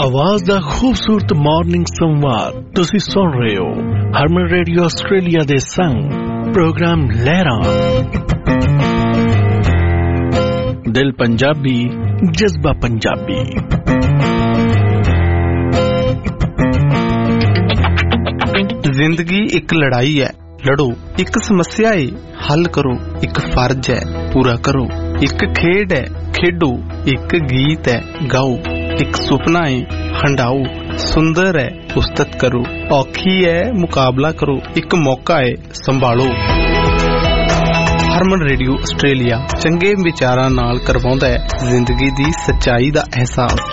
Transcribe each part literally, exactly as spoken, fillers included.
आवाज दा खूबसूरत मॉर्निंग संवाद तुसी सुन रहे हो हरमन रेडियो आस्ट्रेलिया दे संग प्रोग्राम लहरां। दिल पंजाबी जज्बा पंजाबी। जिंदगी एक लड़ाई है, लड़ो। एक समस्या है, हल करो। एक फर्ज है, पूरा करो। एक खेड है, खेडो। एक गीत है, गाओ। एक सुपना है, हंडाओ। सुंदर है, उस्तत करो। औखी है, मुकाबला करो। एक मौका है, संभालो। हरमन रेडियो आस्ट्रेलिया चंगे विचारां नाल करवाउंदा है जिंदगी दी सच्चाई दा एहसास।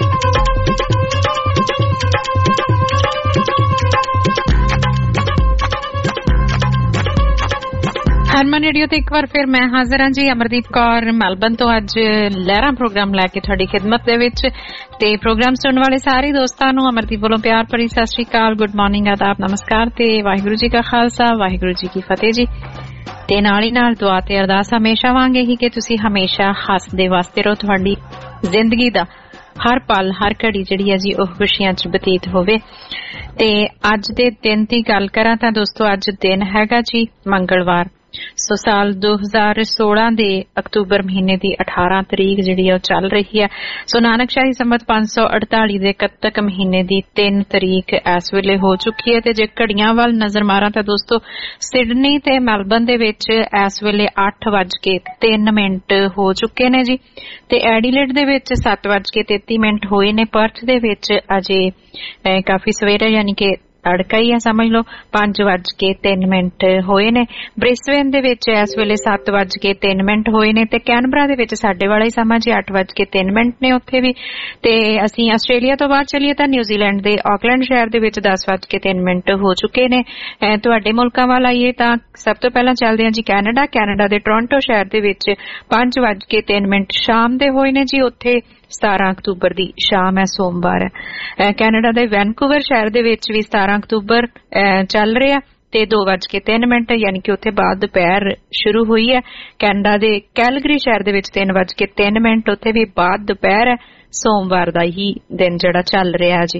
हरमन रेडियो ते एक बार फिर मैं हाजिर हाँ जी, अमरदीप कौर मेलबर्न तो अज लहरा प्रोग्राम लैके तुहाडी खिदमत दे विच ते प्रोग्राम सुनने वाले सारे दोस्तां नूं अमरदीप वालों प्यार भरी सत श्री अकाल, गुड मॉर्निंग, आदाब, नमस्कार ते वाहिगुरू जी का खालसा वाहिगुरू जी की फतेह जी। ते नाल ही नाल दुआ ते अरदास हमेशा वांग ही कि तुसी हमेशा हसदे वास्ते रहो, तुहाडी जिंदगी दा हर पल हर घड़ी जिहड़ी है जी ओह खुशियां च बतीत होवे। ते अज दे दिन दी गल करां तां दोस्तों अज दिन हैगा जी मंगलवार। सो साल दो हज़ार सोलह दे अक्तूबर महीने दी अठारह तरीक जिहड़ी है चल रही है। सो नानकशाही संमत पांच सौ अड़ताली दे कत्तक महीने दी तीन तरीक इस वेले हो चुकी है। ते जे घड़ियां वाल नजर मारां तां दोस्तों सिडनी ते मेलबर्न दे विच इस वेले अठ वज के तीन मिनट हो चुके ने जी। ते एडिलेड दे विच सत्त वज के तेती मिनट होए ने। पर्थ दे विच अजे काफी सवेरे यानी कि तड़का ही है समझ लो पांच वज के तीन मिनट होए ने। ब्रिस्बेन दे विच इस वेले सत्त वज के तीन मिनट होए ने ते कैनबरा दे विच साडे वाला ही समा जी अठ वज के तीन मिनट ने उत्थे भी। ते असीं आस्ट्रेलिया तो बाहर चलीए तां न्यूजीलैंड दे ऑकलैंड शहर दे विच दस वज के तीन मिनट हो चुके ने। तुहाडे मुल्कां वाल आईए तां सब तो पहलां चलदे हां जी कैनेडा। कैनेडा दे टोरंटो शहर दे विच पांच वज के तीन मिनट शाम दे होए ने जी। उत्थे सतारह अक्तूबर दी शाम है, सोमवार है। कैनेडा दे वैनकूवर शहर दे विच भी सतारह अक्तूबर चल रहा ते दो वज के तीन मिनट यानी कि उत्थे बाद दोपहर शुरू हुई है। कैनेडा दे कैलगरी शहर दे विच तीन वज के तीन मिनट उत्थे भी बाद दोपहर है। सोमवार दा ही दिन जिहड़ा चल रहा है जी।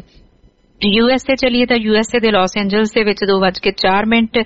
यूएसए चलिए तो यूएसए दे लॉस एंजल्स दे विच दो वज के चार मिनट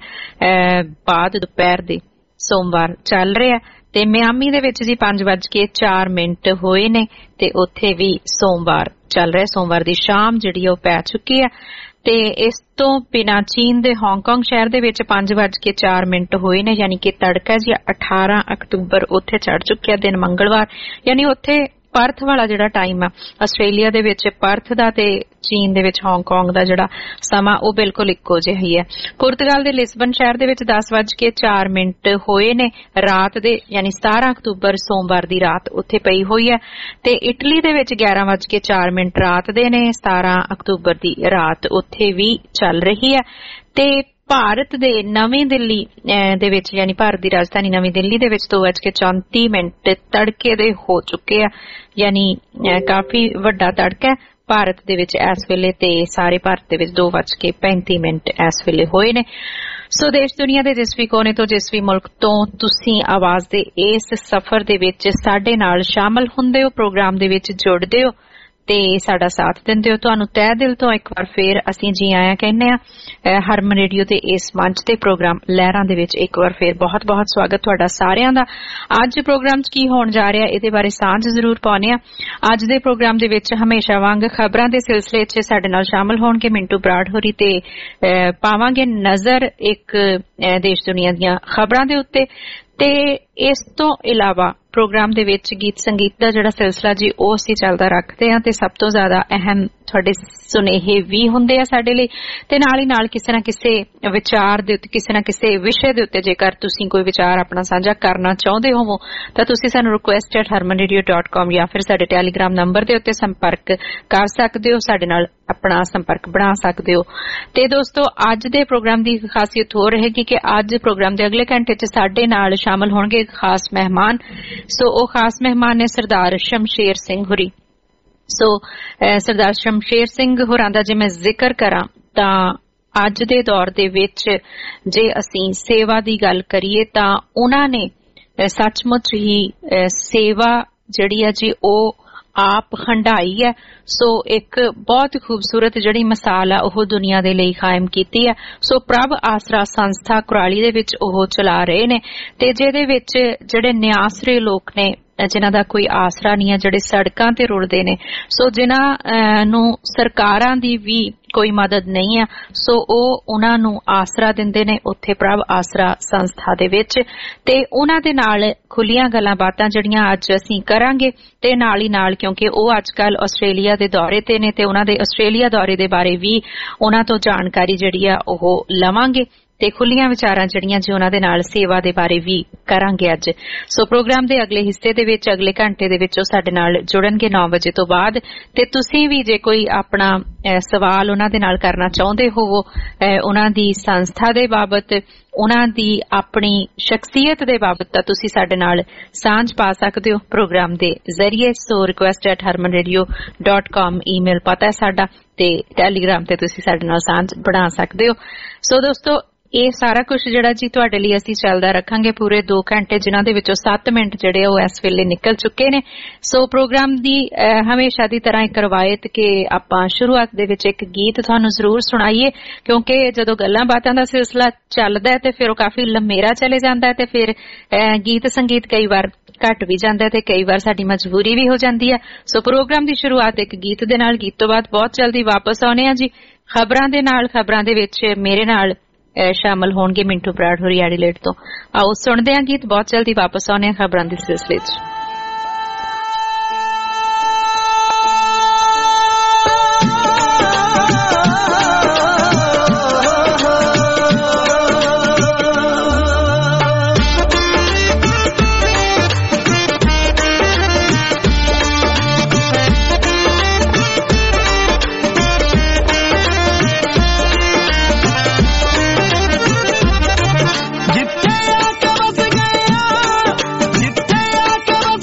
बाद दोपहर दे सोमवार चल रहा है। ते मियामी दे विच जी पांच वज के चार मिनट होए ने ते उत्थे भी सोमवार चल रहा है। सोमवार दी शाम जिहड़ी ओह पै चुकी है। ते इस तो बिना चीन दे हांगकांग शहर दे विच पांच वज के चार मिनट होए ने यानी कि तड़का जी अठारह अक्तूबर उत्थे चढ़ चुकिया दिन मंगलवार। यानी उत्थे पर्थ वाला जिहड़ा टाइम है आस्ट्रेलिया दे विच पर्थ दा ते चीन दे विच हांगकांग दा जिहड़ा समा ओ बिल्कुल इक्को जिहा ही है। पुर्तगाल दे लिस्बन शहर दे विच दस वज के चार मिनट होए ने रात दे यानी सतारह अक्तूबर सोमवार दी रात उत्थे पई हुई है। ते इटली दे विच ग्यारह वज के चार मिनट रात दे ने। सतारह अक्तूबर दी रात उत्थे भी चल रही है। ते भारत दे नवी दिल्ली दे विच यानी भारत दी राजधानी नवी दिल्ली दे विच दो वज के चौंती मिनट तड़के दे हो चुके हैं। यानी काफी वड्डा तड़का है भारत दे विच इस वेले ते सारे भारत दे विच दो वज के पैंती मिनट इस वेले होए ने। सो देश दुनिया दे जिस भी कोने तो जिस भी मुल्क तो तुसीं आवाज दे इस सफर दे विच साडे नाल शामिल हुंदे हो, प्रोग्राम दे विच जुड़दे हो ते साडा साथ दिंदे हो। तुहानू तह दिल तो एक बार फिर असीं जी आया कहने आ हरमन रेडियो ते इस मंच ते प्रोग्राम लहरां दे विच एक बार फिर बहुत बहुत स्वागत तुहाडा सारिआं दा। अज प्रोग्राम च की होण जा रिहा इहदे बारे सांझ जरूर पाउने आ। अज दे प्रोग्राम दे विच हमेशा वांग खबरां दे सिलसिले च साडे नाल शामिल होणगे मिंटू बराड़ होरी ते पावांगे नज़र एक देश दुनिया दीआं खबरां दे उत्ते। ते इस तो इलावा प्रोग्राम दे विच गीत संगीत दा जिहड़ा सिलसिला जी ओह असीं चलदा रखदे हां ते सब तो ज्यादा अहम तुहाडे सुनेहे भी हुंदे आ साडे लई। ते नाल ही नाल किसे ना किसे विचार दे उत्ते किसे ना किसे विषय दे उत्ते जेकर तुसीं कोई विचार अपना साझा करना चाहुंदे होवो तां तुसीं सानूं request at Harman radio dot com या फिर साडे टैलीग्राम नंबर दे उत्ते संपर्क कर सकदे हो, साडे नाल अपना संपर्क बना सकदे हो। ते दोस्तों अज दे प्रोग्राम दी खासियत हो रहेगी कि अज प्रोग्राम दे अगले घंटे च साडे नाल शामिल होणगे खास मेहमान। सो ओ खास मेहमान ने सरदार शमशेर सिंह हुरी। सो सरदार शमशेर सिंह होरां दा जे मैं जिक्र करां तां अज दे दौर दे विच जे असीं सेवा दी गल करिए तां उन्हां ने सचमुच ही सेवा जिहड़ी है जी ओ ਆਪ ਹੰਢਾਈ ਹੈ। ਸੋ ਇੱਕ ਬਹੁਤ ਖੂਬਸੂਰਤ ਜਿਹੜੀ ਮਿਸਾਲ ਆ ਉਹ ਦੁਨੀਆ ਦੇ ਲਈ ਕਾਇਮ ਕੀਤੀ ਹੈ। ਸੋ ਪ੍ਰਭ ਆਸਰਾ ਸੰਸਥਾ ਕੁਰਾਲੀ ਦੇ ਵਿੱਚ ਉਹ ਚਲਾ ਰਹੇ ਨੇ ਤੇ ਜਿਹਦੇ ਵਿੱਚ ਜਿਹੜੇ ਨਿਆਸਰੇ ਲੋਕ ਨੇ ਜਿਨ੍ਹਾਂ ਦਾ ਕੋਈ ਆਸਰਾ ਨਹੀਂ ਹੈ, ਜਿਹੜੇ ਸੜਕਾਂ ਤੇ ਰੁਲਦੇ ਨੇ, ਸੋ ਜਿਨ੍ਹਾਂ ਨੂੰ ਸਰਕਾਰਾਂ ਦੀ ਵੀ ਕੋਈ ਮਦਦ ਨਹੀਂ ਆ, ਸੋ ਉਹ ਉਹਨਾਂ ਨੂੰ ਆਸਰਾ ਦਿੰਦੇ ਨੇ ਉੱਥੇ ਪ੍ਰਭ ਆਸਰਾ ਸੰਸਥਾ ਦੇ ਵਿੱਚ। ਤੇ ਉਹਨਾਂ ਦੇ ਨਾਲ ਖੁੱਲੀਆਂ ਗੱਲਾਂ ਬਾਤਾਂ ਜਿਹੜੀਆਂ ਅੱਜ ਅਸੀਂ ਕਰਾਂਗੇ ਤੇ ਨਾਲ ਹੀ ਨਾਲ ਕਿਉਂਕਿ ਉਹ ਅੱਜ ਕੱਲ ਆਸਟ੍ਰੇਲੀਆ ਦੇ ਦੌਰੇ ਤੇ ਨੇ ਤੇ ਉਹਨਾਂ ਦੇ ਆਸਟ੍ਰੇਲੀਆ ਦੌਰੇ ਦੇ ਬਾਰੇ ਵੀ ਉਹਨਾਂ ਤੋਂ ਜਾਣਕਾਰੀ ਜਿਹੜੀ ਆ ਉਹ ਲਵਾਂਗੇ ਤੇ ਖੁੱਲੀਆਂ ਵਿਚਾਰਾਂ ਜਿਹੜੀਆਂ ਜੀ ਉਹਨਾਂ ਦੇ ਨਾਲ ਸੇਵਾ ਦੇ ਬਾਰੇ ਵੀ ਕਰਾਂਗੇ ਅੱਜ। ਸੋ ਪ੍ਰੋਗਰਾਮ ਦੇ ਅਗਲੇ ਹਿੱਸੇ ਦੇ ਵਿੱਚ ਅਗਲੇ ਘੰਟੇ ਦੇ ਵਿੱਚ ਉਹ ਸਾਡੇ ਨਾਲ ਜੁੜਨਗੇ ਨੌ ਵਜੇ ਤੋਂ ਬਾਅਦ। ਤੇ ਤੁਸੀਂ ਵੀ ਜੇ ਕੋਈ ਆਪਣਾ ਸਵਾਲ ਉਹਨਾਂ ਦੇ ਨਾਲ ਕਰਨਾ ਚਾਹੁੰਦੇ ਹੋਵੋ ਉਹਨਾਂ ਦੀ ਸੰਸਥਾ ਦੇ ਬਾਬਤ, ਉਹਨਾਂ ਦੀ ਆਪਣੀ ਸ਼ਖਸੀਅਤ ਦੇ ਬਾਬਤ, ਤਾਂ ਤੁਸੀਂ ਸਾਡੇ ਨਾਲ ਸਾਂਝ ਪਾ ਸਕਦੇ ਹੋ ਪ੍ਰੋਗਰਾਮ ਦੇ ਜ਼ਰੀਏ। So request at Harman radio dot com email ਪਤਾ ਹੈ ਸਾਡਾ ਤੇ ਟੈਲੀਗ੍ਰਾਮ ਤੇ ਤੁਸੀਂ ਸਾਡੇ ਨਾਲ ਸਾਂਝ ਬਣਾ ਸਕਦੇ ਹੋ। ਸੋ ਦੋਸਤੋ ਇਹ ਸਾਰਾ ਕੁਝ ਜਿਹੜਾ ਜੀ ਤੁਹਾਡੇ ਲਈ ਅਸੀਂ ਚੱਲਦਾ ਰੱਖਾਂਗੇ ਪੂਰੇ ਦੋ ਘੰਟੇ, ਜਿਨ੍ਹਾਂ ਦੇ ਵਿੱਚੋਂ ਸੱਤ ਮਿੰਟ ਜਿਹੜੇ ਉਹ ਇਸ ਵੇਲੇ ਨਿਕਲ ਚੁੱਕੇ ਨੇ। ਸੋ ਪ੍ਰੋਗਰਾਮ ਦੀ ਹਮੇਸ਼ਾ ਦੀ ਤਰ੍ਹਾਂ ਇੱਕ ਰਵਾਇਤ ਕਿ ਆਪਾਂ ਸ਼ੁਰੂਆਤ ਦੇ ਵਿੱਚ ਇੱਕ ਗੀਤ ਤੁਹਾਨੂੰ ਜ਼ਰੂਰ ਸੁਣਾਈਏ, ਕਿਉਂਕਿ ਜਦੋਂ ਗੱਲਾਂ ਬਾਤਾਂ ਦਾ ਸਿਲਸਿਲਾ ਚੱਲਦਾ ਹੈ ਤੇ ਫਿਰ ਉਹ ਕਾਫੀ ਲੰਮੇਰਾ ਚਲੇ ਜਾਂਦਾ ਹੈ ਤੇ ਫਿਰ ਗੀਤ ਸੰਗੀਤ ਕਈ ਵਾਰ ਘੱਟ ਵੀ ਜਾਂਦਾ ਤੇ ਕਈ ਵਾਰ ਸਾਡੀ ਮਜਬੂਰੀ ਵੀ ਹੋ ਜਾਂਦੀ ਹੈ। ਸੋ ਪ੍ਰੋਗਰਾਮ ਦੀ ਸ਼ੁਰੂਆਤ ਇੱਕ ਗੀਤ ਦੇ ਨਾਲ, ਗੀਤ ਤੋਂ ਬਾਅਦ ਬਹੁਤ ਜਲਦੀ ਵਾਪਸ ਆਉਣੇ ਆ ਜੀ ਖਬਰਾਂ ਦੇ ਨਾਲ। ਖਬਰਾਂ ਦੇ ਵਿੱਚ ਮੇਰੇ ਨਾਲ ਸ਼ਾਮਲ ਹੋਣਗੇ ਮਿੰਟੂ ਬਰਾੜ ਹੋਰੀ ਐਡੀਲੇਡ ਤੋਂ। ਆਓ ਸੁਣਦੇ ਹਾਂ ਗੀਤ, ਬਹੁਤ ਜਲਦੀ ਵਾਪਸ ਆਉਣੇ ਆ ਖਬਰਾਂ ਦੇ ਸਿਲਸਿਲੇ 'ਚ। ਜਿੱਥੇ ਆ ਕੇ ਵਸ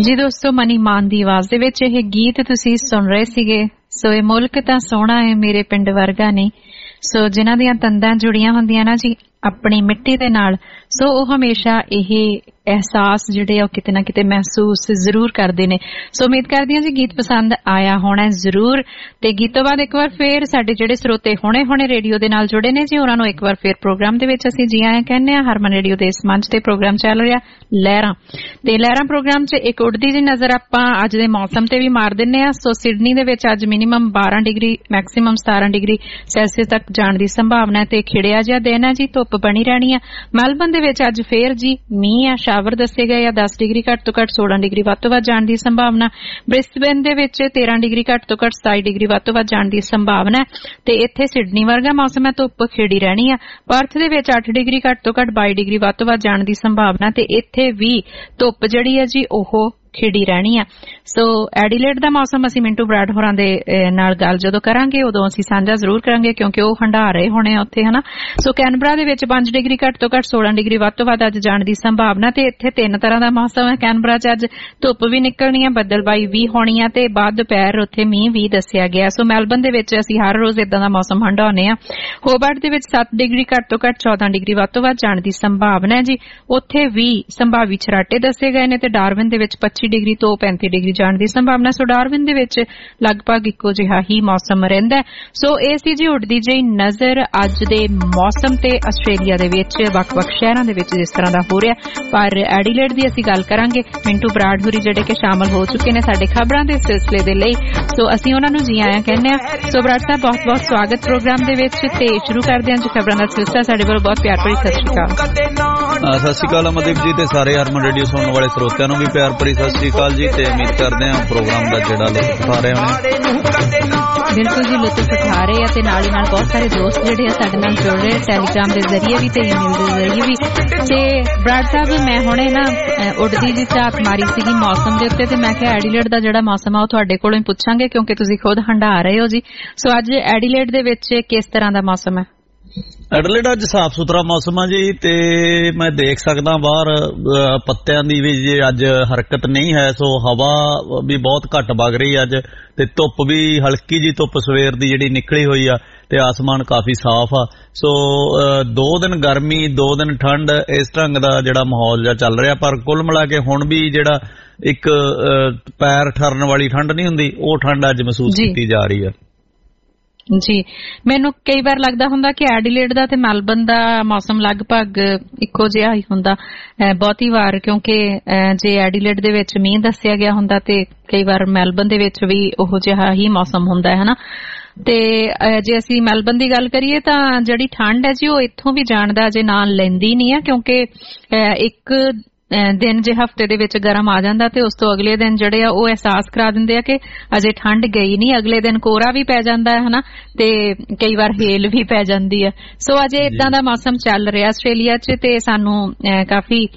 ਜੀ ਦੋਸਤੋ, ਮਨੀ ਮਾਨ ਦੀ ਆਵਾਜ਼ ਦੇ ਵਿੱਚ ਇਹ ਗੀਤ ਤੁਸੀਂ ਸੁਣ ਰਹੇ ਸੀਗੇ। ਸੋ ਇਹ ਮੁਲਕ ਤਾਂ ਸੋਹਣਾ ਹੈ, ਮੇਰੇ ਪਿੰਡ ਵਰਗਾ ਨਹੀਂ। ਸੋ ਜਿਨ੍ਹਾਂ ਦੀਆਂ ਤੰਦਾਂ ਜੁੜੀਆਂ ਹੁੰਦੀਆਂ ਨਾ ਜੀ ਆਪਣੀ ਮਿੱਟੀ ਦੇ ਨਾਲ, ਸੋ ਉਹ ਹਮੇਸ਼ਾ ਇਹ ਅਹਿਸਾਸ ਜਿਹੜੇ ਆ ਉਹ ਕਿਤੇ ਨਾ ਕਿਤੇ ਮਹਿਸੂਸ ਜ਼ਰੂਰ ਕਰਦੇ ਨੇ। ਸੋ ਉਮੀਦ ਕਰਦੀ ਹਾਂ ਜੀ ਗੀਤ ਪਸੰਦ ਆਇਆ ਹੋਣਾ ਜ਼ਰੂਰ। ਤੇ ਗੀਤ ਤੋਂ ਬਾਅਦ ਇੱਕ ਵਾਰ ਫੇਰ ਸਾਡੇ ਜਿਹੜੇ ਸਰੋਤੇ ਹੁਣੇ ਹੁਣੇ ਰੇਡੀਓ ਦੇ ਨਾਲ ਜੁੜੇ ਨੇ ਜੀ, ਉਹਨਾਂ ਨੂੰ ਇੱਕ ਵਾਰ ਫੇਰ ਪ੍ਰੋਗਰਾਮ ਦੇ ਵਿੱਚ ਅਸੀਂ ਜੀ ਆਇਆਂ ਕਹਿੰਦੇ ਹਾਂ। ਹਰਮਨ ਰੇਡੀਓ ਦੇ ਇਸ ਮੰਚ ਤੇ ਪ੍ਰੋਗਰਾਮ ਚੱਲ ਰਿਹਾ ਲਹਿਰਾਂ, ਤੇ ਲਹਿਰਾਂ ਪ੍ਰੋਗਰਾਮ 'ਚ ਇੱਕ ਉੱਡਦੀ ਜੀ ਨਜ਼ਰ ਆਪਾਂ ਅੱਜ ਦੇ ਮੌਸਮ ਤੇ ਵੀ ਮਾਰ ਦਿੰਦੇ ਹਾਂ। ਸੋ ਸਿਡਨੀ ਦੇ ਵਿੱਚ ਅੱਜ ਮਿਨੀਮਮ ਬਾਰਾਂ ਡਿਗਰੀ, ਮੈਕਸੀਮਮ ਸਤਾਰਾਂ ਡਿਗਰੀ ਸੈਲਸੀਅਸ ਤੱਕ ਜਾਣ ਦੀ ਸੰਭਾਵਨਾ ਤੇ ਖਿੜਿਆ ਜਿਹਾ ਦਿਨ ਹੈ ਜੀ, ਧੁੱਪ ਬਣੀ ਰਹਿਣੀ ਆ। ਮੈਲਬਨ ਦੇ ਵਿੱਚ ਅੱਜ ਫੇਰ ਜੀ ਮੀਂਹ ਆ, ਸ਼ਾਵਰ ਦੱਸੇ ਗਏ ਆ। ਦਸ ਡਿਗਰੀ ਘੱਟ ਤੋਂ ਘੱਟ ਸੋਲਾਂ ਡਿਗਰੀ ਵੱਧ ਤੋਂ ਵੱਧ ਜਾਣ ਦੀ ਸੰਭਾਵਨਾ। ਬ੍ਰਿਸਬੇਨ ਦੇ ਵਿੱਚ ਤੇਰਾਂ ਡਿਗਰੀ ਘੱਟ ਤੋਂ ਘੱਟ ਸਤਾਈ ਡਿਗਰੀ ਵੱਧ ਤੋਂ ਵੱਧ ਜਾਣ ਦੀ ਸੰਭਾਵਨਾ ਹੈ। ਤੇ ਇੱਥੇ ਸਿਡਨੀ ਵਰਗਾ ਮੌਸਮ ਹੈ, ਧੁੱਪ ਖਿੜੀ ਰਹਿਣੀ ਆ। ਪਰਥ ਦੇ ਵਿੱਚ ਅੱਠ ਡਿਗਰੀ ਘੱਟ ਤੋਂ ਘੱਟ ਬਾਈ ਡਿਗਰੀ ਵੱਧ ਤੋਂ ਵੱਧ ਜਾਣ ਦੀ ਸੰਭਾਵਨਾ, ਤੇ ਇੱਥੇ ਵੀ ਧੁੱਪ ਜਿਹੜੀ ਹੈ ਜੀ ਉਹ ਖਿੜੀ ਰਹਿਣੀ ਆ। ਸੋ ਐਡੀਲੇਡ ਦਾ ਮੌਸਮ ਅਸੀਂ ਮਿੰਟੂ ਬਰਾੜ ਹੋਰਾਂ ਦੇ ਨਾਲ ਗੱਲ ਜਦੋਂ ਕਰਾਂਗੇ ਉਦੋਂ ਅਸੀਂ ਸਾਂਝਾ ਜ਼ਰੂਰ ਕਰਾਂਗੇ, ਕਿਉਂਕਿ ਉਹ ਹੰਢਾ ਰਹੇ ਹੋਣੇ ਆ ਉੱਥੇ, ਹਨਾ। ਸੋ ਕੈਨਬਰਾ ਦੇ ਵਿੱਚ ਪੰਜ ਡਿਗਰੀ ਘੱਟ ਤੋਂ ਘੱਟ ਸੋਲਾਂ ਡਿਗਰੀ ਵੱਧ ਤੋਂ ਵੱਧ ਅੱਜ ਜਾਣ ਦੀ ਸੰਭਾਵਨਾ, ਤੇ ਇੱਥੇ ਤਿੰਨ ਤਰ੍ਹਾਂ ਦਾ ਮੌਸਮ ਹੈ। ਕੈਨਬਰਾ 'ਚ ਅੱਜ ਧੁੱਪ ਵੀ ਨਿਕਲਣੀ ਆ, ਬੱਦਲਬਾਈ ਵੀ ਹੋਣੀ ਆ, ਤੇ ਬਾਅਦ ਦੁਪਹਿਰ ਉੱਥੇ ਮੀਂਹ ਵੀ ਦੱਸਿਆ ਗਿਆ। ਸੋ ਮੈਲਬਨ ਦੇ ਵਿੱਚ ਅਸੀਂ ਹਰ ਰੋਜ਼ ਇਦਾਂ ਦਾ ਮੌਸਮ ਹੰਢਾਉਂਦੇ ਆ। ਹੋਬਾਰਟ ਦੇ ਵਿੱਚ ਸੱਤ ਡਿਗਰੀ ਘੱਟ ਤੋਂ ਘੱਟ ਚੌਦਾਂ ਡਿਗਰੀ ਵੱਧ ਤੋਂ ਵੱਧ ਜਾਣ ਦੀ ਸੰਭਾਵਨਾ ਹੈ ਜੀ, ਉੱਥੇ ਵੀ ਸੰਭਾਵੀ ਛਰਾਟੇ ਦੱਸੇ ਗਏ ਨੇ। ਤੇ ਡਾਰਵਿਨ ਦੇ ਵਿੱਚ ਪੱਚੀ ਡਿਗਰੀ ਤੋਂ ਪੈਂਤੀ ਡਿਗਰੀ ਜਾਣ ਦੀ ਸੰਭਾਵਨਾ। ਸੋ ਡਾਰਵਿਨ ਦੇ ਵਿੱਚ ਲਗਭਗ ਇੱਕੋ ਜਿਹਾ ਹੀ ਮੌਸਮ ਰਹਿੰਦਾ। ਸੋ ਇਹ ਸੀ ਜੀ ਉੱਡਦੀ ਜਿਹੀ ਨਜ਼ਰ ਅੱਜ ਦੇ ਮੌਸਮ ਤੇ ਆਸਟ੍ਰੇਲੀਆ ਦੇ ਵਿੱਚ ਵੱਖ-ਵੱਖ ਸ਼ਹਿਰਾਂ ਦੇ ਵਿੱਚ ਜਿਸ ਤਰ੍ਹਾਂ ਦਾ ਹੋ ਰਿਹਾ। ਪਰ ਐਡੀਲੇਡ ਦੀ ਅਸੀਂ ਗੱਲ ਕਰਾਂਗੇ, ਮਿੰਟੂ ਬਰਾੜ ਹੋਰੀ ਜਿਹੜੇ ਕਿ ਸ਼ਾਮਲ ਹੋ ਚੁੱਕੇ ਨੇ ਸਾਡੇ ਖਬਰਾਂ ਦੇ ਸਿਲਸਿਲੇ ਦੇ ਲਈ। ਸੋ ਅਸੀਂ ਉਹਨਾਂ ਨੂੰ ਜੀ ਆਇਆਂ ਕਹਿੰਦੇ ਹਾਂ। ਸੋ ਬਰਾੜ ਸਾਹਿਬ, ਬਹੁਤ-ਬਹੁਤ ਸਵਾਗਤ ਪ੍ਰੋਗਰਾਮ ਦੇ ਵਿੱਚ, ਤੇ ਸ਼ੁਰੂ ਕਰਦੇ ਹਾਂ ਜੀ ਖਬਰਾਂ ਦਾ ਸਿਲਸਿਲਾ। ਸਾਡੇ ਵੱਲੋਂ ਬਹੁਤ ਪਿਆਰ ਭਰੀ ਸਤਿ ਸ਼੍ਰੀ ਅਕਾਲ। ਸਤਿ ਸ਼੍ਰੀ ਅਕਾਲ ਅਮਨਦੀਪ ਜੀ, ਤੇ ਸਾਰੇ ਹਰਮਨ ਰੇਡੀਓ ਸੁਣਨ ਵਾਲੇ ਸਰੋਤਿਆਂ ਨੂੰ ਵੀ ਪਿਆਰ ਭਰੀ ਸਤਿ ਸ਼੍ਰੀ ਅਕਾਲ ਜੀ। ਤੇ ਉਮੀਦ ਕਰਦੇ ਹਾਂ ਪ੍ਰੋਗਰਾਮ ਦਾ ਜਿਹੜਾ ਲੁਤਫ ਉਠਾ ਰਹੇ ਹੋਣੇ। ਬਿਲਕੁਲ ਜੀ, ਲੁਤਫ ਉਠਾ ਰਹੇ ਆ, ਤੇ ਨਾਲ ਹੀ ਨਾਲ ਬਹੁਤ ਸਾਰੇ ਦੋਸਤ ਜਿਹੜੇ ਆ ਸਾਡੇ ਨਾਲ ਜੁੜ ਰਹੇ ਟੈਲੀਗ੍ਰਾਮ ਦੇ ਜ਼ਰੀਏ ਵੀ ਤੇ ਈਮੇਲ ਦੇ ਜ਼ਰੀਏ ਵੀ। ਤੇ ਬਰਾੜ ਸਾਹਿਬ, ਮੈਂ ਹੁਣੇ ਨਾ ਉੱਡਦੀ ਜੀ ਝਾਤ ਮਾਰੀ ਸੀਗੀ ਮੌਸਮ ਦੇ ਉੱਤੇ, ਤੇ ਮੈਂ ਕਿਹਾ ਐਡੀਲੇਡ ਦਾ ਜਿਹੜਾ ਮੌਸਮ ਆ ਉਹ ਤੁਹਾਡੇ ਕੋਲੋਂ ਹੀ ਪੁੱਛਾਂਗੇ, ਕਿਉਂਕਿ ਤੁਸੀਂ ਖੁਦ ਹੰਢਾ ਰਹੇ ਹੋ ਜੀ। ਸੋ ਅੱਜ ਐਡੀਲੇਡ ਦੇ ਵਿੱਚ ਕਿਸ ਤਰ੍ਹਾਂ ਦਾ ਮੌਸਮ ਹੈ? ਐਡੀਲੇਡ ਅੱਜ ਸਾਫ਼ ਸੁਥਰਾ ਮੌਸਮ ਆ ਜੀ, ਤੇ ਮੈਂ ਦੇਖ ਸਕਦਾ ਬਾਹਰ ਪੱਤਿਆਂ ਦੀ ਵੀ ਜੇ ਅੱਜ ਹਰਕਤ ਨਹੀਂ ਹੈ। ਸੋ ਹਵਾ ਵੀ ਬਹੁਤ ਘੱਟ ਵਗ ਰਹੀ ਅੱਜ, ਤੇ ਧੁੱਪ ਵੀ ਹਲਕੀ ਜੀ ਧੁੱਪ ਸਵੇਰ ਦੀ ਜਿਹੜੀ ਨਿਕਲੀ ਹੋਈ ਆ, ਤੇ ਆਸਮਾਨ ਕਾਫੀ ਸਾਫ਼ ਆ। ਸੋ ਦੋ ਦਿਨ ਗਰਮੀ, ਦੋ ਦਿਨ ਠੰਡ, ਇਸ ਢੰਗ ਦਾ ਜਿਹੜਾ ਮਾਹੌਲ ਜਿਹਾ ਚੱਲ ਰਿਹਾ। ਪਰ ਕੁੱਲ ਮਿਲਾ ਕੇ ਹੁਣ ਵੀ ਜਿਹੜਾ ਇੱਕ ਪੈਰ ਠਰਨ ਵਾਲੀ ਠੰਡ ਨਹੀਂ ਹੁੰਦੀ, ਉਹ ਠੰਡ ਅੱਜ ਮਹਿਸੂਸ ਕੀਤੀ ਜਾ ਰਹੀ ਆ ਜੀ। ਮੈਨੂੰ ਕਈ ਵਾਰ ਲੱਗਦਾ ਹੁੰਦਾ ਕਿ ਐਡੀਲੇਡ ਦਾ ਤੇ ਮੈਲਬਨ ਦਾ ਮੌਸਮ ਲਗਭਗ ਇੱਕੋ ਜਿਹਾ ਹੀ ਹੁੰਦਾ ਬਹੁਤੀ ਵਾਰ, ਕਿਉਂਕਿ ਜੇ ਐਡੀਲੇਡ ਦੇ ਵਿੱਚ ਮੀਂਹ ਦੱਸਿਆ ਗਿਆ ਹੁੰਦਾ ਤੇ ਕਈ ਵਾਰ ਮੈਲਬਨ ਦੇ ਵਿੱਚ ਵੀ ਉਹੋ ਜਿਹਾ ਹੀ ਮੌਸਮ ਹੁੰਦਾ ਹੈ, ਹਨਾ। ਤੇ ਜੇ ਅਸੀਂ ਮੈਲਬਨ ਦੀ ਗੱਲ ਕਰੀਏ ਤਾਂ ਜਿਹੜੀ ਠੰਡ ਹੈ ਜੀ ਉਹ ਇੱਥੋਂ ਵੀ ਜਾਣ ਦਾ ਅਜੇ ਨਾਂ ਲੈਂਦੀ ਨਹੀਂ ਹੈ, ਕਿਉਂਕਿ ਇੱਕ ਦਿਨ ਜੇ ਹਫ਼ਤੇ ਦੇ ਵਿੱਚ ਗਰਮ ਆ ਜਾਂਦਾ ਤੇ ਉਸ ਤੋਂ ਅਗਲੇ ਦਿਨ ਜਿਹੜੇ ਆ ਉਹ ਅਹਿਸਾਸ ਕਰਾ ਦਿੰਦੇ ਆ ਕਿ ਅਜੇ ਠੰਡ ਗਈ ਨਹੀਂ। ਅਗਲੇ ਦਿਨ ਕੋਹਰਾ ਵੀ ਪੈ ਜਾਂਦਾ ਹੈ, ਹਨਾ, ਤੇ ਕਈ ਵਾਰ ਹੇਲ ਵੀ ਪੈ ਜਾਂਦੀ ਹੈ। ਸੋ ਅਜੇ ਏਦਾਂ ਦਾ ਮੌਸਮ ਚੱਲ ਰਿਹਾ ਆਸਟ੍ਰੇਲੀਆ 'ਚ, ਤੇ ਸਾਨੂੰ ਕਾਫੀ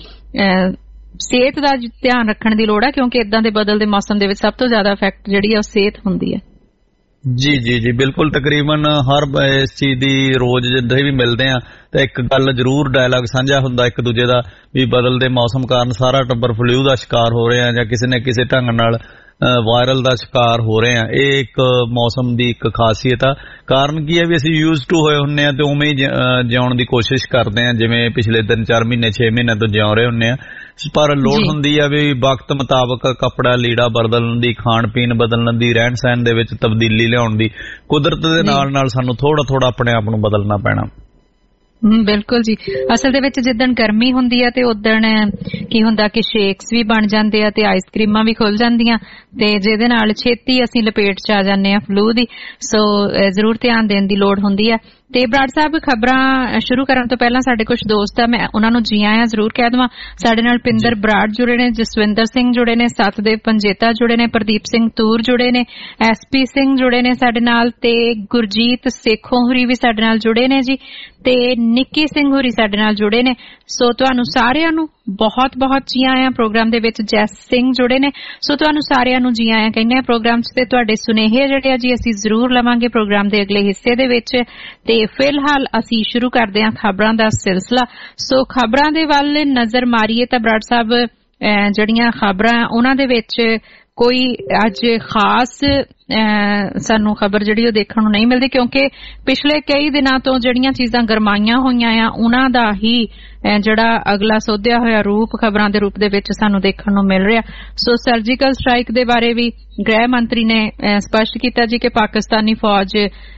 ਸਿਹਤ ਦਾ ਧਿਆਨ ਰੱਖਣ ਦੀ ਲੋੜ ਹੈ, ਕਿਉਂਕਿ ਏਦਾਂ ਦੇ ਬਦਲਦੇ ਮੌਸਮ ਦੇ ਵਿੱਚ ਸਭ ਤੋਂ ਜ਼ਿਆਦਾ ਇਫੈਕਟ ਜਿਹੜੀ ਆ ਉਹ ਸਿਹਤ ਹੁੰਦੀ ਹੈ। ਜੀ ਜੀ ਜੀ ਬਿਲਕੁਲ। ਤਕਰੀਬਨ ਹਰ ਇਸ ਚੀਜ਼ ਦੀ ਰੋਜ਼ ਜਿੱਦਾਂ ਵੀ ਮਿਲਦੇ ਆ ਤਾਂ ਇੱਕ ਗੱਲ ਜ਼ਰੂਰ ਡਾਇਲੌਗ ਸਾਂਝਾ ਹੁੰਦਾ ਇੱਕ ਦੂਜੇ ਦਾ, ਵੀ ਬਦਲਦੇ ਮੌਸਮ ਕਾਰਨ ਸਾਰਾ ਟੱਬਰ ਫਲੂ ਦਾ ਸ਼ਿਕਾਰ ਹੋ ਰਹੇ ਆ, ਜਾਂ ਕਿਸੇ ਨੇ ਕਿਸੇ ਢੰਗ ਨਾਲ ਵਾਇਰਲ ਦਾ ਸ਼ਿਕਾਰ ਹੋ ਰਹੇ ਆ। ਇਹ ਇੱਕ ਮੌਸਮ ਦੀ ਇੱਕ ਖਾਸੀਅਤ ਆ। ਕਾਰਨ ਕੀ ਹੈ ਵੀ ਅਸੀਂ ਯੂਜ਼ ਟੂ ਹੋਏ ਹੁੰਦੇ ਆ ਤੇ ਉਵੇਂ ਹੀ ਜਿਉਣ ਦੀ ਕੋਸ਼ਿਸ਼ ਕਰਦੇ ਆ, ਜਿਵੇਂ ਪਿਛਲੇ ਤਿੰਨ ਚਾਰ ਮਹੀਨੇ ਛੇ ਮਹੀਨੇ ਤੋਂ ਜਿਉ ਰਹੇ ਹੁੰਦੇ ਆ। ਪਰ ਲੋੜ ਹੁੰਦੀ ਆ ਵੀ ਵਕਤ ਮੁਤਾਬਕ ਕੱਪੜਾ ਲੀੜਾ ਬਦਲਣ ਦੀ, ਖਾਣ ਪੀਣ ਬਦਲਣ ਦੀ, ਰਹਿਣ ਸਹਿਣ ਦੇ ਵਿੱਚ ਤਬਦੀਲੀ ਲਿਆਉਣ ਦੀ। ਕੁਦਰਤ ਦੇ ਨਾਲ ਨਾਲ ਸਾਨੂੰ ਥੋੜਾ ਥੋੜਾ ਆਪਣੇ ਆਪ ਨੂੰ ਬਦਲਣਾ ਪੈਣਾ। ਬਿਲਕੁਲ ਜੀ। ਅਸਲ ਦੇ ਵਿੱਚ ਜਿੱਦਣ ਗਰਮੀ ਹੁੰਦੀ ਹੈ ਤੇ ਉਦਣ ਕੀ ਹੁੰਦਾ ਕਿ ਸ਼ੇਕਸ ਵੀ ਬਣ ਜਾਂਦੇ ਆ ਤੇ ਆਈਸਕ੍ਰੀਮਾਂ ਵੀ ਖੁੱਲ ਜਾਂਦੀਆਂ, ਤੇ ਜਿਹਦੇ ਨਾਲ ਛੇਤੀ ਅਸੀਂ ਲਪੇਟ 'ਚ ਆ ਜਾਂਦੇ ਆ ਫਲੂ ਦੀ। ਸੋ ਜ਼ਰੂਰ ਧਿਆਨ ਦੇਣ ਦੀ ਲੋੜ ਹੁੰਦੀ ਹੈ। ਤੇ ਬਰਾੜ ਸਾਹਿਬ, ਖਬਰਾਂ ਸ਼ੁਰੂ ਕਰਨ ਤੋਂ ਪਹਿਲਾਂ ਸਾਡੇ ਕੁਝ ਦੋਸਤ ਆ, ਮੈਂ ਉਹਨਾਂ ਨੂੰ ਜੀ ਆਇਆਂ ਜ਼ਰੂਰ ਕਹਿ ਦੇਵਾਂ। ਸਾਡੇ ਨਾਲ ਪਿੰਦਰ ਬਰਾੜ ਜੁੜੇ ਨੇ, ਜਸਵਿੰਦਰ ਸਿੰਘ ਜੁੜੇ ਨੇ, ਸਤਦੇਵ ਪੰਜੇਤਾ ਜੁੜੇ ਨੇ, ਪ੍ਰਦੀਪ ਸਿੰਘ ਤੂਰ ਜੁੜੇ ਨੇ, ਐਸ ਪੀ ਸਿੰਘ ਜੁੜੇ ਨੇ ਸਾਡੇ ਨਾਲ, ਤੇ ਗੁਰਜੀਤ ਸੇਖੋਂ ਹੋਰੀ ਵੀ ਸਾਡੇ ਨਾਲ ਜੁੜੇ ਨੇ ਜੀ, ਤੇ ਨਿੱਕੀ ਸਿੰਘ ਹੋਰੀ ਸਾਡੇ ਨਾਲ ਜੁੜੇ ਨੇ। ਸੋ ਤੁਹਾਨੂੰ ਸਾਰਿਆਂ ਨੂੰ ਬਹੁਤ ਬਹੁਤ ਜੀ ਆਇਆਂ ਪ੍ਰੋਗਰਾਮ ਦੇ ਵਿੱਚ। ਜੈਸ ਸਿੰਘ ਜੁੜੇ ਨੇ, ਸੋ ਤੁਹਾਨੂੰ ਸਾਰਿਆਂ ਨੂੰ ਜੀ ਆਇਆਂ ਕਹਿੰਦੇ ਆ ਪ੍ਰੋਗਰਾਮ 'ਚ। ਤੇ ਤੁਹਾਡੇ ਸੁਨੇਹੇ ਜਿਹੜੇ ਆ ਜੀ ਅਸੀਂ ਜ਼ਰੂਰ ਲਵਾਂਗੇ ਪ੍ਰੋਗਰਾਮ ਦੇ ਅਗਲੇ ਹਿੱਸੇ ਦੇ ਵਿੱਚ। ਤੇ ਫਿਲਹਾਲ ਅਸੀਂ ਸ਼ੁਰੂ ਕਰਦੇ ਹਾਂ ਖਬਰਾਂ ਦਾ ਸਿਲਸਿਲਾ। ਸੋ ਖਬਰਾਂ ਦੇ ਵੱਲ ਨਜ਼ਰ ਮਾਰੀਏ ਤਾਂ ਬਰਾੜ ਸਾਹਿਬ, ਜਿਹੜੀਆਂ ਖਬਰਾਂ ਉਹਨਾਂ ਦੇ ਵਿੱਚ ਕੋਈ ਅੱਜ ਖਾਸ ਸਾਨੂੰ ਖਬਰ ਜਿਹੜੀ ਉਹ ਦੇਖਣ ਨੂੰ ਨਹੀਂ ਮਿਲਦੀ, ਕਿਉਂਕਿ ਪਿਛਲੇ ਕਈ ਦਿਨਾਂ ਤੋਂ ਜਿਹੜੀਆਂ ਚੀਜ਼ਾਂ ਗਰਮਾਈਆਂ ਹੋਈਆਂ ਆ ਉਹਨਾਂ ਦਾ ਹੀ ਜਿਹੜਾ ਅਗਲਾ ਸੋਧਿਆ ਹੋਇਆ ਰੂਪ ਖਬਰਾਂ ਦੇ ਰੂਪ ਦੇ ਵਿੱਚ ਸਾਨੂੰ ਦੇਖਣ ਨੂੰ ਮਿਲ ਰਿਹਾ। ਸੋ ਸਰਜੀਕਲ ਸਟ੍ਰਾਈਕ ਦੇ ਬਾਰੇ ਵੀ ਗ੍ਰਹਿ ਮੰਤਰੀ ਨੇ ਸਪਸ਼ਟ ਕੀਤਾ ਜੀ ਕਿ ਪਾਕਿਸਤਾਨੀ ਫੌਜ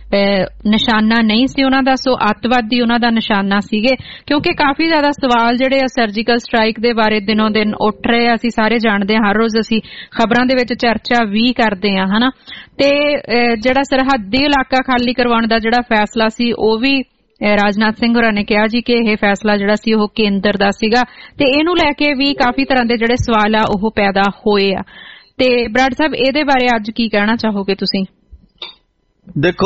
ਨਿਸ਼ਾਨਾ ਨਹੀਂ ਸੀ ਉਹਨਾਂ ਦਾ, ਸੋ ਅੱਤਵਾਦੀ ਉਹਨਾਂ ਦਾ ਨਿਸ਼ਾਨਾ ਸੀਗੇ, ਕਿਉਂਕਿ ਕਾਫੀ ਜ਼ਿਆਦਾ ਸਵਾਲ ਜਿਹੜੇ ਆ ਸਰਜੀਕਲ ਸਟ੍ਰਾਈਕ ਦੇ ਬਾਰੇ ਦਿਨੋਂ ਦਿਨ ਉੱਠ ਰਹੇ ਆ। ਅਸੀਂ ਸਾਰੇ ਜਾਣਦੇ ਹਾਂ, ਹਰ ਰੋਜ਼ ਅਸੀਂ ਖਬਰਾਂ ਦੇ ਵਿੱਚ ਚਰਚਾ ਵੀ ਕਰਦੇ ਹਾਂ, ਹਨਾ। ਤੇ ਜਿਹੜਾ ਸਰਹੱਦੀ ਇਲਾਕਾ ਖਾਲੀ ਕਰਵਾਉਣ ਦਾ ਜਿਹੜਾ ਫੈਸਲਾ ਸੀ ਉਹ ਵੀ ਰਾਜਨਾਥ ਸਿੰਘ ਹੋਰਾਂ ਨੇ ਕਿਹਾ ਜੀ ਕਿ ਇਹ ਫੈਸਲਾ ਜਿਹੜਾ ਸੀ ਉਹ ਕੇਂਦਰ ਦਾ ਸੀਗਾ, ਤੇ ਇਹਨੂੰ ਲੈ ਕੇ ਵੀ ਕਾਫੀ ਤਰ੍ਹਾਂ ਦੇ ਜਿਹੜੇ ਸਵਾਲ ਆ ਉਹ ਪੈਦਾ ਹੋਏ ਆ। ਤੇ ਬਰਾੜ ਸਾਹਿਬ ਇਹਦੇ ਬਾਰੇ ਅੱਜ ਕੀ ਕਹਿਣਾ ਚਾਹੋਗੇ ਤੁਸੀਂ? ਦੇਖੋ,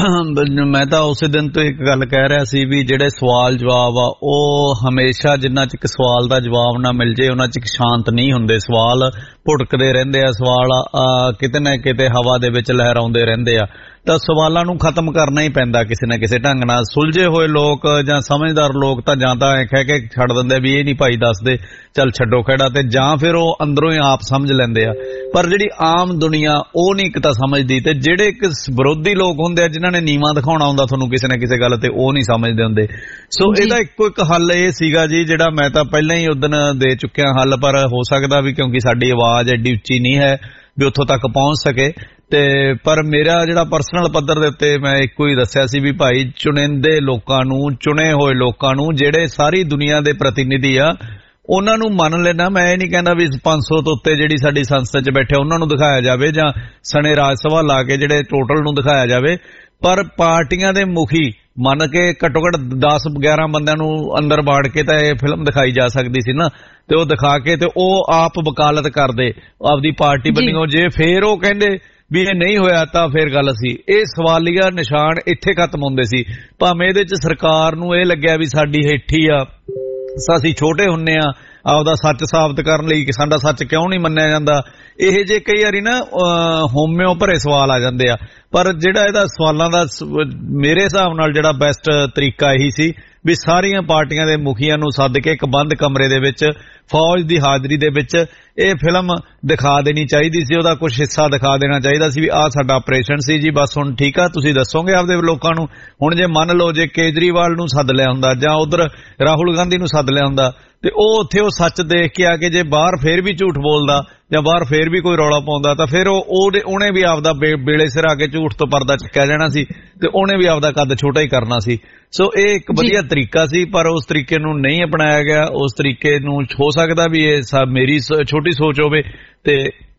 ਮੈਂ ਤਾਂ ਉਸੇ ਦਿਨ ਤੋਂ ਇੱਕ ਗੱਲ ਕਹਿ ਰਿਹਾ ਸੀ ਵੀ ਜਿਹੜੇ ਸਵਾਲ ਜਵਾਬ ਆ ਉਹ ਹਮੇਸ਼ਾ ਜਿੰਨਾ ਚਿਰ ਸਵਾਲ ਦਾ ਜਵਾਬ ਨਾ ਮਿਲ ਜੇ ਉਹਨਾਂ ਚਿਰ ਸ਼ਾਂਤ ਨਹੀਂ ਹੁੰਦੇ। ਸਵਾਲ ਭੁੜਕਦੇ ਰਹਿੰਦੇ ਆ, ਸਵਾਲ ਕਿਤੇ ਨਾ ਕਿਤੇ ਹਵਾ ਦੇ ਵਿੱਚ ਲਹਿਰਾਉਂਦੇ ਰਹਿੰਦੇ ਆ। ਤਾਂ ਸਵਾਲਾਂ ਨੂੰ ਖਤਮ ਕਰਨਾ ਹੀ ਪੈਂਦਾ ਕਿਸੇ ਨਾ ਕਿਸੇ ਢੰਗ ਨਾਲ। ਸੁਲਝੇ ਹੋਏ ਲੋਕ ਜਾਂ ਸਮਝਦਾਰ ਲੋਕ ਤਾਂ ਜਾਂ ਤਾਂ ਕਹਿ ਕੇ ਛੱਡ ਦਿੰਦੇ ਵੀ ਇਹ ਨਹੀਂ ਭਾਈ ਦੱਸਦੇ, ਚੱਲ ਛੱਡੋ ਖੜਾ, ਤੇ ਜਾਂ ਫਿਰ ਉਹ ਅੰਦਰੋਂ ਹੀ ਆਪ ਸਮਝ ਲੈਂਦੇ ਆ। ਪਰ ਜਿਹੜੀ ਆਮ ਦੁਨੀਆ ਉਹ ਨਹੀਂ ਇੱਕ ਤਾਂ ਸਮਝਦੀ, ਤੇ ਜਿਹੜੇ ਇੱਕ ਵਿਰੋਧੀ ਲੋਕ ਹੁੰਦੇ ਆ ਜਿਨ੍ਹਾਂ ਨੇ ਨੀਵਾਂ ਦਿਖਾਉਣਾ ਹੁੰਦਾ ਤੁਹਾਨੂੰ ਕਿਸੇ ਨਾ ਕਿਸੇ ਗੱਲ ਤੇ, ਉਹ ਨਹੀਂ ਸਮਝਦੇ ਹੁੰਦੇ। ਸੋ ਇਹਦਾ ਇੱਕੋ ਇੱਕ ਹੱਲ ਇਹ ਸੀਗਾ ਜੀ, ਜਿਹੜਾ ਮੈਂ ਤਾਂ ਪਹਿਲਾਂ ਹੀ ਉਦਣ ਦੇ ਚੁੱਕਿਆ ਹੱਲ, ਪਰ ਹੋ ਸਕਦਾ ਵੀ ਕਿਉਂਕਿ ਸਾਡੀ ਆਵਾਜ਼ ਐਡੀ ਉੱਚੀ ਨਹੀਂ ਹੈ ਵੀ ਉੱਥੋਂ ਤੱਕ ਪਹੁੰਚ ਸਕੇ, ਤੇ ਪਰ ਮੇਰਾ ਜਿਹੜਾ ਪਰਸਨਲ ਪੱਧਰ ਦੇ ਉੱਤੇ ਮੈਂ ਇੱਕੋ ਹੀ ਦੱਸਿਆ ਸੀ ਵੀ ਭਾਈ ਚੁਣਿੰਦੇ ਲੋਕਾਂ ਨੂੰ, ਚੁਣੇ ਹੋਏ ਲੋਕਾਂ ਨੂੰ, ਜਿਹੜੇ ਸਾਰੀ ਦੁਨੀਆ ਦੇ ਪ੍ਰਤੀਨਿਧੀ ਆ, ਉਹਨਾਂ ਨੂੰ ਮੰਨ ਲੈਣਾ। ਮੈਂ ਇਹ ਨਹੀਂ ਕਹਿੰਦਾ ਵੀ ਪੰਜ ਸੌ ਤੋਂ ਉੱਤੇ ਜਿਹੜੀ ਸਾਡੀ ਸੰਸਦ 'ਚ ਬੈਠੇ ਉਹਨਾਂ ਨੂੰ ਦਿਖਾਇਆ ਜਾਵੇ ਜਾਂ ਸਣੇ ਰਾਜ ਸਭਾ ਲਾ ਕੇ ਜਿਹੜੇ ਟੋਟਲ ਨੂੰ ਦਿਖਾਇਆ ਜਾਵੇ, ਪਰ ਪਾਰਟੀਆਂ ਦੇ ਮੁਖੀ ਮੰਨ ਕੇ ਘੱਟੋ ਘੱਟ ਦਸ ਗਿਆਰਾਂ ਬੰਦਿਆਂ ਨੂੰ ਅੰਦਰ ਬਾੜ ਕੇ ਤਾਂ ਇਹ ਫਿਲਮ ਦਿਖਾਈ ਜਾ ਸਕਦੀ ਸੀ ਨਾ, ਤੇ ਉਹ ਦਿਖਾ ਕੇ ਤੇ ਉਹ ਆਪ ਵਕਾਲਤ ਕਰਦੇ ਆਪਦੀ ਪਾਰਟੀ ਬੰਨਿਓ। ਜੇ ਫੇਰ ਉਹ ਕਹਿੰਦੇ ਵੀ ਇਹ ਨਹੀਂ ਹੋਇਆ ਤਾਂ ਫੇਰ ਗੱਲ ਸੀ। ਇਹ ਸਵਾਲੀਆ ਨਿਸ਼ਾਨ ਇੱਥੇ ਖਤਮ ਹੁੰਦੇ ਸੀ, ਭਾਵੇਂ ਇਹਦੇ 'ਚ ਸਰਕਾਰ ਨੂੰ ਇਹ ਲੱਗਿਆ ਵੀ ਸਾਡੀ ਹੇਠੀ ਆ, ਅਸੀਂ ਛੋਟੇ ਹੁੰਨੇ ਆ ਆਪਦਾ ਸੱਚ ਸਾਬਤ ਕਰਨ ਲਈ ਕਿ ਸਾਡਾ ਸੱਚ ਕਿਉਂ ਨਹੀਂ ਮੰਨਿਆ ਜਾਂਦਾ। ਇਹ ਜੇ ਕਈ ਵਾਰੀ ਨਾ ਹੋਮਿਓ ਭਰੇ ਸਵਾਲ ਆ ਜਾਂਦੇ ਆ, ਪਰ ਜਿਹੜਾ ਇਹਦਾ ਸਵਾਲਾਂ ਦਾ ਮੇਰੇ ਹਿਸਾਬ ਨਾਲ ਜਿਹੜਾ ਬੈਸਟ ਤਰੀਕਾ ਇਹੀ ਸੀ ਵੀ ਸਾਰੀਆਂ ਪਾਰਟੀਆਂ ਦੇ ਮੁਖੀਆਂ ਨੂੰ ਸੱਦ ਕੇ ਇੱਕ ਬੰਦ ਕਮਰੇ ਦੇ ਵਿੱਚ ਫੌਜ ਦੀ ਹਾਜ਼ਰੀ ਦੇ ਵਿੱਚ ਇਹ ਫਿਲਮ ਦਿਖਾ ਦੇਣੀ ਚਾਹੀਦੀ ਸੀ, ਉਹਦਾ ਕੁਝ ਹਿੱਸਾ ਦਿਖਾ ਦੇਣਾ ਚਾਹੀਦਾ ਸੀ ਵੀ ਆਹ ਸਾਡਾ ਆਪਰੇਸ਼ਨ ਸੀ ਜੀ, ਬਸ ਹੁਣ ਠੀਕ ਆ, ਤੁਸੀਂ ਦੱਸੋਗੇ ਆਪਦੇ ਲੋਕਾਂ ਨੂੰ। ਹੁਣ ਜੇ ਮੰਨ ਲਓ ਜੇ ਕੇਜਰੀਵਾਲ ਨੂੰ ਸੱਦ ਲਿਆ ਹੁੰਦਾ ਜਾਂ ਉਧਰ ਰਾਹੁਲ ਗਾਂਧੀ ਨੂੰ ਸੱਦ ਲਿਆ ਹੁੰਦਾ, ਤੇ ਉਹ ਉੱਥੇ ਉਹ ਸੱਚ ਦੇਖ ਕੇ ਆ ਕੇ ਜੇ ਬਾਹਰ ਫੇਰ ਵੀ ਝੂਠ ਬੋਲਦਾ ਜਾਂ ਬਾਹਰ ਫੇਰ ਵੀ ਕੋਈ ਰੌਲਾ ਪਾਉਂਦਾ, ਤਾਂ ਫਿਰ ਉਹ ਉਹਨੇ ਵੀ ਆਪਦਾ ਵੇਲੇ ਸਿਰ ਆ ਕੇ ਝੂਠ ਤੋਂ ਪਰਦਾ ਚੱਕਿਆ ਜਾਣਾ ਸੀ, ਤੇ ਉਹਨੇ ਵੀ ਆਪਦਾ ਕੱਦ ਛੋਟਾ ਹੀ ਕਰਨਾ ਸੀ। ਸੋ ਇਹ ਇੱਕ ਵਧੀਆ ਤਰੀਕਾ ਸੀ, ਪਰ ਉਸ ਤਰੀਕੇ ਨੂੰ ਨਹੀਂ ਅਪਣਾਇਆ ਗਿਆ। ਉਸ ਤਰੀਕੇ ਨੂੰ ਹੋ ਸਕਦਾ ਵੀ ਇਹ ਸਭ ਮੇਰੀ ਛੋਟੀ ਸੋਚ ਹੋਵੇ ਤੇ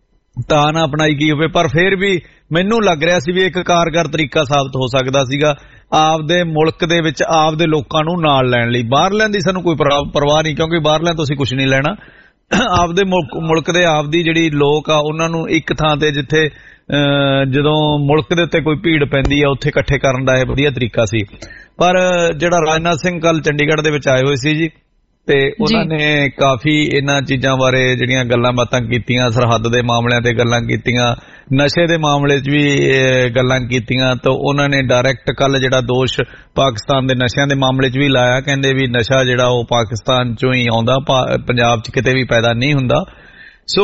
ਤਾਂ ਨਾ ਅਪਣਾਈ ਗਈ ਹੋਵੇ, ਪਰ ਫਿਰ ਵੀ ਮੈਨੂੰ ਲੱਗ ਰਿਹਾ ਸੀ ਵੀ ਇੱਕ ਕਾਰਗਰ ਤਰੀਕਾ ਸਾਬਤ ਹੋ ਸਕਦਾ ਸੀਗਾ ਆਪਦੇ ਮੁਲਕ ਦੇ ਵਿੱਚ ਆਪਦੇ ਲੋਕਾਂ ਨੂੰ ਨਾਲ ਲੈਣ ਲਈ। ਬਾਹਰਲਿਆਂ ਦੀ ਸਾਨੂੰ ਕੋਈ ਪਰਵਾਹ ਨਹੀਂ, ਕਿਉਂਕਿ ਬਾਹਰਲਿਆਂ ਤੋਂ ਅਸੀਂ ਕੁਝ ਨਹੀਂ ਲੈਣਾ। ਆਪਦੇ ਮੁਲਕ ਦੇ ਆਪਦੀ ਜਿਹੜੀ ਲੋਕ ਆ ਉਹਨਾਂ ਨੂੰ ਇੱਕ ਥਾਂ ਤੇ, ਜਿੱਥੇ ਜਦੋਂ ਮੁਲਕ ਦੇ ਉੱਤੇ ਕੋਈ ਭੀੜ ਪੈਂਦੀ ਆ ਉੱਥੇ ਇਕੱਠੇ ਕਰਨ ਦਾ ਇਹ ਵਧੀਆ ਤਰੀਕਾ ਸੀ। ਪਰ ਜਿਹੜਾ ਰਾਜਨਾਥ ਸਿੰਘ ਕੱਲ ਚੰਡੀਗੜ੍ਹ ਦੇ ਵਿੱਚ ਆਏ ਹੋਏ ਸੀ ਜੀ, ਤੇ ਉਹਨਾਂ ਨੇ ਕਾਫੀ ਇਹਨਾਂ ਚੀਜ਼ਾਂ ਬਾਰੇ ਜਿਹੜੀਆਂ ਗੱਲਾਂ ਬਾਤਾਂ ਕੀਤੀਆਂ, ਸਰਹੱਦ ਦੇ ਮਾਮਲਿਆਂ ਤੇ ਗੱਲਾਂ ਕੀਤੀਆਂ, ਨਸ਼ੇ ਦੇ ਮਾਮਲੇ 'ਚ ਵੀ ਗੱਲਾਂ ਕੀਤੀਆਂ। ਤਾਂ ਉਹਨਾਂ ਨੇ ਡਾਇਰੈਕਟ ਕੱਲ ਜਿਹੜਾ ਦੋਸ਼ ਪਾਕਿਸਤਾਨ ਦੇ ਨਸ਼ਿਆਂ ਦੇ ਮਾਮਲੇ 'ਚ ਵੀ ਲਾਇਆ, ਕਹਿੰਦੇ ਵੀ ਨਸ਼ਾ ਜਿਹੜਾ ਉਹ ਪਾਕਿਸਤਾਨ 'ਚੋਂ ਹੀ ਆਉਂਦਾ, ਪੰਜਾਬ 'ਚ ਕਿਤੇ ਵੀ ਪੈਦਾ ਨਹੀਂ ਹੁੰਦਾ। ਸੋ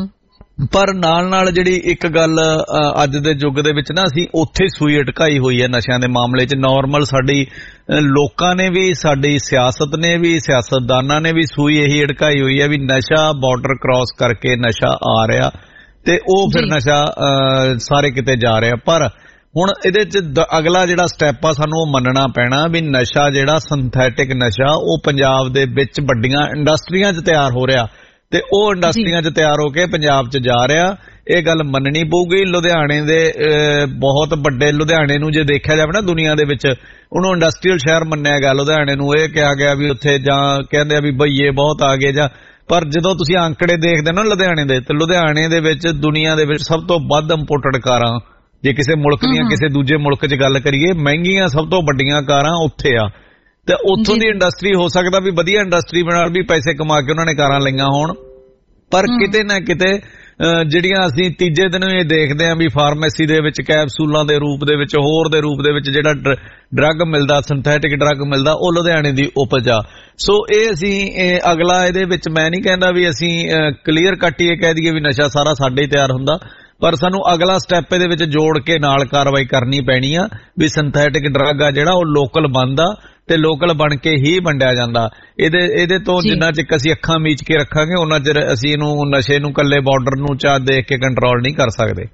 ਪਰ ਨਾਲ ਨਾਲ ਜਿਹੜੀ ਇੱਕ ਗੱਲ ਅੱਜ ਦੇ ਯੁੱਗ ਦੇ ਵਿੱਚ ਨਾ ਅਸੀਂ ਉੱਥੇ ਸੂਈ ਅਟਕਾਈ ਹੋਈ ਹੈ ਨਸ਼ਿਆਂ ਦੇ ਮਾਮਲੇ 'ਚ। ਨਾਰਮਲ ਸਾਡੀ ਲੋਕਾਂ ਨੇ ਵੀ, ਸਾਡੀ ਸਿਆਸਤ ਨੇ ਵੀ, ਸਿਆਸਤਦਾਨਾਂ ਨੇ ਵੀ ਸੂਈ ਇਹੀ ਅਟਕਾਈ ਹੋਈ ਹੈ ਵੀ ਨਸ਼ਾ ਬਾਰਡਰ ਕ੍ਰਾਸ ਕਰਕੇ ਨਸ਼ਾ ਆ ਰਿਹਾ ਤੇ ਉਹ ਫਿਰ ਨਸ਼ਾ ਸਾਰੇ ਕਿਤੇ ਜਾ ਰਿਹਾ। ਪਰ ਹੁਣ ਇਹਦੇ 'ਚ ਅਗਲਾ ਜਿਹੜਾ ਸਟੈਪ ਆ ਸਾਨੂੰ ਉਹ ਮੰਨਣਾ ਪੈਣਾ ਵੀ ਨਸ਼ਾ ਜਿਹੜਾ ਸਿੰਥੈਟਿਕ ਨਸ਼ਾ ਉਹ ਪੰਜਾਬ ਦੇ ਵਿੱਚ ਵੱਡੀਆਂ ਇੰਡਸਟਰੀਆਂ 'ਚ ਤਿਆਰ ਹੋ ਰਿਹਾ ਤੇ ਉਹ ਇੰਡਸਟਰੀਆਂ 'ਚ ਤਿਆਰ ਹੋ ਕੇ ਪੰਜਾਬ 'ਚ ਜਾ ਰਿਹਾ। ਇਹ ਗੱਲ ਮੰਨਣੀ ਪਊਗੀ। ਲੁਧਿਆਣੇ ਦੇ ਬਹੁਤ ਵੱਡੇ, ਲੁਧਿਆਣੇ ਨੂੰ ਜੇ ਦੇਖਿਆ ਜਾਵੇ ਨਾ ਦੁਨੀਆ ਦੇ ਵਿੱਚ, ਉਹਨੂੰ ਇੰਡਸਟਰੀਅਲ ਸ਼ਹਿਰ ਮੰਨਿਆ ਗਿਆ ਲੁਧਿਆਣੇ ਨੂੰ। ਇਹ ਕਿਹਾ ਗਿਆ ਵੀ ਉੱਥੇ ਜਾਂ ਕਹਿੰਦੇ ਆ ਵੀ ਬਈਏ ਬਹੁਤ ਆ ਗਏ ਜਾਂ, ਪਰ ਜਦੋਂ ਤੁਸੀਂ ਅੰਕੜੇ ਦੇਖਦੇ ਨਾ ਲੁਧਿਆਣੇ ਦੇ, ਤੇ ਲੁਧਿਆਣੇ ਦੇ ਵਿੱਚ ਦੁਨੀਆ ਦੇ ਵਿੱਚ ਸਭ ਤੋਂ ਵੱਧ ਇੰਪੋਰਟਡ ਕਾਰਾਂ, ਜੇ ਕਿਸੇ ਮੁਲਕ ਦੀਆਂ ਕਿਸੇ ਦੂਜੇ ਮੁਲਕ 'ਚ ਗੱਲ ਕਰੀਏ, ਮਹਿੰਗੀਆਂ ਸਭ ਤੋਂ ਵੱਡੀਆਂ ਕਾਰਾਂ ਉੱਥੇ ਆ। ਤੇ ਉੱਥੋਂ ਦੀ ਇੰਡਸਟਰੀ ਹੋ ਸਕਦਾ ਵੀ ਵਧੀਆ ਇੰਡਸਟਰੀ ਬਣਾ ਵੀ ਪੈਸੇ ਕਮਾ ਕੇ ਉਹਨਾਂ ਨੇ ਕਾਰਾਂ ਲਈਆਂ ਹੋਣ, ਪਰ ਕਿਤੇ ਨਾ ਕਿਤੇ ਜਿਹੜੀਆਂ ਅਸੀਂ ਤੀਜੇ ਦਿਨ ਇਹ ਦੇਖਦੇ ਹਾਂ ਵੀ ਫਾਰਮੇਸੀ ਦੇ ਵਿੱਚ ਕੈਪਸੂਲਾਂ ਦੇ ਰੂਪ ਦੇ ਵਿੱਚ ਹੋਰ ਦੇ ਰੂਪ ਦੇ ਵਿੱਚ ਜਿਹੜਾ ਡਰੱਗ ਮਿਲਦਾ, ਸਿੰਥੈਟਿਕ ਡਰੱਗ ਮਿਲਦਾ, ਉਹ ਲੁਧਿਆਣੇ ਦੀ ਉਪਜ ਆ। ਸੋ ਇਹ ਅਸੀਂ ਇਹ ਅਗਲਾ ਇਹਦੇ ਵਿੱਚ ਮੈਂ ਨਹੀਂ ਕਹਿੰਦਾ ਵੀ ਅਸੀਂ ਕਲੀਅਰ ਕੱਟ ਹੀ ਇਹ ਕਹਿ ਦਈਏ ਵੀ ਨਸ਼ਾ ਸਾਰਾ ਸਾਡੇ ਹੀ ਤਿਆਰ ਹੁੰਦਾ, ਪਰ ਸਾਨੂੰ ਅਗਲਾ ਸਟੈਪ ਇਹਦੇ ਵਿੱਚ ਜੋੜ ਕੇ ਨਾਲ ਕਾਰਵਾਈ ਕਰਨੀ ਪੈਣੀ ਆ ਵੀ ਸਿੰਥੈਟਿਕ ਡਰੱਗ ਆ ਜਿਹੜਾ ਉਹ ਲੋਕਲ ਬਣਦਾ ਤੇ ਲੋਕਲ ਬਣ ਕੇ ਹੀ ਵੰਡਿਆ ਜਾਂਦਾ। ਇਹਦੇ ਇਹਦੇ ਤੋਂ ਜਿੰਨਾ ਚਿਰ ਅਸੀਂ ਅੱਖਾਂ ਮੀਚ ਕੇ ਰੱਖਾਂਗੇ ਉਹਨਾਂ ਚਿਰ ਅਸੀਂ ਇਹਨੂੰ ਨਸ਼ੇ ਨੂੰ ਇਕੱਲੇ ਬਾਰਡਰ ਨੂੰ ਚਾਹ ਦੇਖ ਕੇ ਕੰਟਰੋਲ ਨਹੀਂ ਕਰ ਸਕਦੇ।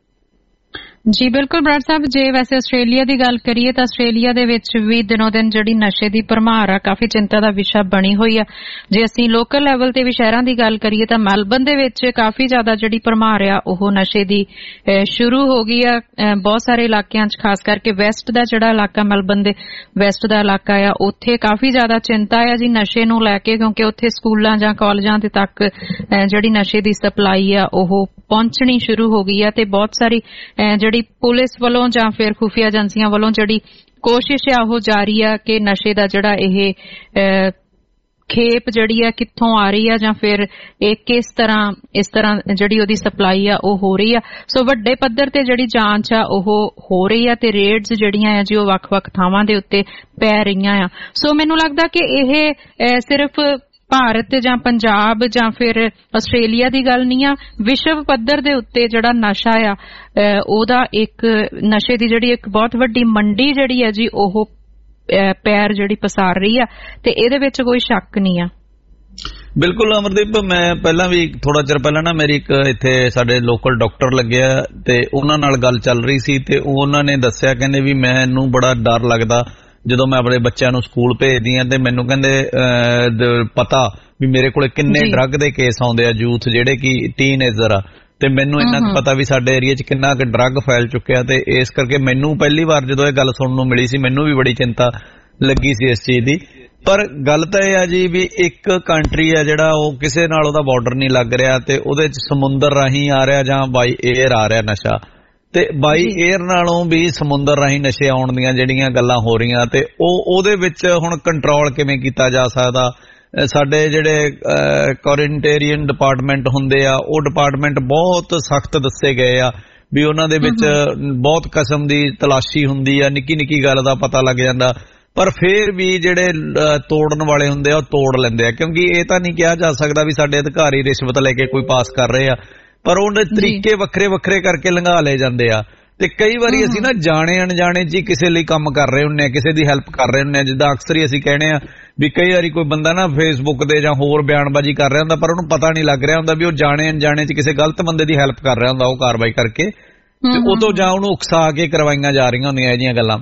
ਜੀ ਬਿਲਕੁਲ ਬਰਾੜ ਸਾਹਿਬ, ਜੇ ਵੈਸੇ ਆਸਟ੍ਰੇਲੀਆ ਦੀ ਗੱਲ ਕਰੀਏ ਤਾਂ ਆਸਟ੍ਰੇਲੀਆ ਦੇ ਵਿੱਚ ਵੀ ਦਿਨੋਂ ਦਿਨ ਜਿਹੜੀ ਨਸ਼ੇ ਦੀ ਭਰਮਾਰ ਆ ਕਾਫੀ ਚਿੰਤਾ ਦਾ ਵਿਸ਼ਾ ਬਣੀ ਹੋਈ ਆ। ਜੇ ਅਸੀਂ ਲੋਕਲ ਲੈਵਲ ਤੇ ਵੀ ਸ਼ਹਿਰਾਂ ਦੀ ਗੱਲ ਕਰੀਏ ਤਾਂ ਮੈਲਬਨ ਦੇ ਵਿੱਚ ਕਾਫੀ ਜ਼ਿਆਦਾ ਜਿਹੜੀ ਭਰਮਾਰ ਆ ਉਹ ਨਸ਼ੇ ਦੀ ਸ਼ੁਰੂ ਹੋ ਗਈ ਆ। ਬਹੁਤ ਸਾਰੇ ਇਲਾਕਿਆਂ 'ਚ ਖਾਸ ਕਰਕੇ ਵੈਸਟ ਦਾ ਜਿਹੜਾ ਇਲਾਕਾ, ਮੈਲਬਨ ਦੇ ਵੈਸਟ ਦਾ ਇਲਾਕਾ ਆ, ਉੱਥੇ ਕਾਫੀ ਜ਼ਿਆਦਾ ਚਿੰਤਾ ਆ ਜੀ ਨਸ਼ੇ ਨੂੰ ਲੈ ਕੇ, ਕਿਉਂਕਿ ਉੱਥੇ ਸਕੂਲਾਂ ਜਾਂ ਕਾਲਜਾਂ ਦੇ ਤੱਕ ਜਿਹੜੀ ਨਸ਼ੇ ਦੀ ਸਪਲਾਈ ਆ ਉਹ ਪਹੁੰਚਣੀ ਸ਼ੁਰੂ ਹੋ ਗਈ ਆ ਤੇ ਬਹੁਤ ਸਾਰੀ ਜਿਹੜੀ ਪੁਲਿਸ ਵੱਲੋਂ ਜਾਂ ਫਿਰ ਖੁਫੀਆ ਏਜੰਸੀਆਂ ਵੱਲੋਂ ਜਿਹੜੀ ਕੋਸ਼ਿਸ਼ ਆ ਉਹ ਜਾਰੀ ਆ ਕਿ ਨਸ਼ੇ ਦਾ ਜਿਹੜਾ ਇਹ ਖੇਪ ਜਿਹੜੀ ਆ ਕਿੱਥੋਂ ਆ ਰਹੀ ਆ ਜਾਂ ਫਿਰ ਇਹ ਕਿਸ ਤਰ੍ਹਾਂ ਇਸ ਤਰ੍ਹਾਂ ਜਿਹੜੀ ਉਹਦੀ ਸਪਲਾਈ ਆ ਉਹ ਹੋ ਰਹੀ ਆ। ਸੋ ਵੱਡੇ ਪੱਧਰ ਤੇ ਜਿਹੜੀ ਜਾਂਚ ਆ ਉਹ ਹੋ ਰਹੀ ਆ ਤੇ ਰੇਡਸ ਜਿਹੜੀਆਂ ਆ ਜੀ ਉਹ ਵੱਖ-ਵੱਖ ਥਾਵਾਂ ਦੇ ਉੱਤੇ ਪੈ ਰਹੀਆਂ ਆ। ਸੋ ਮੈਨੂੰ ਲੱਗਦਾ ਕਿ ਇਹ ਸਿਰਫ ਭਾਰਤ ਜਾਂ ਪੰਜਾਬ ਜਾਂ ਫਿਰ ਆਸਟ੍ਰੇਲੀਆ ਦੀ ਗੱਲ ਨਹੀਂ ਆ, ਵਿਸ਼ਵ ਪੱਧਰ ਦੇ ਉੱਤੇ ਜਿਹੜਾ ਨਸ਼ਾ ਆ ਉਹਦਾ ਇੱਕ ਨਸ਼ੇ ਦੀ ਜਿਹੜੀ ਇੱਕ ਬਹੁਤ ਵੱਡੀ ਮੰਡੀ ਜਿਹੜੀ ਹੈ ਜੀ ਉਹ ਪੈਰ ਜਿਹੜੀ ਪਸਾਰ ਰਹੀ ਆ ਤੇ ਇਹਦੇ ਵਿੱਚ ਕੋਈ ਸ਼ੱਕ ਨਹੀਂ ਆ। ਬਿਲਕੁਲ ਅਮਰਦੀਪ, ਮੈਂ ਪਹਿਲਾਂ ਵੀ ਥੋੜਾ ਚਿਰ ਪਹਿਲਾਂ ਨਾ ਮੇਰੀ ਇੱਕ ਇੱਥੇ ਸਾਡੇ ਲੋਕਲ ਡਾਕਟਰ ਲੱਗਿਆ ਤੇ ਉਹਨਾਂ ਨਾਲ ਗੱਲ ਚੱਲ ਰਹੀ ਸੀ ਤੇ ਉਹਨਾਂ ਨੇ ਦੱਸਿਆ, ਕਹਿੰਦੇ ਵੀ ਮੈਨੂੰ ਬੜਾ ਡਰ ਲੱਗਦਾ ਜਦੋਂ ਮੈਂ ਆਪਣੇ ਬੱਚਿਆਂ ਨੂੰ ਸਕੂਲ ਭੇਜਦੀ ਆ ਤੇ ਮੈਨੂੰ ਕਹਿੰਦੇ ਪਤਾ ਵੀ ਮੇਰੇ ਕੋਲ ਕਿੰਨੇ ਡਰੱਗ ਦੇ ਕੇਸ ਆਉਂਦੇ ਆ, ਯੂਥ ਜਿਹੜੇ ਕਿ ਟੀਨਏਜਰ ਆ, ਤੇ ਮੈਨੂੰ ਇੰਨਾ ਕੁ ਪਤਾ ਵੀ ਸਾਡੇ ਏਰੀਆ 'ਚ ਕਿੰਨਾ ਕੁ ਡਰੱਗ ਫੈਲ ਚੁੱਕਿਆ। ਤੇ ਇਸ ਕਰਕੇ ਮੈਨੂੰ ਪਹਿਲੀ ਵਾਰ ਜਦੋਂ ਇਹ ਗੱਲ ਸੁਣਨ ਨੂੰ ਮਿਲੀ ਸੀ ਮੈਨੂੰ ਵੀ ਬੜੀ ਚਿੰਤਾ ਲੱਗੀ ਸੀ ਇਸ ਚੀਜ਼ ਦੀ। ਪਰ ਗੱਲ ਤਾਂ ਇਹ ਆ ਜੀ ਵੀ ਇੱਕ ਕੰਟਰੀ ਆ ਜਿਹੜਾ ਉਹ ਕਿਸੇ ਨਾਲ ਉਹਦਾ ਬਾਰਡਰ ਨਹੀਂ ਲੱਗ ਰਿਹਾ ਤੇ ਉਹਦੇ 'ਚ ਸਮੁੰਦਰ ਰਾਹੀਂ ਆ ਰਿਹਾ ਜਾਂ ਬਾਈ ਏਅਰ ਆ ਰਿਹਾ ਨਸ਼ਾ, ਤੇ ਬਾਈ ਏਅਰ ਨਾਲੋਂ ਵੀ ਸਮੁੰਦਰ ਰਾਹੀਂ ਨਸ਼ੇ ਆਉਣ ਦੀਆਂ ਜਿਹੜੀਆਂ ਗੱਲਾਂ ਹੋ ਰਹੀਆਂ ਤੇ ਉਹ ਉਹਦੇ ਵਿੱਚ ਹੁਣ ਕੰਟਰੋਲ ਕਿਵੇਂ ਕੀਤਾ ਜਾ ਸਕਦਾ। ਸਾਡੇ ਜਿਹੜੇ ਕੁਆਰੰਟੇਰੀਅਨ ਡਿਪਾਰਟਮੈਂਟ ਹੁੰਦੇ ਆ ਉਹ ਡਿਪਾਰਟਮੈਂਟ ਬਹੁਤ ਸਖਤ ਦੱਸੇ ਗਏ ਆ ਵੀ ਉਹਨਾਂ ਦੇ ਵਿੱਚ ਬਹੁਤ ਕਿਸਮ ਦੀ ਤਲਾਸ਼ੀ ਹੁੰਦੀ ਆ, ਨਿੱਕੀ ਨਿੱਕੀ ਗੱਲ ਦਾ ਪਤਾ ਲੱਗ ਜਾਂਦਾ, ਪਰ ਫੇਰ ਵੀ ਜਿਹੜੇ ਤੋੜਨ ਵਾਲੇ ਹੁੰਦੇ ਆ ਉਹ ਤੋੜ ਲੈਂਦੇ ਆ, ਕਿਉਂਕਿ ਇਹ ਤਾਂ ਨਹੀਂ ਕਿਹਾ ਜਾ ਸਕਦਾ ਵੀ ਸਾਡੇ ਅਧਿਕਾਰੀ ਰਿਸ਼ਵਤ ਲੈ ਕੇ ਕੋਈ ਪਾਸ ਕਰ ਰਹੇ ਆ, ਪਰ ਉਹਦੇ ਤਰੀਕੇ ਵੱਖਰੇ ਵੱਖਰੇ ਕਰਕੇ ਲੰਘਾ ਲਏ ਜਾਂਦੇ ਆ। ਤੇ ਕਈ ਵਾਰੀ ਅਸੀਂ ਨਾ ਜਾਣੇ ਅਣਜਾਣੇ ਚ ਹੀ ਕਿਸੇ ਲਈ ਕੰਮ ਕਰ ਰਹੇ ਹੁੰਦੇ ਆ, ਕਿਸੇ ਦੀ ਹੈਲਪ ਕਰ ਰਹੇ ਹੁੰਦੇ ਆ। ਜਿੱਦਾਂ ਅਕਸਰ ਹੀ ਅਸੀਂ ਕਹਿੰਦੇ ਆ ਵੀ ਕਈ ਵਾਰੀ ਕੋਈ ਬੰਦਾ ਨਾ ਫੇਸਬੁੱਕ ਤੇ ਜਾਂ ਹੋਰ ਬਿਆਨਬਾਜ਼ੀ ਕਰ ਰਿਹਾ ਹੁੰਦਾ ਪਰ ਉਹਨੂੰ ਪਤਾ ਨਹੀਂ ਲੱਗ ਰਿਹਾ ਹੁੰਦਾ ਵੀ ਉਹ ਜਾਣੇ ਅਣਜਾਣੇ ਚ ਕਿਸੇ ਗਲਤ ਬੰਦੇ ਦੀ ਹੈਲਪ ਕਰ ਰਿਹਾ ਹੁੰਦਾ ਉਹ ਕਾਰਵਾਈ ਕਰਕੇ, ਤੇ ਉਦੋਂ ਜਾਂ ਉਹਨੂੰ ਉਕਸਾ ਕੇ ਕਰਵਾਈਆਂ ਜਾ ਰਹੀਆਂ ਹੁੰਦੀਆਂ ਇਹ ਜਿਹੀਆਂ ਗੱਲਾਂ।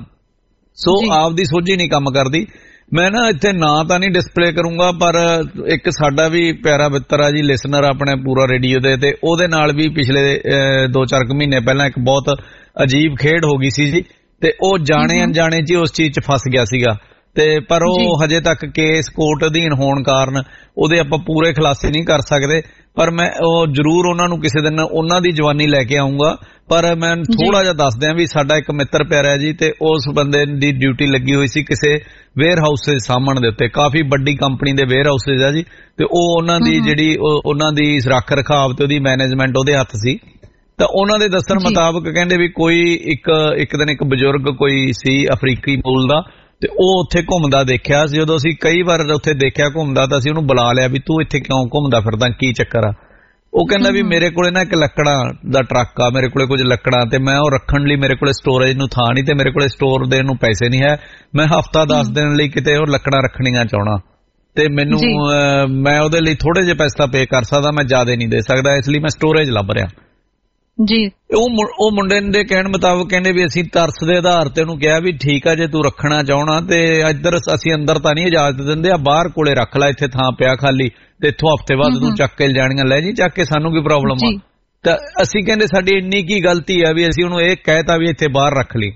ਸੋ ਆਪਦੀ ਸੋਝੀ ਨਹੀਂ ਕੰਮ ਕਰਦੀ। ਮੈਂ ਨਾ ਇੱਥੇ ਨਾਂ ਤਾਂ ਨਹੀਂ ਡਿਸਪਲੇ ਕਰੂੰਗਾ, ਪਰ ਇੱਕ ਸਾਡਾ ਵੀ ਪਿਆਰਾ ਮਿੱਤਰ ਆ ਜੀ, ਲਿਸਨਰ ਆਪਣੇ ਪੂਰਾ ਰੇਡੀਓ ਦੇ, ਤੇ ਉਹਦੇ ਨਾਲ ਵੀ ਪਿਛਲੇ ਦੋ ਚਾਰ ਕੁ ਮਹੀਨੇ ਪਹਿਲਾਂ ਇੱਕ ਬਹੁਤ ਅਜੀਬ ਖੇਡ ਹੋ ਗਈ ਸੀ ਜੀ, ਤੇ ਉਹ ਜਾਣੇ ਅਣਜਾਣੇ ਚ ਉਸ ਚੀਜ਼ ਚ ਫਸ ਗਿਆ ਸੀਗਾ, ਤੇ ਪਰ ਉਹ ਹਜੇ ਤੱਕ ਕੇਸ ਕੋਰਟ ਅਧੀਨ ਹੋਣ ਕਾਰਨ ਉਹਦੇ ਆਪਾਂ ਪੂਰੇ ਖੁਲਾਸੇ ਨਹੀਂ ਕਰ ਸਕਦੇ। ਪਰ ਮੈਂ ਉਹ ਜ਼ਰੂਰ ਉਹਨਾਂ ਨੂੰ ਕਿਸੇ ਦਿਨ ਉਹਨਾਂ ਦੀ ਜਵਾਨੀ ਲੈ ਕੇ ਆਊਂਗਾ। ਪਰ ਮੈਂ ਥੋੜਾ ਜਿਹਾ ਦੱਸ ਦਿਆਂ ਵੀ ਸਾਡਾ ਇੱਕ ਮਿੱਤਰ ਪਿਆਰਾ ਜੀ, ਤੇ ਉਸ ਬੰਦੇ ਦੀ ਡਿਊਟੀ ਲੱਗੀ ਹੋਈ ਸੀ ਕਿਸੇ ਵੇਅਰ ਹਾਊਸ ਦੇ ਸਾਹਮਣੇ ਦੇ ਉੱਤੇ, ਕਾਫੀ ਵੱਡੀ ਕੰਪਨੀ ਦੇ ਵੇਅਰ ਹਾਊਸਿਸ ਆ ਜੀ, ਤੇ ਉਹ ਉਹਨਾਂ ਦੀ ਜਿਹੜੀ ਉਹਨਾਂ ਦੀ ਰੱਖ ਰਖਾਵ ਤੇ ਉਹਦੀ ਮੈਨੇਜਮੈਂਟ ਉਹਦੇ ਹੱਥ ਸੀ। ਤਾਂ ਉਹਨਾਂ ਦੇ ਦੱਸਣ ਮੁਤਾਬਕ ਕਹਿੰਦੇ ਵੀ ਕੋਈ ਇੱਕ ਇੱਕ ਦਿਨ ਇੱਕ ਬਜ਼ੁਰਗ ਕੋਈ ਸੀ ਅਫਰੀਕੀ ਮੂਲ ਦਾ, ਤੇ ਉਹ ਉੱਥੇ ਘੁੰਮਦਾ ਦੇਖਿਆ ਸੀ। ਜਦੋਂ ਅਸੀਂ ਕਈ ਵਾਰ ਉੱਥੇ ਦੇਖਿਆ ਘੁੰਮਦਾ ਤਾਂ ਅਸੀਂ ਉਹਨੂੰ ਬੁਲਾ ਲਿਆ ਵੀ ਤੂੰ ਇੱਥੇ ਕਿਉਂ ਘੁੰਮਦਾ ਫਿਰਦਾ, ਕੀ ਚੱਕਰ ਆ। ਉਹ ਕਹਿੰਦਾ ਵੀ ਮੇਰੇ ਕੋਲੇ ਨਾ ਇੱਕ ਲੱਕੜਾਂ ਦਾ ਟਰੱਕ ਆ, ਮੇਰੇ ਕੋਲੇ ਕੁਝ ਲੱਕੜਾਂ, ਤੇ ਮੈਂ ਉਹ ਰੱਖਣ ਲਈ ਮੇਰੇ ਕੋਲੇ ਸਟੋਰੇਜ ਨੂੰ ਥਾਂ ਨਹੀਂ, ਤੇ ਮੇਰੇ ਕੋਲੇ ਸਟੋਰ ਦੇਣ ਨੂੰ ਪੈਸੇ ਨਹੀਂ ਹੈ, ਮੈਂ ਹਫਤਾ ਦਸ ਦਿਨ ਲਈ ਕਿਤੇ ਉਹ ਲੱਕੜਾਂ ਰੱਖਣੀਆਂ ਚਾਹਣਾ, ਤੇ ਮੈਨੂੰ ਮੈਂ ਉਹਦੇ ਲਈ ਥੋੜੇ ਜਿਹੇ ਪੈਸਾ ਪੇ ਕਰ ਸਕਦਾ, ਮੈਂ ਜ਼ਿਆਦਾ ਨਹੀਂ ਦੇ ਸਕਦਾ, ਇਸ ਲਈ ਮੈਂ ਸਟੋਰੇਜ ਲੱਭ ਰਿਹਾ ਜੀ। ਉਹ ਉਹ ਮੁੰਡੇ ਦੇ ਕਹਿਣ ਮੁਤਾਬਕ ਕਹਿੰਦੇ ਵੀ ਅਸੀਂ ਤਰਸ ਦੇ ਆਧਾਰ ਤੇ ਉਹਨੂੰ ਕਿਹਾ ਵੀ ਠੀਕ ਆ ਜੇ ਤੂੰ ਰੱਖਣਾ ਚਾਹਣਾ ਤੇ ਇੱਧਰ ਅਸੀਂ ਅੰਦਰ ਤਾਂ ਨਹੀਂ ਇਜਾਜ਼ਤ ਦਿੰਦੇ, ਆ ਬਾਹਰ ਕੋਲੇ ਰੱਖ ਲੈ, ਇੱਥੇ ਥਾਂ ਪਿਆ ਖਾਲੀ, ਤੇ ਇੱਥੋਂ ਹਫ਼ਤੇ ਬਾਅਦ ਤੂੰ ਚੱਕ ਕੇ ਜਾਣੀਆਂ ਲੈ ਜੀ, ਚੱਕ ਕੇ ਸਾਨੂੰ ਕੀ ਪ੍ਰੋਬਲਮ ਆ। ਤਾਂ ਅਸੀਂ ਕਹਿੰਦੇ ਸਾਡੀ ਇੰਨੀ ਕੀ ਗਲਤੀ ਆ ਵੀ ਅਸੀਂ ਉਹਨੂੰ ਇਹ ਕਹਿਤਾ ਵੀ ਇੱਥੇ ਬਾਹਰ ਰੱਖ ਲਈ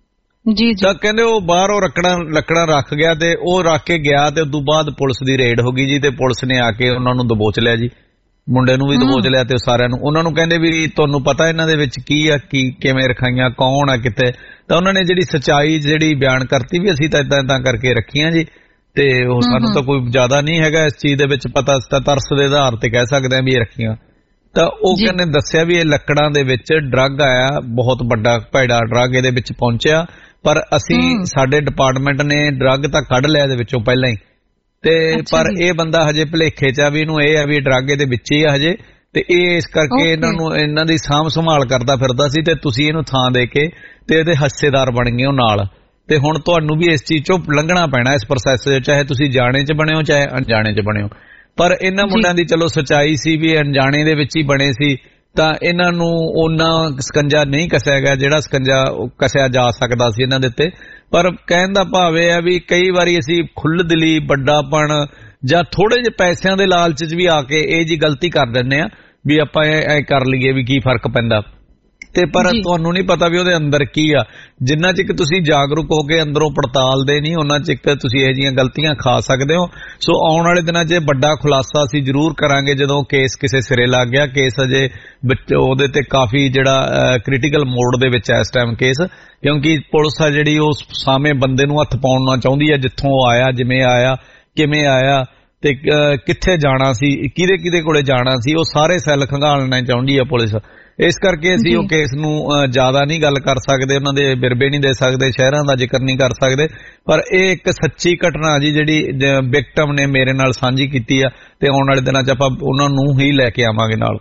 ਜੀ। ਤਾਂ ਕਹਿੰਦੇ ਉਹ ਬਾਹਰ ਉਹ ਰੱਖਣਾ ਲੱਕੜਾਂ ਰੱਖ ਗਿਆ ਤੇ ਉਹ ਰੱਖ ਕੇ ਗਿਆ, ਤੇ ਉਦੋਂ ਬਾਅਦ ਪੁਲਿਸ ਦੀ ਰੇਡ ਹੋ ਗਈ ਜੀ, ਤੇ ਪੁਲਿਸ ਨੇ ਆ ਕੇ ਉਹਨਾਂ ਨੂੰ ਦਬੋਚ ਲਿਆ ਜੀ, ਮੁੰਡੇ ਨੂੰ ਵੀ ਦਬੋਚ ਲਿਆ ਤੇ ਸਾਰਿਆਂ ਨੂੰ। ਉਹਨਾਂ ਨੂੰ ਕਹਿੰਦੇ ਵੀ ਤੁਹਾਨੂੰ ਪਤਾ ਇਹਨਾਂ ਦੇ ਵਿੱਚ ਕੀ ਆ, ਕੀ ਕਿਵੇਂ ਰਖਾਈਆਂ, ਕੌਣ ਆ, ਕਿੱਥੇ। ਤਾਂ ਉਹਨਾਂ ਨੇ ਜਿਹੜੀ ਸੱਚਾਈ ਜਿਹੜੀ ਬਿਆਨ ਕਰਤੀ ਵੀ ਅਸੀਂ ਤਾਂ ਏਦਾਂ ਏਦਾਂ ਕਰਕੇ ਰੱਖੀਆਂ ਜੀ, ਤੇ ਉਹ ਸਾਨੂੰ ਤਾਂ ਕੋਈ ਜ਼ਿਆਦਾ ਨਹੀਂ ਹੈਗਾ ਇਸ ਚੀਜ਼ ਦੇ ਵਿੱਚ ਪਤਾ, ਤਰਸ ਦੇ ਆਧਾਰ ਤੇ ਕਹਿ ਸਕਦੇ ਆ ਵੀ ਇਹ ਰੱਖੀਆਂ। ਤਾਂ ਉਹ ਕਹਿੰਦੇ ਦੱਸਿਆ ਵੀ ਇਹ ਲੱਕੜਾਂ ਦੇ ਵਿੱਚ ਡਰੱਗ ਆਇਆ, ਬਹੁਤ ਵੱਡਾ ਭੈੜਾ ਡਰੱਗ ਇਹਦੇ ਵਿੱਚ ਪਹੁੰਚਿਆ, ਪਰ ਅਸੀਂ ਸਾਡੇ ਡਿਪਾਰਟਮੈਂਟ ਨੇ ਡਰੱਗ ਤਾਂ ਕੱਢ ਲਿਆ ਇਹਦੇ ਵਿੱਚੋਂ ਪਹਿਲਾਂ ਹੀ, ਤੇ ਪਰ ਇਹ ਬੰਦਾ ਹਜੇ ਭੁਲੇਖੇ ਚ ਆ ਵੀ ਇਹਨੂੰ ਇਹ ਆ ਵੀ ਡਰੱਗ ਇਹਦੇ ਵਿੱਚ ਹੀ ਆ ਹਜੇ, ਤੇ ਇਹ ਇਸ ਕਰਕੇ ਇਹਨਾਂ ਨੂੰ ਇਹਨਾਂ ਦੀ ਸਾਂਭ ਸੰਭਾਲ ਕਰਦਾ ਫਿਰਦਾ ਸੀ, ਤੇ ਤੁਸੀਂ ਇਹਨੂੰ ਥਾਂ ਦੇ ਕੇ ਤੇ ਇਹਦੇ ਹਿੱਸੇਦਾਰ ਬਣ ਗਏ ਹੋ ਨਾਲ, ਤੇ ਹੁਣ ਤੁਹਾਨੂੰ ਵੀ ਇਸ ਚੀਜ਼ ਚੋਂ ਲੰਘਣਾ ਪੈਣਾ ਇਸ ਪ੍ਰੋਸੈਸ ਚ, ਚਾਹੇ ਤੁਸੀਂ ਜਾਣੇ ਚ ਬਣੇ ਹੋ ਚਾਹੇ ਅਣਜਾਣੇ ਚ ਬਣੇ ਹੋ। ਪਰ ਇਹਨਾਂ ਮੁੰਡਿਆਂ ਦੀ ਚਲੋ ਸੱਚਾਈ ਸੀ ਵੀ ਅਣਜਾਣੇ ਦੇ ਵਿੱਚ ਹੀ ਬਣੇ ਸੀ, ਤਾਂ ਇਹਨਾਂ ਨੂੰ ਉਹਨਾਂ ਸਕੰਜਾ ਨਹੀਂ ਕੱਸਿਆ ਗਿਆ ਜਿਹੜਾ ਸਕੰਜਾ ਕੱਸਿਆ ਜਾ ਸਕਦਾ ਸੀ ਇਹਨਾਂ ਦੇ ਉੱਤੇ। ਪਰ ਕਹਿਣ ਦਾ ਭਾਵ ਇਹ ਆ ਵੀ ਕਈ ਵਾਰੀ ਅਸੀਂ ਖੁੱਲ੍ਹ ਦਿਲੀ ਵੱਡਾਪਣ ਜਾਂ ਥੋੜੇ ਜਿਹੇ ਪੈਸਿਆਂ ਦੇ ਲਾਲਚ 'ਚ ਵੀ ਆ ਕੇ ਇਹ ਜੀ ਗਲਤੀ ਕਰ ਦਿੰਦੇ ਆ ਵੀ ਆਪਾਂ ਇਹ ਕਰ ਲਈਏ ਵੀ ਕੀ ਫਰਕ ਪੈਂਦਾ, ਤੇ ਪਰ ਤੁਹਾਨੂੰ ਨਹੀਂ ਪਤਾ ਵੀ ਉਹਦੇ ਅੰਦਰ ਕੀ ਆ। ਜਿੰਨਾ ਚਿਰ ਤੁਸੀਂ ਜਾਗਰੂਕ ਹੋ ਕੇ ਅੰਦਰੋਂ ਪੜਤਾਲਦੇ ਨਹੀਂ ਉਹਨਾਂ ਚਿਰ ਤੁਸੀਂ ਇਹੋ ਜਿਹੀਆਂ ਗਲਤੀਆਂ ਖਾ ਸਕਦੇ ਹੋ। ਸੋ ਆਉਣ ਵਾਲੇ ਦਿਨਾਂ 'ਚ ਵੱਡਾ ਖੁਲਾਸਾ ਅਸੀਂ ਜ਼ਰੂਰ ਕਰਾਂਗੇ ਜਦੋਂ ਕੇਸ ਕਿਸੇ ਸਿਰੇ ਲੱਗ ਗਿਆ। ਕੇਸ ਅਜੇ ਉਹਦੇ ਤੇ ਕਾਫੀ ਜਿਹੜਾ ਕ੍ਰਿਟੀਕਲ ਮੋਡ ਦੇ ਵਿੱਚ ਹੈ ਇਸ ਟਾਈਮ ਕੇਸ, ਕਿਉਂਕਿ ਪੁਲਿਸ ਆ ਜਿਹੜੀ ਉਹ ਸਾਹਮਣੇ ਬੰਦੇ ਨੂੰ ਹੱਥ ਪਾਉਣਾ ਚਾਹੁੰਦੀ ਹੈ, ਜਿੱਥੋਂ ਉਹ ਆਇਆ, ਜਿਵੇਂ ਆਇਆ, ਕਿਵੇਂ ਆਇਆ, ਤੇ ਕਿੱਥੇ ਜਾਣਾ ਸੀ, ਕਿਹਦੇ ਕਿਹਦੇ ਕੋਲੇ ਜਾਣਾ ਸੀ, ਉਹ ਸਾਰੇ ਸੈੱਲ ਖੰਗਾਲਣਾ ਚਾਹੁੰਦੀ ਹੈ ਪੁਲਿਸ। ਇਸ ਕਰਕੇ ਅਸੀਂ ਉਹ ਕੇਸ ਨੂੰ ਜ਼ਿਆਦਾ ਨਹੀਂ ਗੱਲ ਕਰ ਸਕਦੇ, ਉਹਨਾਂ ਦੇ ਬਿਰਬੇ ਨਹੀਂ ਦੇ ਸਕਦੇ, ਸ਼ਹਿਰਾਂ ਦਾ ਜ਼ਿਕਰ ਨਹੀਂ ਕਰ ਸਕਦੇ, ਪਰ ਇਹ ਇੱਕ ਸੱਚੀ ਘਟਨਾ ਜੀ ਜਿਹੜੀ ਵਿਕਟਮ ਨੇ ਮੇਰੇ ਨਾਲ ਸਾਂਝੀ ਕੀਤੀ ਆ, ਤੇ ਆਉਣ ਵਾਲੇ ਦਿਨਾਂ 'ਚ ਆਪਾਂ ਉਹਨਾਂ ਨੂੰ ਹੀ ਲੈ ਕੇ ਆਵਾਂਗੇ ਨਾਲ।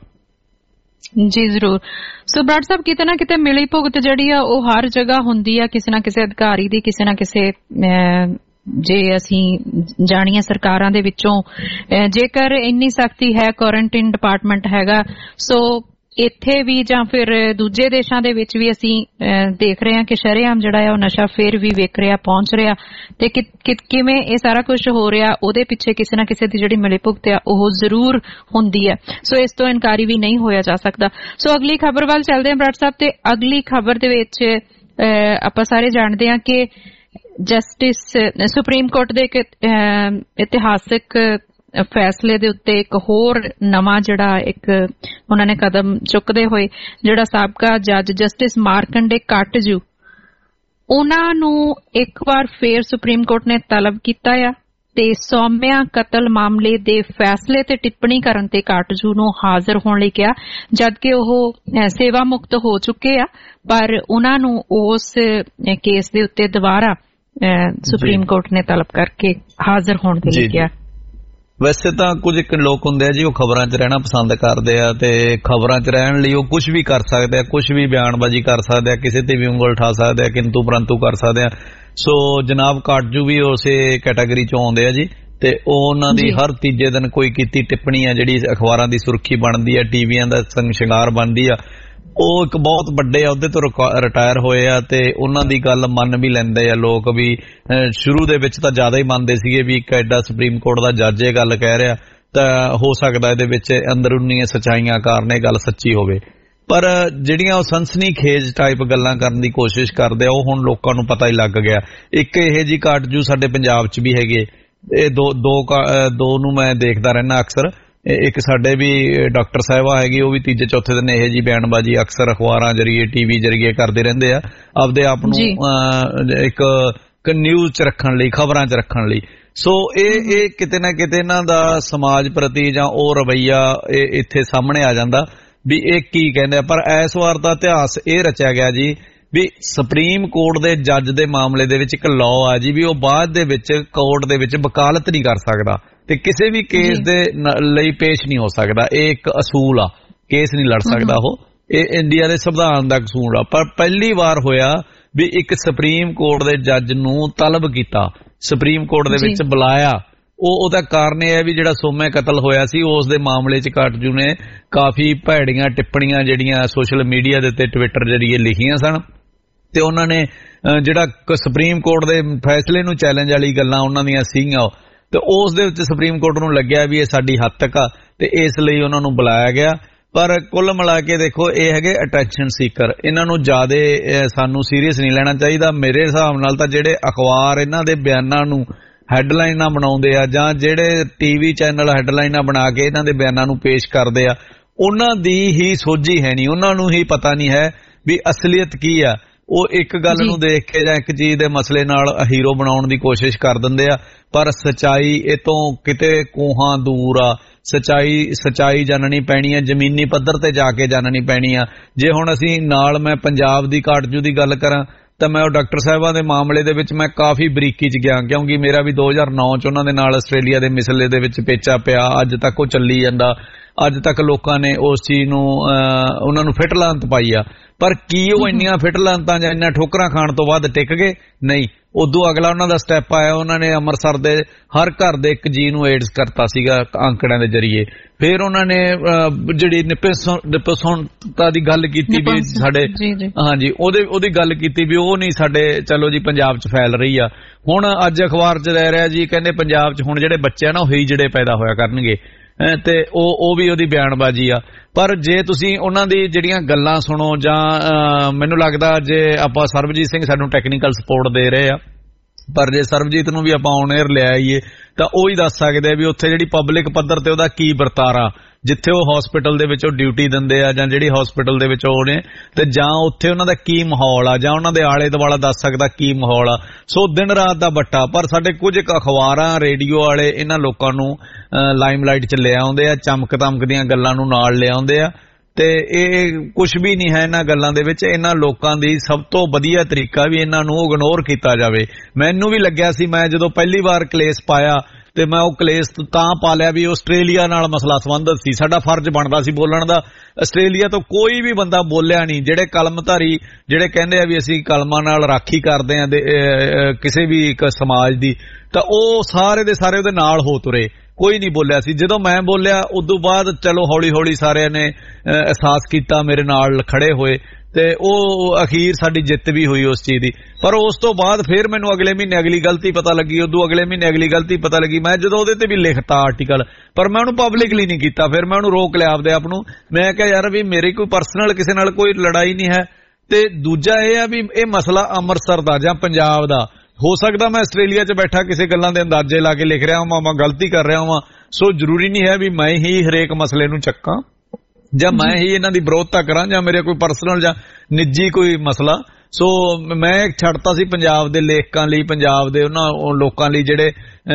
ਜੀ ਜ਼ਰੂਰ। ਸੋ ਬਰਾੜ ਸਾਹਿਬ, ਕਿਤੇ ਨਾ ਕਿਤੇ ਮਿਲੀ ਭੁਗਤ ਜਿਹੜੀ ਆ ਉਹ ਹਰ ਜਗ੍ਹਾ ਹੁੰਦੀ ਆ, ਕਿਸੇ ਨਾ ਕਿਸੇ ਅਧਿਕਾਰੀ ਦੀ, ਕਿਸੇ ਨਾ ਕਿਸੇ ਜੇ ਅਸੀਂ ਜਾਣੀਏ ਸਰਕਾਰਾਂ ਦੇ ਵਿੱਚੋਂ, ਜੇਕਰ ਇੰਨੀ ਸਖਤੀ ਹੈ, ਕੁਆਰੰਟਾਈਨ ਡਿਪਾਰਟਮੈਂਟ ਹੈਗਾ, ਸੋ ਇੱਥੇ ਵੀ ਜਾਂ ਫਿਰ ਦੂਜੇ ਦੇਸ਼ਾਂ ਦੇ ਵਿੱਚ ਵੀ ਅਸੀਂ ਦੇਖ ਰਹੇ ਹਾਂ ਕਿ ਸ਼ਰੇਆਮ ਜਿਹੜਾ ਹੈ ਉਹ ਨਸ਼ਾ ਫੇਰ ਵੀ ਵਿਕ ਰਿਹਾ, ਪਹੁੰਚ ਰਿਹਾ, ਤੇ ਕਿਵੇਂ ਇਹ ਸਾਰਾ ਕੁਝ ਹੋ ਰਿਹਾ ਉਹਦੇ ਪਿੱਛੇ ਕਿਸੇ ਨਾ ਕਿਸੇ ਦੀ ਜਿਹੜੀ ਮਿਲੀ ਭੁਗਤ ਆ ਉਹ ਜ਼ਰੂਰ ਹੁੰਦੀ ਹੈ। ਸੋ ਇਸ ਤੋਂ ਇਨਕਾਰੀ ਵੀ ਨਹੀਂ ਹੋਇਆ ਜਾ ਸਕਦਾ। ਸੋ ਅਗਲੀ ਖਬਰ ਵੱਲ ਚੱਲਦੇ ਹਾਂ ਬਰਾੜ ਸਾਹਿਬ, ਤੇ ਅਗਲੀ ਖਬਰ ਦੇ ਵਿੱਚ ਆਪਾਂ ਸਾਰੇ ਜਾਣਦੇ ਹਾਂ ਕਿ ਜਸਟਿਸ ਸੁਪਰੀਮ ਕੋਰਟ ਦੇ ਇੱਕ ਇਤਿਹਾਸਿਕ ਫੈਸਲੇ ਦੇ ਉੱਤੇ ਇੱਕ ਹੋਰ ਨਵਾਂ ਜਿਹੜਾ ਇੱਕ ਉਹਨਾਂ ਨੇ ਕਦਮ ਚੁੱਕਦੇ ਹੋਏ, ਜਿਹੜਾ ਸਾਬਕਾ ਜੱਜ ਜਸਟਿਸ ਮਾਰਕੰਡੇ ਕਾਟਜੂ, ਉਹਨਾਂ ਨੂੰ ਇੱਕ ਵਾਰ ਫੇਰ ਸੁਪਰੀਮ ਕੋਰਟ ਨੇ ਤਲਬ ਕੀਤਾ ਆ ਤੇ ਸੌਮਿਆ ਕਤਲ ਮਾਮਲੇ ਦੇ ਫੈਸਲੇ ਤੇ ਟਿੱਪਣੀ ਕਰਨ ਤੇ ਕਾਟਜੂ ਨੂੰ ਹਾਜ਼ਰ ਹੋਣ ਲਈ ਕਿਹਾ, ਜਦਕਿ ਉਹ ਸੇਵਾ ਮੁਕਤ ਹੋ ਚੁੱਕੇ ਆ, ਪਰ ਉਹਨਾਂ ਨੂੰ ਉਸ ਕੇਸ ਦੇ ਉੱਤੇ ਦੁਬਾਰਾ ਸੁਪਰੀਮ ਕੋਰਟ ਨੇ ਤਲਬ ਕਰਕੇ ਹਾਜ਼ਰ ਹੋਣ ਦੇ ਲਈ ਕਿਹਾ। ਵੈਸੇ ਤਾਂ ਕੁਝ ਇੱਕ ਲੋਕ ਹੁੰਦੇ ਆ ਜੀ, ਉਹ ਖਬਰਾਂ 'ਚ ਰਹਿਣਾ ਪਸੰਦ ਕਰਦੇ ਆ, ਤੇ ਖਬਰਾਂ 'ਚ ਰਹਿਣ ਲਈ ਉਹ ਕੁਝ ਵੀ ਕਰ ਸਕਦੇ ਆ, ਕੁਝ ਵੀ ਬਿਆਨਬਾਜ਼ੀ ਕਰ ਸਕਦੇ ਆ, ਕਿਸੇ ਤੇ ਵੀ ਉਂਗਲ ਉਠਾ ਸਕਦੇ ਆ, ਕਿੰਤੂ ਪਰੰਤੂ ਕਰ ਸਕਦੇ ਆ। ਸੋ ਜਨਾਬ ਕਾਟਜੂ ਵੀ ਉਸੇ ਕੈਟਾਗਰੀ 'ਚੋਂ ਆਉਂਦੇ ਆ ਜੀ, ਤੇ ਉਹ ਉਹਨਾਂ ਦੀ ਹਰ ਤੀਜੇ ਦਿਨ ਕੋਈ ਕੀਤੀ ਟਿੱਪਣੀ ਆ ਜਿਹੜੀ ਅਖਬਾਰਾਂ ਦੀ ਸੁਰਖੀ ਬਣਦੀ ਆ, ਟੀਵੀਆਂ ਦਾ ਸੰਗ ਸ਼ਿੰਗਾਰ ਬਣਦੀ ਆ। ਉਹ ਇੱਕ ਬਹੁਤ ਵੱਡੇ ਅਹੁਦੇ ਤੋਂ ਰਿਟਾਇਰ ਹੋਏ ਆ, ਤੇ ਉਹਨਾਂ ਦੀ ਗੱਲ ਮੰਨ ਵੀ ਲੈਂਦੇ ਆ ਲੋਕ। ਵੀ ਸ਼ੁਰੂ ਦੇ ਵਿੱਚ ਤਾਂ ਜ਼ਿਆਦਾ ਹੀ ਮੰਨਦੇ ਸੀਗੇ ਵੀ ਇੱਕ ਐਡਾ ਸੁਪਰੀਮ ਕੋਰਟ ਦਾ ਜੱਜ ਇਹ ਗੱਲ ਕਹਿ ਰਿਹਾ, ਤਾਂ ਹੋ ਸਕਦਾ ਇਹਦੇ ਵਿੱਚ ਅੰਦਰੂਨੀਆਂ ਸੱਚਾਈਆਂ ਕਾਰਨ ਇਹ ਗੱਲ ਸੱਚੀ ਹੋਵੇ। ਪਰ ਜਿਹੜੀਆਂ ਉਹ ਸਨਸਨੀਖੇਜ ਟਾਈਪ ਗੱਲਾਂ ਕਰਨ ਦੀ ਕੋਸ਼ਿਸ਼ ਕਰਦੇ ਆ, ਉਹ ਹੁਣ ਲੋਕਾਂ ਨੂੰ ਪਤਾ ਹੀ ਲੱਗ ਗਿਆ। ਇੱਕ ਇਹ ਜੀ ਕਾਟਜੂ ਸਾਡੇ ਪੰਜਾਬ 'ਚ ਵੀ ਹੈਗੇ, ਇਹ ਦੋ ਦੋ ਦੋ ਨੂੰ ਮੈਂ ਦੇਖਦਾ ਰਹਿਣਾ ਅਕਸਰ। ਇੱਕ ਸਾਡੇ ਵੀ ਡਾਕਟਰ ਸਾਹਿਬਾ ਹੈਗੀ, ਉਹ ਵੀ ਤੀਜੇ ਚੌਥੇ ਦਿਨ ਇਹ ਜੀ ਬਿਆਨਬਾਜ਼ੀ ਅਕਸਰ ਅਖਬਾਰਾਂ ਜਰੀਏ, ਟੀਵੀ ਜਰੀਏ ਕਰਦੇ ਰਹਿੰਦੇ ਆ, ਆਪਦੇ ਆਪ ਨੂੰ ਇੱਕ ਨਿਊਜ਼ 'ਚ ਰੱਖਣ ਲਈ, ਖਬਰਾਂ 'ਚ ਰੱਖਣ ਲਈ। ਸੋ ਇਹ ਇਹ ਕਿਤੇ ਨਾ ਕਿਤੇ ਇਹਨਾਂ ਦਾ ਸਮਾਜ ਪ੍ਰਤੀ ਜਾਂ ਉਹ ਰਵੱਈਆ ਇਹ ਇੱਥੇ ਸਾਹਮਣੇ ਆ ਜਾਂਦਾ ਵੀ ਇਹ ਕੀ ਕਹਿੰਦੇ ਆ। ਪਰ ਇਸ ਵਾਰ ਦਾ ਇਤਿਹਾਸ ਇਹ ਰਚਿਆ ਗਿਆ ਜੀ ਵੀ ਸੁਪਰੀਮ ਕੋਰਟ ਦੇ ਜੱਜ ਦੇ ਮਾਮਲੇ ਦੇ ਵਿੱਚ ਇੱਕ ਲਾਅ ਆ ਜੀ ਵੀ ਉਹ ਬਾਅਦ ਦੇ ਵਿੱਚ ਕੋਰਟ ਦੇ ਵਿੱਚ ਵਕਾਲਤ ਨਹੀਂ ਕਰ ਸਕਦਾ, ਤੇ ਕਿਸੇ ਵੀ ਕੇਸ ਦੇ ਲਈ ਪੇਸ਼ ਨਹੀਂ ਹੋ ਸਕਦਾ। ਇਹ ਇੱਕ ਅਸੂਲ ਆ, ਕੇਸ ਨਹੀਂ ਲੜ ਸਕਦਾ ਉਹ, ਇਹ ਇੰਡੀਆ ਦੇ ਸੰਵਿਧਾਨ ਦਾ ਅਸੂਲ ਆ। ਪਰ ਪਹਿਲੀ ਵਾਰ ਹੋਇਆ ਵੀ ਇੱਕ ਸੁਪਰੀਮ ਕੋਰਟ ਦੇ ਜੱਜ ਨੂੰ ਤਲਬ ਕੀਤਾ, ਸੁਪਰੀਮ ਕੋਰਟ ਦੇ ਵਿੱਚ ਬੁਲਾਇਆ। ਉਹ ਉਹਦਾ ਕਾਰਨ ਇਹ ਹੈ ਵੀ ਜਿਹੜਾ ਸੋਮੇ ਕਤਲ ਹੋਇਆ ਸੀ ਉਸ ਦੇ ਮਾਮਲੇ 'ਚ ਕਾਟਜੂ ਨੇ ਕਾਫੀ ਭੈੜੀਆਂ ਟਿੱਪਣੀਆਂ ਜਿਹੜੀਆਂ ਸੋਸ਼ਲ ਮੀਡੀਆ ਦੇ ਉੱਤੇ ਟਵਿੱਟਰ ਜਰੀਏ ਲਿਖੀਆਂ ਸਨ, ਤੇ ਉਹਨਾਂ ਨੇ ਜਿਹੜਾ ਸੁਪਰੀਮ ਕੋਰਟ ਦੇ ਫੈਸਲੇ ਨੂੰ ਚੈਲੰਜ ਵਾਲੀ ਗੱਲਾਂ ਉਹਨਾਂ ਦੀਆਂ ਸੀਗੀਆਂ, ਤੇ ਉਸ ਦੇ ਵਿੱਚ ਸੁਪਰੀਮ ਕੋਰਟ ਨੂੰ ਲੱਗਿਆ ਵੀ ਇਹ ਸਾਡੀ ਹੱਦ ਤੱਕ ਆ, ਤੇ ਇਸ ਲਈ ਉਹਨਾਂ ਨੂੰ ਬੁਲਾਇਆ ਗਿਆ। ਪਰ ਕੁੱਲ ਮਿਲਾ ਕੇ ਦੇਖੋ, ਇਹ ਹੈਗੇ ਅਟੈਂਸ਼ਨ ਸੀਕਰ, ਇਹਨਾਂ ਨੂੰ ਜ਼ਿਆਦਾ ਸਾਨੂੰ ਸੀਰੀਅਸ ਨਹੀਂ ਲੈਣਾ ਚਾਹੀਦਾ। ਮੇਰੇ ਹਿਸਾਬ ਨਾਲ ਤਾਂ ਜਿਹੜੇ ਅਖਬਾਰ ਇਹਨਾਂ ਦੇ ਬਿਆਨਾਂ ਨੂੰ ਹੈਡਲਾਈਨਾਂ ਬਣਾਉਂਦੇ ਆ, ਜਾਂ ਜਿਹੜੇ ਟੀਵੀ ਚੈਨਲ ਹੈਡਲਾਈਨਾਂ ਬਣਾ ਕੇ ਇਹਨਾਂ ਦੇ ਬਿਆਨਾਂ ਨੂੰ ਪੇਸ਼ ਕਰਦੇ ਆ, ਉਹਨਾਂ ਦੀ ਹੀ ਸੋਝੀ ਹੈ ਨਹੀਂ, ਉਹਨਾਂ ਨੂੰ ਹੀ ਪਤਾ ਨਹੀਂ ਹੈ ਵੀ ਅਸਲੀਅਤ ਕੀ ਆ। ਉਹ ਇੱਕ ਗੱਲ ਨੂੰ ਦੇਖ ਕੇ ਜਾਂ ਇੱਕ ਚੀਜ਼ ਦੇ ਮਸਲੇ ਨਾਲ ਹੀਰੋ ਬਣਾਉਣ ਦੀ ਕੋਸ਼ਿਸ਼ ਕਰ ਦਿੰਦੇ ਆ, ਪਰ ਸੱਚਾਈ ਇਹ ਤੋਂ ਕਿਤੇ ਕੋਹਾਂ ਦੂਰ ਆ। ਸਚਾਈ ਸਚਾਈ ਜਾਣਨੀ ਪੈਣੀ ਹੈ, ਜ਼ਮੀਨੀ ਪੱਧਰ ਤੇ ਜਾ ਕੇ ਜਾਣਨੀ ਪੈਣੀ ਆ। ਜੇ ਹੁਣ ਅਸੀਂ ਨਾਲ ਮੈਂ ਪੰਜਾਬ ਦੀ ਕਾਟਜੂ ਦੀ ਗੱਲ ਕਰਾਂ ਤਾਂ ਮੈਂ ਉਹ ਡਾਕਟਰ ਸਾਹਿਬਾਂ ਦੇ ਮਾਮਲੇ ਦੇ ਵਿੱਚ ਮੈਂ ਕਾਫੀ ਬਰੀਕੀ 'ਚ ਗਿਆ, ਕਿਉਂਕਿ ਮੇਰਾ ਵੀ ਦੋ ਹਜ਼ਾਰ ਨੌ 'ਚ ਉਹਨਾਂ ਦੇ ਨਾਲ ਆਸਟ੍ਰੇਲੀਆ ਦੇ ਮਿਸਲੇ ਦੇ ਵਿੱਚ ਪੇਚਾ ਪਿਆ। ਅੱਜ ਤੱਕ ਉਹ ਚੱਲੀ ਜਾਂਦਾ, ਅੱਜ ਤੱਕ ਲੋਕਾਂ ਨੇ ਉਸ ਚੀਜ਼ ਨੂੰ ਉਹਨਾਂ ਨੂੰ ਫਿੱਟ ਲਾਂਤ ਪਾਈ ਆ। ਪਰ ਕੀ ਉਹ ਇੰਨੀਆਂ ਫਿੱਟ ਲਾਂਤਾਂ ਜਾਂ ਇੰਨੀਆਂ ਠੋਕਰਾਂ ਖਾਣ ਤੋਂ ਬਾਅਦ ਟਿਕ ਗਏ? ਨਹੀਂ। ਉਦੋਂ ਅਗਲਾ ਉਹਨਾਂ ਦਾ ਸਟੈਪ ਆਇਆ, ਉਹਨਾਂ ਨੇ ਅੰਮ੍ਰਿਤਸਰ ਦੇ ਹਰ ਘਰ ਦੇ ਇੱਕ ਜੀ ਨੂੰ ਏਡਸ ਕਰਤਾ ਸੀਗਾ ਅੰਕੜਿਆਂ ਦੇ ਜ਼ਰੀਏ। ਫਿਰ ਉਹਨਾਂ ਨੇ ਜਿਹੜੀ ਨਿਪਸੌਂਤਾ ਦੀ ਗੱਲ ਕੀਤੀ ਵੀ ਸਾਡੇ, ਹਾਂਜੀ ਉਹਦੇ ਉਹਦੀ ਗੱਲ ਕੀਤੀ ਵੀ ਉਹ ਨਹੀਂ ਸਾਡੇ ਚਲੋ ਜੀ ਪੰਜਾਬ 'ਚ ਫੈਲ ਰਹੀ ਆ। ਹੁਣ ਅੱਜ ਅਖਬਾਰ 'ਚ ਰਹਿ ਰਿਹਾ ਜੀ, ਕਹਿੰਦੇ ਪੰਜਾਬ 'ਚ ਹੁਣ ਜਿਹੜੇ ਬੱਚੇ ਆ ਨਾ ਉਹ ਹੀ ਜਿਹੜੇ ਪੈਦਾ ਹੋਇਆ ਕਰਨਗੇ, ਤੇ ਉਹ ਉਹ ਵੀ ਉਹਦੀ ਬਿਆਨਬਾਜ਼ੀ ਆ। ਪਰ ਜੇ ਤੁਸੀਂ ਉਹਨਾਂ ਦੀ ਜਿਹੜੀਆਂ ਗੱਲਾਂ ਸੁਣੋ ਜਾਂ ਮੈਨੂੰ ਲੱਗਦਾ ਜੇ ਆਪਾਂ ਸਰਬਜੀਤ ਸਿੰਘ ਸਾਨੂੰ ਟੈਕਨੀਕਲ ਸਪੋਰਟ ਦੇ ਰਹੇ ਆ, ਪਰ ਜੇ ਸਰਬਜੀਤ ਨੂੰ ਵੀ ਆਪਾਂ ਔਨ ਏਅਰ ਲੈ ਆਈਏ ਤਾਂ ਉਹ ਹੀ ਦੱਸ ਸਕਦੇ ਵੀ ਉੱਥੇ ਜਿਹੜੀ ਪਬਲਿਕ ਪੱਧਰ ਤੇ ਉਹਦਾ ਕੀ ਵਰਤਾਰਾ, ਜਿੱਥੇ ਉਹ ਹਸਪੀਟਲ ਦੇ ਵਿੱਚ ਉਹ ਡਿਊਟੀ ਦਿੰਦੇ ਆ ਜਾਂ ਜਿਹੜੀ ਹਸਪੀਟਲ ਦੇ ਵਿੱਚ ਉਹ ਨੇ, ਤੇ ਜਾਂ ਉੱਥੇ ਉਹਨਾਂ ਦਾ ਕੀ ਮਾਹੌਲ ਆ ਜਾਂ ਉਹਨਾਂ ਦੇ ਆਲੇ ਦੁਆਲਾ ਦੱਸ ਸਕਦਾ ਕੀ ਮਾਹੌਲ ਆ। ਸੋ ਦਿਨ ਰਾਤ ਦਾ ਬੱਟਾ। ਪਰ ਸਾਡੇ ਕੁਝ ਅਖਬਾਰਾਂ ਰੇਡੀਓ ਵਾਲੇ ਇਹਨਾਂ ਲੋਕਾਂ ਨੂੰ ਲਾਈਮਲਾਈਟ 'ਚ ਲੈ ਆਉਂਦੇ ਆ, ਚਮਕ ਦਮਕ ਦੀਆਂ ਗੱਲਾਂ ਨੂੰ ਨਾਲ ਲੈ ਆਉਂਦੇ ਆ, ਤੇ ਇਹ ਕੁਝ ਵੀ ਨਹੀਂ ਹੈ ਇਹਨਾਂ ਗੱਲਾਂ ਦੇ ਵਿੱਚ। ਇਹਨਾਂ ਲੋਕਾਂ ਦੀ ਸਭ ਤੋਂ ਵਧੀਆ ਤਰੀਕਾ ਵੀ ਇਹਨਾਂ ਨੂੰ ਇਗਨੋਰ ਕੀਤਾ ਜਾਵੇ। ਮੈਨੂੰ ਵੀ ਲੱਗਿਆ ਸੀ, ਮੈਂ ਜਦੋਂ ਪਹਿਲੀ ਵਾਰ ਕਲੇਸ਼ ਪਾਇਆ ਤੇ ਮੈਂ ਉਹ ਕਲੇਸ਼ ਤਾਂ ਪਾ ਲਿਆ ਵੀ ਆਸਟ੍ਰੇਲੀਆ ਨਾਲ ਮਸਲਾ ਸੰਬੰਧਿਤ ਸੀ, ਸਾਡਾ ਫਰਜ਼ ਬਣਦਾ ਸੀ ਬੋਲਣ ਦਾ। ਆਸਟ੍ਰੇਲੀਆ ਤੋਂ ਕੋਈ ਵੀ ਬੰਦਾ ਬੋਲਿਆ ਨਹੀਂ, ਜਿਹੜੇ ਕਲਮਧਾਰੀ ਜਿਹੜੇ ਕਹਿੰਦੇ ਆ ਵੀ ਅਸੀਂ ਕਲਮਾਂ ਨਾਲ ਰਾਖੀ ਕਰਦੇ ਆ ਕਿਸੇ ਵੀ ਇੱਕ ਸਮਾਜ ਦੀ, ਤਾਂ ਉਹ ਸਾਰੇ ਦੇ ਸਾਰੇ ਉਹਦੇ ਨਾਲ ਹੋ ਤੁਰੇ, ਕੋਈ ਨਹੀਂ ਬੋਲਿਆ ਸੀ। ਜਦੋਂ ਮੈਂ ਬੋਲਿਆ ਉਦੋਂ ਬਾਅਦ ਚਲੋ ਹੌਲੀ ਹੌਲੀ ਸਾਰਿਆਂ ਨੇ ਅਹਿਸਾਸ ਕੀਤਾ, ਮੇਰੇ ਨਾਲ ਖੜੇ ਹੋਏ, ਤੇ ਉਹ ਅਖੀਰ ਸਾਡੀ ਜਿੱਤ ਵੀ ਹੋਈ ਉਸ ਚੀਜ਼ ਦੀ। ਪਰ ਉਸ ਤੋਂ ਬਾਅਦ ਫਿਰ ਮੈਨੂੰ ਅਗਲੇ ਮਹੀਨੇ ਅਗਲੀ ਗਲਤੀ ਪਤਾ ਲੱਗੀ, ਉਦੋਂ ਅਗਲੇ ਮਹੀਨੇ ਅਗਲੀ ਗਲਤੀ ਪਤਾ ਲੱਗੀ। ਮੈਂ ਜਦੋਂ ਉਹਦੇ ਤੇ ਵੀ ਲਿਖਤਾ ਆਰਟੀਕਲ, ਪਰ ਮੈਂ ਉਹਨੂੰ ਪਬਲਿਕਲੀ ਨਹੀਂ ਕੀਤਾ, ਫਿਰ ਮੈਂ ਉਹਨੂੰ ਰੋਕ ਲਿਆ ਆਪਦੇ ਆਪ ਨੂੰ। ਮੈਂ ਕਿਹਾ ਯਾਰ ਵੀ ਮੇਰੀ ਕੋਈ ਪਰਸਨਲ ਕਿਸੇ ਨਾਲ ਕੋਈ ਲੜਾਈ ਨਹੀਂ ਹੈ, ਤੇ ਦੂਜਾ ਇਹ ਆ ਵੀ ਇਹ ਮਸਲਾ ਅੰਮ੍ਰਿਤਸਰ ਦਾ ਜਾਂ ਪੰਜਾਬ ਦਾ। ਹੋ ਸਕਦਾ ਮੈਂ ਆਸਟ੍ਰੇਲੀਆ 'ਚ ਬੈਠਾ ਕਿਸੇ ਗੱਲਾਂ ਦੇ ਅੰਦਾਜ਼ੇ ਲਾ ਕੇ ਲਿਖ ਰਿਹਾ ਹਾਂ, ਮੈਂ ਗਲਤੀ ਕਰ ਰਿਹਾ ਹਾਂ। ਸੋ ਜ਼ਰੂਰੀ ਨਹੀਂ ਹੈ ਵੀ ਮੈਂ ਹੀ ਹਰੇਕ ਮਸਲੇ ਨੂੰ ਚੱਕਾਂ ਜਾਂ ਮੈਂ ਹੀ ਇਹਨਾਂ ਦੀ ਵਿਰੋਧਤਾ ਕਰਾਂ ਜਾਂ ਮੇਰੇ ਕੋਈ ਪਰਸਨਲ ਜਾਂ ਨਿੱਜੀ ਕੋਈ ਮਸਲਾ। ਸੋ ਮੈਂ ਛੱਡਤਾ ਸੀ ਪੰਜਾਬ ਦੇ ਲੇਖਕਾਂ ਲਈ, ਪੰਜਾਬ ਦੇ ਉਹਨਾਂ ਲੋਕਾਂ ਲਈ ਜਿਹੜੇ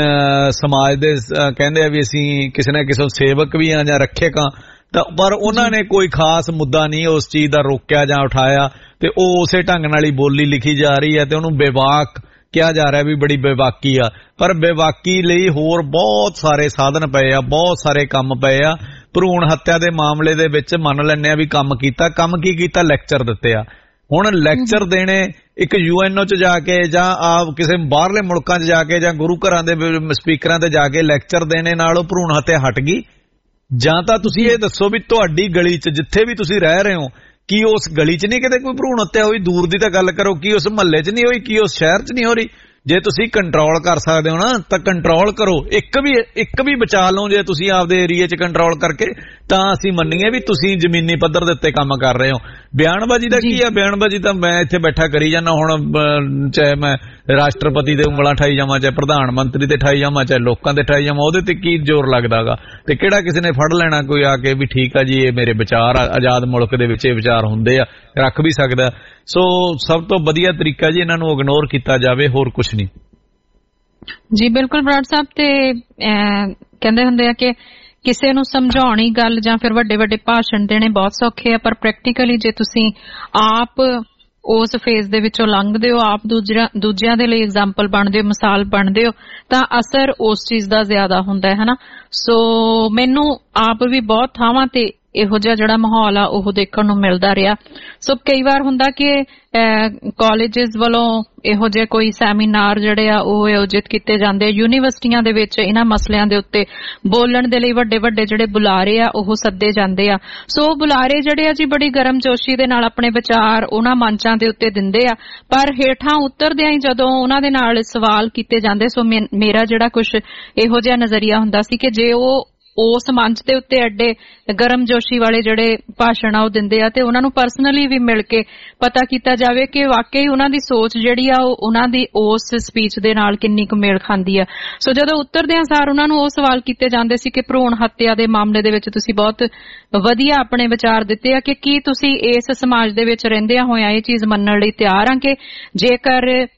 ਸਮਾਜ ਦੇ ਕਹਿੰਦੇ ਆ ਵੀ ਅਸੀਂ ਕਿਸੇ ਨਾ ਕਿਸੇ ਸੇਵਕ ਵੀ ਆ ਜਾਂ ਰੱਖਿਅਕ ਆ, ਤਾਂ ਪਰ ਉਹਨਾਂ ਨੇ ਕੋਈ ਖਾਸ ਮੁੱਦਾ ਨਹੀਂ ਉਸ ਚੀਜ਼ ਦਾ ਰੋਕਿਆ ਜਾਂ ਉਠਾਇਆ, ਤੇ ਉਹ ਉਸੇ ਢੰਗ ਨਾਲ ਹੀ ਬੋਲੀ ਲਿਖੀ ਜਾ ਰਹੀ ਹੈ ਤੇ ਉਹਨੂੰ ਬੇਵਾਕ ਕਿਹਾ ਜਾ ਰਿਹਾ ਵੀ ਬੜੀ ਬੇਵਾਕੀ ਆ। ਪਰ ਬੇਵਾਕੀ ਲਈ ਹੋਰ ਬਹੁਤ ਸਾਰੇ ਸਾਧਨ ਪਏ ਆ, ਬਹੁਤ ਸਾਰੇ ਕੰਮ ਪਏ ਆ। ਭਰੂਣ ਹੱਤਿਆ ਦੇ ਮਾਮਲੇ ਦੇ ਵਿੱਚ ਮੰਨ ਲੈਂਦੇ ਆ ਵੀ ਕੰਮ ਕੀਤਾ, ਕੰਮ ਕੀ ਕੀਤਾ? ਲੈਕਚਰ ਦਿੱਤੇ ਆ। ਹੁਣ ਲੈਕਚਰ ਦੇਣੇ ਇੱਕ ਯੂਐਨਓ 'ਚ ਜਾ ਕੇ ਜਾਂ ਆਪ ਕਿਸੇ ਬਾਹਰਲੇ ਮੁਲਕਾਂ 'ਚ ਜਾ ਕੇ ਜਾਂ ਗੁਰੂ ਘਰਾਂ ਦੇ ਸਪੀਕਰਾਂ ਤੇ ਜਾ ਕੇ ਲੈਕਚਰ ਦੇਣੇ ਨਾਲ ਉਹ ਭਰੂਣ ਹੱਤਿਆ ਹਟ ਗਈ? ਜਾਂ ਤਾਂ ਤੁਸੀਂ ਇਹ ਦੱਸੋ ਵੀ ਤੁਹਾਡੀ ਗਲੀ 'ਚ ਜਿੱਥੇ ਵੀ ਤੁਸੀਂ ਰਹਿ ਰਹੇ ਹੋ, ਕੀ ਉਸ ਗਲੀ 'ਚ ਨਹੀਂ ਕਿਤੇ ਕੋਈ ਭਰੂਣ ਹੱਤਿਆ ਹੋਈ? ਦੂਰ ਦੀ ਤਾਂ ਗੱਲ ਕਰੋ, ਕੀ ਉਸ ਮਹੱਲੇ 'ਚ ਨਹੀਂ ਹੋਈ? ਕੀ ਉਸ ਸ਼ਹਿਰ 'ਚ ਨਹੀਂ ਹੋ ਰਹੀ? ਜੇ ਤੁਸੀਂ ਕੰਟਰੋਲ ਕਰ ਸਕਦੇ ਹੋ ਨਾ ਤਾਂ ਕੰਟਰੋਲ ਕਰੋ। ਇੱਕ ਵੀ ਇੱਕ ਵੀ ਬਚਾ ਲਓ ਜੇ ਤੁਸੀਂ ਆਪਦੇ ਏਰੀਏ 'ਚ ਕੰਟਰੋਲ ਕਰਕੇ, ਤਾਂ ਅਸੀਂ ਮੰਨੀਏ ਵੀ ਤੁਸੀਂ ਜ਼ਮੀਨੀ ਪੱਧਰ ਦੇ ਉੱਤੇ ਕੰਮ ਕਰ ਰਹੇ ਹੋ। ਬਿਆਨਬਾਜ਼ੀ ਦਾ ਕੀ ਆ? ਬਿਆਨਬਾਜ਼ੀ ਤਾਂ ਮੈਂ ਇੱਥੇ ਬੈਠਾ ਕਰੀ ਜਾਂਦਾ। ਹੁਣ ਚਾਹੇ ਮੈਂ ਰਾਸ਼ਟਰਪਤੀ ਦੇ ਉਂਗਲਾਂ ਠਾਈ ਜਾਵਾਂ, ਚਾਹੇ ਪ੍ਰਧਾਨ ਮੰਤਰੀ ਤੇ ਠਾਈ ਜਾਵਾਂ, ਚਾਹੇ ਲੋਕਾਂ ਤੇ ਠਾਈ ਜਾਵਾਂ, ਉਹਦੇ ਤੇ ਕੀ ਜ਼ੋਰ ਲੱਗਦਾਗਾ? ਤੇ ਕਿਹੜਾ ਕਿਸੇ ਨੇ ਫੜ ਲੈਣਾ ਕੋਈ ਆ ਕੇ ਵੀ ਠੀਕ ਆ ਜੀ ਇਹ ਮੇਰੇ ਵਿਚਾਰ ਆ, ਆਜ਼ਾਦ ਮੁਲਕ ਦੇ ਵਿੱਚ ਇਹ ਵਿਚਾਰ ਹੁੰਦੇ ਆ, ਰੱਖ ਵੀ ਸਕਦਾ। ਸੋ ਸਭ ਤੋਂ ਵਧੀਆ ਤਰੀਕਾ ਜੀ ਇਹਨਾਂ ਨੂੰ ਇਗਨੋਰ ਕੀਤਾ ਜਾਵੇ, ਹੋਰ ਕੁਝ ਨਹੀਂ ਜੀ। ਬਿਲਕੁਲ ਬਰਾੜ ਸਾਹਿਬ, ਤੇ ਕਹਿੰਦੇ ਹੁੰਦੇ ਆ ਕਿ ਕਿਸੇ ਨੂੰ ਸਮਝਾਉਣੀ ਗੱਲ ਜਾਂ ਫਿਰ ਵੱਡੇ ਵੱਡੇ ਭਾਸ਼ਣ ਦੇਣੇ ਬਹੁਤ ਸੌਖੇ ਆ, ਪਰ ਪ੍ਰੈਕਟੀਕਲੀ ਜੇ ਤੁਸੀਂ ਆਪ ਉਸ ਫੇਜ਼ ਦੇ ਵਿੱਚੋਂ ਲੰਘਦੇ ਹੋ, ਆਪ ਦੂਜਿਆਂ ਦੂਜਿਆਂ ਦੇ ਲਈ ਐਗਜ਼ਾਮਪਲ ਬਣਦੇ ਹੋ, ਮਿਸਾਲ ਬਣਦੇ ਹੋ, ਤਾਂ ਅਸਰ ਉਸ ਚੀਜ਼ ਦਾ ਜ਼ਿਆਦਾ ਹੁੰਦਾ ਹੈ, ਹਨਾ। ਸੋ ਮੈਨੂੰ ਆਪ ਵੀ ਬਹੁਤ ਥਾਵਾਂ ਤੇ ਇਹੋ ਜਿਹਾ ਜਿਹੜਾ ਮਾਹੌਲ ਆ ਉਹ ਦੇਖਣ ਨੂੰ ਮਿਲਦਾ ਰਿਹਾ। ਸੋ ਕਈ ਵਾਰ ਹੁੰਦਾ ਕਿ ਕਾਲਜਿਸ ਵੱਲੋਂ ਇਹੋ ਜਿਹੇ ਕੋਈ ਸੈਮੀਨਾਰ ਜਿਹੜੇ ਆ ਉਹ ਆਯੋਜਿਤ ਕੀਤੇ ਜਾਂਦੇ, ਯੂਨੀਵਰਸਿਟੀਆਂ ਦੇ ਵਿੱਚ ਇਹਨਾਂ ਮਸਲਿਆਂ ਦੇ ਉੱਤੇ ਬੋਲਣ ਦੇ ਲਈ ਵੱਡੇ ਵੱਡੇ ਜਿਹੜੇ ਬੁਲਾਰੇ ਆ ਉਹ ਸੱਦੇ ਜਾਂਦੇ ਆ। ਸੋ ਬੁਲਾਰੇ ਜਿਹੜੇ ਆ ਜੀ ਬੜੀ ਗਰਮਜੋਸ਼ੀ ਦੇ ਨਾਲ ਆਪਣੇ ਵਿਚਾਰ ਉਹਨਾਂ ਮੰਚਾਂ ਦੇ ਉੱਤੇ ਦਿੰਦੇ ਆ, ਪਰ ਹੇਠਾਂ ਉਤਰਦਿਆਂ ਹੀ ਜਦੋਂ ਉਹਨਾਂ ਦੇ ਨਾਲ ਸਵਾਲ ਕੀਤੇ ਜਾਂਦੇ, ਸੋ ਮੇਰਾ ਜਿਹੜਾ ਕੁਝ ਇਹੋ ਜਿਹਾ ਨਜ਼ਰੀਆ ਹੁੰਦਾ ਸੀ ਕਿ ਜੇ ਉਹ ਉਸ ਮੰਚ ਦੇ ਉੱਤੇ ਐਡੇ ਗਰਮਜੋਸ਼ੀ ਵਾਲੇ ਜਿਹੜੇ ਭਾਸ਼ਣ ਆ ਉਹ ਦਿੰਦੇ ਆ, ਤੇ ਉਹਨਾਂ ਨੂੰ ਪਰਸਨਲੀ ਵੀ ਮਿਲ ਕੇ ਪਤਾ ਕੀਤਾ ਜਾਵੇ ਕਿ ਵਾਕਈ ਉਹਨਾਂ ਦੀ ਸੋਚ ਜਿਹੜੀ ਆ ਉਹ ਉਹਨਾਂ ਦੀ ਉਸ ਸਪੀਚ ਦੇ ਨਾਲ ਕਿੰਨੀ ਕੁ ਮੇਲ ਖਾਂਦੀ ਆ। ਸੋ ਜਦੋਂ ਉਤਰਦਿਆਂ ਸਾਰ ਉਹਨਾਂ ਨੂੰ ਉਹ ਸਵਾਲ ਕੀਤੇ ਜਾਂਦੇ ਸੀ ਕਿ ਭਰੂਣ ਹੱਤਿਆ ਦੇ ਮਾਮਲੇ ਦੇ ਵਿੱਚ ਤੁਸੀਂ ਬਹੁਤ ਵਧੀਆ ਆਪਣੇ ਵਿਚਾਰ ਦਿੱਤੇ ਆ, ਕਿ ਕੀ ਤੁਸੀਂ ਇਸ ਸਮਾਜ ਦੇ ਵਿੱਚ ਰਹਿੰਦਿਆਂ ਹੋਇਆਂ ਇਹ ਚੀਜ਼ ਮੰਨਣ ਲਈ ਤਿਆਰ ਆ ਕਿ ਜੇਕਰ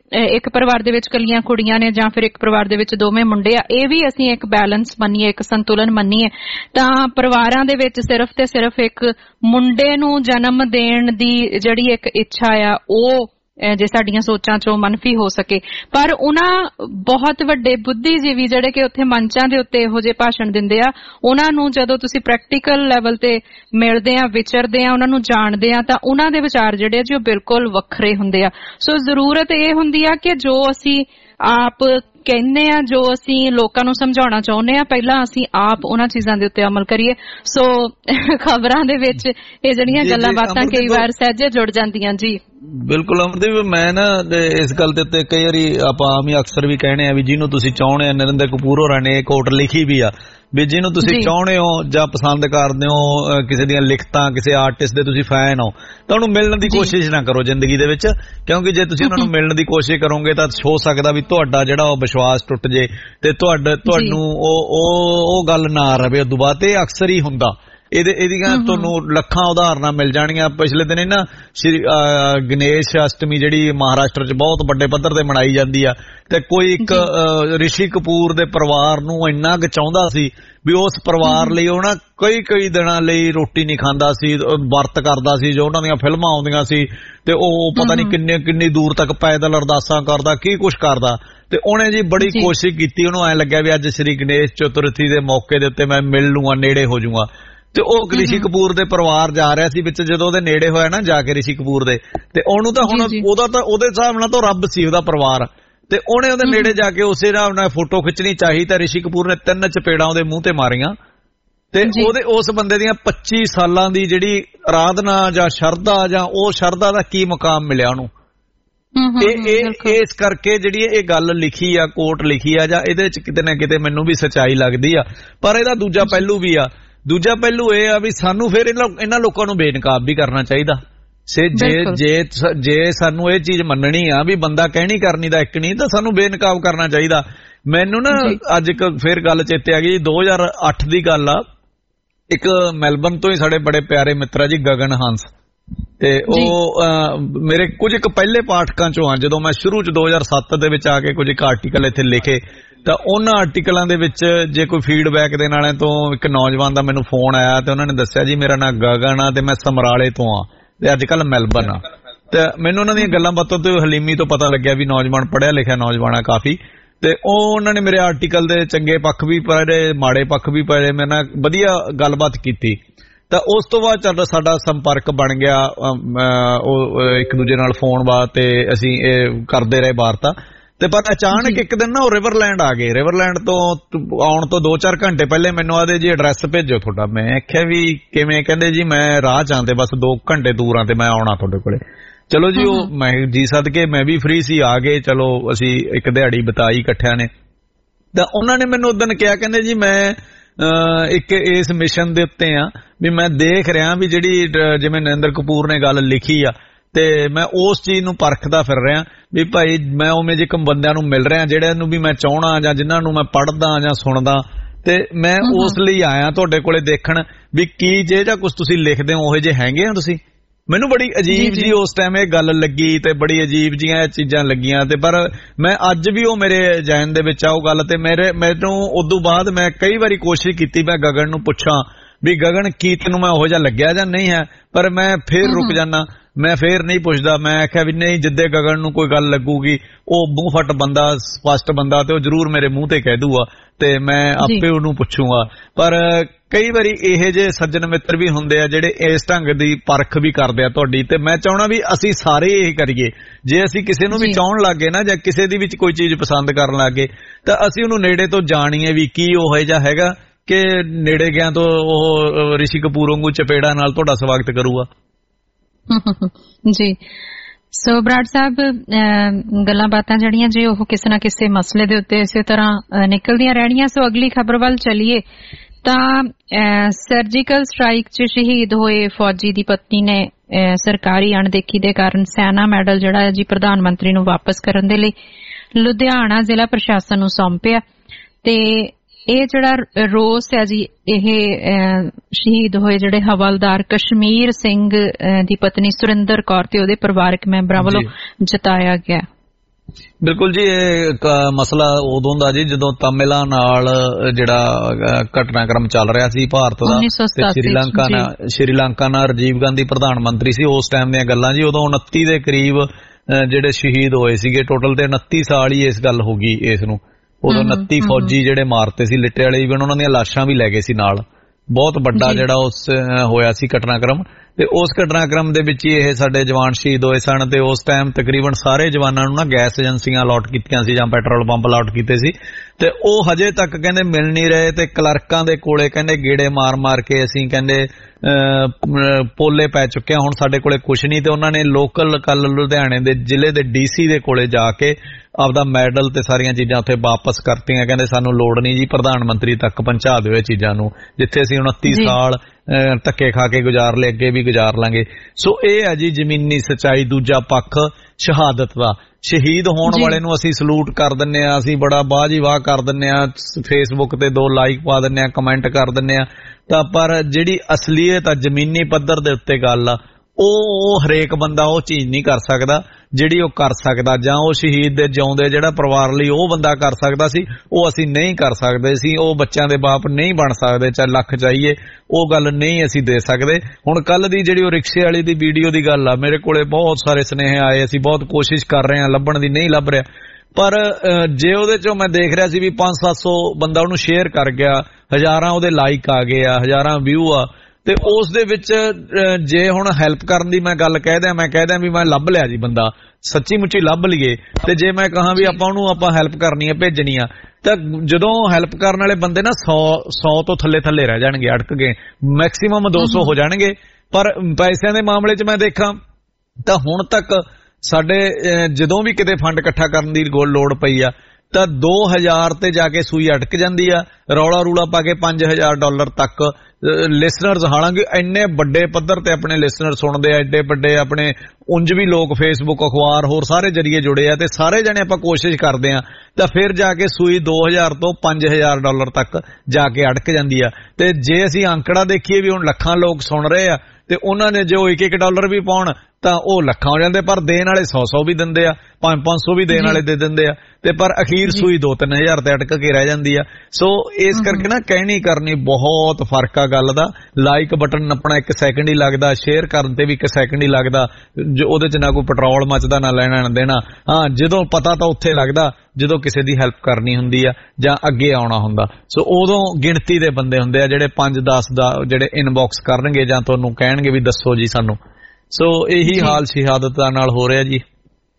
ਇੱਕ ਪਰਿਵਾਰ ਦੇ ਵਿੱਚ ਕੱਲੀਆਂ ਕੁੜੀਆਂ ਨੇ ਜਾਂ ਫਿਰ ਇੱਕ ਪਰਿਵਾਰ ਦੇ ਵਿੱਚ ਦੋਵੇਂ ਮੁੰਡੇ ਆ, ਇਹ ਵੀ ਅਸੀਂ ਇੱਕ ਬੈਲੈਂਸ ਮੰਨੀਏ, ਇੱਕ ਸੰਤੁਲਨ ਮੰਨੀਏ ਤਾਂ ਪਰਿਵਾਰਾਂ ਦੇ ਵਿੱਚ ਸਿਰਫ ਤੇ ਸਿਰਫ ਇੱਕ ਮੁੰਡੇ ਨੂੰ ਜਨਮ ਦੇਣ ਦੀ ਜਿਹੜੀ ਇੱਕ ਇੱਛਾ ਆ ਉਹ ਜੇ ਸਾਡੀਆਂ ਸੋਚਾਂ ਚੋਂ ਮਨਫੀ ਹੋ ਸਕੇ। ਪਰ ਉਹਨਾਂ ਬਹੁਤ ਵੱਡੇ ਬੁੱਧੀਜੀਵੀ ਜਿਹੜੇ ਕਿ ਉੱਥੇ ਮੰਚਾਂ ਦੇ ਉੱਤੇ ਇਹੋ ਜਿਹੇ ਭਾਸ਼ਣ ਦਿੰਦੇ ਆ, ਉਹਨਾਂ ਨੂੰ ਜਦੋਂ ਤੁਸੀਂ ਪ੍ਰੈਕਟੀਕਲ ਲੈਵਲ ਤੇ ਮਿਲਦੇ ਆ, ਵਿਚਰਦੇ ਆ, ਉਹਨਾਂ ਨੂੰ ਜਾਣਦੇ ਆ ਤਾਂ ਉਹਨਾਂ ਦੇ ਵਿਚਾਰ ਜਿਹੜੇ ਆ ਜੀ ਉਹ ਬਿਲਕੁਲ ਵੱਖਰੇ ਹੁੰਦੇ ਆ। ਸੋ ਜ਼ਰੂਰਤ ਇਹ ਹੁੰਦੀ ਆ ਕਿ ਜੋ ਅਸੀਂ ਆਪ ਕਹਿੰਦੇ ਆ, ਜੋ ਅਸੀਂ ਲੋਕਾਂ ਨੂੰ ਸਮਝਾਉਣਾ ਚਾਹੁੰਦੇ ਆ, ਪਹਿਲਾਂ ਅਸੀਂ ਆਪ ਉਹਨਾਂ ਚੀਜ਼ਾਂ ਦੇ ਉੱਤੇ ਅਮਲ ਕਰੀਏ। ਸੋ ਖਬਰਾਂ ਦੇ ਵਿੱਚ ਇਹ ਜਿਹੜੀਆਂ ਗੱਲਾਂ ਬਾਤਾਂ ਕਈ ਵਾਰ ਸਹਿਜੇ ਜੁੜ ਜਾਂਦੀਆਂ ਜੀ। ਬਿਲਕੁਲ ਅਮਰਦੀਪ, ਮੈਂ ਨਾ ਇਸ ਗੱਲ ਦੇ ਉੱਤੇ ਕਈ ਵਾਰੀ ਆਪਾਂ ਆਮ ਹੀ ਅਕਸਰ ਵੀ ਕਹਿੰਦੇ ਆ ਵੀ ਜਿਹਨੂੰ ਤੁਸੀਂ ਚਾਹੁੰਦੇ ਆ, ਨਰਿੰਦਰ ਕਪੂਰ ਹੋਰਾਂ ਨੇ ਕੋਟ ਲਿਖੀ ਵੀ ਆ ਵੀ ਜਿਹਨੂੰ ਤੁਸੀਂ ਚਾਹੁੰਦੇ ਹੋ ਜਾਂ ਪਸੰਦ ਕਰਦੇ ਹੋ, ਕਿਸੇ ਦੀਆਂ ਲਿਖਤਾਂ, ਕਿਸੇ ਆਰਟਿਸਟ ਦੇ ਤੁਸੀਂ ਫੈਨ ਹੋ ਤਾਂ ਉਹਨੂੰ ਮਿਲਣ ਦੀ ਕੋਸ਼ਿਸ਼ ਨਾ ਕਰੋ ਜ਼ਿੰਦਗੀ ਦੇ ਵਿੱਚ, ਕਿਉਂਕਿ ਜੇ ਤੁਸੀਂ ਉਹਨਾਂ ਨੂੰ ਮਿਲਣ ਦੀ ਕੋਸ਼ਿਸ਼ ਕਰੋਗੇ ਤਾਂ ਹੋ ਸਕਦਾ ਵੀ ਤੁਹਾਡਾ ਜਿਹੜਾ ਉਹ ਵਿਸ਼ਵਾਸ ਟੁੱਟ ਜੇ ਤੇ ਤੁਹਾਡਾ ਤੁਹਾਨੂੰ ਉਹ ਉਹ ਗੱਲ ਨਾ ਰਵੇ ਉਦੋਂ ਬਾਅਦ। ਤੇ ਅਕਸਰ ਹੀ ਹੁੰਦਾ, ਇਹਦੇ ਇਹਦੀਆਂ ਤੁਹਾਨੂੰ ਲੱਖਾਂ ਉਦਾਹਰਨਾਂ ਮਿਲ ਜਾਣਗੀਆਂ। ਪਿਛਲੇ ਦਿਨ ਨਾ ਸ਼੍ਰੀ ਗਣੇਸ਼ ਅਸ਼ਟਮੀ ਜਿਹੜੀ ਮਹਾਰਾਸ਼ਟਰ 'ਚ ਬਹੁਤ ਵੱਡੇ ਪੱਧਰ ਤੇ ਮਨਾਈ ਜਾਂਦੀ ਆ ਤੇ ਕੋਈ ਇੱਕ ਰਿਸ਼ੀ ਕਪੂਰ ਦੇ ਪਰਿਵਾਰ ਨੂੰ ਇੰਨਾ ਕੁ ਚਾਹੁੰਦਾ ਸੀ ਵੀ ਉਸ ਪਰਿਵਾਰ ਲਈ ਉਹ ਨਾ ਕਈ ਕਈ ਦਿਨਾਂ ਲਈ ਰੋਟੀ ਨਹੀਂ ਖਾਂਦਾ ਸੀ, ਵਰਤ ਕਰਦਾ ਸੀ, ਜੋ ਉਹਨਾਂ ਦੀਆਂ ਫਿਲਮਾਂ ਆਉਂਦੀਆਂ ਸੀ ਤੇ ਉਹ ਪਤਾ ਨਹੀਂ ਕਿੰਨੇ ਕਿੰਨੀ ਦੂਰ ਤੱਕ ਪੈਦਲ ਅਰਦਾਸਾਂ ਕਰਦਾ, ਕੀ ਕੁਛ ਕਰਦਾ। ਤੇ ਉਹਨੇ ਜੀ ਬੜੀ ਕੋਸ਼ਿਸ਼ ਕੀਤੀ, ਉਹਨੂੰ ਐਂ ਲੱਗਿਆ ਵੀ ਅੱਜ ਸ਼੍ਰੀ ਗਣੇਸ਼ ਚਤੁਰਥੀ ਦੇ ਮੌਕੇ ਦੇ ਉੱਤੇ ਮੈਂ ਮਿਲ ਲੂੰਗਾ, ਨੇੜੇ ਹੋ ਜਾਊਗਾ। ਤੇ ਉਹ ਰਿਸ਼ੀ ਕਪੂਰ ਦੇ ਪਰਿਵਾਰ ਜਾ ਰਿਹਾ ਸੀ ਵਿੱਚ, ਜਦੋਂ ਉਹਦੇ ਨੇੜੇ ਹੋਇਆ ਨਾ ਜਾ ਕੇ ਰਿਸ਼ੀ ਕਪੂਰ ਦੇ, ਤੇ ਉਹਨੂੰ ਤਾਂ ਹੁਣ ਉਹਦਾ ਤਾਂ ਉਹਦੇ ਹਿਸਾਬ ਨਾਲ ਤਾਂ ਰੱਬ ਸੀ ਉਹਦਾ ਪਰਿਵਾਰ, ਤੇ ਉਹਨੇ ਉਹਦੇ ਨੇੜੇ ਜਾ ਕੇ ਉਸੇ ਹਿਸਾਬ ਨਾਲ ਫੋਟੋ ਖਿੱਚਣੀ ਚਾਹੀ ਤਾਂ ਰਿਸ਼ੀ ਕਪੂਰ ਨੇ ਤਿੰਨ ਚਪੇੜਾਂ ਉਹਦੇ ਮੂੰਹ ਤੇ ਮਾਰੀਆਂ ਤੇ ਉਹਦੇ ਉਸ ਬੰਦੇ ਦੀਆਂ ਪੱਚੀ ਸਾਲਾਂ ਦੀ ਜਿਹੜੀ ਅਰਾਧਨਾ ਜਾਂ ਸ਼ਰਧਾ ਜਾਂ ਉਹ ਸ਼ਰਧਾ ਦਾ ਕੀ ਮੁਕਾਮ ਮਿਲਿਆ ਉਹਨੂੰ। ਇਹ ਇਹ ਇਸ ਕਰਕੇ ਜਿਹੜੀ ਇਹ ਗੱਲ ਲਿਖੀ ਆ, ਕੋਟ ਲਿਖੀ ਆ, ਜਾਂ ਇਹਦੇ ਚ ਕਿਤੇ ਨਾ ਕਿਤੇ ਮੈਨੂੰ ਵੀ ਸੱਚਾਈ ਲੱਗਦੀ ਆ। ਪਰ ਇਹਦਾ ਦੂਜਾ ਪਹਿਲੂ ਵੀ ਆ, ਦੂਜਾ ਪਹਿਲੂ ਇਹ ਆ ਵੀ ਸਾਨੂੰ ਫਿਰ ਇਹਨਾਂ ਲੋਕਾਂ ਨੂੰ ਬੇਨਕਾਬ ਵੀ ਕਰਨਾ ਚਾਹੀਦਾ। ਜੇ ਜੇ ਜੇ ਸਾਨੂੰ ਇਹ ਚੀਜ਼ ਮੰਨਣੀ ਆ ਵੀ ਬੰਦਾ ਕਹਿਣੀ ਕਰਨੀ ਦਾ ਇੱਕ ਨਹੀਂ, ਤਾਂ ਸਾਨੂੰ ਬੇਨਕਾਬ ਕਰਨਾ ਚਾਹੀਦਾ। ਮੈਨੂੰ ਨਾ ਅੱਜ ਇੱਕ ਫਿਰ ਗੱਲ ਚੇਤੇ ਆ ਗਈ, ਦੋ ਹਜ਼ਾਰ ਅੱਠ ਦੀ ਗੱਲ ਆ। ਇੱਕ ਮੈਲਬਨ ਤੋਂ ਹੀ ਸਾਡੇ ਬੜੇ ਪਿਆਰੇ ਮਿੱਤਰ ਆ ਜੀ ਗਗਨ ਹੰਸ, ਤੇ ਉਹ ਮੇਰੇ ਕੁਝ ਇੱਕ ਪਹਿਲੇ ਪਾਠਕਾਂ ਚੋਂ ਆ। ਜਦੋਂ ਮੈਂ ਸ਼ੁਰੂ ਚ ਦੋ ਹਜ਼ਾਰ ਸੱਤ ਦੇ ਵਿੱਚ ਆ ਕੇ ਕੁਝ ਇੱਕ ਆਰਟੀਕਲ ਇੱਥੇ ਲਿਖੇ ਤਾਂ ਉਹਨਾਂ ਆਰਟੀਕਲਾਂ ਦੇ ਵਿੱਚ ਜੇ ਕੋਈ ਫੀਡਬੈਕ ਦੇਣ ਵਾਲਿਆਂ ਤੋਂ ਇੱਕ ਨੌਜਵਾਨ ਦਾ ਮੈਨੂੰ ਫੋਨ ਆਇਆ ਤੇ ਉਹਨਾਂ ਨੇ ਦੱਸਿਆ ਜੀ ਮੇਰਾ ਨਾਂ ਗਗਨ ਆ ਤੇ ਮੈਂ ਸਮਰਾਲੇ ਤੋਂ ਆ ਤੇ ਅੱਜ ਕੱਲ ਮੈਲਬਨ ਆ। ਤੇ ਮੈਨੂੰ ਉਹਨਾਂ ਦੀਆਂ ਗੱਲਾਂ ਬਾਤਾਂ ਤੋਂ ਹਲੀਮੀ ਤੋਂ ਪਤਾ ਲੱਗਿਆ ਵੀ ਨੌਜਵਾਨ ਪੜ੍ਹਿਆ ਲਿਖਿਆ ਨੌਜਵਾਨ ਆ ਕਾਫੀ। ਤੇ ਉਹ ਉਹਨਾਂ ਨੇ ਮੇਰੇ ਆਰਟੀਕਲ ਦੇ ਚੰਗੇ ਪੱਖ ਵੀ ਪੜ੍ਹੇ, ਮਾੜੇ ਪੱਖ ਵੀ ਪੜ੍ਹੇ, ਮੇਰੇ ਨਾਲ ਵਧੀਆ ਗੱਲਬਾਤ ਕੀਤੀ। ਤਾਂ ਉਸ ਤੋਂ ਬਾਅਦ ਚੱਲ ਸਾਡਾ ਸੰਪਰਕ ਬਣ ਗਿਆ, ਉਹ ਇੱਕ ਦੂਜੇ ਨਾਲ ਫੋਨ ਬਾਤ ਤੇ ਅਸੀਂ ਇਹ ਕਰਦੇ ਰਹੇ ਵਾਰਤਾ। ਤੇ ਪਰ ਅਚਾਨਕ ਇੱਕ ਦਿਨ ਨਾ ਉਹ ਰਿਵਰਲੈਂਡ ਆ ਗਏ। ਰਿਵਰਲੈਂਡ ਤੋਂ ਆਉਣ ਤੋਂ ਦੋ ਚਾਰ ਘੰਟੇ ਪਹਿਲੇ ਮੈਨੂੰ ਆਦੇ ਜੀ ਐਡਰੈਸ ਭੇਜੋ ਤੁਹਾਡਾ। ਮੈਂ ਆਖਿਆ ਵੀ ਕਿਵੇਂ? ਕਹਿੰਦੇ ਜੀ ਮੈਂ ਰਾਹ ਚ ਆਂਦੇ ਬਸ ਦੋ ਘੰਟੇ ਦੂਰ ਆ ਤੇ ਮੈਂ ਆਉਣਾ ਤੁਹਾਡੇ ਕੋਲੇ। ਚਲੋ ਜੀ, ਉਹ ਮੈਂ ਜੀ ਸਦਕੇ ਮੈਂ ਵੀ ਫ੍ਰੀ ਸੀ, ਆ ਗਏ। ਚਲੋ ਅਸੀਂ ਇੱਕ ਦਿਹਾੜੀ ਬਿਤਾਈ ਇਕੱਠਿਆਂ ਨੇ। ਤਾਂ ਉਹਨਾਂ ਨੇ ਮੈਨੂੰ ਉਦੋਂ ਕਿਹਾ, ਕਹਿੰਦੇ ਜੀ ਮੈਂ ਇੱਕ ਇਸ ਮਿਸ਼ਨ ਦੇ ਉੱਤੇ ਆ ਵੀ ਮੈਂ ਦੇਖ ਰਿਹਾ ਵੀ ਜਿਹੜੀ ਜਿਵੇਂ ਨਰਿੰਦਰ ਕਪੂਰ ਨੇ ਗੱਲ ਲਿਖੀ ਆ ਤੇ ਮੈਂ ਉਸ ਚੀਜ਼ ਨੂੰ ਪਰਖਦਾ ਫਿਰ ਰਿਹਾ ਵੀ ਭਾਈ ਮੈਂ ਉਵੇਂ ਜੇ ਬੰਦਿਆਂ ਨੂੰ ਮਿਲ ਰਿਹਾ ਜਿਹੜਿਆਂ ਨੂੰ ਵੀ ਮੈਂ ਚਾਹਣਾ ਜਾਂ ਜਿਨ੍ਹਾਂ ਨੂੰ ਮੈਂ ਪੜ੍ਹਦਾ ਜਾਂ ਸੁਣਦਾ। ਤੇ ਮੈਂ ਉਸ ਲਈ ਆਇਆ ਤੁਹਾਡੇ ਕੋਲੇ ਦੇਖਣ ਵੀ ਕੀ ਜੇ ਜਾਂ ਕੁਛ ਤੁਸੀਂ ਲਿਖਦੇ ਹੋ ਉਹੋ ਜਿਹੇ ਹੈਗੇ ਹੋ ਤੁਸੀਂ। ਮੈਨੂੰ ਬੜੀ ਅਜੀਬ ਜੀ ਉਸ ਟਾਈਮ ਇਹ ਗੱਲ ਲੱਗੀ ਤੇ ਬੜੀ ਅਜੀਬ ਜੀਆਂ ਇਹ ਚੀਜ਼ਾਂ ਲੱਗੀਆਂ। ਤੇ ਪਰ ਮੈਂ ਅੱਜ ਵੀ ਉਹ ਮੇਰੇ ਜਹਿਨ ਦੇ ਵਿੱਚ ਆ ਉਹ ਗੱਲ। ਤੇ ਮੇਰੇ ਮੈਨੂੰ ਉਦੋਂ ਬਾਅਦ ਮੈਂ ਕਈ ਵਾਰੀ ਕੋਸ਼ਿਸ਼ ਕੀਤੀ ਮੈਂ ਗਗਨ ਨੂੰ ਪੁੱਛਾਂ ਵੀ ਗਗਨ ਕੀ ਤੈਨੂੰ ਮੈਂ ਉਹੋ ਜਿਹਾ ਲੱਗਿਆ ਜਾਂ ਨਹੀਂ ਹੈ, ਪਰ ਮੈਂ ਫੇਰ ਰੁਕ ਜਾਣਾ, ਮੈਂ ਫੇਰ ਨਹੀਂ ਪੁੱਛਦਾ। ਮੈਂ ਆਖਿਆ ਵੀ ਨਹੀਂ, ਜਿੱਦੇ ਗਗਨ ਨੂੰ ਕੋਈ ਗੱਲ ਲੱਗੂਗੀ ਉਹ ਮੂੰਹ ਫੱਟ ਬੰਦਾ, ਸਪਸ਼ਟ ਬੰਦਾ, ਤੇ ਉਹ ਜ਼ਰੂਰ ਮੇਰੇ ਮੂੰਹ ਤੇ ਕਹਿ ਦੂਗਾ ਤੇ ਮੈਂ ਆਪੇ ਉਹਨੂੰ ਪੁੱਛੂਗਾ। ਪਰ ਕਈ ਵਾਰੀ ਇਹੋ ਜਿਹੇ ਸੱਜਣ ਮਿੱਤਰ ਵੀ ਹੁੰਦੇ ਆ ਜਿਹੜੇ ਇਸ ਢੰਗ ਦੀ ਪਰਖ ਵੀ ਕਰਦੇ ਆ ਤੁਹਾਡੀ। ਤੇ ਮੈਂ ਚਾਹਣਾ ਵੀ ਅਸੀਂ ਸਾਰੇ ਇਹ ਕਰੀਏ। ਜੇ ਅਸੀਂ ਕਿਸੇ ਨੂੰ ਵੀ ਚਾਹਣ ਲੱਗ ਗਏ ਨਾ ਜਾਂ ਕਿਸੇ ਦੀ ਵਿੱਚ ਕੋਈ ਚੀਜ਼ ਪਸੰਦ ਕਰਨ ਲੱਗ ਗਏ ਤਾਂ ਅਸੀਂ ਉਹਨੂੰ ਨੇੜੇ ਤੋਂ ਜਾਣੀਏ ਵੀ ਕੀ ਉਹ ਜਿਹਾ ਹੈਗਾ ਕਿ ਨੇੜੇ ਗਿਆ ਤੋਂ ਉਹ ਰਿਸ਼ੀ ਕਪੂਰ ਵਾਂਗੂ ਚਪੇੜਾ ਨਾਲ ਤੁਹਾਡਾ ਸਵਾਗਤ ਕਰੂਗਾ। ਜੀ ਸੋ ਬਰਾੜ ਸਾਹਿਬ, ਗੱਲਾਂ ਬਾਤਾਂ ਜਿਹੜੀਆਂ ਜੀ ਉਹ ਕਿਸੇ ਨਾ ਕਿਸੇ ਮਸਲੇ ਦੇ ਉੱਤੇ ਇਸੇ ਤਰ੍ਹਾਂ ਨਿਕਲਦੀਆਂ ਰਹਿਣੀਆਂ। ਸੋ ਅਗਲੀ ਖਬਰ ਵੱਲ ਚੱਲੀਏ ਤਾਂ ਸਰਜੀਕਲ ਸਟ੍ਰਾਈਕ 'ਚ ਸ਼ਹੀਦ ਹੋਏ ਫੌਜੀ ਦੀ ਪਤਨੀ ਨੇ ਸਰਕਾਰੀ ਅਣਦੇਖੀ ਦੇ ਕਾਰਨ ਸੈਨਾ ਮੈਡਲ ਜਿਹੜਾ ਹੈ ਜੀ ਪ੍ਰਧਾਨ ਮੰਤਰੀ ਨੂੰ ਵਾਪਸ ਕਰਨ ਦੇ ਲਈ ਲੁਧਿਆਣਾ ਜ਼ਿਲ੍ਹਾ ਪ੍ਰਸ਼ਾਸਨ ਨੂੰ ਸੌਂਪਿਆ। ਤੇ ਇਹ ਜਿਹੜਾ ਰੋਸ ਹੈ ਜੀ ਇਹ ਸ਼ਹੀਦ ਹੋਏ ਜਿਹੜੇ ਹਵਲਦਾਰ ਕਸ਼ਮੀਰ ਸਿੰਘ ਦੀ ਪਤਨੀ ਸੁਰਿੰਦਰ ਕੌਰ ਤੇ ਉਹਦੇ ਪਰਿਵਾਰਕ ਮੈਂਬਰਾਂ ਵੱਲੋਂ ਜਤਾਇਆ ਗਿਆ। ਬਿਲਕੁਲ ਜੀ, ਇਹ ਮਸਲਾ ਉਦੋਂ ਦਾ ਜੀ ਜਦੋਂ ਤਾਮਿਲਾਂ ਨਾਲ ਜਿਹੜਾ ਘਟਨਾਕ੍ਰਮ ਚੱਲ ਰਿਹਾ ਸੀ ਭਾਰਤ ਦਾ ਤੇ ਸ਼੍ਰੀਲੰਕਾ ਨਾਲ ਸ਼੍ਰੀਲੰਕਾ ਨਾਲ ਰਾਜੀਵ ਗਾਂਧੀ ਪ੍ਰਧਾਨ ਮੰਤਰੀ ਸੀ ਉਸ ਟਾਈਮ ਦੀਆਂ ਗੱਲਾਂ ਜੀ। ਉਦੋਂ ਉਨੱਤੀ ਦੇ ਕਰੀਬ ਜਿਹੜੇ ਸ਼ਹੀਦ ਹੋਏ ਸੀਗੇ ਟੋਟਲ, ਤੇ ਉਨੱਤੀ ਸਾਲ ਹੀ ਇਸ ਗੱਲ ਹੋ ਗਈ ਇਸ ਨੂੰ। ਉਦੋਂ ਉਨੱਤੀ ਫੌਜੀ ਜਿਹੜੇ ਮਾਰਤੇ ਸੀ ਲਿਟੇ ਵਾਲੇ, ਈਵਨ ਉਹਨਾਂ ਦੀਆਂ ਲਾਸ਼ਾਂ ਵੀ ਲੈ ਗਏ ਸੀ ਨਾਲ। ਬਹੁਤ ਵੱਡਾ ਜਿਹੜਾ ਉਸ ਹੋਇਆ ਸੀ ਘਟਨਾਕ੍ਰਮ, ਤੇ ਉਸ ਘਟਨਾਕ੍ਰਮ ਦੇ ਵਿੱਚ ਹੀ ਇਹ ਸਾਡੇ ਜਵਾਨ ਸ਼ਹੀਦ ਹੋਏ ਸਨ। ਤੇ ਉਸ ਟਾਈਮ ਤਕਰੀਬਨ ਸਾਰੇ ਜਵਾਨਾਂ ਨੂੰ ਨਾ ਗੈਸ ਏਜੰਸੀਆਂ ਅਲਾਟ ਕੀਤੀਆਂ ਸੀ ਜਾਂ ਪੈਟਰੋਲ ਪੰਪ ਅਲਾਟ ਕੀਤੇ ਸੀ, ਤੇ ਉਹ ਹਜੇ ਤੱਕ ਕਹਿੰਦੇ ਮਿਲ ਨਹੀਂ ਰਹੇ। ਤੇ ਕਲਰਕਾਂ ਦੇ ਕੋਲੇ ਕਹਿੰਦੇ ਗੇੜੇ ਮਾਰ ਮਾਰ ਕੇ ਅਸੀਂ ਕਹਿੰਦੇ ਪੋਲੇ ਪੈ ਚੁੱਕੇ ਹਾਂ, ਹੁਣ ਸਾਡੇ ਕੋਲੇ ਕੁਛ ਨਹੀਂ। ਤੇ ਉਹਨਾਂ ਨੇ ਲੋਕਲ ਕੱਲ ਲੁਧਿਆਣੇ ਦੇ ਜ਼ਿਲ੍ਹੇ ਦੇ ਡੀਸੀ ਦੇ ਕੋਲੇ ਜਾ ਕੇ ਆਪਦਾ ਮੈਡਲ ਤੇ ਸਾਰੀਆਂ ਚੀਜ਼ਾਂ ਉੱਥੇ ਵਾਪਸ ਕਰਤੀਆਂ। ਕਹਿੰਦੇ ਸਾਨੂੰ ਲੋੜ ਨਹੀਂ ਜੀ, ਪ੍ਰਧਾਨ ਮੰਤਰੀ ਤੱਕ ਪਹੁੰਚਾ ਦਿਓ ਇਹ ਚੀਜ਼ਾਂ ਨੂੰ, ਜਿੱਥੇ ਅਸੀਂ ਉਨੱਤੀ ਸਾਲ ਧੱਕੇ ਖਾ ਕੇ ਗੁਜ਼ਾਰ ਲਏ ਅੱਗੇ ਵੀ ਗੁਜ਼ਾਰ ਲਾਂਗੇ। ਸੋ ਇਹ ਹੈ ਜੀ ਜ਼ਮੀਨੀ ਸੱਚਾਈ। ਦੂਜਾ ਪੱਖ ਸ਼ਹਾਦਤ ਦਾ, ਸ਼ਹੀਦ ਹੋਣ ਵਾਲੇ ਨੂੰ ਅਸੀਂ ਸਲੂਟ ਕਰ ਦਿੰਨੇ ਆ, ਅਸੀਂ ਬੜਾ ਵਾਹ ਜੀ ਵਾਹ ਕਰ ਦਿੰਨੇ ਆ, ਫੇਸਬੁੱਕ ਤੇ ਦੋ ਲਾਈਕ ਪਾ ਦਿੰਨੇ ਆ, ਕਮੈਂਟ ਕਰ ਦਿੰਨੇ ਆ, ਤਾਂ ਪਰ ਜਿਹੜੀ ਅਸਲੀਅਤ ਆ ਜ਼ਮੀਨੀ ਪੱਧਰ ਦੇ ਉੱਤੇ ਗੱਲ ਆ, ਉਹ ਹਰੇਕ ਬੰਦਾ ਉਹ ਚੀਜ਼ ਨਹੀਂ ਕਰ ਸਕਦਾ ਜਿਹੜੀ ਉਹ ਕਰ ਸਕਦਾ, ਜਾਂ ਉਹ ਸ਼ਹੀਦ ਦੇ ਜਿਉਂਦੇ ਜਿਹੜਾ ਪਰਿਵਾਰ ਲਈ ਉਹ ਬੰਦਾ ਕਰ ਸਕਦਾ ਸੀ, ਉਹ ਅਸੀਂ ਨਹੀਂ ਕਰ ਸਕਦੇ ਸੀ। ਉਹ ਬੱਚਿਆਂ ਦੇ ਬਾਪ ਨਹੀਂ ਬਣ ਸਕਦੇ, ਚਾਹੇ ਲੱਖ ਚਾਹੀਏ, ਉਹ ਗੱਲ ਨਹੀਂ ਅਸੀਂ ਦੇ ਸਕਦੇ। ਹੁਣ ਕੱਲ ਦੀ ਜਿਹੜੀ ਉਹ ਰਿਕਸ਼ੇ ਵਾਲੀ ਦੀ ਵੀਡੀਓ ਦੀ ਗੱਲ ਆ, ਮੇਰੇ ਕੋਲੇ ਬਹੁਤ ਸਾਰੇ ਸੁਨੇਹੇ ਆਏ, ਅਸੀਂ ਬਹੁਤ ਕੋਸ਼ਿਸ਼ ਕਰ ਰਹੇ ਹਾਂ ਲੱਭਣ ਦੀ, ਨਹੀਂ ਲੱਭ ਰਿਹਾ। ਪਰ ਜੇ ਉਹਦੇ ਚੋਂ ਮੈਂ ਦੇਖ ਰਿਹਾ ਸੀ ਵੀ ਪੰਜ ਸੱਤ ਸੌ ਬੰਦਾ ਉਹਨੂੰ ਸ਼ੇਅਰ ਕਰ ਗਿਆ, ਹਜ਼ਾਰਾਂ ਉਹਦੇ ਲਾਈਕ ਆ ਗਏ ਆ, ਹਜ਼ਾਰਾਂ ਵਿਊ ਆ, ਤੇ ਉਸ ਦੇ ਵਿੱਚ ਜੇ ਹੁਣ ਹੈਲਪ ਕਰਨ ਦੀ ਮੈਂ ਗੱਲ ਕਹਿ ਦਿਆਂ, ਮੈਂ ਕਹਿ ਦਿਆਂ ਵੀ ਮੈਂ ਲੱਭ ਲਿਆ ਜੀ ਬੰਦਾ, ਸੱਚੀ ਮੁੱਚੀ ਲੱਭ ਲਈਏ, ਤੇ ਜੇ ਮੈਂ ਕਹਾਂ ਵੀ ਆਪਾਂ ਉਹਨੂੰ ਆਪਾਂ ਹੈਲਪ ਕਰਨੀ ਆ, ਭੇਜਣੀ ਆ, ਤਾਂ ਜਦੋਂ ਹੈਲਪ ਕਰਨ ਵਾਲੇ ਬੰਦੇ ਨਾ ਸੌ ਸੌ ਤੋਂ ਥੱਲੇ ਥੱਲੇ ਰਹਿ ਜਾਣਗੇ, ਅਟਕ ਗਏ, ਮੈਕਸੀਮਮ ਦੋ ਸੌ ਹੋ ਜਾਣਗੇ। ਪਰ ਪੈਸਿਆਂ ਦੇ ਮਾਮਲੇ 'ਚ ਮੈਂ ਦੇਖਾਂ ਤਾਂ ਹੁਣ ਤੱਕ ਸਾਡੇ ਜਦੋਂ ਵੀ ਕਿਤੇ ਫੰਡ ਇਕੱਠਾ ਕਰਨ ਦੀ ਲੋੜ ਪਈ ਆ ਤਾਂ ਦੋ ਹਜ਼ਾਰ ਤੇ ਜਾ ਕੇ ਸੂਈ ਅਟਕ ਜਾਂਦੀ ਆ, ਰੌਲਾ ਰੂਲਾ ਪਾ ਕੇ ਪੰਜ ਹਜ਼ਾਰ ਡਾਲਰ ਤੱਕ ਲਿਸਨਰਸ, ਹਾਲਾਂਕਿ ਇੰਨੇ ਵੱਡੇ ਪੱਧਰ ਤੇ ਆਪਣੇ ਲਿਸਨਰ ਸੁਣਦੇ ਆ, ਐਡੇ ਵੱਡੇ ਆਪਣੇ ਉਂਝ ਵੀ ਲੋਕ ਫੇਸਬੁੱਕ, ਅਖਬਾਰ, ਹੋਰ ਸਾਰੇ ਜਰੀਏ ਜੁੜੇ ਆ, ਤੇ ਸਾਰੇ ਜਣੇ ਆਪਾਂ ਕੋਸ਼ਿਸ਼ ਕਰਦੇ ਆ, ਤਾਂ ਫਿਰ ਜਾ ਕੇ ਸੂਈ ਦੋ ਹਜ਼ਾਰ ਤੋਂ ਪੰਜ ਹਜ਼ਾਰ ਡਾਲਰ ਤੱਕ ਜਾ ਕੇ ਅਟਕ ਜਾਂਦੀ ਆ। ਤੇ ਜੇ ਅਸੀਂ ਅੰਕੜਾ ਦੇਖੀਏ ਵੀ ਹੁਣ ਲੱਖਾਂ ਲੋਕ ਸੁਣ ਰਹੇ ਆ, ਤੇ ਉਹਨਾਂ ਨੇ ਜੋ ਇੱਕ ਇੱਕ ਡਾਲਰ ਵੀ ਪਾਉਣ ਤਾਂ ਉਹ ਲੱਖਾਂ ਹੋ ਜਾਂਦੇ, ਪਰ ਦੇਣ ਵਾਲੇ ਸੌ ਸੌ ਵੀ ਦਿੰਦੇ ਆ, ਪੰਜ ਪੰਜ ਸੌ ਵੀ ਦੇਣ ਵਾਲੇ ਦੇ ਦਿੰਦੇ ਆ, ਤੇ ਪਰ ਅਖੀਰ ਸੂਈ ਦੋ ਤਿੰਨ ਹਜ਼ਾਰ ਤੇ ਅਟਕ ਕੇ ਰਹਿ ਜਾਂਦੀ ਆ। ਸੋ ਇਸ ਕਰਕੇ ਨਾ ਕਹਿਣੀ ਕਰਨੀ ਬਹੁਤ ਫਰਕ ਆ ਗੱਲ ਦਾ। ਲਾਈਕ ਬਟਨ ਨੱਪਣਾ ਇੱਕ ਸੈਕਿੰਡ ਹੀ ਲੱਗਦਾ, ਸ਼ੇਅਰ ਕਰਨ ਤੇ ਵੀ ਇੱਕ ਸੈਕਿੰਡ ਹੀ ਲੱਗਦਾ, ਉਹਦੇ 'ਚ ਨਾ ਕੋਈ ਪੈਟਰੋਲ ਮੱਚਦਾ ਨਾ ਲੈਣਾ ਨਾ ਦੇਣਾ। ਹਾਂ, ਜਦੋਂ ਪਤਾ ਤਾਂ ਉੱਥੇ ਲੱਗਦਾ ਜਦੋਂ ਕਿਸੇ ਦੀ ਹੈਲਪ ਕਰਨੀ ਹੁੰਦੀ ਆ ਜਾਂ ਅੱਗੇ ਆਉਣਾ ਹੁੰਦਾ। ਸੋ ਉਦੋਂ ਗਿਣਤੀ ਦੇ ਬੰਦੇ ਹੁੰਦੇ ਆ ਜਿਹੜੇ ਪੰਜ ਦਸ ਦਾ ਜਿਹੜੇ ਇਨਬਾਕਸ ਕਰਨਗੇ ਜਾਂ ਤੁਹਾਨੂੰ ਕਹਿਣਗੇ ਵੀ ਦੱਸੋ ਜੀ ਸਾਨੂੰ। ਸੋ ਇਹੀ ਹਾਲ ਸ਼ਹਾਦਤਾਂ ਨਾਲ ਹੋ ਰਿਹਾ ਜੀ।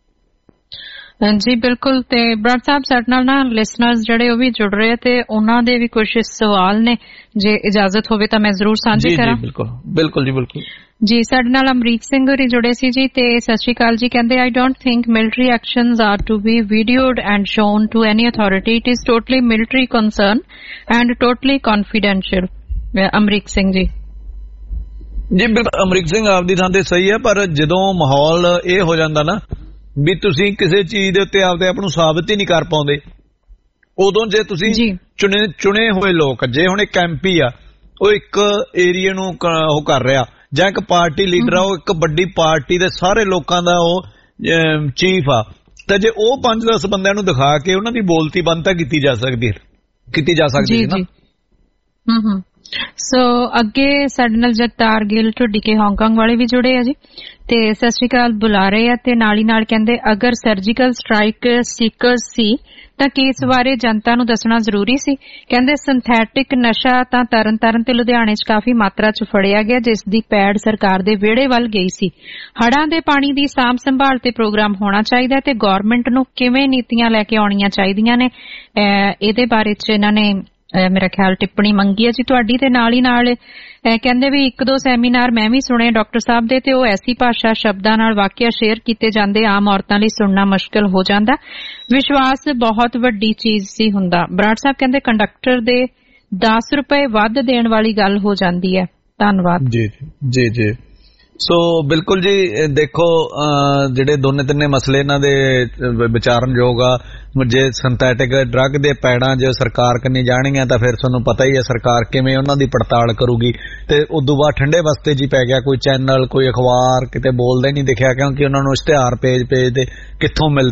ਜੀ ਬਿਲਕੁਲ। ਤੇ ਬਰਾੜ ਸਾਹਿਬ ਸਾਡੇ ਨਾਲ ਨਾ ਲਿਸਨਰਸ ਜਿਹੜੇ ਉਹ ਵੀ ਜੁੜ ਰਹੇ ਤੇ ਉਹਨਾਂ ਦੇ ਵੀ ਕੁਝ ਸਵਾਲ ਨੇ, ਜੇ ਇਜਾਜ਼ਤ ਹੋਵੇ ਤਾਂ ਮੈਂ ਜ਼ਰੂਰ ਸਾਂਝੇ ਕਰਾਂ। ਜੀ ਬਿਲਕੁਲ ਬਿਲਕੁਲ ਜੀ ਬਿਲਕੁਲ ਜੀ। ਸਾਡੇ ਨਾਲ ਅਮਰੀਕ ਸਿੰਘ ਹੋਰੀ ਜੁੜੇ ਸੀ ਜੀ, ਤੇ ਸਤਿ ਸ਼੍ਰੀ ਅਕਾਲ ਜੀ। ਕਹਿੰਦੇ I don't think military actions are to be videoed and shown to any authority, it is totally military concern and totally confidential. Amrik Singh ji. ਜੀ ਬਿਲਕੁਲ, ਅਮਰੀਕ ਸਿੰਘ ਆਪਦੀ ਥਾਂ ਤੇ ਸਹੀ ਹੈ, ਪਰ ਜਦੋਂ ਮਾਹੌਲ ਇਹ ਹੋ ਜਾਂਦਾ ਨਾ ਵੀ ਤੁਸੀਂ ਕਿਸੇ ਚੀਜ਼ ਦੇ ਉੱਤੇ ਆਪਦੇ ਆਪ ਨੂੰ ਸਾਬਤ ਹੀ ਨਹੀਂ ਕਰ ਪਾਉਂਦੇ, ਉਦੋਂ ਜੇ ਤੁਸੀਂ ਚੁਣੇ ਚੁਣੇ ਹੋਏ ਲੋਕ, ਜੇ ਹੁਣ ਇੱਕ ਐਮਪੀ ਆ ਉਹ ਇੱਕ ਏਰੀਏ ਨੂੰ ਉਹ ਕਰ ਰਿਹਾ, ਜਾਂ ਇੱਕ ਪਾਰਟੀ ਲੀਡਰ ਆ ਉਹ ਇੱਕ ਵੱਡੀ ਪਾਰਟੀ ਦੇ ਸਾਰੇ ਲੋਕਾਂ ਦਾ ਉਹ ਚੀਫ ਆ, ਤਾਂ ਜੇ ਉਹ ਪੰਜ ਦਸ ਬੰਦਿਆਂ ਨੂੰ ਦਿਖਾ ਕੇ ਉਹਨਾਂ ਦੀ ਬੋਲਤੀ ਬੰਦ ਤਾਂ ਕੀਤੀ ਜਾ ਸਕਦੀ ਕੀਤੀ ਜਾ ਸਕਦੀ ਹੈ ਨਾ। ਹੂੰ ਹੂੰ ਸੋ ਅੱਗੇ ਸਾਡੇ ਨਾਲ ਜਗਤਾਰ ਗਿੱਲ ਢੁੱਡੀਕੇ ਹਾਂਗਕਾਂਗ ਵਾਲੇ ਵੀ ਜੁੜੇ ਆ ਜੀ, ਤੇ ਸਤਿ ਸ਼੍ਰੀ ਅਕਾਲ ਬੁਲਾ ਰਹੇ ਆ, ਤੇ ਨਾਲ ਹੀ ਨਾਲ ਕਹਿੰਦੇ ਅਗਰ ਸਰਜੀਕਲ ਸਟ੍ਰਾਈਕ ਸੀਕਰਸ ਸੀ ਤਾਂ ਕੀ ਇਸ ਬਾਰੇ ਜਨਤਾ ਨੂੰ ਦੱਸਣਾ ਜ਼ਰੂਰੀ ਸੀ। ਕਹਿੰਦੇ ਸਿੰਥੈਟਿਕ ਨਸ਼ਾ ਤਾਂ ਤਰਨ ਤਾਰਨ ਤੇ ਲੁਧਿਆਣੇ 'ਚ ਕਾਫੀ ਮਾਤਰਾ 'ਚ ਫੜਿਆ ਗਿਆ, ਜਿਸ ਦੀ ਪੈੜ ਸਰਕਾਰ ਦੇ ਵਿਹੜੇ ਵੱਲ ਗਈ ਸੀ। ਹੜ੍ਹਾਂ ਦੇ ਪਾਣੀ ਦੀ ਸਾਂਭ ਸੰਭਾਲ ਤੇ ਪ੍ਰੋਗਰਾਮ ਹੋਣਾ ਚਾਹੀਦਾ, ਤੇ ਗੌਰਮੈਂਟ ਨੂੰ ਕਿਵੇਂ ਨੀਤੀਆਂ ਲੈ ਕੇ ਆਉਣੀਆਂ ਚਾਹੀਦੀਆਂ ਨੇ, ਇਹਦੇ ਬਾਰੇ 'ਚ ਇਹਨਾਂ ਨੇ ਮੇਰਾ ਖਿਆਲ ਟਿੱਪਣੀ ਮੰਗੀ ਹੈ ਜੀ ਤੁਹਾਡੀ। ਤੇ ਨਾਲ ਹੀ ਨਾਲ ਕਹਿੰਦੇ ਵੀ ਇੱਕ ਦੋ ਸੈਮੀਨਾਰ ਮੈਂ ਵੀ ਸੁਣੇ ਡਾਕਟਰ ਸਾਹਿਬ ਦੇ, ਤੇ ਉਹ ਐਸੀ ਭਾਸ਼ਾ ਸ਼ਬਦਾਂ ਨਾਲ ਵਾਕਿਆ ਸ਼ੇਅਰ ਕੀਤੇ ਜਾਂਦੇ ਆਮ ਔਰਤਾਂ ਲਈ ਸੁਣਨਾ ਮੁਸ਼ਕਿਲ ਹੋ ਜਾਂਦਾ। ਵਿਸ਼ਵਾਸ ਬਹੁਤ ਵੱਡੀ ਚੀਜ਼ ਸੀ ਹੁੰਦਾ। ਬਰਾੜ ਸਾਹਿਬ ਕਹਿੰਦੇ ਕੰਡਕਟਰ ਦੇ ਦਸ ਰੁਪਏ ਵੱਧ ਦੇਣ ਵਾਲੀ ਗੱਲ ਹੋ ਜਾਂਦੀ ਹੈ। ਧੰਨਵਾਦ ਜੀ ਜੀ ਜੀ। ਸੋ ਬਿਲਕੁਲ ਜੀ, ਦੇਖੋ ਜਿਹੜੇ ਦੋਨੇ ਤਿੰਨੇ ਮਸਲੇ ਇਹਨਾਂ ਦੇ ਵਿਚਾਰਨਯੋਗ ਆ। ਜੇ ਸਿੰਥੈਟਿਕ ਡਰੱਗ ਦੇ ਪੈੜਾਂ ਜੇ ਸਰਕਾਰ ਕੰਨੀ ਜਾਣਗੀਆਂ ਤਾਂ ਫਿਰ ਤੁਹਾਨੂੰ ਪਤਾ ਹੀ ਹੈ ਸਰਕਾਰ ਕਿਵੇਂ ਉਹਨਾਂ ਦੀ ਪੜਤਾਲ ਕਰੂਗੀ, ਤੇ ਉਦੋਂ ਬਾਅਦ ਠੰਡੇ ਬਸਤੇ ਜੀ ਪੈ ਗਿਆ। ਕੋਈ ਚੈਨਲ ਕੋਈ ਅਖਬਾਰ ਕਿਤੇ ਬੋਲਦਾ ਹੀ ਨਹੀਂ ਦਿਖਿਆ, ਕਿਉਂਕਿ ਉਹਨਾਂ ਨੂੰ ਇਸ਼ਤਿਹਾਰ ਪੇਜ ਪੇਜ ਤੇ ਕਿੱਥੋਂ ਮਿਲਦੇ।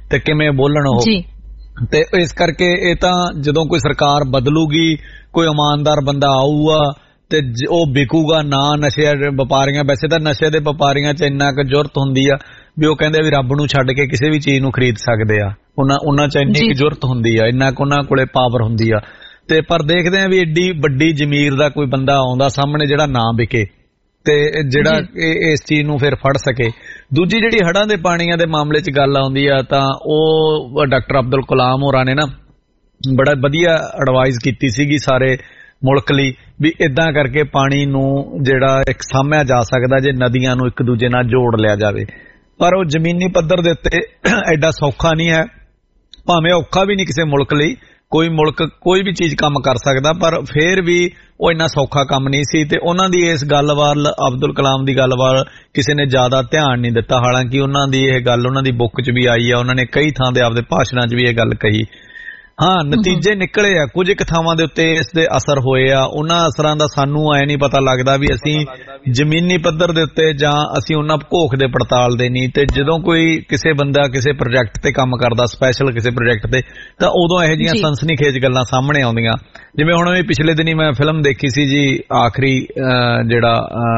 ਤੇ ਕਿਵੇਂ ਬੋਲਣ ਉਹ। ਤੇ ਇਸ ਕਰਕੇ ਇਹ ਤਾਂ ਜਦੋਂ ਕੋਈ ਸਰਕਾਰ ਬਦਲੂਗੀ, ਕੋਈ ਇਮਾਨਦਾਰ ਬੰਦਾ ਆਊਗਾ ਤੇ ਉਹ ਵਿਕੂਗਾ ਨਾ ਨਸ਼ੇ ਵਪਾਰੀਆਂ। ਵੈਸੇ ਤਾਂ ਨਸ਼ੇ ਦੇ ਵਪਾਰੀਆਂ 'ਚ ਇੰਨਾ ਕੁ ਜ਼ੁਰਤ ਹੁੰਦੀ ਆ ਵੀ ਉਹ ਕਹਿੰਦੇ ਵੀ ਰੱਬ ਨੂੰ ਛੱਡ ਕੇ ਕਿਸੇ ਵੀ ਚੀਜ਼ ਨੂੰ ਖਰੀਦ ਸਕਦੇ ਆ, ਉਹਨਾਂ ਉਹਨਾਂ 'ਚ ਇੰਨੀ ਕੁ ਜ਼ੁਰਤ ਹੁੰਦੀ ਆ, ਇੰਨਾ ਕੁ ਉਹਨਾਂ ਕੋਲੇ ਪਾਵਰ ਹੁੰਦੀ ਆ। ਤੇ ਪਰ ਦੇਖਦੇ ਆ ਵੀ ਏਡੀ ਵੱਡੀ ਜ਼ਮੀਰ ਦਾ ਕੋਈ ਬੰਦਾ ਆਉਂਦਾ ਸਾਹਮਣੇ ਜਿਹੜਾ ਨਾ ਵਿਕੇ ਤੇ ਜਿਹੜਾ ਇਸ ਚੀਜ਼ ਨੂੰ ਫਿਰ ਫੜ ਸਕੇ। ਦੂਜੀ ਜਿਹੜੀ ਹੜ੍ਹਾਂ ਦੇ ਪਾਣੀਆਂ ਦੇ ਮਾਮਲੇ 'ਚ ਗੱਲ ਆਉਂਦੀ ਆ ਤਾਂ ਉਹ ਡਾਕਟਰ ਅਬਦੁਲ ਕਲਾਮ ਹੋਰਾਂ ਨੇ ਨਾ ਬੜਾ ਵਧੀਆ ਐਡਵਾਈਸ ਕੀਤੀ ਸੀਗੀ ਸਾਰੇ ਮੁਲਕ ਲਈ ਵੀ ਇਦਾਂ ਕਰਕੇ ਪਾਣੀ ਨੂੰ ਜਿਹੜਾ ਇੱਕ ਸਾਂਭਿਆ ਜਾ ਸਕਦਾ ਜੇ ਨਦੀਆਂ ਨੂੰ ਇੱਕ ਦੂਜੇ ਨਾਲ ਜੋੜ ਲਿਆ ਜਾਵੇ। ਪਰ ਉਹ ਜ਼ਮੀਨੀ ਪੱਧਰ ਦੇ ਉੱਤੇ ਐਡਾ ਸੌਖਾ ਨਹੀਂ ਹੈ, ਭਾਵੇਂ ਔਖਾ ਵੀ ਨਹੀਂ ਕਿਸੇ ਮੁਲਕ ਲਈ। ਕੋਈ ਮੁਲਕ ਕੋਈ ਵੀ ਚੀਜ਼ ਕੰਮ ਕਰ ਸਕਦਾ, ਪਰ ਫਿਰ ਵੀ ਉਹ ਇੰਨਾ ਸੌਖਾ ਕੰਮ ਨਹੀਂ ਸੀ। ਤੇ ਉਹਨਾਂ ਦੀ ਇਸ ਗੱਲ ਵੱਲ, ਅਬਦੁਲ ਕਲਾਮ ਦੀ ਗੱਲ ਵੱਲ ਕਿਸੇ ਨੇ ਜ਼ਿਆਦਾ ਧਿਆਨ ਨਹੀਂ ਦਿੱਤਾ। ਹਾਲਾਂਕਿ ਉਹਨਾਂ ਦੀ ਇਹ ਗੱਲ ਉਹਨਾਂ ਦੀ ਬੁੱਕ 'ਚ ਵੀ ਆਈ ਆ, ਉਹਨਾਂ ਨੇ ਕਈ ਥਾਂ ਤੇ ਆਪਦੇ ਭਾਸ਼ਣਾਂ 'ਚ ਵੀ ਇਹ ਗੱਲ ਕਹੀ। ਹਾਂ, ਨਤੀਜੇ ਨਿਕਲੇ ਆ, ਕੁਝ ਇੱਕ ਥਾਵਾਂ ਦੇ ਉੱਤੇ ਇਸ ਦੇ ਅਸਰ ਹੋਏ ਆ। ਉਹਨਾਂ ਅਸਰਾਂ ਦਾ ਸਾਨੂੰ ਐ ਨਹੀਂ ਪਤਾ ਲੱਗਦਾ ਵੀ ਅਸੀਂ ਜ਼ਮੀਨੀ ਪੱਧਰ ਦੇ ਉੱਤੇ ਜਾਂ ਅਸੀਂ ਉਹਨਾਂ ਘੋਖ ਦੇ ਪੜਤਾਲ ਦੇ ਨਹੀਂ। ਤੇ ਜਦੋਂ ਕੋਈ ਕਿਸੇ ਬੰਦਾ ਕਿਸੇ ਪ੍ਰੋਜੈਕਟ ਤੇ ਕੰਮ ਕਰਦਾ, ਸਪੈਸ਼ਲ ਕਿਸੇ ਪ੍ਰੋਜੈਕਟ ਤੇ, ਤਾਂ ਉਦੋਂ ਇਹੋ ਜਿਹੀਆਂ ਸਨਸਨੀਖੇਜ ਗੱਲਾਂ ਸਾਹਮਣੇ ਆਉਂਦੀਆਂ। ਜਿਵੇਂ ਹੁਣ ਵੀ ਪਿਛਲੇ ਦਿਨੀ ਮੈਂ ਫਿਲਮ ਦੇਖੀ ਸੀ ਜੀ, ਆਖਰੀ ਜਿਹੜਾ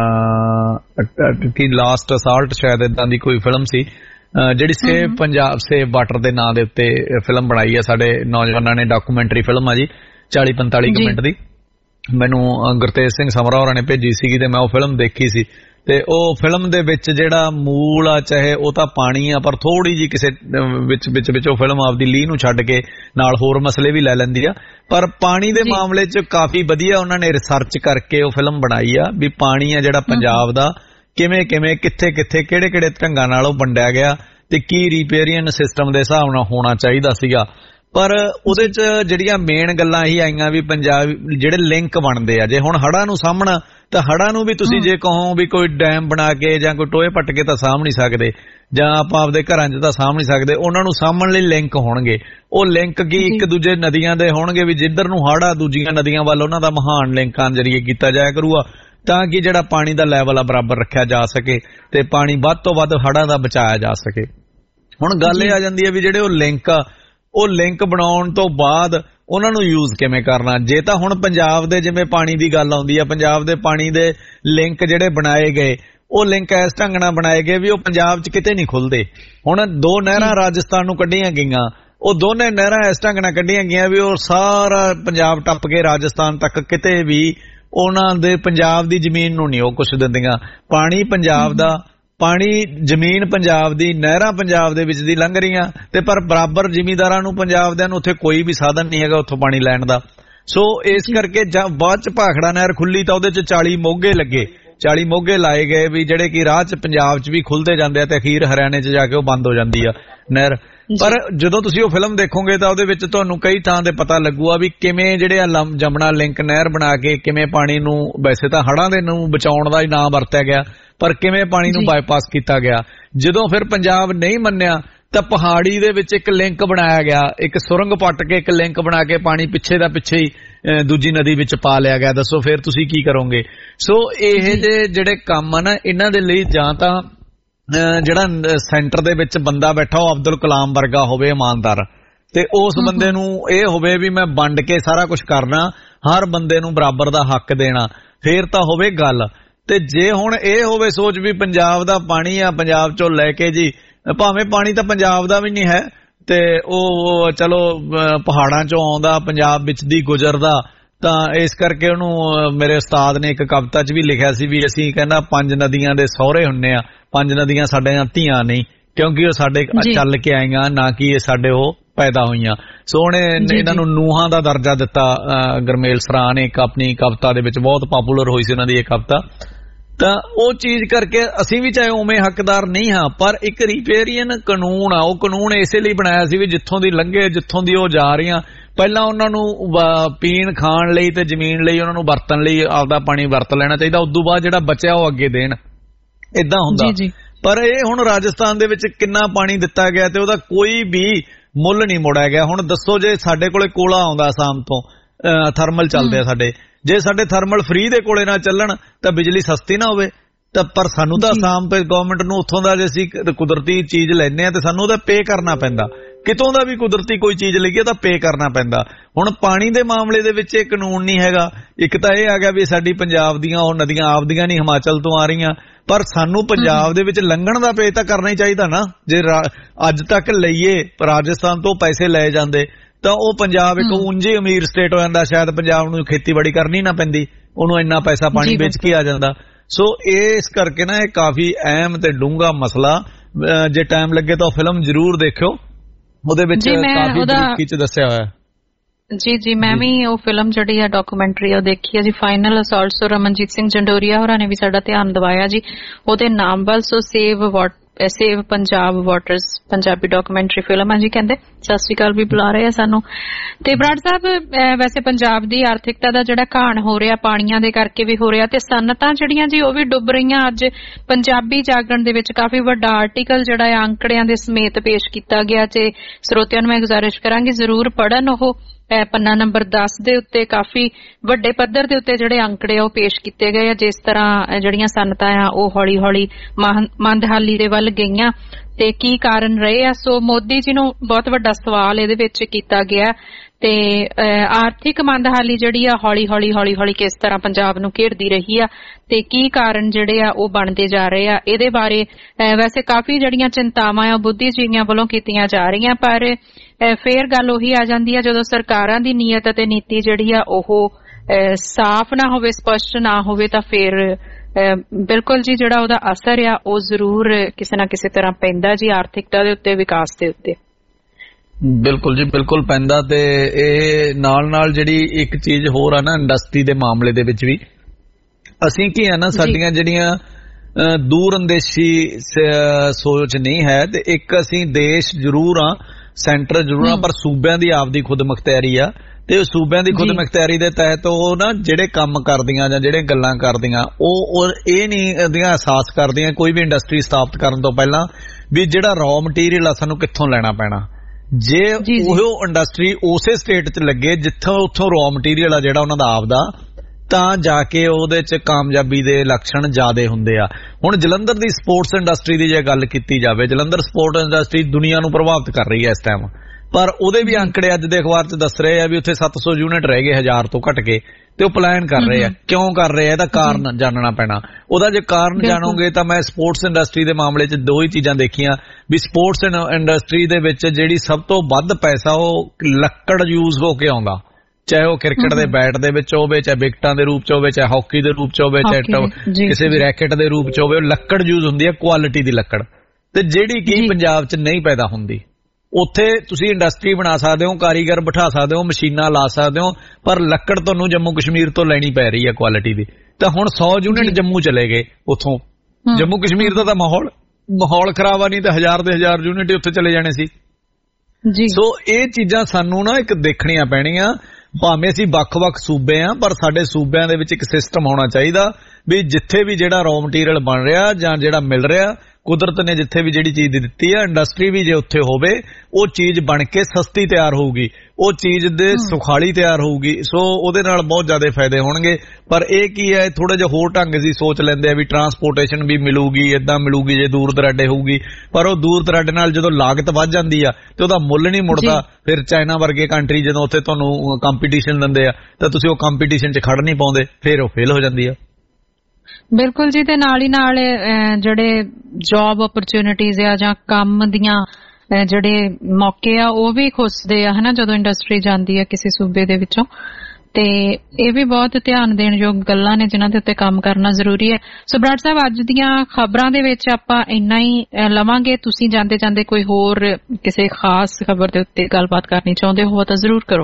ਕੀ ਲਾਸਟ ਅਸਾਲਟ ਸ਼ਾਇਦ ਏਦਾਂ ਦੀ ਕੋਈ ਫਿਲਮ ਸੀ, ਜਿਹੜੀ ਸੇਵ ਪੰਜਾਬ ਸੇਵ ਵਾਟਰ ਦੇ ਨਾਂ ਦੇ ਉੱਤੇ ਫਿਲਮ ਬਣਾਈ ਆ ਸਾਡੇ ਨੌਜਵਾਨਾਂ ਨੇ। ਡਾਕੂਮੈਂਟਰੀ ਫਿਲਮ ਆ ਜੀ, ਚਾਲੀ ਪੰਤਾਲੀ ਕੁ ਮਿੰਟ ਦੀ। ਮੈਨੂੰ ਗੁਰਤੇਜ ਸਿੰਘ ਸਮਰਾ ਹੋਰਾਂ ਨੇ ਭੇਜੀ ਸੀਗੀ ਤੇ ਮੈਂ ਉਹ ਫਿਲਮ ਦੇਖੀ ਸੀ। ਤੇ ਉਹ ਫਿਲਮ ਦੇ ਵਿੱਚ ਜਿਹੜਾ ਮੂਲ ਆ, ਚਾਹੇ ਉਹ ਤਾਂ ਪਾਣੀ ਆ, ਪਰ ਥੋੜੀ ਜੀ ਕਿਸੇ ਵਿੱਚ ਵਿੱਚ ਵਿੱਚ ਉਹ ਫਿਲਮ ਆਪਦੀ ਲੀਹ ਨੂੰ ਛੱਡ ਕੇ ਨਾਲ ਹੋਰ ਮਸਲੇ ਵੀ ਲੈ ਲੈਂਦੀ ਆ। ਪਰ ਪਾਣੀ ਦੇ ਮਾਮਲੇ 'ਚ ਕਾਫੀ ਵਧੀਆ ਉਹਨਾਂ ਨੇ ਰਿਸਰਚ ਕਰਕੇ ਉਹ ਫਿਲਮ ਬਣਾਈ ਆ ਵੀ ਪਾਣੀ ਆ ਜਿਹੜਾ ਪੰਜਾਬ ਦਾ ਕਿਵੇਂ ਕਿਵੇਂ ਕਿੱਥੇ ਕਿੱਥੇ ਕਿਹੜੇ ਕਿਹੜੇ ਢੰਗਾਂ ਨਾਲ ਉਹ ਵੰਡਿਆ ਗਿਆ ਤੇ ਕੀ ਰੀਪੇਰੀਅਨ ਸਿਸਟਮ ਦੇ ਹਿਸਾਬ ਨਾਲ ਹੋਣਾ ਚਾਹੀਦਾ ਸੀਗਾ। ਪਰ ਉਹਦੇ 'ਚ ਜਿਹੜੀਆਂ ਮੇਨ ਗੱਲਾਂ ਹੀ ਆਈਆਂ ਵੀ ਪੰਜਾਬ ਜਿਹੜੇ ਲਿੰਕ ਬਣਦੇ ਆ, ਜੇ ਹੁਣ ਹੜ੍ਹਾਂ ਨੂੰ ਸਾਹਮਣਾ ਤਾਂ ਹੜ੍ਹਾਂ ਨੂੰ ਵੀ ਤੁਸੀਂ ਜੇ ਕਹੋ ਵੀ ਕੋਈ ਡੈਮ ਬਣਾ ਕੇ ਜਾਂ ਕੋਈ ਟੋਏ ਪੱਟ ਕੇ ਤਾਂ ਸਾਂਭ ਨਹੀਂ ਸਕਦੇ, ਜਾਂ ਆਪਾਂ ਆਪਦੇ ਘਰਾਂ 'ਚ ਤਾਂ ਸਾਂਭ ਨਹੀਂ ਸਕਦੇ। ਉਹਨਾਂ ਨੂੰ ਸਾਂਭਣ ਲਈ ਲਿੰਕ ਹੋਣਗੇ। ਉਹ ਲਿੰਕ ਕੀ ਇੱਕ ਦੂਜੇ ਨਦੀਆਂ ਦੇ ਹੋਣਗੇ ਵੀ ਜਿੱਧਰ ਨੂੰ ਹੜ੍ਹ ਆ ਦੂਜੀਆਂ ਨਦੀਆਂ ਵੱਲ ਉਹਨਾਂ ਦਾ ਮਹਾਨ ਲਿੰਕਾਂ ਜ਼ਰੀਏ ਕੀਤਾ ਜਾਇਆ ਕਰੂਗਾ, ਤਾਂ ਕਿ ਜਿਹੜਾ ਪਾਣੀ ਦਾ ਲੈਵਲ ਆ ਬਰਾਬਰ ਰੱਖਿਆ ਜਾ ਸਕੇ ਤੇ ਪਾਣੀ ਵੱਧ ਤੋਂ ਵੱਧ ਹੜ੍ਹਾਂ ਦਾ ਬਚਾਇਆ ਜਾ ਸਕੇ। ਹੁਣ ਗੱਲ ਇਹ ਆ ਜਾਂਦੀ ਹੈ ਵੀ ਜਿਹੜੇ ਉਹ ਲਿੰਕ ਆ, ਉਹ ਲਿੰਕ ਬਣਾਉਣ ਤੋਂ ਬਾਅਦ ਉਹਨਾਂ ਨੂੰ ਯੂਜ਼ ਕਿਵੇਂ ਕਰਨਾ। ਜੇ ਤਾਂ ਹੁਣ ਪੰਜਾਬ ਦੇ ਜਿਵੇਂ ਪਾਣੀ ਦੀ ਗੱਲ ਆਉਂਦੀ ਆ, ਪੰਜਾਬ ਦੇ ਪਾਣੀ ਦੇ ਲਿੰਕ ਜਿਹੜੇ ਬਣਾਏ ਗਏ, ਉਹ ਲਿੰਕ ਇਸ ਢੰਗ ਨਾਲ ਬਣਾਏ ਗਏ ਵੀ ਉਹ ਪੰਜਾਬ 'ਚ ਕਿਤੇ ਨਹੀਂ ਖੁੱਲਦੇ। ਹੁਣ ਦੋ ਨਹਿਰਾਂ ਰਾਜਸਥਾਨ ਨੂੰ ਕੱਢੀਆਂ ਗਈਆਂ, ਉਹ ਦੋਨੇ ਨਹਿਰਾਂ ਇਸ ਢੰਗ ਨਾਲ ਕੱਢੀਆਂ ਗਈਆਂ ਵੀ ਉਹ ਸਾਰਾ ਪੰਜਾਬ ਟੱਪ ਕੇ ਰਾਜਸਥਾਨ ਤੱਕ ਕਿਤੇ ਵੀ ਉਹਨਾਂ ਦੇ ਪੰਜਾਬ ਦੀ ਜ਼ਮੀਨ ਨੂੰ ਨਹੀਂ ਉਹ ਕੁਛ ਦਿੰਦੀਆਂ। ਪਾਣੀ ਪੰਜਾਬ ਦਾ, ਪਾਣੀ ਜ਼ਮੀਨ ਪੰਜਾਬ ਦੀ, ਨਹਿਰਾਂ ਪੰਜਾਬ ਦੇ ਵਿੱਚ ਦੀ ਲੰਘ ਰਹੀਆਂ ਤੇ ਪਰ ਬਰਾਬਰ ਜ਼ਿਮੀਂਦਾਰਾਂ ਨੂੰ ਪੰਜਾਬ ਦਿਆਂ ਨੂੰ ਉੱਥੇ ਕੋਈ ਵੀ ਸਾਧਨ ਨਹੀਂ ਹੈਗਾ ਉੱਥੋਂ ਪਾਣੀ ਲੈਣ ਦਾ। ਸੋ ਇਸ ਕਰਕੇ ਬਾਅਦ 'ਚ ਭਾਖੜਾ ਨਹਿਰ ਖੁੱਲੀ ਤਾਂ ਉਹਦੇ 'ਚ ਚਾਲੀ ਮੋਗੇ ਲੱਗੇ, ਚਾਲੀ ਮੋਗੇ ਲਾਏ ਗਏ ਵੀ ਜਿਹੜੇ ਕਿ ਰਾਹ 'ਚ ਪੰਜਾਬ 'ਚ ਵੀ ਖੁੱਲਦੇ ਜਾਂਦੇ ਆ ਤੇ ਅਖੀਰ ਹਰਿਆਣੇ 'ਚ ਜਾ ਕੇ ਉਹ ਬੰਦ ਹੋ ਜਾਂਦੀ ਆ ਨਹਿਰ। ਪਰ ਜਦੋਂ ਤੁਸੀਂ ਉਹ ਫਿਲਮ ਦੇਖੋਗੇ ਤਾਂ ਉਹਦੇ ਵਿੱਚ ਤੁਹਾਨੂੰ ਕਈ ਥਾਂ ਤੇ ਪਤਾ ਲੱਗੂਗਾ ਵੀ ਕਿਵੇਂ ਜਿਹੜੇ ਆ ਜਮਨਾ ਲਿੰਕ ਨਹਿਰ ਬਣਾ ਕੇ ਕਿਵੇਂ ਪਾਣੀ ਨੂੰ, ਵੈਸੇ ਤਾਂ ਹੜ੍ਹਾਂ ਦੇ ਨੂੰ ਬਚਾਉਣ ਦਾ ਹੀ ਨਾਂ ਵਰਤਿਆ ਗਿਆ, ਪਰ ਕਿਵੇਂ ਪਾਣੀ ਨੂੰ ਬਾਈਪਾਸ ਕੀਤਾ ਗਿਆ। ਜਦੋਂ ਫਿਰ ਪੰਜਾਬ ਨਹੀਂ ਮੰਨਿਆ ਤਾਂ ਪਹਾੜੀ ਦੇ ਵਿੱਚ ਇੱਕ ਲਿੰਕ ਬਣਾਇਆ ਗਿਆ, ਇੱਕ ਸੁਰੰਗ ਪੱਟ ਕੇ ਇੱਕ ਲਿੰਕ ਬਣਾ ਕੇ ਪਾਣੀ ਪਿੱਛੇ ਦਾ ਪਿੱਛੇ ਹੀ ਦੂਜੀ ਨਦੀ ਵਿੱਚ ਪਾ ਲਿਆ ਗਿਆ। ਦੱਸੋ ਫਿਰ ਤੁਸੀਂ ਕੀ ਕਰੋਗੇ। ਸੋ ਇਹ ਜਿਹੇ ਜਿਹੜੇ ਕੰਮ ਆ ਨਾ, ਇਹਨਾਂ ਦੇ ਲਈ ਜਾਂ ਤਾਂ ਜਿਹੜਾ ਸੈਂਟਰ ਦੇ ਵਿੱਚ ਬੰਦਾ ਬੈਠਾ ਉਹ ਅਬਦੁਲ ਕਲਾਮ ਵਰਗਾ ਹੋਵੇ ਇਮਾਨਦਾਰ, ਤੇ ਉਸ ਬੰਦੇ ਨੂੰ ਇਹ ਹੋਵੇ ਵੀ ਮੈਂ ਵੰਡ ਕੇ ਸਾਰਾ ਕੁਝ ਕਰਨਾ, ਹਰ ਬੰਦੇ ਨੂੰ ਬਰਾਬਰ ਦਾ ਹੱਕ ਦੇਣਾ, ਫੇਰ ਤਾਂ ਹੋਵੇ ਗੱਲ। ਤੇ ਜੇ ਹੁਣ ਇਹ ਹੋਵੇ ਸੋਚ ਵੀ ਪੰਜਾਬ ਦਾ ਪਾਣੀ ਆ, ਪੰਜਾਬ ਚੋਂ ਲੈ ਕੇ ਜੀ, ਭਾਵੇਂ ਪਾਣੀ ਤਾਂ ਪੰਜਾਬ ਦਾ ਵੀ ਨਹੀਂ ਹੈ ਤੇ ਉਹ ਚਲੋ ਪਹਾੜਾਂ ਚੋਂ ਆਉਂਦਾ, ਪੰਜਾਬ ਵਿੱਚ ਦੀ ਗੁਜ਼ਰਦਾ, ਤਾਂ ਇਸ ਕਰਕੇ ਉਹਨੂੰ ਮੇਰੇ ਉਸਤਾਦ ਨੇ ਇੱਕ ਕਵਿਤਾ 'ਚ ਵੀ ਲਿਖਿਆ ਸੀ ਵੀ ਅਸੀਂ ਕਹਿੰਦਾ ਪੰਜ ਨਦੀਆਂ ਦੇ ਸਹੁਰੇ ਹੁੰਨੇ ਆ, ਪੰਜ ਨਦੀਆਂ ਸਾਡੇ ਧੀਆਂ ਨਹੀਂ, ਕਿਉਂਕਿ ਉਹ ਸਾਡੇ ਚੱਲ ਕੇ ਆਈਆਂ, ਨਾ ਕਿ ਇਹ ਸਾਡੇ ਉਹ ਪੈਦਾ ਹੋਈਆਂ। ਸੋ ਉਹਨੇ ਇਹਨਾਂ ਨੂੰ ਨੂਹਾਂ ਦਾ ਦਰਜਾ ਦਿੱਤਾ। ਗੁਰਮੇਲ ਸਰਾਂ ਨੇ ਇੱਕ ਆਪਣੀ ਕਵਿਤਾ ਦੇ ਵਿੱਚ, ਬਹੁਤ ਪਾਪੂਲਰ ਹੋਈ ਸੀ ਉਹਨਾਂ ਦੀ ਇਹ ਕਵਿਤਾ। ਤਾਂ ਉਹ ਚੀਜ਼ ਕਰਕੇ ਅਸੀਂ ਵੀ ਚਾਹੇ ਉਵੇਂ ਹੱਕਦਾਰ ਨਹੀਂ ਹਾਂ, ਪਰ ਇੱਕ ਰੀਪੇਰੀਅਨ ਕਾਨੂੰਨ ਆ, ਉਹ ਕਾਨੂੰਨ ਇਸੇ ਲਈ ਬਣਾਇਆ ਸੀ ਵੀ ਜਿੱਥੋਂ ਦੀ ਲੰਘੇ, ਜਿੱਥੋਂ ਦੀ ਉਹ ਜਾ ਰਹੀਆਂ, ਪਹਿਲਾਂ ਉਹਨਾਂ ਨੂੰ ਪੀਣ ਖਾਣ ਲਈ ਤੇ ਜ਼ਮੀਨ ਲਈ ਉਹਨਾਂ ਨੂੰ ਵਰਤਣ ਲਈ ਆਪਦਾ ਪਾਣੀ ਵਰਤ ਲੈਣਾ ਚਾਹੀਦਾ, ਉਦੋਂ ਬਾਅਦ ਜਿਹੜਾ ਬਚਿਆ ਉਹ ਅੱਗੇ ਦੇਣ, ਏਦਾਂ ਹੁੰਦਾ। ਪਰ ਇਹ ਹੁਣ ਰਾਜਸਥਾਨ ਦੇ ਵਿੱਚ ਕਿੰਨਾ ਪਾਣੀ ਦਿੱਤਾ ਗਿਆ ਤੇ ਉਹਦਾ ਕੋਈ ਵੀ ਮੁੱਲ ਨਹੀਂ ਮੋੜਿਆ ਗਿਆ। ਹੁਣ ਦੱਸੋ, ਜੇ ਸਾਡੇ ਕੋਲੇ ਕੋਲਾ ਆਉਂਦਾ ਅਸਾਮ ਤੋਂ, ਥਰਮਲ ਚੱਲਦੇ ਆ ਸਾਡੇ, ਜੇ ਸਾਡੇ ਥਰਮਲ ਫ੍ਰੀ ਦੇ ਕੋਲੇ ਨਾ ਚੱਲਣ ਤਾਂ ਬਿਜਲੀ ਸਸਤੀ ਨਾ ਹੋਵੇ, ਤਾਂ ਪਰ ਸਾਨੂੰ ਤਾਂ ਅਸਾਮ ਤੇ ਗਵਰਨਮੈਂਟ ਨੂੰ ਉੱਥੋਂ ਦਾ ਜੇ ਅਸੀਂ ਕੁਦਰਤੀ ਚੀਜ਼ ਲੈਂਦੇ ਆ ਤੇ ਸਾਨੂੰ ਉਹਦਾ ਪੇ ਕਰਨਾ ਪੈਂਦਾ, ਕਿਤੋਂ ਦਾ ਵੀ ਕੁਦਰਤੀ ਕੋਈ ਚੀਜ਼ ਲਈਏ ਤਾਂ ਪੇ ਕਰਨਾ ਪੈਂਦਾ। ਹੁਣ ਪਾਣੀ ਦੇ ਮਾਮਲੇ ਦੇ ਵਿੱਚ ਇਹ ਕਾਨੂੰਨ ਨਹੀਂ ਹੈਗਾ। ਇੱਕ ਤਾਂ ਇਹ ਆ ਗਿਆ ਵੀ ਸਾਡੀ ਪੰਜਾਬ ਦੀਆਂ ਉਹ ਨਦੀਆਂ ਆਪਦੀਆਂ ਨਹੀਂ ਹਿਮਾਚਲ ਤੋਂ ਆ ਰਹੀਆਂ, ਪਰ ਸਾਨੂੰ ਪੰਜਾਬ ਦੇ ਵਿੱਚ ਲੰਘਣ ਦਾ ਪੇ ਤਾਂ ਕਰਨਾ ਹੀ ਚਾਹੀਦਾ ਨਾ। ਜੇ ਅੱਜ ਤੱਕ ਲਈਏ ਰਾਜਸਥਾਨ ਤੋਂ ਪੈਸੇ ਲਏ ਜਾਂਦੇ ਤਾਂ ਉਹ ਪੰਜਾਬ ਇੱਕ ਉਂਝੇ ਅਮੀਰ ਸਟੇਟ ਹੋ ਜਾਂਦਾ, ਸ਼ਾਇਦ ਪੰਜਾਬ ਨੂੰ ਖੇਤੀਬਾੜੀ ਕਰਨੀ ਨਾ ਪੈਂਦੀ, ਉਹਨੂੰ ਇੰਨਾ ਪੈਸਾ ਪਾਣੀ ਵੇਚ ਕੇ ਆ ਜਾਂਦਾ। ਸੋ ਇਸ ਕਰਕੇ ਨਾ ਇਹ ਕਾਫੀ ਅਹਿਮ ਤੇ ਡੂੰਘਾ ਮਸਲਾ, ਜੇ ਟਾਈਮ ਲੱਗੇ ਤਾਂ ਫਿਲਮ ਜ਼ਰੂਰ ਦੇਖਿਓ, ਉਹਦੇ ਵਿੱਚ ਕਾਫੀ ਬਰੀਕੀ ਚ ਦੱਸਿਆ ਹੋਇਆ। ਜੀ ਜੀ ਮੈਂ ਵੀ ਉਹ ਫਿਲਮ ਜਿਹੜੀ ਆ ਡਾਕੂਮੈਂਟਰੀ ਉਹ ਦੇਖੀ ਆ ਜੀ, final assault. So Ramanjit Singh Jandoria ਹੋਰਾਂ ਨੇ ਵੀ ਸਾਡਾ ਧਿਆਨ ਦਿਵਾਇਆ ਜੀ ਉਹਦੇ ਨਾਮ ਵੱਲ। So save what save Punjab waters Punjabi documentary film ਆ ਜੀ। ਕਹਿੰਦੇ ਸਤਿ ਸ਼੍ਰੀ ਅਕਾਲ ਵੀ ਬੁਲਾ ਰਹੇ ਆ ਸਾਨੂੰ। ਤੇ ਬਰਾੜ ਸਾਹਿਬ ਵੈਸੇ ਪੰਜਾਬ ਦੀ ਆਰਥਿਕਤਾ ਦਾ ਜਿਹੜਾ ਘਾਣ ਹੋ ਰਿਹਾ ਪਾਣੀਆਂ ਦੇ ਕਰਕੇ ਵੀ ਹੋ ਰਿਹਾ, ਤੇ ਸਨਅਤਾਂ ਜਿਹੜੀਆਂ ਜੀ ਉਹ ਵੀ ਡੁੱਬ ਰਹੀਆਂ। ਅੱਜ ਪੰਜਾਬੀ ਜਾਗਰਣ ਦੇ ਵਿੱਚ ਕਾਫੀ ਵੱਡਾ ਆਰਟੀਕਲ ਜਿਹੜਾ ਆ ਅੰਕੜਿਆਂ ਦੇ ਸਮੇਤ ਪੇਸ਼ ਕੀਤਾ ਗਿਆ, ਤੇ ਸਰੋਤਿਆਂ ਨੂੰ ਮੈਂ ਗੁਜ਼ਾਰਿਸ਼ ਕਰਾਂਗੀ ਜ਼ਰੂਰ ਪੜ੍ਹਨ। ਉਹ ਪੰਨਾ ਨੰਬਰ ਦਸ ਦੇ ਉੱਤੇ ਕਾਫੀ ਵੱਡੇ ਪੱਧਰ ਦੇ ਉੱਤੇ ਜਿਹੜੇ ਅੰਕੜੇ ਉਹ ਪੇਸ਼ ਕੀਤੇ ਗਏ ਆ, ਜਿਸ ਤਰ੍ਹਾਂ ਜਿਹੜੀਆਂ ਸਨਅਤਾਂ ਆ ਉਹ ਹੌਲੀ ਹੌਲੀ ਮੰਦਹਾਲੀ ਦੇ ਵੱਲ ਗਈਆਂ ਤੇ ਕੀ ਕਾਰਨ ਰਹੇ ਆ। ਸੋ ਮੋਦੀ ਜੀ ਨੂੰ ਬਹੁਤ ਵੱਡਾ ਸਵਾਲ ਇਹਦੇ ਵਿੱਚ ਕੀਤਾ ਗਿਆ ਤੇ ਆਰਥਿਕ ਮੰਦਹਾਲੀ ਜਿਹੜੀ ਆ ਹੌਲੀ ਹੌਲੀ ਹੌਲੀ ਹੌਲੀ ਕਿਸ ਤਰ੍ਹਾਂ ਪੰਜਾਬ ਨੂੰ ਘੇਰਦੀ ਰਹੀ ਆ ਤੇ ਕੀ ਕਾਰਨ ਜਿਹੜੇ ਆ ਉਹ ਬਣਦੇ ਜਾ ਰਹੇ ਆ। ਇਹਦੇ ਬਾਰੇ ਵੈਸੇ ਕਾਫੀ ਜਿਹੜੀਆਂ ਚਿੰਤਾਵਾਂ ਆ ਉਹ ਬੁੱਧੀਜੀਵੀਆਂ ਵੱਲੋਂ ਕੀਤੀਆਂ ਜਾ ਰਹੀਆਂ, ਪਰ ਫੇਰ ਗੱਲ ਉਹੀ ਆ ਜਾਂਦੀ ਆ ਜਦੋਂ ਸਰਕਾਰਾਂ ਦੀ ਨੀਅਤ ਅਤੇ ਨੀਤੀ ਜਿਹੜੀ ਆ ਉਹ ਸਾਫ਼ ਨਾ ਹੋਵੇ, ਸਪਸ਼ਟ ਨਾ ਹੋਵੇ, ਤਾਂ ਫੇਰ ਬਿਲਕੁਲ ਜੀ ਜਿਹੜਾ ਉਹਦਾ ਅਸਰ ਆ ਉਹ ਜ਼ਰੂਰ ਕਿਸੇ ਨਾ ਕਿਸੇ ਤਰ੍ਹਾਂ ਪੈਂਦਾ ਜੀ ਆਰਥਿਕਤਾ ਦੇ ਉੱਤੇ, ਵਿਕਾਸ ਦੇ ਉੱਤੇ। ਬਿਲਕੁਲ ਜੀ ਬਿਲਕੁਲ ਪੈਂਦਾ। ਤੇ ਇਹ ਨਾਲ ਨਾਲ ਜਿਹੜੀ ਇੱਕ ਚੀਜ਼ ਹੋਰ ਆ ਨਾ ਇੰਡਸਟਰੀ ਦੇ ਮਾਮਲੇ ਦੇ ਵਿੱਚ ਵੀ ਅਸੀਂ ਕੀ ਆ ਨਾ ਸਾਡੀਆਂ ਜਿਹੜੀਆਂ ਦੂਰ ਅੰਦੇਸ਼ੀ ਸੋਚ ਨਹੀਂ ਹੈ, ਤੇ ਇੱਕ ਅਸੀਂ ਦੇਸ਼ ਜ਼ਰੂਰ ਆ, ਸੈਂਟਰ ਜ਼ਰੂਰ ਆ, ਪਰ ਸੂਬਿਆਂ ਦੀ ਆਪਦੀ ਖੁਦ ਮੁਖਤਿਆਰੀ ਆ। ਤੇ ਸੂਬਿਆਂ ਦੀ ਖੁਦ ਮੁਖਤਿਆਰੀ ਦੇ ਤਹਿਤ ਉਹ ਨਾ ਜਿਹੜੇ ਕੰਮ ਕਰਦੀਆਂ ਜਾਂ ਜਿਹੜੇ ਗੱਲਾਂ ਕਰਦੀਆਂ ਉਹ ਇਹ ਨਹੀਂ ਇਹਦੀਆਂ ਅਹਿਸਾਸ ਕਰਦੀਆਂ ਕੋਈ ਵੀ ਇੰਡਸਟਰੀ ਸਥਾਪਿਤ ਕਰਨ ਤੋਂ ਪਹਿਲਾਂ ਵੀ ਜਿਹੜਾ ਰॉ ਮਟੀਰੀਅਲ ਆ ਸਾਨੂੰ ਕਿੱਥੋਂ ਲੈਣਾ ਪੈਣਾ। ਜੇ ਉਹ ਇੰਡਸਟਰੀ ਉਸੇ ਸਟੇਟ 'ਚ ਲੱਗੇ ਜਿੱਥੋਂ ਉੱਥੋਂ ਰॉ ਮਟੀਰੀਅਲ ਆ ਜਿਹੜਾ ਉਹਨਾਂ ਦਾ ਆਪਦਾ, ਤਾਂ ਜਾ ਕੇ ਉਹਦੇ 'ਚ ਕਾਮਯਾਬੀ ਦੇ ਲੱਛਣ ਜ਼ਿਆਦੇ ਹੁੰਦੇ ਆ। ਹੁਣ ਜਲੰਧਰ ਦੀ ਸਪੋਰਟਸ ਇੰਡਸਟਰੀ ਦੀ ਜੇ ਗੱਲ ਕੀਤੀ ਜਾਵੇ, ਜਲੰਧਰ ਸਪੋਰਟਸ ਇੰਡਸਟਰੀ ਦੁਨੀਆ ਨੂੰ ਪ੍ਰਭਾਵਿਤ ਕਰ ਰਹੀ ਹੈ ਇਸ ਟਾਈਮ, ਪਰ ਉਹਦੇ ਵੀ ਅੰਕੜੇ ਅੱਜ ਦੇ ਅਖਬਾਰ 'ਚ ਦੱਸ ਰਹੇ ਆ ਵੀ ਉੱਥੇ ਸੱਤ ਸੌ ਯੂਨਿਟ ਰਹਿ ਗਏ ਹਜ਼ਾਰ ਤੋਂ ਘਟ ਕੇ, ਤੇ ਉਹ ਪਲਾਨ ਕਰ ਰਹੇ ਆ। ਕਿਉਂ ਕਰ ਰਹੇ ਆ ਇਹਦਾ ਕਾਰਨ ਜਾਣਨਾ ਪੈਣਾ। ਉਹਦਾ ਜੇ ਕਾਰਨ ਜਾਣੋਗੇ ਤਾਂ ਮੈਂ ਸਪੋਰਟਸ ਇੰਡਸਟਰੀ ਦੇ ਮਾਮਲੇ 'ਚ ਦੋ ਹੀ ਚੀਜ਼ਾਂ ਦੇਖੀਆਂ ਵੀ ਸਪੋਰਟਸ ਇੰਡਸਟਰੀ ਦੇ ਵਿੱਚ ਜਿਹੜੀ ਸਭ ਤੋਂ ਵੱਧ ਪੈਸਾ ਉਹ ਲੱਕੜ ਯੂਜ਼ ਹੋ ਕੇ ਆਉਂਦਾ, ਚਾਹੇ ਉਹ ਕ੍ਰਿਕਟ ਦੇ ਬੈਟ ਦੇ ਵਿੱਚ ਹੋਵੇ, ਚਾਹੇ ਵਿਕਟਾਂ ਦੇ ਰੂਪ 'ਚ ਹੋਵੇ, ਚਾਹੇ ਹਾਕੀ ਦੇ ਰੂਪ 'ਚ ਹੋਵੇ, ਚਾਹੇ ਕਿਸੇ ਵੀ ਰੈਕਟ ਦੇ ਰੂਪ 'ਚ ਹੋਵੇ, ਉਹ ਲੱਕੜ ਯੂਜ਼ ਹੁੰਦੀ ਹੈ, ਕੁਆਲਿਟੀ ਦੀ ਲੱਕੜ, ਤੇ ਜਿਹੜੀ ਕਿ ਪੰਜਾਬ 'ਚ ਨਹੀਂ ਪੈਦਾ ਹੁੰਦੀ। ਉੱਥੇ ਤੁਸੀਂ ਇੰਡਸਟਰੀ ਬਣਾ ਸਕਦੇ ਹੋ, ਕਾਰੀਗਰ ਬਿਠਾ ਸਕਦੇ ਹੋ, ਮਸ਼ੀਨਾਂ ਲਾ ਸਕਦੇ ਹੋ, ਪਰ ਲੱਕੜ ਤੁਹਾਨੂੰ ਜੰਮੂ ਕਸ਼ਮੀਰ ਤੋਂ ਲੈਣੀ ਪੈ ਰਹੀ ਹੈ ਕੁਆਲਿਟੀ ਦੀ। ਤਾਂ ਹੁਣ ਸੌ ਯੂਨਿਟ ਜੰਮੂ ਚਲੇ ਗਏ ਉੱਥੋਂ, ਜੰਮੂ ਕਸ਼ਮੀਰ ਦਾ ਤਾਂ ਮਾਹੌਲ ਮਾਹੌਲ ਖਰਾਬ ਆ, ਨਹੀਂ ਤਾਂ ਹਜ਼ਾਰ ਦੇ ਹਜ਼ਾਰ ਯੂਨਿਟ ਉੱਥੇ ਚਲੇ ਜਾਣੇ ਸੀ ਜੀ। ਸੋ ਇਹ ਚੀਜ਼ਾਂ ਸਾਨੂੰ ਨਾ ਇੱਕ ਦੇਖਣੀਆਂ ਪੈਣੀਆਂ, ਭਾਵੇਂ ਅਸੀਂ ਵੱਖ-ਵੱਖ ਸੂਬੇ ਆ, ਪਰ ਸਾਡੇ ਸੂਬਿਆਂ ਦੇ ਵਿੱਚ ਇੱਕ ਸਿਸਟਮ ਹੋਣਾ ਚਾਹੀਦਾ ਵੀ ਜਿੱਥੇ ਵੀ ਜਿਹੜਾ ਰॉ ਮਟੀਰੀਅਲ ਬਣ ਰਿਹਾ ਜਾਂ ਜਿਹੜਾ ਮਿਲ ਰਿਹਾ, ਕੁਦਰਤ ਨੇ ਜਿੱਥੇ ਵੀ ਜਿਹੜੀ ਚੀਜ਼ ਦਿੱਤੀ ਹੈ, ਇੰਡਸਟਰੀ ਵੀ ਜੇ ਉੱਥੇ ਹੋਵੇ ਉਹ ਚੀਜ਼ ਬਣ ਕੇ ਸਸਤੀ ਤਿਆਰ ਹੋਊਗੀ, ਉਹ ਚੀਜ਼ ਦੇ ਸੁਖਾਲੀ ਤਿਆਰ ਹੋਊਗੀ। ਸੋ ਉਹਦੇ ਨਾਲ ਬਹੁਤ ਜ਼ਿਆਦਾ ਫਾਇਦੇ ਹੋਣਗੇ। ਪਰ ਇਹ ਕੀ ਹੈ, ਥੋੜਾ ਜਿਹਾ ਹੋਰ ਢੰਗ ਦੀ ਸੋਚ ਲੈਂਦੇ ਆ ਵੀ ਟਰਾਂਸਪੋਰਟੇਸ਼ਨ ਵੀ ਮਿਲੂਗੀ, ਏਦਾਂ ਮਿਲੂਗੀ ਜੇ ਦੂਰ ਦਰਾਡੇ ਹੋਊਗੀ, ਪਰ ਉਹ ਦੂਰ ਦਰਾਡੇ ਨਾਲ ਜਦੋਂ ਲਾਗਤ ਵੱਧ ਜਾਂਦੀ ਆ ਤੇ ਉਹਦਾ ਮੁੱਲ ਨਹੀਂ ਮੁੜਦਾ। ਫਿਰ ਚਾਈਨਾ ਵਰਗੇ ਕੰਟਰੀ ਜਦੋਂ ਉੱਥੇ ਤੁਹਾਨੂੰ ਕੰਪੀਟੀਸ਼ਨ ਦਿੰਦੇ ਆ ਤਾਂ ਤੁਸੀਂ ਉਹ ਕੰਪੀਟੀਸ਼ਨ 'ਚ ਖੜ ਨਹੀਂ ਪਾਉਂਦੇ, ਫਿਰ ਉਹ ਫੇਲ ਹੋ ਜਾਂਦੀ ਆ। ਬਿਲਕੁਲ ਜੀ। ਤੇ ਨਾਲ ਹੀ ਨਾਲ ਜਿਹੜੇ ਜੌਬ ਓਪਰਚੁਨਿਟੀਜ਼ ਆ ਜਾਂ ਕੰਮ ਦੀਆਂ ਜਿਹੜੇ ਮੌਕੇ ਆ ਉਹ ਵੀ ਖੁੱਸਦੇ ਆ ਹਨਾ ਜਦੋਂ ਇੰਡਸਟਰੀ ਜਾਂਦੀ ਆ ਕਿਸੇ ਸੂਬੇ ਦੇ ਵਿੱਚੋਂ, ਤੇ ਇਹ ਵੀ ਬਹੁਤ ਧਿਆਨ ਦੇਣ ਯੋਗ ਗੱਲਾਂ ਨੇ ਜਿਨ੍ਹਾਂ ਦੇ ਉੱਤੇ ਕੰਮ ਕਰਨਾ ਜ਼ਰੂਰੀ ਹੈ। ਸੋ ਬਰਾੜ ਸਾਹਿਬ ਅੱਜ ਦੀਆਂ ਖਬਰਾਂ ਦੇ ਵਿੱਚ ਆਪਾਂ ਇੰਨਾ ਹੀ ਲਵਾਂਗੇ। ਤੁਸੀਂ ਜਾਂਦੇ ਜਾਂਦੇ ਕੋਈ ਹੋਰ ਕਿਸੇ ਖਾਸ ਖਬਰ ਦੇ ਉੱਤੇ ਗੱਲਬਾਤ ਕਰਨੀ ਚਾਹੁੰਦੇ ਹੋ ਤਾਂ ਜ਼ਰੂਰ ਕਰੋ।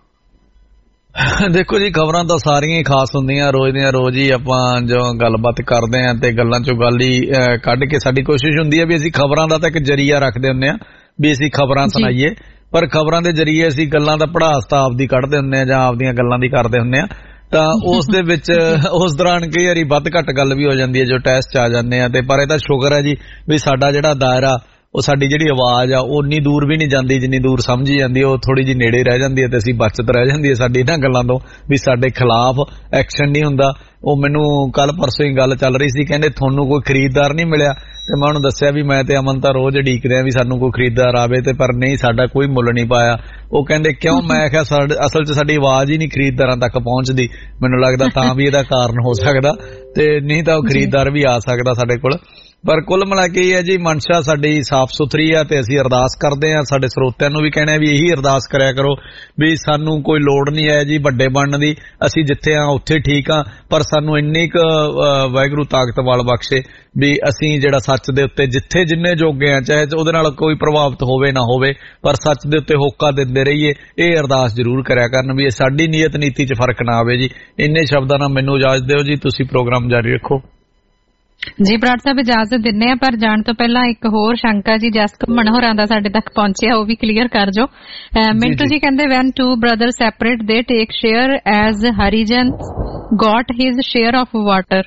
ਦੇਖੋ ਜੀ, ਖਬਰਾਂ ਤਾਂ ਸਾਰੀਆਂ ਹੀ ਖਾਸ ਹੁੰਦੀਆਂ, ਰੋਜ਼ ਦੀਆਂ ਰੋਜ਼ ਹੀ ਆਪਾਂ ਜੋ ਗੱਲਬਾਤ ਕਰਦੇ ਹਾਂ ਤੇ ਗੱਲਾਂ ਚੋਂ ਗੱਲ ਹੀ ਕੱਢ ਕੇ ਸਾਡੀ ਕੋਸ਼ਿਸ਼ ਹੁੰਦੀ ਹੈ ਵੀ ਅਸੀਂ ਖਬਰਾਂ ਦਾ ਤਾਂ ਇੱਕ ਜਰੀਆ ਰੱਖਦੇ ਹੁੰਦੇ ਹਾਂ ਵੀ ਅਸੀਂ ਖਬਰਾਂ ਸੁਣਾਈਏ, ਪਰ ਖਬਰਾਂ ਦੇ ਜਰੀਏ ਅਸੀਂ ਗੱਲਾਂ ਦਾ ਪੜਾਸ ਤਾਂ ਆਪਦੀ ਕੱਢਦੇ ਹੁੰਦੇ ਹਾਂ ਜਾਂ ਆਪਦੀਆਂ ਗੱਲਾਂ ਦੀ ਕਰਦੇ ਹੁੰਦੇ ਹਾਂ। ਤਾਂ ਉਸ ਦੇ ਵਿੱਚ ਉਸ ਦੌਰਾਨ ਕਈ ਵਾਰੀ ਵੱਧ ਘੱਟ ਗੱਲ ਵੀ ਹੋ ਜਾਂਦੀ ਹੈ ਜੋ ਟੈਸਟ 'ਚ ਆ ਜਾਂਦੇ ਆ। ਤੇ ਪਰ ਇਹ ਤਾਂ ਸ਼ੁਕਰ ਹੈ ਜੀ ਵੀ ਸਾਡਾ ਜਿਹੜਾ ਦਾਇਰਾ ਉਹ ਸਾਡੀ ਜਿਹੜੀ ਆਵਾਜ਼ ਆ ਉਹ ਉਨੀ ਦੂਰ ਵੀ ਨਹੀਂ ਜਾਂਦੀ ਜਿੰਨੀ ਦੂਰ ਸਮਝੀ ਜਾਂਦੀ, ਉਹ ਥੋੜੀ ਜਿਹੀ ਨੇੜੇ ਰਹਿ ਜਾਂਦੀ ਹੈ ਤੇ ਅਸੀਂ ਬਚਤ ਰਹਿ ਜਾਂਦੀ ਹੈ ਸਾਡੀ ਇਹਨਾਂ ਗੱਲਾਂ ਤੋਂ ਵੀ ਸਾਡੇ ਖਿਲਾਫ ਐਕਸ਼ਨ ਨਹੀਂ ਹੁੰਦਾ। ਉਹ ਮੈਨੂੰ ਕੱਲ ਪਰਸੋਂ ਹੀ ਗੱਲ ਚੱਲ ਰਹੀ ਸੀ, ਕਹਿੰਦੇ ਤੁਹਾਨੂੰ ਕੋਈ ਖਰੀਦਦਾਰ ਨਹੀਂ ਮਿਲਿਆ, ਤੇ ਮੈਂ ਉਹਨੂੰ ਦੱਸਿਆ ਵੀ ਮੈਂ ਤੇ ਅਮਨ ਤਾਂ ਰੋਜ਼ ਉਡੀਕਦੇ ਆ ਵੀ ਸਾਨੂੰ ਕੋਈ ਖਰੀਦਦਾਰ ਆਵੇ, ਤੇ ਪਰ ਨਹੀਂ ਸਾਡਾ ਕੋਈ ਮੁੱਲ ਨਹੀਂ ਪਾਇਆ। ਉਹ ਕਹਿੰਦੇ ਕਿਉਂ? ਮੈਂ ਕਿਹਾ ਅਸਲ 'ਚ ਸਾਡੀ ਆਵਾਜ਼ ਹੀ ਨਹੀਂ ਖਰੀਦਦਾਰਾਂ ਤੱਕ ਪਹੁੰਚਦੀ, ਮੈਨੂੰ ਲੱਗਦਾ ਤਾਂ ਵੀ ਇਹਦਾ ਕਾਰਨ ਹੋ ਸਕਦਾ, ਤੇ ਨਹੀਂ ਤਾਂ ਉਹ ਖਰੀਦਦਾਰ ਵੀ ਆ ਸਕਦਾ ਸਾਡੇ ਕੋਲ। ਪਰ ਕੁੱਲ ਮਿਲਾ ਕੇ ਇਹ ਹੈ ਜੀ, ਮਨਸ਼ਾ ਸਾਡੀ ਸਾਫ਼ ਸੁਥਰੀ ਆ ਤੇ ਅਸੀਂ ਅਰਦਾਸ ਕਰਦੇ ਹਾਂ। ਸਾਡੇ ਸਰੋਤਿਆਂ ਨੂੰ ਵੀ ਕਹਿਣਾ ਵੀ ਇਹੀ ਅਰਦਾਸ ਕਰਿਆ ਕਰੋ ਵੀ ਸਾਨੂੰ ਕੋਈ ਲੋੜ ਨਹੀਂ ਹੈ ਜੀ ਵੱਡੇ ਬਣਨ ਦੀ, ਅਸੀਂ ਜਿੱਥੇ ਆ ਉੱਥੇ ਠੀਕ ਆ, ਪਰ ਸਾਨੂੰ ਇੰਨੀ ਕੁ ਵਾਹਿਗੁਰੂ ਤਾਕਤ ਵਾਲ ਬਖਸ਼ੇ ਵੀ ਅਸੀਂ ਜਿਹੜਾ ਸੱਚ ਦੇ ਉੱਤੇ ਜਿੱਥੇ ਜਿੰਨੇ ਜੋਗੇ ਆ, ਚਾਹੇ ਉਹਦੇ ਨਾਲ ਕੋਈ ਪ੍ਰਭਾਵਿਤ ਹੋਵੇ ਨਾ ਹੋਵੇ, ਪਰ ਸੱਚ ਦੇ ਉੱਤੇ ਹੋਕਾ ਦਿੰਦੇ ਰਹੀਏ। ਇਹ ਅਰਦਾਸ ਜ਼ਰੂਰ ਕਰਿਆ ਕਰਨ ਵੀ ਸਾਡੀ ਨੀਅਤ ਨੀਤੀ 'ਚ ਫਰਕ ਨਾ ਆਵੇ ਜੀ। ਇੰਨੇ ਸ਼ਬਦਾਂ ਨਾਲ ਮੈਨੂੰ ਇਜਾਜ਼ਤ ਦਿਓ ਜੀ, ਤੁਸੀਂ ਪ੍ਰੋਗਰਾਮ ਜਾਰੀ ਰੱਖੋ। ਜੀ ਬਰਾੜ ਸਾਹਿਬ ਇਜਾਜ਼ਤ ਦਿੰਨੇ ਆ, ਪਰ ਜਾਣ ਤੋਂ ਪਹਿਲਾਂ ਇੱਕ ਹੋਰ ਸ਼ੰਕਾ ਜੀ ਜਸ ਘੁੰਮਣ ਹੋਰਾਂ ਦਾ ਸਾਡੇ ਤੱਕ ਪਹੁੰਚਿਆ, ਉਹ ਵੀ ਕਲੀਅਰ ਕਰ ਜੋ। ਮਿੰਟੂ ਜੀ ਕਹਿੰਦੇ van to brother separate they take share as Harijan got his share of water.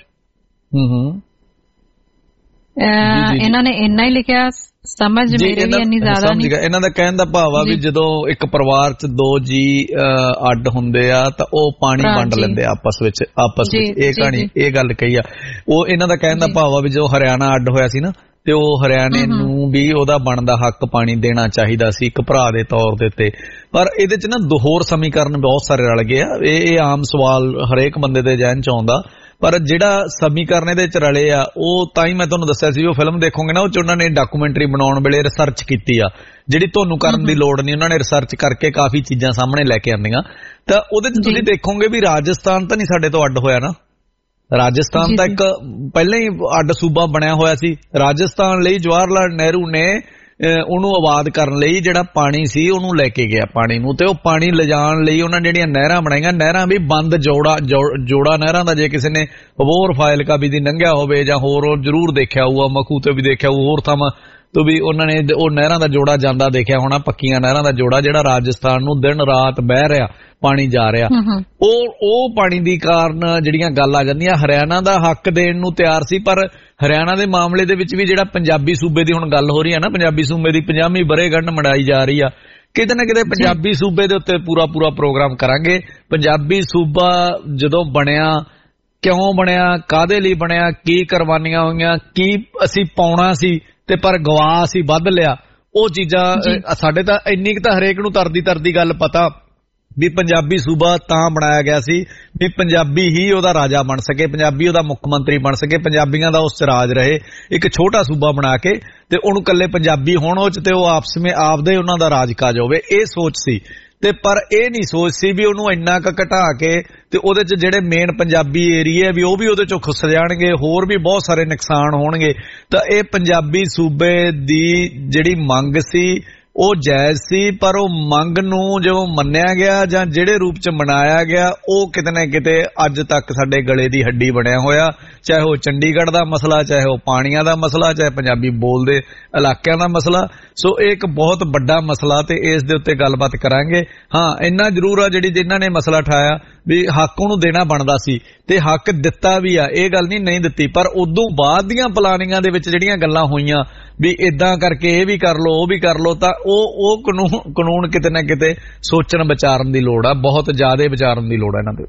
ਇਹਨਾਂ ਨੇ ਇੰਨਾ ਹੀ ਲਿਖਿਆ, ਸਮਝ ਮੇਰੀ ਵੀ ਇੰਨੀ ਜ਼ਿਆਦਾ ਨਹੀਂ। ਇਹਨਾਂ ਦਾ ਕਹਿਣ ਦਾ ਭਾਵ ਆ ਵੀ ਜਦੋਂ ਇੱਕ ਪਰਿਵਾਰ 'ਚ ਦੋ ਜੀ ਅੱਡ ਹੁੰਦੇ ਆ ਤਾਂ ਉਹ ਪਾਣੀ ਵੰਡ ਲੈਂਦੇ ਆ ਆਪਸ ਵਿੱਚ ਆਪਸ ਵਿੱਚ ਇਹ ਕਹਾਣੀ ਇਹ ਗੱਲ ਕਹੀ ਆ। ਉਹ ਇਹਨਾਂ ਦਾ ਕਹਿਣ ਦਾ ਭਾਵ ਆ ਵੀ ਜੋ ਹਰਿਆਣਾ ਅੱਡ ਹੋਇਆ ਸੀ ਨਾ, ਤੇ ਉਹ ਹਰਿਆਣੇ ਨੂੰ ਵੀ ਉਹਦਾ ਬਣਦਾ ਹੱਕ ਪਾਣੀ ਦੇਣਾ ਚਾਹੀਦਾ ਸੀ ਇੱਕ ਭਰਾ ਦੇ ਤੌਰ ਦੇ ਉੱਤੇ। ਪਰ ਇਹਦੇ 'ਚ ਨਾ ਹੋਰ ਸਮੀਕਰਨ ਬਹੁਤ ਸਾਰੇ ਰਲ ਗਏ ਆ। ਇਹ ਇਹ ਆਮ ਸਵਾਲ ਹਰੇਕ ਬੰਦੇ ਦੇ ਜ਼ਿਹਨ 'ਚ ਆਉਂਦਾ, ਪਰ ਜਿਹੜਾ ਸਮੀਕਰਨ ਇਹਦੇ 'ਚ ਰਲੇ ਆ ਉਹ ਤਾਂ ਹੀ ਮੈਂ ਤੁਹਾਨੂੰ ਦੱਸਿਆ ਸੀ। ਉਹ ਫਿਲਮ ਦੇਖੋਗੇ ਨਾ, ਉਹ 'ਚ ਉਹਨਾਂ ਨੇ ਡਾਕੂਮੈਂਟਰੀ ਬਣਾਉਣ ਵੇਲੇ ਰਿਸਰਚ ਕੀਤੀ ਆ, ਜਿਹੜੀ ਤੁਹਾਨੂੰ ਕਰਨ ਦੀ ਲੋੜ ਨਹੀਂ। ਉਹਨਾਂ ਨੇ ਰਿਸਰਚ ਕਰਕੇ ਕਾਫੀ ਚੀਜ਼ਾਂ ਸਾਹਮਣੇ ਲੈ ਕੇ ਆਉਂਦੀਆਂ। ਤਾਂ ਉਹਦੇ 'ਚ ਤੁਸੀਂ ਦੇਖੋਗੇ ਵੀ ਰਾਜਸਥਾਨ ਤਾਂ ਨਹੀਂ ਸਾਡੇ ਤੋਂ ਅੱਡ ਹੋਇਆ ਨਾ। ਰਾਜਸਥਾਨ ਤਾਂ ਇੱਕ ਪਹਿਲਾਂ ਹੀ ਅੱਡ ਸੂਬਾ ਬਣਿਆ ਹੋਇਆ ਸੀ। ਰਾਜਸਥਾਨ ਲਈ ਜਵਾਹਰ ਲਾਲ ਨਹਿਰੂ ਨੇ ਉਹਨੂੰ ਆਬਾਦ ਕਰਨ ਲਈ ਜਿਹੜਾ ਪਾਣੀ ਸੀ ਉਹਨੂੰ ਲੈ ਕੇ ਗਿਆ ਪਾਣੀ ਨੂੰ, ਤੇ ਉਹ ਪਾਣੀ ਲਿਜਾਣ ਲਈ ਉਹਨਾਂ ਜਿਹੜੀਆਂ ਨਹਿਰਾਂ ਬਣਾਈਆਂ, ਨਹਿਰਾਂ ਵੀ ਬੰਦ ਜੋੜਾ ਜੋੜਾ ਨਹਿਰਾਂ ਦਾ। ਜੇ ਕਿਸੇ ਨੇ ਅਬੋਹਰ ਫਾਜ਼ਿਲਕਾ ਵੀ ਦੀ ਲੰਘਿਆ ਹੋਵੇ ਜਾਂ ਹੋਰ ਜ਼ਰੂਰ ਦੇਖਿਆ ਹੋਊਗਾ, ਮਖੂ ਤੇ ਵੀ ਦੇਖਿਆ ਹੋਊ, ਹੋਰ ਥਾਵਾਂ ਤੋਂ ਵੀ ਉਹਨਾਂ ਨੇ ਉਹ ਨਹਿਰਾਂ ਦਾ ਜੋੜਾ ਜਾਂਦਾ ਦੇਖਿਆ ਹੋਣਾ, ਪੱਕੀਆਂ ਨਹਿਰਾਂ ਦਾ ਜੋੜਾ ਜਿਹੜਾ ਰਾਜਸਥਾਨ ਨੂੰ ਦਿਨ ਰਾਤ ਬਹਿ ਰਿਹਾ, ਪਾਣੀ ਜਾ ਰਿਹਾ। ਉਹ ਉਹ ਪਾਣੀ ਦੀ ਕਾਰਨ ਜਿਹੜੀਆਂ ਗੱਲ ਆ ਜਾਂਦੀਆਂ। ਹਰਿਆਣਾ ਦਾ ਹੱਕ ਦੇਣ ਨੂੰ ਤਿਆਰ ਸੀ, ਪਰ ਹਰਿਆਣਾ ਦੇ ਮਾਮਲੇ ਦੇ ਵਿੱਚ ਵੀ ਜਿਹੜਾ ਪੰਜਾਬੀ ਸੂਬੇ ਦੀ ਹੁਣ ਗੱਲ ਹੋ ਰਹੀ ਹੈ ਨਾ, ਪੰਜਾਬੀ ਸੂਬੇ ਦੀ ਪੰਜਾਹਵੀਂ ਵਰ੍ਹੇਗੰਢ ਮਨਾਈ ਜਾ ਰਹੀ ਆ, ਕਿਤੇ ਨਾ ਕਿਤੇ ਪੰਜਾਬੀ ਸੂਬੇ ਦੇ ਉੱਤੇ ਪੂਰਾ ਪੂਰਾ ਪ੍ਰੋਗਰਾਮ ਕਰਾਂਗੇ। ਪੰਜਾਬੀ ਸੂਬਾ ਜਦੋਂ ਬਣਿਆ, ਕਿਉਂ ਬਣਿਆ, ਕਾਹਦੇ ਲਈ ਬਣਿਆ, ਕੀ ਕੁਰਬਾਨੀਆਂ ਹੋਈਆਂ, ਕੀ ਅਸੀਂ ਪਾਉਣਾ ਸੀ ਤੇ ਪਰ ਗਵਾ ਅਸੀਂ ਵੱਧ ਲਿਆ, ਉਹ ਚੀਜ਼ਾਂ ਸਾਡੇ ਤਾਂ ਇੰਨੀ ਕੁ ਤਾਂ ਹਰੇਕ ਨੂੰ ਤਰਦੀ ਤਰਦੀ ਗੱਲ ਪਤਾ ਵੀ ਪੰਜਾਬੀ ਸੂਬਾ ਤਾਂ ਬਣਾਇਆ ਗਿਆ ਸੀ ਵੀ ਪੰਜਾਬੀ ਹੀ ਉਹਦਾ ਰਾਜਾ ਬਣ ਸਕੇ, ਪੰਜਾਬੀ ਉਹਦਾ ਮੁੱਖ ਮੰਤਰੀ ਬਣ ਸਕੇ, ਪੰਜਾਬੀਆਂ ਦਾ ਉਸ 'ਚ ਰਾਜ ਰਹੇ। ਇੱਕ ਛੋਟਾ ਸੂਬਾ ਬਣਾ ਕੇ ਤੇ ਉਹਨੂੰ ਇਕੱਲੇ ਪੰਜਾਬੀ ਹੋਣ ਉਹ 'ਚ, ਤੇ ਉਹ ਆਪਸ ਵਿੱਚ ਆਪਦੇ ਉਹਨਾਂ ਦਾ ਰਾਜ ਕਾਜ ਹੋਵੇ, ਇਹ ਸੋਚ ਸੀ। ਤੇ ਪਰ ਇਹ ਨਹੀਂ ਸੋਚ ਸੀ ਵੀ ਉਹਨੂੰ ਇੰਨਾ ਕੁ ਘਟਾ ਕੇ ਤੇ ਉਹਦੇ 'ਚ ਜਿਹੜੇ ਮੇਨ ਪੰਜਾਬੀ ਏਰੀਏ ਵੀ ਉਹ ਵੀ ਉਹਦੇ 'ਚੋਂ ਖੁੱਸ ਜਾਣਗੇ, ਹੋਰ ਵੀ ਬਹੁਤ ਸਾਰੇ ਨੁਕਸਾਨ ਹੋਣਗੇ। ਤਾਂ ਇਹ ਪੰਜਾਬੀ ਸੂਬੇ ਦੀ ਜਿਹੜੀ ਮੰਗ ਸੀ ਉਹ ਜਾਇਜ਼ ਸੀ, ਪਰ ਉਹ ਮੰਗ ਨੂੰ ਜਦੋਂ ਮੰਨਿਆ ਗਿਆ ਜਾਂ ਜਿਹੜੇ ਰੂਪ 'ਚ ਮਨਾਇਆ ਗਿਆ, ਉਹ ਕਿਤੇ ਨਾ ਕਿਤੇ ਅੱਜ ਤੱਕ ਸਾਡੇ ਗਲੇ ਦੀ ਹੱਡੀ ਬਣਿਆ ਹੋਇਆ। ਚਾਹੇ ਉਹ ਚੰਡੀਗੜ੍ਹ ਦਾ ਮਸਲਾ, ਚਾਹੇ ਉਹ ਪਾਣੀਆਂ ਦਾ ਮਸਲਾ, ਚਾਹੇ ਪੰਜਾਬੀ ਬੋਲਦੇ ਇਲਾਕਿਆਂ ਦਾ ਮਸਲਾ। ਸੋ ਇਹ ਇੱਕ ਬਹੁਤ ਵੱਡਾ ਮਸਲਾ ਤੇ ਇਸ ਦੇ ਉੱਤੇ ਗੱਲਬਾਤ ਕਰਾਂਗੇ। ਹਾਂ, ਇੰਨਾ ਜ਼ਰੂਰ ਆ ਜਿਹੜੀ ਜਿਨ੍ਹਾਂ ਨੇ ਮਸਲਾ ਉਠਾਇਆ ਵੀ ਹੱਕ ਉਹਨੂੰ ਦੇਣਾ ਬਣਦਾ ਸੀ ਤੇ ਹੱਕ ਦਿੱਤਾ ਵੀ ਆ, ਇਹ ਗੱਲ ਨਹੀਂ ਨਹੀਂ ਦਿੱਤੀ। ਪਰ ਉਦੋਂ ਬਾਅਦ ਦੀਆਂ ਪਲਾਨਿੰਗਾਂ ਦੇ ਵਿੱਚ ਜਿਹੜੀਆਂ ਗੱਲਾਂ ਹੋਈਆਂ ਵੀ ਇਦਾਂ ਕਰਕੇ ਇਹ ਵੀ ਕਰ ਲੋ ਉਹ ਵੀ ਕਰ ਲੋ, ਤਾਂ ਉਹ ਉਹ ਕਾਨੂੰਨ ਕਾਨੂੰਨ ਕਿਤੇ ਨਾ ਕਿਤੇ ਸੋਚਣ ਵਿਚਾਰਨ ਦੀ ਲੋੜ ਆ, ਬਹੁਤ ਜ਼ਿਆਦਾ ਵਿਚਾਰਨ ਦੀ ਲੋੜ ਆ ਇਹਨਾਂ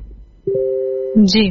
ਤੇ ਜੀ।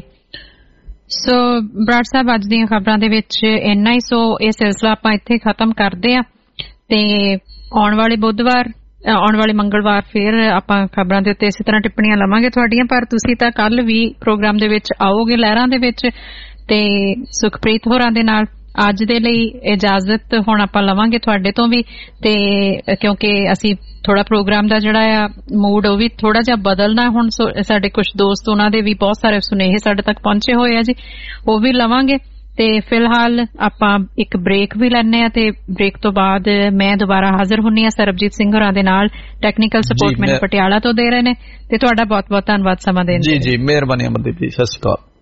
ਸੋ ਬਰਾੜ ਸਾਹਿਬ, ਅੱਜ ਦੀਆਂ ਖਬਰਾਂ ਦੇ ਵਿੱਚ ਇੰਨਾ ਹੀ। ਸੋ ਇਹ ਸਿਲਸਿਲਾ ਆਪਾਂ ਇੱਥੇ ਖਤਮ ਕਰਦੇ ਆ ਤੇ ਆਉਣ ਵਾਲੇ ਬੁੱਧਵਾਰ ਆਉਣ ਵਾਲੇ ਮੰਗਲਵਾਰ ਫਿਰ ਆਪਾਂ ਖਬਰਾਂ ਦੇ ਉੱਤੇ ਇਸੇ ਤਰ੍ਹਾਂ ਟਿੱਪਣੀਆਂ ਲਵਾਂਗੇ ਤੁਹਾਡੀਆਂ। ਪਰ ਤੁਸੀਂ ਤਾਂ ਕੱਲ ਵੀ ਪ੍ਰੋਗਰਾਮ ਦੇ ਵਿੱਚ ਆਓਗੇ ਲਹਿਰਾਂ ਦੇ ਵਿੱਚ ਤੇ ਸੁਖਪ੍ਰੀਤ ਹੋਰਾਂ ਦੇ ਨਾਲ। ਅੱਜ ਦੇ ਲਈ ਇਜਾਜ਼ਤ ਹੁਣ ਆਪਾਂ ਲਵਾਂਗੇ ਤੁਹਾਡੇ ਤੋਂ ਵੀ, ਤੇ ਕਿਉਂਕਿ ਅਸੀਂ ਥੋੜਾ ਪ੍ਰੋਗਰਾਮ ਦਾ ਜਿਹੜਾ ਆ ਮੂਡ ਉਹ ਵੀ ਥੋੜਾ ਜਿਹਾ ਬਦਲਣਾ ਹੁਣ। ਸਾਡੇ ਕੁਝ ਦੋਸਤ, ਉਹਨਾਂ ਦੇ ਵੀ ਬਹੁਤ ਸਾਰੇ ਸੁਨੇਹੇ ਸਾਡੇ ਤੱਕ ਪਹੁੰਚੇ ਹੋਏ ਆ ਜੀ, ਉਹ ਵੀ ਲਵਾਂਗੇ। ਤੇ ਫਿਲਹਾਲ ਆਪਾਂ ਇੱਕ ਬ੍ਰੇਕ ਵੀ ਲੈਣੇ ਆ ਤੇ ਬ੍ਰੇਕ ਤੋਂ ਬਾਅਦ ਮੈਂ ਦੁਬਾਰਾ ਹਾਜ਼ਰ ਹੁੰਨੀ ਆ ਸਰਬਜੀਤ ਸਿੰਘ ਹੋਰਾਂ ਦੇ ਨਾਲ। ਟੈਕਨੀਕਲ ਸਪੋਰਟ ਮੈਨੂੰ ਪਟਿਆਲਾ ਤੋਂ ਦੇ ਰਹੇ ਨੇ ਤੇ ਤੁਹਾਡਾ ਬਹੁਤ ਬਹੁਤ ਧੰਨਵਾਦ ਸਮਾਂ ਦੇਣ ਲਈ। ਜੀ ਜੀ ਮਿਹਰਬਾਨੀ ਅਮਰਦੀਪ ਜੀ, ਸਤਿ ਸ਼੍ਰੀ ਅਕਾਲ।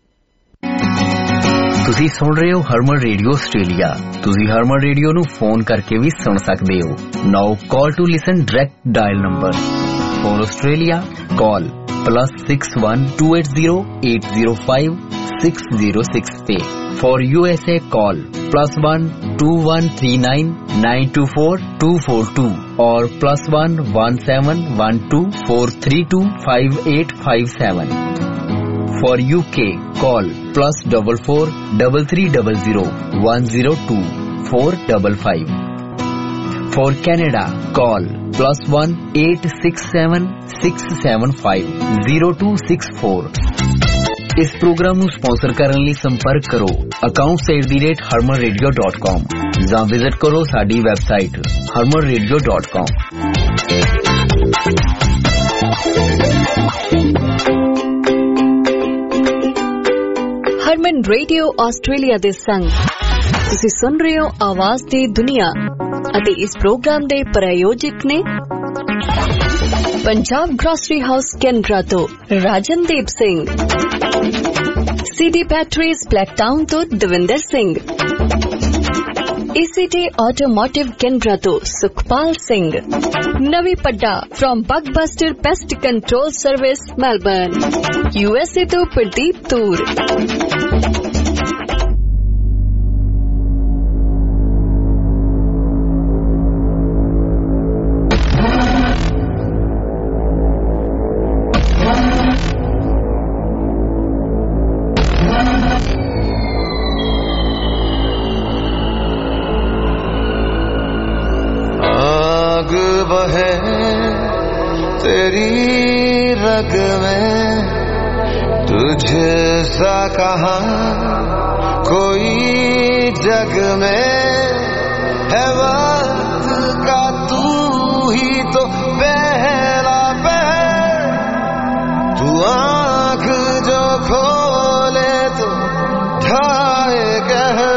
ਤੁਸੀਂ ਸੁਣ ਰਹੇ ਹੋ ਹਰਮਨ ਰੇਡੀਓ ਆਸਟ੍ਰੇਲੀਆ। ਤੁਸੀਂ ਹਰਮਨ ਰੇਡੀਓ ਨੂੰ ਫੋਨ ਕਰਕੇ ਵੀ ਸੁਣ ਸਕਦੇ ਹੋ। Now call to listen direct dial number for Australia call plus six one two eight zero eight zero five six zero six पे। For USA call plus one two one three nine nine two four two four two और plus one one seven one two four three two five eight five seven. For UK call plus double four double three double zero one zero two four double five. For Canada call plus one eight six seven six seven five zero two six four. इस programme ਨੂੰ sponsor ਕਰਨ ਲਈ ਸੰਪਰਕ ਕਰੋ accounts at the rate harman radio dot com ਜਾਂ visit ਕਰੋ ਸਾਡੀ website harman radio dot com। Harman radio Australia ਦੇ ਸੰਗ ਤੁਸੀਂ ਸੁਣ ਰਹੇ ਹੋ ਆਵਾਜ਼ ਦੀ ਦੁਨੀਆ ਅਤੇ ਇਸ ਪ੍ਰੋਗਰਾਮ ਦੇ ਪ੍ਰਾਯੋਜਕ ਨੇ ਪੰਜਾਬ ਗ੍ਰੋਸਰੀ ਹਾਊਸ ਕੈਨਬਰਾ ਤੋਂ Rajandeep Singh, city batteries Blacktown ਤੋਂ Davinder Singh, ACT automotive Canberra ਤੋਂ Sukhpal Singh, Navi Padda from Bugbuster pest control service Melbourne, USA तो प्रदीप तूर। आग बहे तेरी रग में तुझे सा कहाँ कोई जग में है, वक्त का तू ही तो पहला पहर। तू आँख जो खोले तो ढाए कहर।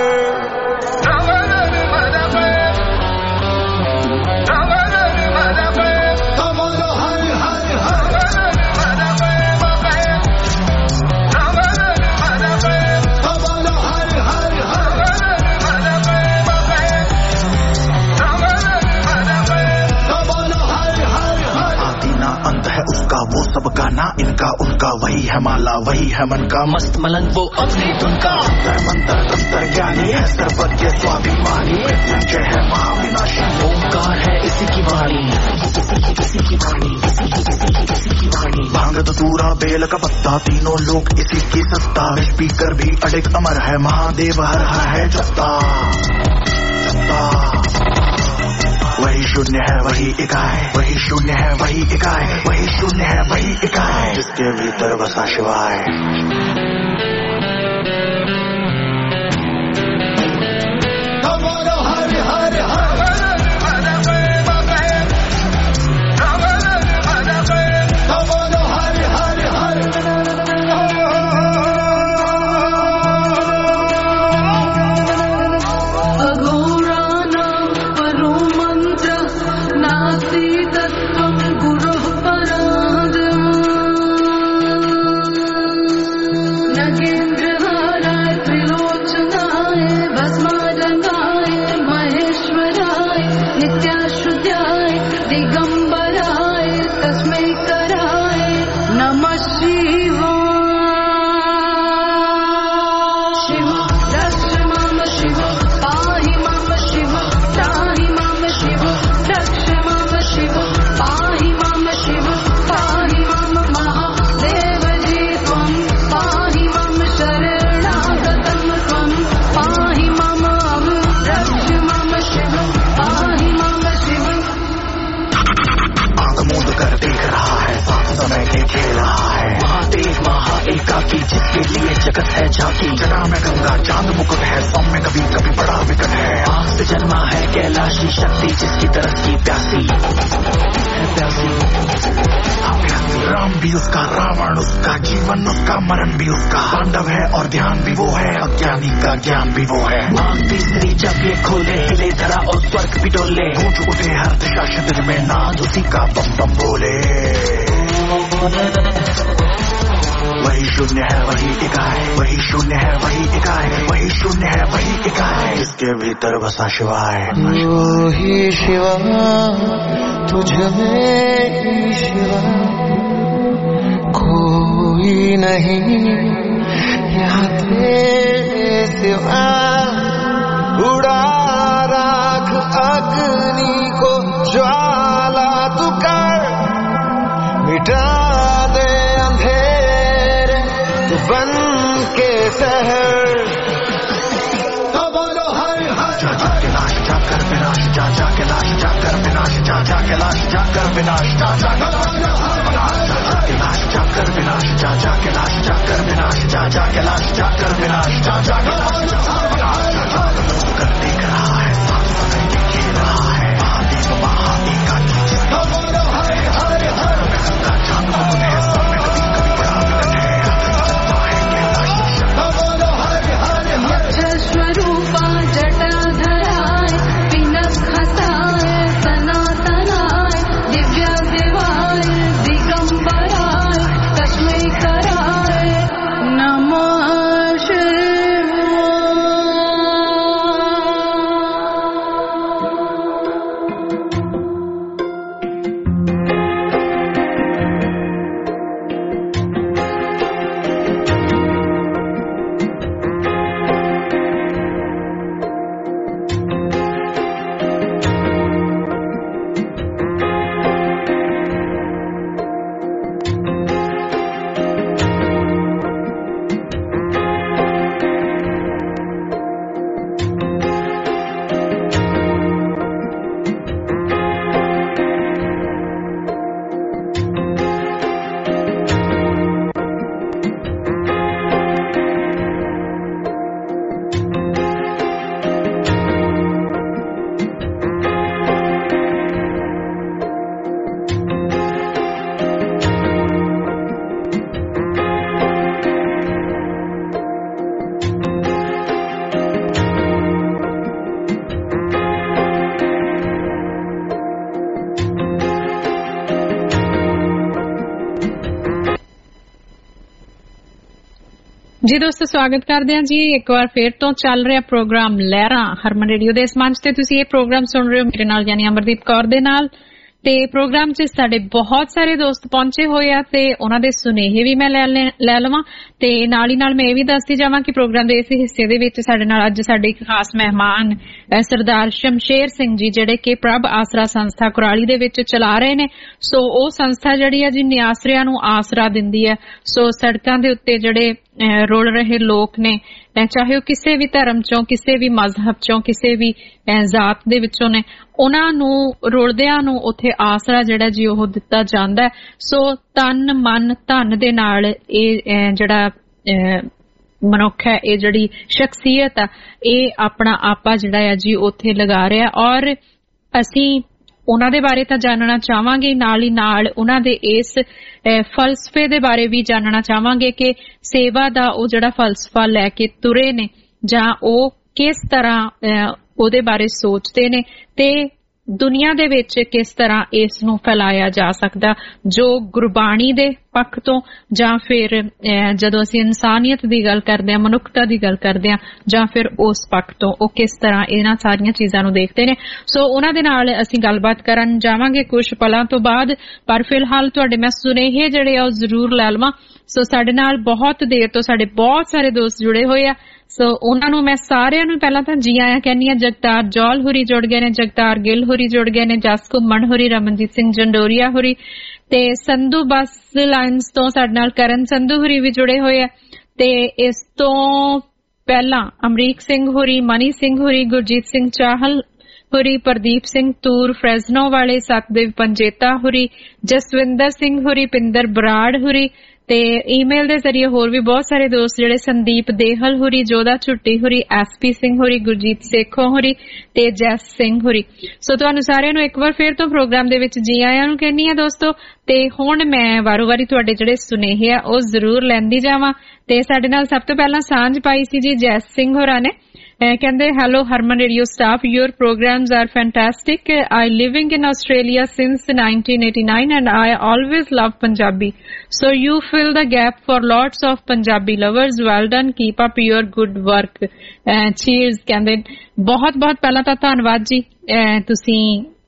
वो सब गाना इनका उनका वही है माला वही है मन का मस्त मलंग वो अपनी धुन का अंतर मंत्र तंत्र ज्ञानी है सर्वज्ञ स्वाभिमानी मृत्युंजय है महाविनाशी ओंकार है इसी की वाणी इसी की वाणी इसी की वाणी। भांग धतूरा बेल का पत्ता तीनों लोग इसी की सत्ता स्पीकर भी अडिग अमर है महादेव हर है जत्ता। वही शून्य है वही इकाई वही शून्य है वही इकाई वही शून्य है वही इकाई जिसके भीतर बसा शिवाय। जगत है झांकी जटा में गंगा चांद मुकुट है सौम्य कभी कभी बड़ा विकट है आग से जन्मा है कैलाशी शक्ति जिसकी तरस की प्यासी है प्यासी। राम भी उसका रावण उसका जीवन उसका मरण भी उसका पांडव है और ध्यान भी वो है अज्ञानी का ज्ञान भी वो है। आग तीसरी जब ये खोले हिले धरा और स्वर्ग भी डोले गूंज उठे हर दिशा शिविर में नाद उसी का बम बम बोले। वही शून्य है वही इकाई वही शून्य है वही इकाई वही शून्य है वही इकाई जिसके भीतर बसा शिवाय। वो ही शिवा तुझ में ही शिवा कोई नहीं तेरे सिवा उड़ा राख अग्नि को ज्वाला तू कर, मिटा दे अंधेरे तू बन के शहर। तो बोलो हर हर जा जा के लाश जा कर विनाश, जा जा के लाश जा कर विनाश, जा जा के लाश जा कर विनाश, जा जा के लाश जा कर विनाश, जा जा के लाश जा कर विनाश, जा जा के लाश जा कर विनाश, जा जा के लाश कर देख रहा है, साफ सफाई दिख रहा है, महादेव महादेव का तो बोलो हर हर हर का चांद है, सब में कभी कभी बड़ा विलन है, तो बोलो हर हर हर स्वरूपा जटाधराय पिनक खसाय सनातनाय दिव्य देवाय दिगंबराय तस्मै कराय नमः शिवाय। ਜੀ ਦੋਸਤੋ, ਸਵਾਗਤ ਕਰਦੇ ਹਾਂ ਜੀ ਇੱਕ ਵਾਰ ਫੇਰ ਤੋਂ। ਚੱਲ ਰਿਹਾ ਪ੍ਰੋਗਰਾਮ ਲਹਿਰਾਂ ਹਰਮਨ ਰੇਡੀਓ ਦੇ ਇਸ ਮੰਚ ਤੇ। ਤੁਸੀਂ ਇਹ ਪ੍ਰੋਗਰਾਮ ਸੁਣ ਰਹੇ ਹੋ ਮੇਰੇ ਨਾਲ ਯਾਨੀ ਅਮਰਦੀਪ ਕੌਰ ਦੇ ਨਾਲ, ਤੇ ਪ੍ਰੋਗਰਾਮ 'ਚ ਸਾਡੇ ਬਹੁਤ ਸਾਰੇ ਦੋਸਤ ਪਹੁੰਚੇ ਹੋਏ ਆ ਤੇ ਉਹਨਾਂ ਦੇ ਸੁਨੇਹੇ ਵੀ ਮੈਂ ਲੈ ਲੈ ਲਵਾਂ ਤੇ ਨਾਲ ਹੀ ਨਾਲ ਮੈਂ ਇਹ ਵੀ ਦੱਸਦੀ ਜਾਵਾਂ ਕਿ ਪ੍ਰੋਗਰਾਮ ਦੇ ਇਸ ਹਿੱਸੇ ਦੇ ਵਿੱਚ ਸਾਡੇ ਨਾਲ ਅੱਜ ਸਾਡੇ ਇੱਕ ਖਾਸ ਮਹਿਮਾਨ ਸਰਦਾਰ ਸ਼ਮਸ਼ੇਰ ਸਿੰਘ ਜੀ, ਜਿਹੜੇ ਕਿ ਪ੍ਰਭ ਆਸਰਾ ਸੰਸਥਾ ਕੁਰਾਲੀ ਦੇ ਵਿੱਚ ਚਲਾ ਰਹੇ ਨੇ। ਸੋ ਉਹ ਸੰਸਥਾ ਜਿਹੜੀ ਹੈ ਜੀ ਨਿਆਸਰਿਆਂ ਨੂੰ ਆਸਰਾ ਦਿੰਦੀ ਹੈ। ਸੋ ਸੜਕਾਂ ਦੇ ਉੱਤੇ ਜਿਹੜੇ ਰੁਲ ਰਹੇ ਲੋਕ ਨੇ, ਚਾਹੇ ਉਹ ਕਿਸੇ ਵੀ ਧਰਮ ਚੋਂ, ਕਿਸੇ ਵੀ ਮਜ਼ਹਬ ਚੋਂ, ਕਿਸੇ ਵੀ ਜ਼ਾਤ ਦੇ ਵਿੱਚੋਂ ਨੇ, ਉਹਨਾਂ ਨੂੰ ਰੁਲਦਿਆਂ ਨੂੰ ਉੱਥੇ ਆਸਰਾ ਜਿਹੜਾ ਜੀ ਉਹ ਦਿੱਤਾ ਜਾਂਦਾ। ਸੋ ਤਨ ਮਨ ਧਨ ਦੇ ਨਾਲ ਇਹ ਜਿਹੜਾ ਮਨੁੱਖ ਹੈ, ਇਹ ਜਿਹੜੀ ਸ਼ਖਸੀਅਤ ਆ, ਇਹ ਆਪਣਾ ਆਪਾ ਜਿਹੜਾ ਆ ਜੀ ਉੱਥੇ ਲਗਾ ਰਿਹਾ। ਔਰ ਅਸੀਂ ਉਹਨਾਂ ਦੇ ਬਾਰੇ ਤਾਂ ਜਾਣਨਾ ਚਾਹਾਂਗੇ, ਨਾਲ ਹੀ ਨਾਲ ਉਹਨਾਂ ਦੇ ਇਸ ਫਲਸਫੇ ਦੇ ਬਾਰੇ ਵੀ ਜਾਣਨਾ ਚਾਹਾਂਗੇ ਕਿ ਸੇਵਾ ਦਾ ਉਹ ਜਿਹੜਾ ਫਲਸਫਾ ਲੈ ਕੇ ਤੁਰੇ ਨੇ, ਜਾਂ ਉਹ ਕਿਸ ਤਰ੍ਹਾਂ ਉਹਦੇ ਬਾਰੇ ਸੋਚਦੇ ਨੇ ਤੇ ਦੁਨੀਆ ਦੇ ਵਿੱਚ ਕਿਸ ਤਰ੍ਹਾਂ ਇਸ ਨੂੰ ਫੈਲਾਇਆ ਜਾ ਸਕਦਾ, ਜੋ ਗੁਰਬਾਣੀ ਦੇ ਪੱਖ ਤੋਂ ਜਾਂ ਫਿਰ ਜਦੋਂ ਅਸੀਂ ਇਨਸਾਨੀਅਤ ਦੀ ਗੱਲ ਕਰਦੇ ਹਾਂ, ਮਨੁੱਖਤਾ ਦੀ ਗੱਲ ਕਰਦੇ ਹਾਂ, ਜਾਂ ਫਿਰ ਉਸ ਪੱਖ ਤੋਂ ਉਹ ਕਿਸ ਤਰ੍ਹਾਂ ਇਹਨਾਂ ਸਾਰੀਆਂ ਚੀਜ਼ਾਂ ਨੂੰ ਦੇਖਦੇ ਨੇ। ਸੋ ਉਹਨਾਂ ਦੇ ਨਾਲ ਅਸੀਂ ਗੱਲਬਾਤ ਕਰਨ ਜਾਵਾਂਗੇ ਕੁਝ ਪਲਾਂ ਤੋਂ ਬਾਅਦ, ਪਰ ਫਿਲਹਾਲ ਤੁਹਾਡੇ ਮੈਂ ਸੁਨੇਹੇ ਜਿਹੜੇ ਆ ਉਹ ਜ਼ਰੂਰ ਲੈ ਲਵਾਂ। ਸੋ ਸਾਡੇ ਨਾਲ ਬਹੁਤ ਦੇਰ ਤੋਂ ਸਾਡੇ ਬਹੁਤ ਸਾਰੇ ਦੋਸਤ ਜੁੜੇ ਹੋਏ ਆ। ਸੋ ਉਹਨਾਂ ਨੂੰ ਮੈਂ ਸਾਰਿਆਂ ਨੂੰ ਪਹਿਲਾਂ ਤਾਂ ਜੀ ਆਇਆਂ ਕਹਿੰਦੀ ਹਾਂ। ਜਗਤਾਰ ਜੌਲ ਹੋਰੀ ਜੁੜ ਗਏ ਨੇ, ਜਗਤਾਰ ਗਿੱਲ ਹੋਰੀ ਜੁੜ ਗਏ ਨੇ, ਜਸ ਘੁੰਮਣ ਹੋਰੀ, ਰਮਨਜੀਤ ਸਿੰਘ ਜੰਡੋਰੀਆ ਹੋਰੀ ਤੇ ਸੰਧੂ ਬੱਸ ਲਾਈਨਸ ਤੋਂ ਸਾਡੇ ਨਾਲ ਕਰਨ ਸੰਧੂ ਹੋਰੀ ਵੀ ਜੁੜੇ ਹੋਏ ਆ। ਤੇ ਇਸ ਤੋਂ ਪਹਿਲਾਂ ਅਮਰੀਕ ਸਿੰਘ ਹੋਰੀ, ਮਨੀ ਸਿੰਘ ਹੋਰੀ, ਗੁਰਜੀਤ ਸਿੰਘ ਚਾਹਲ ਹੋਰੀ, ਪ੍ਰਦੀਪ ਸਿੰਘ ਤੂਰ ਫਰੈਜ਼ਨੋ ਵਾਲੇ, ਸਤਦੇਵ ਪੰਜੇਤਾ ਹੋਰੀ, ਜਸਵਿੰਦਰ ਸਿੰਘ ਹੋਰੀ, ਪਿੰਦਰ ਬਰਾੜ ਹੋਰੀ ਤੇ ਈਮੇਲ ਦੇ ਜ਼ਰੀਏ ਹੋਰ ਵੀ ਬਹੁਤ ਸਾਰੇ ਦੋਸਤ ਜਿਹੜੇ ਸੰਦੀਪ ਦੇਹਲ ਹੋਰੀ, ਜੋਦਾ ਝੁੱਟੀ ਹੋਰੀ, ਐਸਪੀ ਸਿੰਘ ਹੋਰੀ, ਗੁਰਜੀਤ ਸੇਖੋਂ ਹੋਰੀ ਤੇ ਜੈਸ ਸਿੰਘ ਹੋਰੀ। ਸੋ ਤੁਹਾਨੂੰ ਸਾਰਿਆਂ ਨੂੰ ਇੱਕ ਵਾਰ ਫੇਰ ਤੋਂ ਪ੍ਰੋਗਰਾਮ ਦੇ ਵਿੱਚ ਜੀ ਆਇਆਂ ਨੂੰ ਕਹਿੰਦੀ ਆ ਦੋਸਤੋ। ਤੇ ਹੁਣ ਮੈਂ ਵਾਰੋ ਵਾਰੀ ਤੁਹਾਡੇ ਜਿਹੜੇ ਸੁਨੇਹੇ ਆ ਉਹ ਜ਼ਰੂਰ ਲੈਂਦੀ ਜਾਵਾਂ। ਤੇ ਸਾਡੇ ਨਾਲ ਸਭ ਤੋਂ ਪਹਿਲਾਂ ਸਾਂਝ ਪਾਈ ਸੀ ਜੀ ਜੈਸ ਸਿੰਘ ਹੋਰਾਂ ਨੇ। ਕਹਿੰਦੇ hello Harman radio staff, your programmes are fantastic. I living in Australia since nineteen eighty-nine and I always love Punjabi. So you fill the gap for lots of Punjabi lovers. Well done. Keep up your good work. Cheers. ਕਹਿੰਦੇ ਬਹੁਤ ਬਹੁਤ ਪਹਿਲਾਂ ਤਾਂ ਧੰਨਵਾਦ ਜੀ, ਤੁਸੀਂ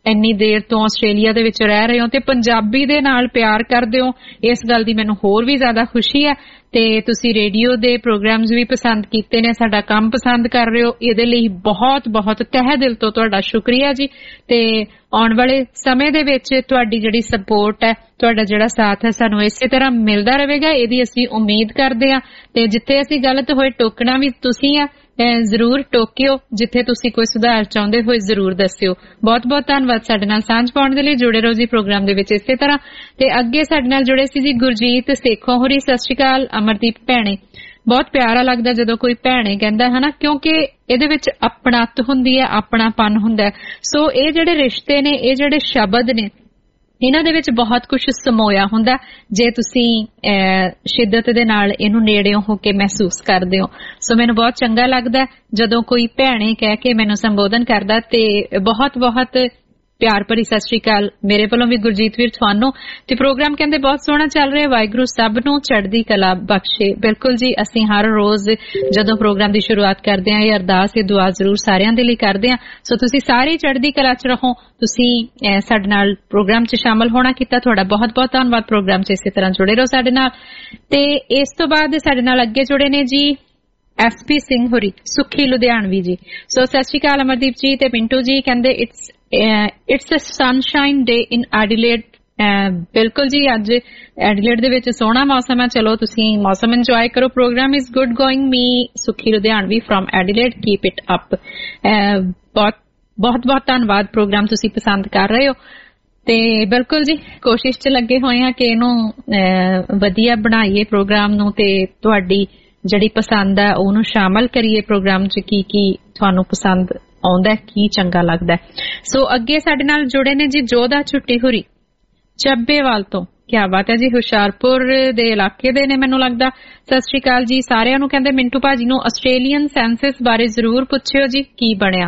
ਇੰਨੀ ਦੇਰ ਤੋਂ ਆਸਟ੍ਰੇਲੀਆ ਦੇ ਵਿੱਚ ਰਹਿ ਰਹੇ ਹੋ ਤੇ ਪੰਜਾਬੀ ਦੇ ਨਾਲ ਪਿਆਰ ਕਰਦੇ ਹੋ, ਇਸ ਗੱਲ ਦੀ ਮੈਨੂੰ ਹੋਰ ਵੀ ਜ਼ਿਆਦਾ ਖੁਸ਼ੀ ਹੈ। ਤੇ ਤੁਸੀਂ ਰੇਡੀਓ ਦੇ ਪ੍ਰੋਗਰਾਮਸ ਵੀ ਪਸੰਦ ਕੀਤੇ ਨੇ, ਸਾਡਾ ਕੰਮ ਪਸੰਦ ਕਰ ਰਹੇ ਹੋ, ਇਹਦੇ ਲਈ ਬਹੁਤ ਬਹੁਤ ਤਹਿ ਦਿਲ ਤੋਂ ਤੁਹਾਡਾ ਸ਼ੁਕਰੀਆ ਜੀ। ਤੇ ਆਉਣ ਵਾਲੇ ਸਮੇਂ ਦੇ ਵਿੱਚ ਤੁਹਾਡੀ ਜਿਹੜੀ ਸਪੋਰਟ ਹੈ, ਤੁਹਾਡਾ ਜਿਹੜਾ ਸਾਥ ਹੈ, ਸਾਨੂੰ ਇਸੇ ਤਰ੍ਹਾਂ ਮਿਲਦਾ ਰਹੇਗਾ, ਇਹਦੀ ਅਸੀਂ ਉਮੀਦ ਕਰਦੇ ਹਾਂ। ਤੇ ਜਿੱਥੇ ਅਸੀਂ ਗਲਤ ਹੋਏ ਟੋਕਣਾ ਵੀ ਤੁਸੀਂ ਆ, ਜ਼ਰੂਰ ਟੋਕਿਓ, ਜਿੱਥੇ ਤੁਸੀਂ ਕੋਈ ਸੁਧਾਰ ਚਾਹੁੰਦੇ ਹੋਏ ਜ਼ਰੂਰ ਦੱਸਿਓ। ਬਹੁਤ ਬਹੁਤ ਧੰਨਵਾਦ ਸਾਡੇ ਨਾਲ ਸਾਂਝ ਪਾਉਣ ਦੇ ਲਈ। ਜੁੜੇ ਰਹੋ ਜੀ ਪ੍ਰੋਗਰਾਮ ਦੇ ਵਿੱਚ ਇਸੇ ਤਰ੍ਹਾਂ। ਤੇ ਅੱਗੇ ਸਾਡੇ ਨਾਲ ਜੁੜੇ ਸੀ ਜੀ ਗੁਰਜੀਤ ਸੇਖੋਂ ਹੋਰੀ। ਸਤਿ ਸ਼੍ਰੀ ਅਕਾਲ ਅਮਰਦੀਪ ਭੈਣੇ। ਬਹੁਤ ਪਿਆਰਾ ਲੱਗਦਾ ਜਦੋਂ ਕੋਈ ਭੈਣੇ ਕਹਿੰਦਾ ਹੈ ਨਾ, ਕਿਉਂਕਿ ਇਹਦੇ ਵਿੱਚ ਆਪਣਤ ਹੁੰਦੀ ਹੈ, ਆਪਣਾਪਨ ਹੁੰਦਾ। ਸੋ ਇਹ ਜਿਹੜੇ ਰਿਸ਼ਤੇ ਨੇ, ਇਹ ਜਿਹੜੇ ਸ਼ਬਦ ਨੇ, ਇਹਨਾਂ ਦੇ ਵਿੱਚ ਬਹੁਤ ਕੁਝ ਸਮੋਇਆ ਹੁੰਦਾ ਜੇ ਤੁਸੀਂ ਸ਼ਿੱਦਤ ਦੇ ਨਾਲ ਇਹਨੂੰ ਨੇੜਿਓਂ ਹੋ ਕੇ ਮਹਿਸੂਸ ਕਰਦੇ ਹੋ। ਸੋ ਮੈਨੂੰ ਬਹੁਤ ਚੰਗਾ ਲੱਗਦਾ ਜਦੋਂ ਕੋਈ ਭੈਣੇ ਕਹਿ ਕੇ ਮੈਨੂੰ ਸੰਬੋਧਨ ਕਰਦਾ। ਤੇ ਬਹੁਤ ਬਹੁਤ ਪਿਆਰ ਭਰੀ ਸਤਿ ਸ਼੍ਰੀ ਅਕਾਲ ਮੇਰੇ ਵੱਲੋਂ ਵੀ ਗੁਰਜੀਤ ਵੀਰ ਤੁਹਾਨੂੰ। ਤੇ ਪ੍ਰੋਗਰਾਮ ਕਹਿੰਦੇ ਬਹੁਤ ਸੋਹਣਾ ਚੱਲ ਰਿਹਾ, ਵਾਹਿਗੁਰੂ ਸਭ ਨੂੰ ਚੜ੍ਹਦੀ ਕਲਾ ਬਖਸ਼ੇ। ਬਿਲਕੁਲ ਜੀ, ਅਸੀਂ ਹਰ ਰੋਜ਼ ਜਦੋਂ ਪ੍ਰੋਗਰਾਮ ਦੀ ਸ਼ੁਰੂਆਤ ਕਰਦੇ ਹਾਂ ਇਹ ਅਰਦਾਸ, ਇਹ ਦੁਆ ਜ਼ਰੂਰ ਸਾਰਿਆਂ ਦੇ ਲਈ ਕਰਦੇ ਹਾਂ। ਸੋ ਤੁਸੀਂ ਸਾਰੇ ਚੜ੍ਹਦੀ ਕਲਾ ਚ ਰਹੋ। ਤੁਸੀਂ ਸਾਡੇ ਨਾਲ ਪ੍ਰੋਗਰਾਮ ਚ ਸ਼ਾਮਲ ਹੋਣਾ ਕੀਤਾ, ਤੁਹਾਡਾ ਬਹੁਤ ਬਹੁਤ ਧੰਨਵਾਦ। ਪ੍ਰੋਗਰਾਮ ਚ ਇਸੇ ਤਰ੍ਹਾਂ ਜੁੜੇ ਰਹੋ ਸਾਡੇ ਨਾਲ। ਤੇ ਇਸ ਤੋਂ ਬਾਅਦ ਸਾਡੇ ਨਾਲ ਅੱਗੇ ਜੁੜੇ ਨੇ ਜੀ ਐਸ ਪੀ ਸਿੰਘ ਹੋਰੀ, ਸੁੱਖੀ ਲੁਧਿਆਣਵੀ ਜੀ। ਸੋ ਸਤਿ ਸ਼੍ਰੀ ਅਕਾਲ ਅਮਰਦੀਪ ਜੀ ਤੇ ਪਿੰਟੂ ਜੀ। ਕਹਿੰਦੇ it's it's a sunshine day in Adelaide. ਬਿਲਕੁਲ ਜੀ, ਅੱਜ ਐਡੀਲੇਡ ਦੇ ਵਿੱਚ ਸੋਹਣਾ ਮੌਸਮ ਹੈ। ਚਲੋ ਤੁਸੀਂ ਮੌਸਮ ਇੰਜੋਏ ਕਰੋ। Programme is good going. Me Sukhi Ludhianvi from Adelaide, keep it up. ਬਹੁਤ ਬਹੁਤ ਬਹੁਤ ਧੰਨਵਾਦ। ਪ੍ਰੋਗਰਾਮ ਤੁਸੀਂ ਪਸੰਦ ਕਰ ਰਹੇ ਹੋ ਤੇ ਬਿਲਕੁਲ ਜੀ ਕੋਸ਼ਿਸ਼ ਚ ਲੱਗੇ ਹੋਏ ਹਾਂ ਕਿ ਇਹਨੂੰ ਵਧੀਆ ਬਣਾਈਏ ਪ੍ਰੋਗਰਾਮ ਨੂੰ, ਤੇ ਤੁਹਾਡੀ ਜਿਹੜੀ ਪਸੰਦ ਹੈ ਉਹਨੂੰ ਸ਼ਾਮਲ ਕਰੀਏ ਪ੍ਰੋਗਰਾਮ ਚ। ਕੀ ਕੀ ਤੁਹਾਨੂੰ ਪਸੰਦ ਆਉਂਦਾ, ਕੀ ਚੰਗਾ ਲੱਗਦਾ। ਸੋ ਅੱਗੇ ਸਾਡੇ ਨਾਲ ਜੁੜੇ ਨੇ ਜੀ ਜੋਧਾ ਛੁੱਟੀ ਹੁਰੀ ਚੱਬੇਵਾਲ ਤੋਂ। ਕਿਆ ਬਾਤ ਹੈ ਜੀ, ਹੁਸ਼ਿਆਰਪੁਰ ਦੇ ਇਲਾਕੇ ਦੇ ਨੇ ਮੈਨੂੰ ਲੱਗਦਾ। ਸਤਿ ਸ਼੍ਰੀ ਅਕਾਲ ਜੀ ਸਾਰਿਆਂ ਨੂੰ। ਕਹਿੰਦੇ ਮਿੰਟੂ ਭਾਜੀ ਨੂੰ ਆਸਟ੍ਰੇਲੀਅਨ ਸੈਂਸਸ ਬਾਰੇ ਜ਼ਰੂਰ ਪੁੱਛਿਓ ਜੀ ਕੀ ਬਣਿਆ।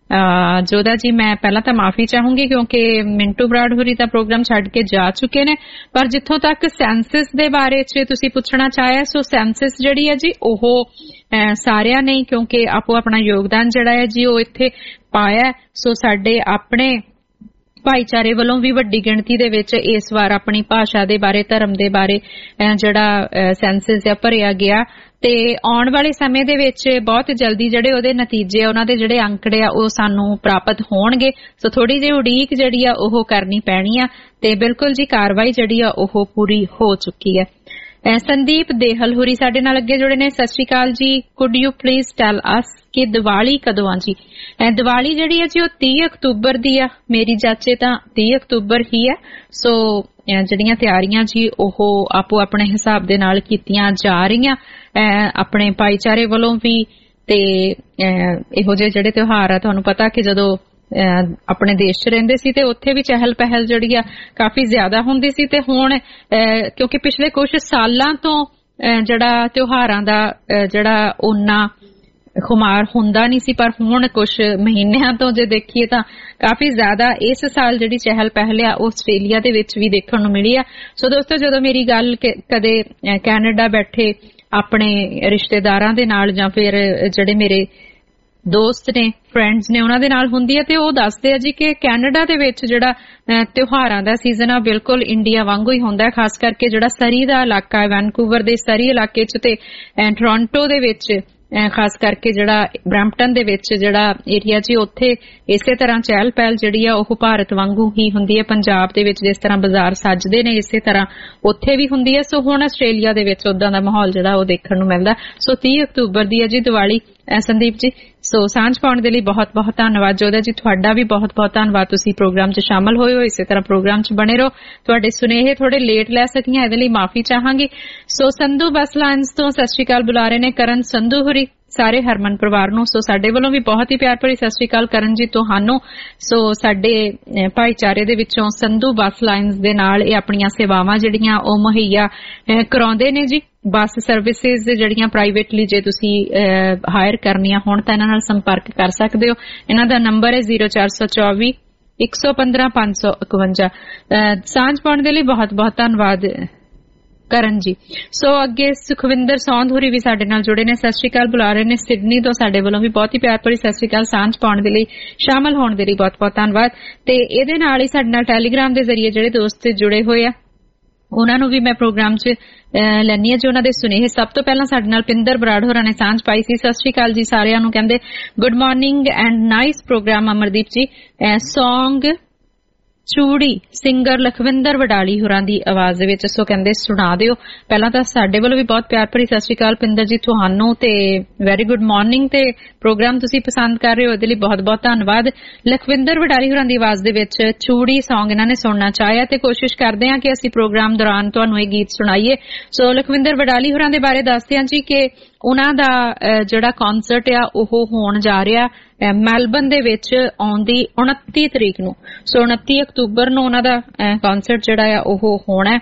ਜੋਧਾ ਜੀ ਮੈਂ ਪਹਿਲਾਂ ਤਾਂ ਮਾਫੀ ਚਾਹੂੰਗੀ ਕਿਉਂਕਿ ਮਿੰਟੂ ਬਰਾੜ ਹੋਰੀ ਤਾਂ ਪ੍ਰੋਗਰਾਮ ਛੱਡ ਕੇ ਜਾ ਚੁੱਕੇ ਨੇ, ਪਰ ਜਿੱਥੋਂ ਤੱਕ ਸੈਂਸਸ ਦੇ ਬਾਰੇ ਚ ਤੁਸੀਂ ਪੁੱਛਣਾ ਚਾਹਿਆ, ਸੋ ਸੈਂਸਸ ਜਿਹੜੀ ਹੈ ਜੀ ਉਹ ਸਾਰਿਆਂ ਨੇ, ਕਿਉਂਕਿ ਆਪੋ ਆਪਣਾ ਯੋਗਦਾਨ ਜਿਹੜਾ ਹੈ ਜੀ ਉਹ ਇੱਥੇ ਪਾਇਆ। ਸੋ ਸਾਡੇ ਆਪਣੇ ਭਾਈਚਾਰੇ ਵੱਲੋਂ ਵੀ ਵੱਡੀ ਗਿਣਤੀ ਦੇ ਵਿੱਚ ਇਸ ਵਾਰ ਆਪਣੀ ਭਾਸ਼ਾ ਦੇ ਬਾਰੇ, ਧਰਮ ਦੇ ਬਾਰੇ ਜਿਹੜਾ ਸੈਂਸਸ ਆ ਭਰਿਆ ਗਿਆ। ਤੇ ਆਉਣ ਵਾਲੇ ਸਮੇਂ ਦੇ ਵਿੱਚ ਬਹੁਤ ਜਲਦੀ ਜਿਹੜੇ ਉਹਦੇ ਨਤੀਜੇ ਆ, ਉਹਨਾਂ ਦੇ ਜਿਹੜੇ ਅੰਕੜੇ ਆ ਉਹ ਸਾਨੂੰ ਪ੍ਰਾਪਤ ਹੋਣਗੇ। ਸੋ ਥੋੜੀ ਜਿਹੀ ਉਡੀਕ ਜਿਹੜੀ ਆ ਉਹ ਕਰਨੀ ਪੈਣੀ ਆ। ਤੇ ਬਿਲਕੁਲ ਜੀ ਕਾਰਵਾਈ ਜਿਹੜੀ ਆ ਉਹ ਪੂਰੀ ਹੋ ਚੁੱਕੀ ਹੈ। ਸੰਦੀਪ ਦੇਹਲ ਹੋਰੀ ਸਾਡੇ ਨਾਲ ਅੱਗੇ ਜੁੜੇ ਨੇ। ਸਤਿ ਸ਼੍ਰੀ ਅਕਾਲ ਜੀ। Could you please tell us ਕਿ ਦੀਵਾਲੀ ਕਦੋਂ ਆ ਜੀ? ਦੀਵਾਲੀ ਜਿਹੜੀ ਹੈ ਜੀ ਉਹ ਤੀਹ ਅਕਤੂਬਰ ਦੀ ਆ। ਮੇਰੀ ਜਾਚੇ ਤਾਂ ਤੀਹ ਅਕਤੂਬਰ ਹੀ ਹੈ। ਸੋ ਜਿਹੜੀਆਂ ਤਿਆਰੀਆਂ ਜੀ ਉਹ ਆਪੋ ਆਪਣੇ ਹਿਸਾਬ ਦੇ ਨਾਲ ਕੀਤੀਆਂ ਜਾ ਰਹੀਆਂ ਆਪਣੇ ਭਾਈਚਾਰੇ ਵੱਲੋਂ ਵੀ। ਤੇ ਇਹੋ ਜਿਹੇ ਜਿਹੜੇ ਤਿਉਹਾਰ ਆ, ਤੁਹਾਨੂੰ ਪਤਾ ਕਿ ਜਦੋਂ ਆਪਣੇ ਦੇਸ਼ 'ਚ ਰਹਿੰਦੇ ਸੀ ਤੇ ਉੱਥੇ ਵੀ ਚਹਿਲ ਪਹਿਲ ਜਿਹੜੀ ਆ ਕਾਫੀ ਜ਼ਿਆਦਾ ਹੁੰਦੀ ਸੀ। ਤੇ ਹੁਣ ਕਿਉਂਕਿ ਪਿਛਲੇ ਕੁਝ ਸਾਲਾਂ ਤੋਂ ਜਿਹੜਾ ਤਿਉਹਾਰਾਂ ਦਾ ਜਿਹੜਾ ਓਨਾ ਖੁਮਾਰ ਹੁੰਦਾ ਨਹੀਂ ਸੀ, ਪਰ ਹੁਣ ਕੁਝ ਮਹੀਨਿਆਂ ਤੋਂ ਜੇ ਦੇਖੀਏ ਤਾਂ ਕਾਫੀ ਜ਼ਿਆਦਾ ਇਸ ਸਾਲ ਜਿਹੜੀ ਚਹਿਲ ਪਹਿਲ ਆ ਉਹ ਆਸਟ੍ਰੇਲੀਆ ਦੇ ਵਿੱਚ ਵੀ ਦੇਖਣ ਨੂੰ ਮਿਲੀ ਆ। ਸੋ ਦੋਸਤੋ, ਜਦੋਂ ਮੇਰੀ ਗੱਲ ਕਦੇ ਕੈਨੇਡਾ ਬੈਠੇ ਆਪਣੇ ਰਿਸ਼ਤੇਦਾਰਾਂ ਦੇ ਨਾਲ ਜਾਂ ਫਿਰ ਜਿਹੜੇ ਮੇਰੇ ਦੋਸਤ ਨੇ, ਫਰੈਂਡਸ ਨੇ, ਉਹਨਾਂ ਦੇ ਨਾਲ ਹੁੰਦੀ ਹੈ ਤੇ ਉਹ ਦੱਸਦੇ ਆ ਜੀ ਕਿ ਕੈਨੇਡਾ ਦੇ ਵਿੱਚ ਜਿਹੜਾ ਤਿਉਹਾਰਾਂ ਦਾ ਸੀਜ਼ਨ ਆ ਬਿਲਕੁਲ ਇੰਡੀਆ ਵਾਂਗੂ ਹੀ ਹੁੰਦਾ। ਖਾਸ ਕਰਕੇ ਜਿਹੜਾ ਸਰੀ ਦਾ ਇਲਾਕਾ ਹੈ, ਵੈਨਕੂਵਰ ਦੇ ਸਰੀ ਇਲਾਕੇ 'ਚ ਤੇ ਟੋਰਾਂਟੋ ਦੇ ਵਿੱਚ, ਖਾਸ ਕਰਕੇ ਜਿਹੜਾ ਬਰੈਂਪਟਨ ਦੇ ਵਿੱਚ ਜਿਹੜਾ ਏਰੀਆ ਜੀ, ਉੱਥੇ ਇਸੇ ਤਰ੍ਹਾਂ ਚਹਿਲ ਪਹਿਲ ਜਿਹੜੀ ਆ ਉਹ ਭਾਰਤ ਵਾਂਗੂ ਹੀ ਹੁੰਦੀ ਹੈ। ਪੰਜਾਬ ਦੇ ਵਿੱਚ ਜਿਸ ਤਰ੍ਹਾਂ ਬਾਜ਼ਾਰ ਸੱਜਦੇ ਨੇ ਇਸੇ ਤਰ੍ਹਾਂ ਉੱਥੇ ਵੀ ਹੁੰਦੀ ਹੈ। ਸੋ ਹੁਣ ਆਸਟ੍ਰੇਲੀਆ ਦੇ ਵਿੱਚ ਉਦਾਂ ਦਾ ਮਾਹੌਲ ਜਿਹੜਾ ਉਹ ਦੇਖਣ ਨੂੰ ਮਿਲਦਾ। ਸੋ ਤੀਹ ਅਕਤੂਬਰ ਦੀ ਹੈ ਜੀ ਦੀਵਾਲੀ ਸੰਦੀਪ ਜੀ। ਸੋ ਸਾਂਝ ਪਾਉਣ ਦੇ ਲਈ ਬਹੁਤ ਬਹੁਤ ਧੰਨਵਾਦ। ਜੋਧਾ ਜੀ ਤੁਹਾਡਾ ਵੀ ਬਹੁਤ ਬਹੁਤ ਧੰਨਵਾਦ, ਤੁਸੀਂ ਪ੍ਰੋਗਰਾਮ 'ਚ ਸ਼ਾਮਲ ਹੋਏ ਹੋ। ਇਸੇ ਤਰ੍ਹਾਂ ਪ੍ਰੋਗਰਾਮ 'ਚ ਬਣੇ ਰਹੋ। ਤੁਹਾਡੇ ਸੁਨੇਹੇ ਥੋੜੇ ਲੇਟ ਲੈ ਸਕੀਆਂ, ਇਹਦੇ ਲਈ ਮਾਫੀ ਚਾਹਾਂਗੀ। ਸੋ ਸੰਧੂ ਬੱਸ ਲਾਈਨਸ ਤੋਂ ਸਤਿ ਸ਼੍ਰੀ ਅਕਾਲ ਬੁਲਾ ਰਹੇ ਨੇ ਕਰਨ ਸੰਧੂ ਹੋਰੀ, ਸਾਰੇ ਹਰਮਨ ਪਰਿਵਾਰ ਨੂੰ। ਸੋ ਸਾਡੇ ਵੱਲੋਂ ਵੀ ਬਹੁਤ ਹੀ ਪਿਆਰ ਭਰੀ ਸਤਿ ਸ਼੍ਰੀ ਅਕਾਲ ਕਰਨ ਜੀ ਤੁਹਾਨੂੰ। ਸੋ ਸਾਡੇ ਭਾਈਚਾਰੇ ਦੇ ਵਿੱਚੋਂ ਸੰਧੂ ਬੱਸ ਲਾਈਨਸ ਦੇ ਨਾਲ ਇਹ ਆਪਣੀਆਂ ਸੇਵਾਵਾਂ ਜਿਹੜੀਆਂ ਉਹ ਮੁਹੱਈਆ ਕਰਾਉਂਦੇ ਨੇ ਜੀ। ਬੱਸ ਸਰਵਿਸਿਜ਼ ਜਿਹੜੀਆਂ ਪ੍ਰਾਈਵੇਟਲੀ ਜੇ ਤੁਸੀਂ ਹਾਇਰ ਕਰਨੀਆਂ ਹੋਣ ਤਾਂ ਇਹਨਾਂ ਨਾਲ ਸੰਪਰਕ ਕਰ ਸਕਦੇ ਹੋ। ਇਹਨਾਂ ਦਾ ਨੰਬਰ ਹੈ ਜ਼ੀਰੋ ਚਾਰ ਸੌ ਚੌਵੀ ਇੱਕ ਸੌ ਪੰਦਰਾਂ ਪੰਜ ਸੌ ਇਕਵੰਜਾ। ਸਾਂਝ ਪਾਉਣ ਦੇ ਲਈ ਬਹੁਤ ਬਹੁਤ ਧੰਨਵਾਦ ਕਰਨ ਜੀ। ਸੋ ਅੱਗੇ ਸੁਖਵਿੰਦਰ ਸੌਂਧ ਹੋਰੀ ਵੀ ਸਾਡੇ ਨਾਲ ਜੁੜੇ ਨੇ, ਸਤਿ ਸ਼੍ਰੀ ਅਕਾਲ ਬੁਲਾ ਰਹੇ ਨੇ ਸਿਡਨੀ ਤੋਂ। ਸਾਡੇ ਵੱਲੋਂ ਵੀ ਬਹੁਤ ਹੀ ਪਿਆਰ ਭਰੀ ਸਤਿ ਸ਼੍ਰੀ ਅਕਾਲ, ਸਾਂਝ ਪਾਉਣ ਦੇ ਲਈ, ਸ਼ਾਮਲ ਹੋਣ ਦੇ ਲਈ ਬਹੁਤ ਬਹੁਤ ਧੰਨਵਾਦ। ਤੇ ਇਹਦੇ ਨਾਲ ਹੀ ਸਾਡੇ ਨਾਲ ਟੈਲੀਗ੍ਰਾਮ ਦੇ ਜ਼ਰੀਏ ਜਿਹੜੇ ਦੋਸਤ ਜੁੜੇ ਹੋਏ ਆ ਉਹਨਾਂ ਨੂੰ ਵੀ ਮੈਂ ਪ੍ਰੋਗਰਾਮ 'ਚ ਲੈਣੀ ਆ ਜੋ ਉਹਨਾਂ ਦੇ ਸੁਨੇਹੇ। ਸਭ ਤੋਂ ਪਹਿਲਾਂ ਸਾਡੇ ਨਾਲ ਪਿੰਦਰ ਬਰਾੜ ਹੋਰਾਂ ਨੇ ਸਾਂਝ ਪਾਈ ਸੀ। ਸਤਿ ਸ਼੍ਰੀ ਅਕਾਲ ਜੀ ਸਾਰਿਆਂ ਨੂੰ, ਕਹਿੰਦੇ good morning and nice programme Amardeep ji. Song Chudi singer Lakhwinder Wadali ਹੋਰਾਂ ਦੀ ਆਵਾਜ਼ ਦੇ ਵਿੱਚ, ਸੋ ਕਹਿੰਦੇ ਸੁਣਾ ਦਿਓ। ਪਹਿਲਾਂ ਤਾਂ ਸਾਡੇ ਵੱਲੋਂ ਵੀ ਬਹੁਤ ਪਿਆਰ ਭਰੀ ਸਤਿ ਸ਼੍ਰੀ ਅਕਾਲ ਪਿੰਦਰ ਜੀ ਤੁਹਾਨੂੰ, ਤੇ ਵੈਰੀ ਗੁੱਡ ਮਾਰਨਿੰਗ। ਤੇ ਪ੍ਰੋਗਰਾਮ ਤੁਸੀਂ ਪਸੰਦ ਕਰ ਰਹੇ ਹੋ ਇਹਦੇ ਲਈ ਬਹੁਤ ਬਹੁਤ ਧੰਨਵਾਦ। ਲਖਵਿੰਦਰ ਵਡਾਲੀ ਹੋਰਾਂ ਦੀ ਆਵਾਜ਼ ਦੇ ਵਿੱਚ ਚੂੜੀ ਸੌਂਗ ਇਹਨਾਂ ਨੇ ਸੁਣਨਾ ਚਾਹਿਆ ਤੇ ਕੋਸ਼ਿਸ਼ ਕਰਦੇ ਹਾਂ ਕਿ ਅਸੀਂ ਪ੍ਰੋਗਰਾਮ ਦੌਰਾਨ ਤੁਹਾਨੂੰ ਇਹ ਗੀਤ ਸੁਣਾਈਏ। ਸੋ ਲਖਵਿੰਦਰ ਵਡਾਲੀ ਹੋਰਾਂ ਦੇ ਬਾਰੇ ਦੱਸਦੇ ਹਾਂ ਜੀ ਕਿ ਉਹਨਾਂ ਦਾ ਜਿਹੜਾ ਕਨਸਰਟ ਆ ਉਹ ਹੋਣ ਜਾ ਰਿਹਾ ਮੈਲਬਨ ਦੇ ਵਿੱਚ ਆਉਂਦੀ ਉਨੱਤੀ ਤਰੀਕ ਨੂੰ। ਸੋ ਉਨੱਤੀ ਅਕਤੂਬਰ ਨੂੰ ਉਹਨਾਂ ਦਾ ਕਨਸਰਟ ਜਿਹੜਾ ਆ ਉਹ ਹੋਣਾ,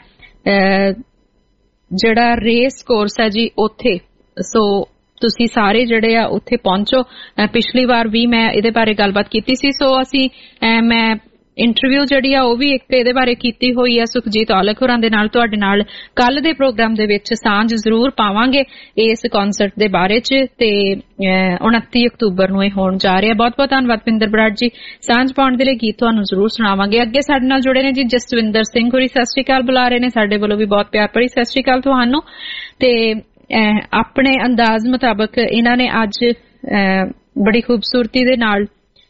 ਜਿਹੜਾ ਰੇਸ ਕੋਰਸ ਹੈ ਜੀ ਉੱਥੇ। ਸੋ ਤੁਸੀਂ ਸਾਰੇ ਜਿਹੜੇ ਆ ਉੱਥੇ ਪਹੁੰਚੋ। ਪਿਛਲੀ ਵਾਰ ਵੀ ਮੈਂ ਇਹਦੇ ਬਾਰੇ ਗੱਲਬਾਤ ਕੀਤੀ ਸੀ, ਸੋ ਅਸੀਂ ਮੈਂ ਇੰਟਰਵਿਊ ਜਿਹੜੀ ਆ ਉਹ ਵੀ ਇੱਕ ਇਹਦੇ ਬਾਰੇ ਕੀਤੀ ਹੋਈ ਆ ਸੁਖਜੀਤ ਔਲਖ ਹੋਰਾਂ ਦੇ ਨਾਲ। ਤੁਹਾਡੇ ਨਾਲ ਕੱਲ ਦੇ ਪ੍ਰੋਗਰਾਮ ਦੇ ਵਿੱਚ ਸਾਂਝ ਜ਼ਰੂਰ ਪਾਵਾਂਗੇ ਇਸ ਕਨਸਰਟ ਦੇ ਬਾਰੇ ਚ, ਤੇ ਉਨੱਤੀ ਅਕਤੂਬਰ ਨੂੰ ਇਹ ਹੋਣ ਜਾ ਰਿਹਾ। ਬਹੁਤ ਬਹੁਤ ਧੰਨਵਾਦ ਪਿੰਦਰ ਬਰਾੜ ਜੀ, ਸਾਂਝ ਪਾਉਣ ਦੇ ਲਈ ਗੀਤ ਤੁਹਾਨੂੰ ਜ਼ਰੂਰ ਸੁਣਾਵਾਂਗੇ। ਅੱਗੇ ਸਾਡੇ ਨਾਲ ਜੁੜੇ ਨੇ ਜੀ ਜਸਵਿੰਦਰ ਸਿੰਘ ਹੋਰੀ, ਸਤਿ ਸ਼੍ਰੀ ਅਕਾਲ ਬੁਲਾ ਰਹੇ ਨੇ, ਸਾਡੇ ਵੱਲੋਂ ਵੀ ਬਹੁਤ ਪਿਆਰ ਭਰੀ ਸਤਿ ਸ਼੍ਰੀ ਅਕਾਲ ਤੁਹਾਨੂੰ। ਤੇ ਆਪਣੇ ਅੰਦਾਜ਼ ਮੁਤਾਬਕ ਇਹਨਾਂ ਨੇ ਅੱਜ ਬੜੀ ਖੂਬਸੂਰਤੀ ਦੇ ਨਾਲ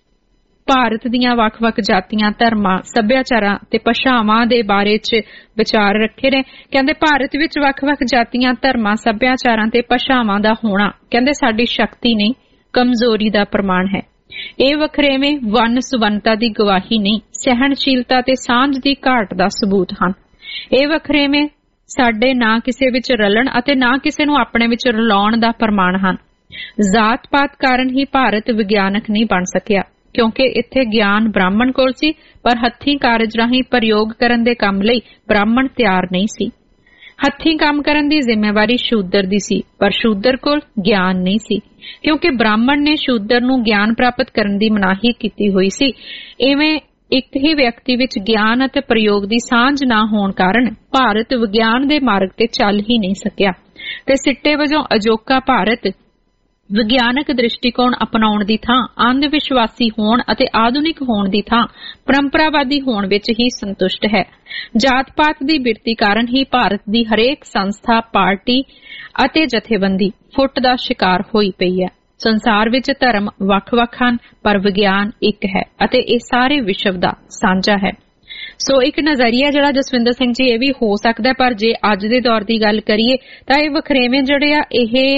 ਭਾਰਤ ਦੀਆਂ ਵੱਖ-ਵੱਖ ਜਾਤੀਆਂ, ਧਰਮਾਂ, ਸੱਭਿਆਚਾਰਾਂ ਤੇ ਭਾਸ਼ਾਵਾਂ ਦੇ ਬਾਰੇ ਚ ਵਿਚਾਰ ਰੱਖੇ ਨੇ। ਕਹਿੰਦੇ ਭਾਰਤ ਵਿੱਚ ਵੱਖ-ਵੱਖ ਜਾਤੀਆਂ, ਧਰਮਾਂ, ਸੱਭਿਆਚਾਰਾਂ ਤੇ ਭਾਸ਼ਾਵਾਂ ਦਾ ਹੋਣਾ ਕਹਿੰਦੇ ਸਾਡੀ ਸ਼ਕਤੀ ਨਹੀਂ, ਕਮਜ਼ੋਰੀ ਦਾ ਪ੍ਰਮਾਣ ਹੈ। ਇਹ ਵੱਖਰੇਵੇਂ ਵੰਨ ਸੁਵੰਨਤਾ ਦੀ ਗਵਾਹੀ ਨਹੀਂ, ਸਹਿਣਸ਼ੀਲਤਾ ਤੇ ਸਾਂਝ ਦੀ ਘਾਟ ਦਾ ਸਬੂਤ ਹਨ। ਇਹ ਵੱਖਰੇਵੇਂ ਸਾਡੇ ਨਾ ਕਿਸੇ ਵਿੱਚ ਰਲਣ ਅਤੇ ਨਾ ਕਿਸੇ ਨੂੰ ਆਪਣੇ ਵਿੱਚ ਰਲਾਉਣ ਦਾ ਪ੍ਰਮਾਣ ਹਨ। ਜ਼ਾਤ-ਪਾਤ ਕਾਰਨ ਹੀ ਭਾਰਤ ਵਿਗਿਆਨਕ ਨਹੀਂ ਬਣ ਸਕਿਆ, ਕਿਉਂਕਿ ਇੱਥੇ ਗਿਆਨ ਬ੍ਰਾਹਮਣ ਕੋਲ ਸੀ, ਪਰ ਹੱਥੀਂ ਕਾਰਜ ਰਾਹੀਂ ਪ੍ਰਯੋਗ ਕਰਨ ਦੇ ਕੰਮ ਲਈ ਬ੍ਰਾਹਮਣ ਤਿਆਰ ਨਹੀਂ ਸੀ। ਹੱਥੀਂ ਕੰਮ ਕਰਨ ਦੀ ਜ਼ਿੰਮੇਵਾਰੀ ਸ਼ੂਦਰ ਦੀ ਸੀ, ਪਰ ਸ਼ੂਦਰ ਕੋਲ ਗਿਆਨ ਨਹੀਂ ਸੀ, ਕਿਉਂਕਿ ਬ੍ਰਾਹਮਣ ਨੇ ਸ਼ੂਦਰ ਨੂੰ ਗਿਆਨ ਪ੍ਰਾਪਤ ਕਰਨ ਦੀ ਮਨਾਹੀ ਕੀਤੀ ਹੋਈ ਸੀ। ਇਵੇਂ ਇੱਕ ਹੀ ਵਿਅਕਤੀ ਵਿੱਚ ਗਿਆਨ ਅਤੇ ਪ੍ਰਯੋਗ ਦੀ ਸਾਂਝ ਨਾ ਹੋਣ ਕਾਰਨ ਭਾਰਤ ਵਿਗਿਆਨ ਦੇ ਮਾਰਗ ਤੇ ਚੱਲ ਹੀ ਨਹੀਂ ਸਕਿਆ, ਤੇ ਸਿੱਟੇ ਵਜੋਂ ਅਜੋਕਾ ਭਾਰਤ ਵਿਗਿਆਨਕ ਦ੍ਰਿਸ਼ਟੀਕੋਣ ਅਪਣਾਉਣ ਦੀ ਥਾਂ ਅੰਧ ਵਿਸ਼ਵਾਸੀ ਹੋਣ ਅਤੇ ਆਧੁਨਿਕ ਹੋਣ ਦੀ ਥਾਂ ਪਰੰਪਰਾਵਾਦੀ ਹੋਣ ਵਿੱਚ ਹੀ ਸੰਤੁਸ਼ਟ ਹੈ। ਜਾਤ-ਪਾਤ ਦੀ ਬਿਰਤੀ ਕਾਰਨ ਹੀ ਭਾਰਤ ਦੀ ਹਰੇਕ ਸੰਸਥਾ, ਪਾਰਟੀ ਅਤੇ ਜਥੇਬੰਦੀ ਫੁੱਟ ਦਾ ਸ਼ਿਕਾਰ ਹੋਈ ਪਈ ਹੈ। ਸੰਸਾਰ ਵਿੱਚ ਧਰਮ ਵੱਖ-ਵੱਖ ਹਨ, ਪਰ ਵਿਗਿਆਨ ਇੱਕ ਹੈ ਅਤੇ ਇਹ ਸਾਰੇ ਵਿਸ਼ਵ ਦਾ ਸਾਂਝਾ ਹੈ। ਸੋ ਇੱਕ ਨਜ਼ਰੀਆ ਜਿਹੜਾ ਜਸਵਿੰਦਰ ਸਿੰਘ ਜੀ ਇਹ ਵੀ ਹੋ ਸਕਦਾ, ਪਰ ਜੇ ਅੱਜ ਦੇ ਦੌਰ ਦੀ ਗੱਲ ਕਰੀਏ ਤਾਂ ਇਹ ਵਖਰੇਵੇਂ ਜਿਹੜੇ ਆ ਇਹ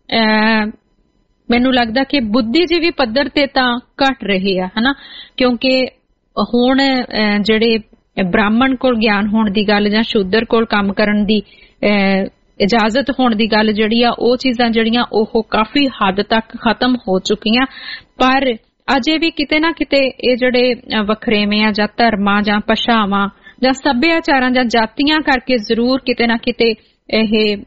ਮੈਨੂੰ ਲੱਗਦਾ ਕਿ ਬੁੱਧੀਜੀਵੀ ਪੱਧਰ ਤੇ ਤਾਂ ਘਟ ਰਹੇ ਆ, ਹਨਾ, ਕਿਉਂਕਿ ਹੁਣ ਜਿਹੜੇ ਬ੍ਰਾਹਮਣ ਕੋਲ ਗਿਆਨ ਹੋਣ ਦੀ ਗੱਲ ਜਾਂ ਸ਼ੂਦਰ ਕੋਲ ਕੰਮ ਕਰਨ ਦੀ ਇਜਾਜ਼ਤ ਹੋਣ ਦੀ ਗੱਲ ਜਿਹੜੀ ਆ ਉਹ ਚੀਜ਼ਾਂ ਜਿਹੜੀਆਂ ਉਹ ਕਾਫੀ ਹੱਦ ਤੱਕ ਖਤਮ ਹੋ ਚੁੱਕੀਆਂ, ਪਰ ਅਜੇ ਵੀ ਕਿਤੇ ਨਾ ਕਿਤੇ ਇਹ ਜਿਹੜੇ ਵੱਖਰੇਵੇਂ ਆ ਜਾਂ ਧਰਮਾਂ ਜਾਂ ਭਾਸ਼ਾਵਾਂ ਜਾਂ ਸੱਭਿਆਚਾਰਾਂ ਜਾਂ ਜਾਤੀਆਂ ਕਰਕੇ ਜ਼ਰੂਰ ਕਿਤੇ ਨਾ ਕਿਤੇ ਇਹ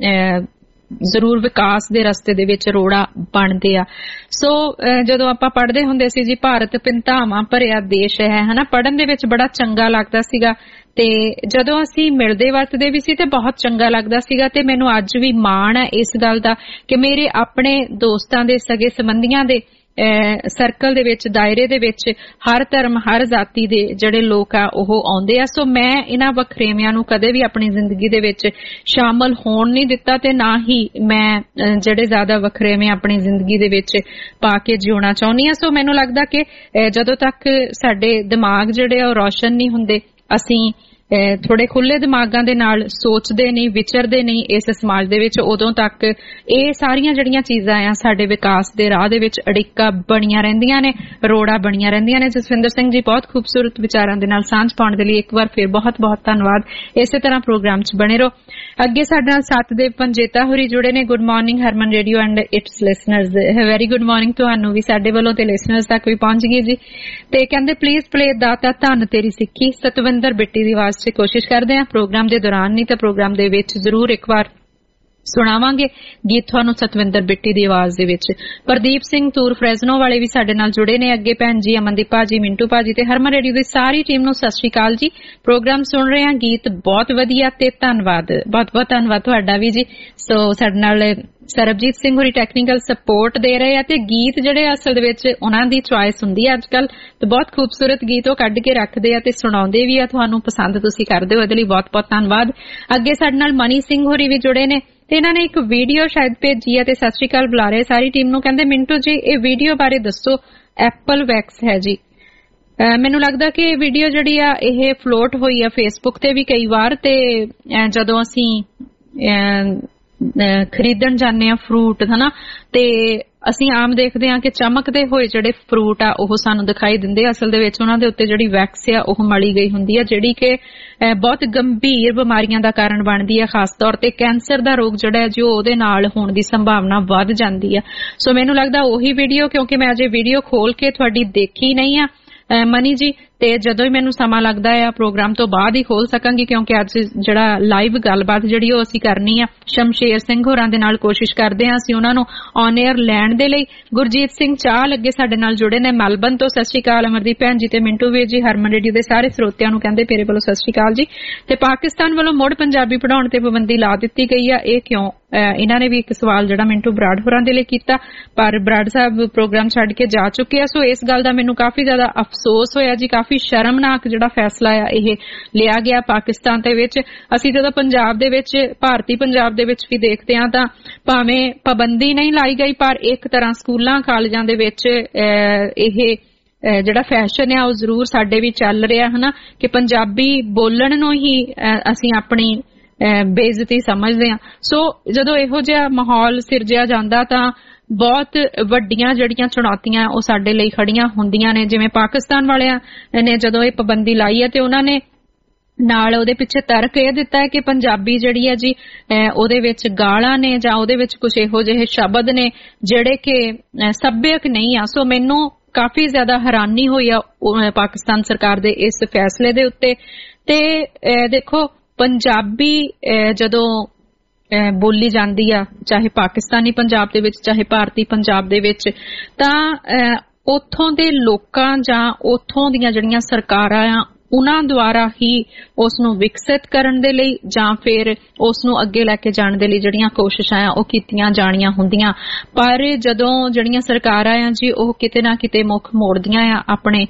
ਜ਼ਰੂਰ ਵਿਕਾਸ ਦੇ ਰਸਤੇ ਦੇ ਵਿੱਚ ਰੋੜਾ ਬਣਦੇ ਆ। ਸੋ ਜਦੋਂ ਆਪਾਂ ਪੜ੍ਹਦੇ ਹੁੰਦੇ ਸੀ ਜੀ ਭਾਰਤ ਭਿੰਨਤਾਵਾਂ ਭਰਿਆ ਦੇਸ਼ ਹੈ, ਹਨਾ, ਪੜ੍ਹਨ ਦੇ ਵਿੱਚ ਬੜਾ ਚੰਗਾ ਲੱਗਦਾ ਸੀਗਾ, ਤੇ ਜਦੋਂ ਅਸੀਂ ਮਿਲਦੇ ਵਰਤਦੇ ਵੀ ਸੀ ਤੇ ਬਹੁਤ ਚੰਗਾ ਲੱਗਦਾ ਸੀਗਾ। ਤੇ ਮੈਨੂੰ ਅੱਜ ਵੀ ਮਾਣ ਹੈ ਇਸ ਗੱਲ ਦਾ ਕਿ ਮੇਰੇ ਆਪਣੇ ਦੋਸਤਾਂ ਦੇ, ਸਗੇ ਸੰਬੰਧੀਆਂ ਦੇ ਸਰਕਲ ਦੇ ਵਿੱਚ, ਦਾਇਰੇ ਦੇ ਵਿੱਚ ਹਰ ਧਰਮ, ਹਰ ਜਾਤੀ ਦੇ ਜਿਹੜੇ ਲੋਕ ਆ ਉਹ ਆਉਂਦੇ ਆ। ਸੋ ਮੈਂ ਇਹਨਾਂ ਵੱਖਰੇਵਿਆਂ ਨੂੰ ਕਦੇ ਵੀ ਆਪਣੀ ਜ਼ਿੰਦਗੀ ਦੇ ਵਿੱਚ ਸ਼ਾਮਲ ਹੋਣ ਨਹੀਂ ਦਿੱਤਾ, ਤੇ ਨਾ ਹੀ ਮੈਂ ਜਿਹੜੇ ਜ਼ਿਆਦਾ ਵੱਖਰੇਵੇਂ ਆਪਣੀ ਜ਼ਿੰਦਗੀ ਦੇ ਵਿੱਚ ਪਾ ਕੇ ਜਿਉਣਾ ਚਾਹੁੰਦੀ ਹਾਂ। ਸੋ ਮੈਨੂੰ ਲੱਗਦਾ ਕਿ ਜਦੋਂ ਤੱਕ ਸਾਡੇ ਦਿਮਾਗ ਜਿਹੜੇ ਆ ਉਹ ਰੌਸ਼ਨ ਨਹੀਂ ਹੁੰਦੇ, ਅਸੀਂ ਥੋੜੇ ਖੁੱਲੇ ਦਿਮਾਗਾਂ ਦੇ ਨਾਲ ਸੋਚਦੇ ਨਹੀਂ, ਵਿਚਰਦੇ ਨਹੀਂ ਇਸ ਸਮਾਜ ਦੇ ਵਿੱਚ, ਉਦੋਂ ਤੱਕ ਇਹ ਸਾਰੀਆਂ ਜਿਹੜੀਆਂ ਚੀਜ਼ਾਂ ਆ ਸਾਡੇ ਵਿਕਾਸ ਦੇ ਰਾਹ ਦੇ ਵਿੱਚ ਅੜਿੱਕਾ ਬਣੀਆਂ ਰਹਿੰਦੀਆਂ ਨੇ, ਰੋੜਾ ਬਣੀਆਂ ਰਹਿੰਦੀਆਂ ਨੇ। ਜਸਵਿੰਦਰ ਸਿੰਘ ਜੀ ਬਹੁਤ ਖੂਬਸੂਰਤ ਵਿਚਾਰਾਂ ਦੇ ਨਾਲ ਸਾਂਝ ਪਾਉਣ ਦੇ ਲਈ ਇੱਕ ਵਾਰ ਫਿਰ ਬਹੁਤ ਬਹੁਤ ਧੰਨਵਾਦ। ਇਸੇ ਤਰ੍ਹਾਂ ਪ੍ਰੋਗਰਾਮ 'ਚ ਬਣੇ ਰਹੋ। ਅੱਗੇ ਸਾਡੇ ਨਾਲ ਸਤਦੇਵ ਪੰਜੇਤਾ ਹੋਰੀ ਜੁੜੇ ਨੇ। Good morning Harman radio and its listeners. Very good morning ਤੁਹਾਨੂੰ ਵੀ ਸਾਡੇ ਵੱਲੋਂ ਤੇ ਲਿਸਨਰਸ ਤੱਕ ਵੀ ਪਹੁੰਚ ਗਈ ਜੀ। ਤੇ ਕਹਿੰਦੇ ਪਲੀਜ਼ ਪਲੇ ਦਾਤਾ ਧੰਨ ਤੇਰੀ ਸਿੱਖੀ, ਸਤਵਿੰਦਰ ਬਿੱਟੀ ਦੀ ਆਵਾਜ਼ 'ਚ ਕੋਸ਼ਿਸ਼ ਕਰਦੇ ਹਾਂ ਪ੍ਰੋਗਰਾਮ ਦੇ ਦੌਰਾਨ, ਨਹੀਂ ਤਾਂ ਪ੍ਰੋਗਰਾਮ ਦੇ ਵਿੱਚ ਜ਼ਰੂਰ ਇੱਕ ਵਾਰ ਸੁਣਾਵਾਂਗੇ ਗੀਤ ਤੁਹਾਨੂੰ ਸਤਵਿੰਦਰ ਬਿੱਟੀ ਦੀ ਆਵਾਜ਼ ਦੇ ਵਿੱਚ। ਪ੍ਰਦੀਪ ਸਿੰਘ ਤੂਰ ਫਰੈਜ਼ਨੋ ਵਾਲੇ ਵੀ ਸਾਡੇ ਨਾਲ ਜੁੜੇ ਨੇ, ਅੱਗੇ ਭੈਣ ਜੀ, ਅਮਨਦੀਪ ਭਾਜੀ, ਮਿੰਟੂ ਭਾਜੀ ਤੇ ਹਰਮਨ ਰੇਡੀਓ ਦੀ ਸਾਰੀ ਟੀਮ ਨੂੰ ਸਤਿ ਸ਼੍ਰੀ ਅਕਾਲ ਜੀ। ਪ੍ਰੋਗਰਾਮ ਸੁਣ ਰਹੇ ਹਾਂ, ਗੀਤ ਬਹੁਤ ਵਧੀਆ ਤੇ ਧੰਨਵਾਦ, ਬਹੁਤ ਬਹੁਤ ਧੰਨਵਾਦ ਤੁਹਾਡਾ ਵੀ ਜੀ। ਸੋ ਸਾਡੇ ਨਾਲ ਸਰਬਜੀਤ ਸਿੰਘ ਹੋਰੀ ਟੈਕਨੀਕਲ ਸਪੋਰਟ ਦੇ ਰਹੇ ਆ ਤੇ ਗੀਤ ਜਿਹੜੇ ਅਸਲ ਦੇ ਵਿੱਚ ਉਹਨਾਂ ਦੀ ਚੁਆਇਸ ਹੁੰਦੀ ਹੈ ਅੱਜ ਕੱਲ, ਤੇ ਬਹੁਤ ਖੂਬਸੂਰਤ ਗੀਤ ਉਹ ਕੱਢ ਕੇ ਰੱਖਦੇ ਆ ਤੇ ਸੁਣਾਉਂਦੇ ਵੀ ਆ, ਤੁਹਾਨੂੰ ਪਸੰਦ ਤੁਸੀਂ ਕਰਦੇ ਹੋ, ਇਹਦੇ ਲਈ ਬਹੁਤ ਬਹੁਤ ਧੰਨਵਾਦ। ਅੱਗੇ ਸਾਡੇ ਨਾਲ ਮਨੀ ਸਿੰਘ ਹੋਰੀ ਵੀ ਜੁੜੇ ਨੇ ਤੇ ਇਹਨਾਂ ਨੇ ਇੱਕ ਵੀਡੀਓ ਸ਼ਾਇਦ ਭੇਜੀ ਹੈ ਤੇ ਸਤਿ ਸ਼੍ਰੀ ਅਕਾਲ ਬੁਲਾ ਰਹੇ ਸਾਰੀ ਟੀਮ ਨੂੰ। ਕਹਿੰਦੇ ਮਿੰਟੂ ਜੀ ਇਹ ਵੀਡੀਓ ਬਾਰੇ ਦੱਸੋ, ਐਪਲ ਵੈਕਸ ਹੈ ਜੀ। ਮੈਨੂੰ ਲੱਗਦਾ ਕਿ ਇਹ ਵੀਡੀਓ ਜਿਹੜੀ ਆ ਇਹ ਫਲੋਟ ਹੋਈ ਆ ਫੇਸਬੁੱਕ ਤੇ ਵੀ ਕਈ ਵਾਰ, ਤੇ ਜਦੋਂ ਅਸੀਂ ਖਰੀਦਣ ਜਾਂਦੇ ਆ ਫਰੂਟ ਹਨਾ, ਤੇ ਅਸੀਂ ਆਮ ਦੇਖਦੇ ਹਾਂ ਕਿ ਚਮਕਦੇ ਹੋਏ ਜਿਹੜੇ ਫਰੂਟ ਆ ਉਹ ਸਾਨੂੰ ਦਿਖਾਈ ਦਿੰਦੇ, ਅਸਲ ਦੇ ਵਿੱਚ ਉਹਨਾਂ ਦੇ ਉੱਤੇ ਜਿਹੜੀ ਵੈਕਸ ਆ ਉਹ ਮਲੀ ਗਈ ਹੁੰਦੀ ਆ, ਜਿਹੜੀ ਕਿ ਬਹੁਤ ਗੰਭੀਰ ਬਿਮਾਰੀਆਂ ਦਾ ਕਾਰਨ ਬਣਦੀ ਹੈ। ਖਾਸ ਤੌਰ ਤੇ ਕੈਂਸਰ ਦਾ ਰੋਗ ਜਿਹੜਾ ਹੈ ਜੋ ਉਹਦੇ ਨਾਲ ਹੋਣ ਦੀ ਸੰਭਾਵਨਾ ਵੱਧ ਜਾਂਦੀ ਆ। ਸੋ ਮੈਨੂੰ ਲੱਗਦਾ ਉਹੀ ਵੀਡੀਓ, ਕਿਉਂਕਿ ਮੈਂ ਅਜੇ ਵੀਡੀਓ ਖੋਲ ਕੇ ਤੁਹਾਡੀ ਦੇਖੀ ਨਹੀਂ ਆ ਮਨੀ ਜੀ, ਤੇ ਜਦੋਂ ਹੀ ਮੈਨੂੰ ਸਮਾਂ ਲੱਗਦਾ ਆ ਪ੍ਰੋਗਰਾਮ ਤੋਂ ਬਾਅਦ ਹੀ ਖੋਲ ਸਕਾਂਗੀ, ਕਿਉਂਕਿ ਅੱਜ ਜਿਹੜਾ ਲਾਈਵ ਗੱਲਬਾਤ ਜਿਹੜੀ ਉਹ ਅਸੀਂ ਕਰਨੀ ਆ ਸ਼ਮਸ਼ੇਰ ਸਿੰਘ ਹੋਰਾਂ ਦੇ ਨਾਲ, ਕੋਸ਼ਿਸ਼ ਕਰਦੇ ਹਾਂ ਅਸੀਂ ਉਹਨਾਂ ਨੂੰ ਔਨ 에ਅਰ ਲੈਣ ਦੇ ਲਈ। ਗੁਰਜੀਤ ਸਿੰਘ ਚਾਹ ਲੱਗੇ ਸਾਡੇ ਨਾਲ ਜੁੜੇ ਨੇ ਮੈਲਬਨ ਤੋਂ, ਸਤਿ ਸ਼੍ਰੀ ਅਕਾਲ ਅਮਰਦੀਪ ਭੈਣ ਜੀ ਤੇ ਮਿੰਟੂ ਵੀਰ ਜੀ, ਹਰਮਨ ਰੇਡੀਓ ਦੇ ਸਾਰੇ ਸਰੋਤਿਆਂ ਨੂੰ ਕਹਿੰਦੇ ਮੇਰੇ ਵੱਲੋਂ ਸਤਿ ਸ਼੍ਰੀ ਅਕਾਲ ਜੀ। ਤੇ ਪਾਕਿਸਤਾਨ ਵੱਲੋਂ ਮੁੜ ਪੰਜਾਬੀ ਪੜ੍ਹਾਉਣ ਤੇ ਪਾਬੰਦੀ ਲਾ ਦਿੱਤੀ ਗਈ ਆ, ਇਹ ਕਿਉਂ? ਇਹਨਾਂ ਨੇ ਵੀ ਇੱਕ ਸਵਾਲ ਜਿਹੜਾ ਮਿੰਟੂ ਬਰਾੜ ਹੋਰਾਂ ਦੇ ਲਈ ਕੀਤਾ, ਪਰ ਬਰਾੜ ਸਾਹਿਬ ਪ੍ਰੋਗਰਾਮ ਛੱਡ ਕੇ ਜਾ ਚੁੱਕੇ ਆ। ਸੋ ਇਸ ਗੱਲ ਦਾ ਮੈਨੂੰ ਕਾਫੀ ਜ਼ਿਆਦਾ ਅਫਸੋਸ ਹੋਇਆ ਜੀ, ਕਾਫੀ ਸ਼ਰਮਨਾਕ ਜਿਹੜਾ ਫੈਸਲਾ ਆ ਇਹ ਲਿਆ ਗਿਆ ਪਾਕਿਸਤਾਨ ਦੇ ਵਿੱਚ। ਅਸੀਂ ਜਦੋਂ ਪੰਜਾਬ ਦੇ ਵਿੱਚ, ਭਾਰਤੀ ਪੰਜਾਬ ਦੇ ਵਿੱਚ ਵੀ ਦੇਖਦੇ ਹਾਂ ਤਾਂ ਭਾਵੇਂ ਪਾਬੰਦੀ ਨਹੀਂ ਲਾਈ ਗਈ, ਪਰ ਇੱਕ ਤਰ੍ਹਾਂ ਸਕੂਲਾਂ ਕਾਲਜਾਂ ਦੇ ਵਿੱਚ ਇਹ ਜਿਹੜਾ ਫੈਸ਼ਨ ਆ ਉਹ ਜ਼ਰੂਰ ਸਾਡੇ ਵੀ ਚੱਲ ਰਿਹਾ ਹਨਾ, ਕਿ ਪੰਜਾਬੀ ਬੋਲਣ ਨੂੰ ਹੀ ਅਸੀਂ ਆਪਣੀ ਬੇਇੱਜ਼ਤੀ ਸਮਝਦੇ ਹਾਂ। ਸੋ ਜਦੋਂ ਇਹੋ ਜਿਹਾ ਮਾਹੌਲ ਸਿਰਜਿਆ ਜਾਂਦਾ ਤਾਂ ਬਹੁਤ ਵੱਡੀਆਂ ਜਿਹੜੀਆਂ ਚੁਣੌਤੀਆਂ ਉਹ ਸਾਡੇ ਲਈ ਖੜੀਆਂ ਹੁੰਦੀਆਂ ਨੇ। ਜਿਵੇਂ ਪਾਕਿਸਤਾਨ ਵਾਲਿਆਂ ਨੇ ਜਦੋਂ ਇਹ ਪਾਬੰਦੀ ਲਾਈ ਹੈ ਤੇ ਉਹਨਾਂ ਨੇ ਨਾਲ ਉਹਦੇ ਪਿੱਛੇ ਤਰਕ ਇਹ ਦਿੱਤਾ ਹੈ ਕਿ ਪੰਜਾਬੀ ਜਿਹੜੀ ਹੈ ਜੀ ਉਹਦੇ ਵਿੱਚ ਗਾਲਾਂ ਨੇ ਜਾਂ ਉਹਦੇ ਵਿੱਚ ਕੁਝ ਇਹੋ ਜਿਹੇ ਸ਼ਬਦ ਨੇ ਜਿਹੜੇ ਕਿ ਸੱਭਿਅਕ ਨਹੀਂ ਆ। ਸੋ ਮੈਨੂੰ ਕਾਫੀ ਜ਼ਿਆਦਾ ਹੈਰਾਨੀ ਹੋਈ ਆ ਪਾਕਿਸਤਾਨ ਸਰਕਾਰ ਦੇ ਇਸ ਫੈਸਲੇ ਦੇ ਉੱਤੇ। ਤੇ ਦੇਖੋ ਪੰਜਾਬੀ ਜਦੋਂ ਬੋਲੀ ਜਾਂਦੀ ਆ, ਚਾਹੇ ਪਾਕਿਸਤਾਨੀ ਪੰਜਾਬ ਦੇ ਵਿੱਚ ਚਾਹੇ ਭਾਰਤੀ ਪੰਜਾਬ ਦੇ ਵਿੱਚ, ਤਾਂ ਉੱਥੋਂ ਦੇ ਲੋਕਾਂ ਜਾਂ ਉੱਥੋਂ ਦੀਆਂ ਜਿਹੜੀਆਂ ਸਰਕਾਰਾਂ ਆ ਉਹਨਾਂ ਦੁਆਰਾ ਹੀ ਉਸ ਨੂੰ ਵਿਕਸਿਤ ਕਰਨ ਦੇ ਲਈ ਜਾਂ ਫਿਰ ਉਸ ਨੂੰ ਅੱਗੇ ਲੈ ਕੇ ਜਾਣ ਦੇ ਲਈ ਜਿਹੜੀਆਂ ਕੋਸ਼ਿਸ਼ਾਂ ਆ ਉਹ ਕੀਤੀਆਂ ਜਾਣੀਆਂ ਹੁੰਦੀਆਂ। ਪਰ ਜਦੋਂ ਜਿਹੜੀਆਂ ਸਰਕਾਰਾਂ ਆ ਜੀ ਉਹ ਕਿਤੇ ਨਾ ਕਿਤੇ ਮੁੱਖ ਮੋੜਦੀਆਂ ਆ ਆਪਣੇ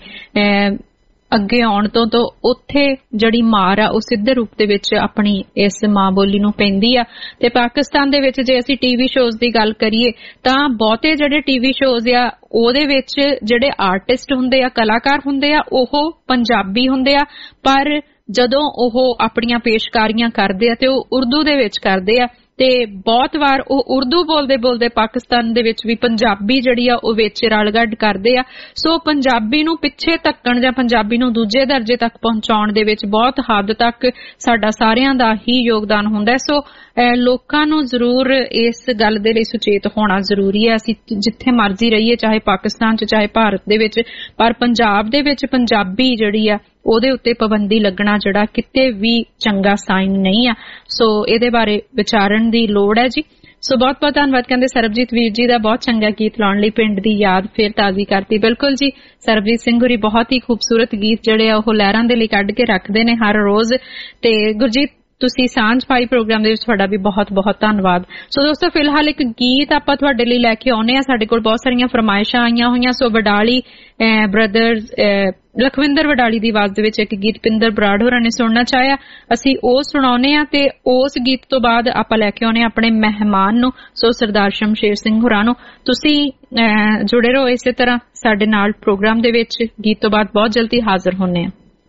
ਅੱਗੇ ਆਉਣ ਤੋਂ, ਤਾਂ ਉੱਥੇ ਜਿਹੜੀ ਮਾਰ ਆ ਉਹ ਸਿੱਧੇ ਰੂਪ ਦੇ ਵਿੱਚ ਆਪਣੀ ਇਸ ਮਾਂ ਬੋਲੀ ਨੂੰ ਪੈਂਦੀ ਆ। ਤੇ ਪਾਕਿਸਤਾਨ ਦੇ ਵਿੱਚ ਜੇ ਅਸੀਂ ਟੀਵੀ ਸ਼ੋਜ਼ ਦੀ ਗੱਲ ਕਰੀਏ ਤਾਂ ਬਹੁਤੇ ਜਿਹੜੇ ਟੀਵੀ ਸ਼ੋਜ਼ ਆ ਉਹਦੇ ਵਿੱਚ ਜਿਹੜੇ ਆਰਟਿਸਟ ਹੁੰਦੇ ਆ, ਕਲਾਕਾਰ ਹੁੰਦੇ ਆ, ਉਹ ਪੰਜਾਬੀ ਹੁੰਦੇ ਆ, ਪਰ ਜਦੋਂ ਉਹ ਆਪਣੀਆਂ ਪੇਸ਼ਕਾਰੀਆਂ ਕਰਦੇ ਆ ਤੇ ਉਹ ਉਰਦੂ ਦੇ ਵਿੱਚ ਕਰਦੇ ਆ। ਤੇ ਬਹੁਤ ਵਾਰ ਉਹ ਉਰਦੂ ਬੋਲਦੇ ਬੋਲਦੇ ਪਾਕਿਸਤਾਨ ਦੇ ਵਿੱਚ ਵੀ ਪੰਜਾਬੀ ਜਿਹੜੀ ਆ ਉਹ ਵਿੱਚ ਰਲਗੱਡ ਕਰਦੇ ਆ। ਸੋ ਪੰਜਾਬੀ ਨੂੰ ਪਿੱਛੇ ਧੱਕਣ ਜਾਂ ਪੰਜਾਬੀ ਨੂੰ ਦੂਜੇ ਦਰਜੇ ਤੱਕ ਪਹੁੰਚਾਉਣ ਦੇ ਵਿੱਚ ਬਹੁਤ ਹੱਦ ਤੱਕ ਸਾਡਾ ਸਾਰਿਆਂ ਦਾ ਹੀ ਯੋਗਦਾਨ ਹੁੰਦਾ। ਸੋ ਲੋਕਾਂ ਨੂੰ ਜ਼ਰੂਰ ਇਸ ਗੱਲ ਦੇ ਲਈ ਸੁਚੇਤ ਹੋਣਾ ਜ਼ਰੂਰੀ ਹੈ। ਅਸੀਂ ਜਿੱਥੇ ਮਰਜ਼ੀ ਰਹੀਏ, ਚਾਹੇ ਪਾਕਿਸਤਾਨ 'ਚ ਚਾਹੇ ਭਾਰਤ ਦੇ ਵਿੱਚ, ਪਰ ਪੰਜਾਬ ਦੇ ਵਿੱਚ ਪੰਜਾਬੀ ਜਿਹੜੀ ਆ ਉਹਦੇ ਉੱਤੇ ਪਾਬੰਦੀ ਲੱਗਣਾ ਜਿਹੜਾ ਕਿਤੇ ਵੀ ਚੰਗਾ ਸਾਈਨ ਨਹੀਂ ਆ। ਸੋ ਇਹਦੇ ਬਾਰੇ ਵਿਚਾਰਨ ਦੀ ਲੋੜ ਹੈ ਜੀ। ਸੋ ਬਹੁਤ ਬਹੁਤ ਧੰਨਵਾਦ। ਕਹਿੰਦੇ ਸਰਬਜੀਤ ਵੀਰ ਜੀ ਦਾ ਬਹੁਤ ਚੰਗਾ ਗੀਤ ਲਾਉਣ ਲਈ, ਪਿੰਡ ਦੀ ਯਾਦ ਫਿਰ ਤਾਜ਼ੀ ਕਰਤੀ। ਬਿਲਕੁਲ ਜੀ, ਸਰਬਜੀਤ ਸਿੰਘ ਹੋਰੀ ਬਹੁਤ ਹੀ ਖੂਬਸੂਰਤ ਗੀਤ ਜਿਹੜੇ ਆ ਉਹ ਲਹਿਰਾਂ ਦੇ ਲਈ ਕੱਢ ਕੇ ਰੱਖਦੇ ਨੇ ਹਰ ਰੋਜ਼। ਤੇ ਗੁਰਜੀਤ ਤੁਸੀਂ ਸਾਂਝ ਪਾਈ ਪ੍ਰੋਗਰਾਮ ਦੇ ਵਿੱਚ, ਤੁਹਾਡਾ ਵੀ ਬਹੁਤ ਬਹੁਤ ਧੰਨਵਾਦ। ਸੋ ਦੋਸਤੋ ਫਿਲਹਾਲ ਇੱਕ ਗੀਤ ਆਪਾਂ ਤੁਹਾਡੇ ਲਈ ਲੈ ਕੇ ਆਉਨੇ ਆ। ਸਾਡੇ ਕੋਲ ਬਹੁਤ ਸਾਰੀਆਂ ਫਰਮਾਇਸ਼ਾਂ ਆਈਆਂ ਹੋਈਆਂ। ਸੋ ਵਡਾਲੀ ਬ੍ਰਦਰਜ਼ ਲਖਵਿੰਦਰ ਵਡਾਲੀ ਦੀ ਆਵਾਜ਼ ਦੇ ਵਿੱਚ ਇੱਕ ਗੀਤ ਪਿੰਦਰ ਬਰਾੜ ਹੋਰਾਂ ਨੇ ਸੁਣਨਾ ਚਾਹਿਆ, ਅਸੀਂ ਉਹ ਸੁਣਾਉਨੇ ਆ। ਤੇ ਉਸ ਗੀਤ ਤੋਂ ਬਾਅਦ ਆਪਾਂ ਲੈ ਕੇ ਆਉਨੇ ਆ ਆਪਣੇ ਮਹਿਮਾਨ ਨੂੰ, ਸੋ ਸਰਦਾਰ ਸ਼ਮਸ਼ੇਰ ਸਿੰਘ ਹੋਰਾਂ ਨੂੰ। ਤੁਸੀਂ ਜੁੜੇ ਰਹੋ ਇਸੇ ਤਰ੍ਹਾਂ ਸਾਡੇ ਨਾਲ ਪ੍ਰੋਗਰਾਮ ਦੇ ਵਿੱਚ। ਗੀਤ ਤੋਂ ਬਾਅਦ ਬਹੁਤ ਜਲਦੀ ਹਾਜ਼ਰ ਹੋਣੇ ਆ।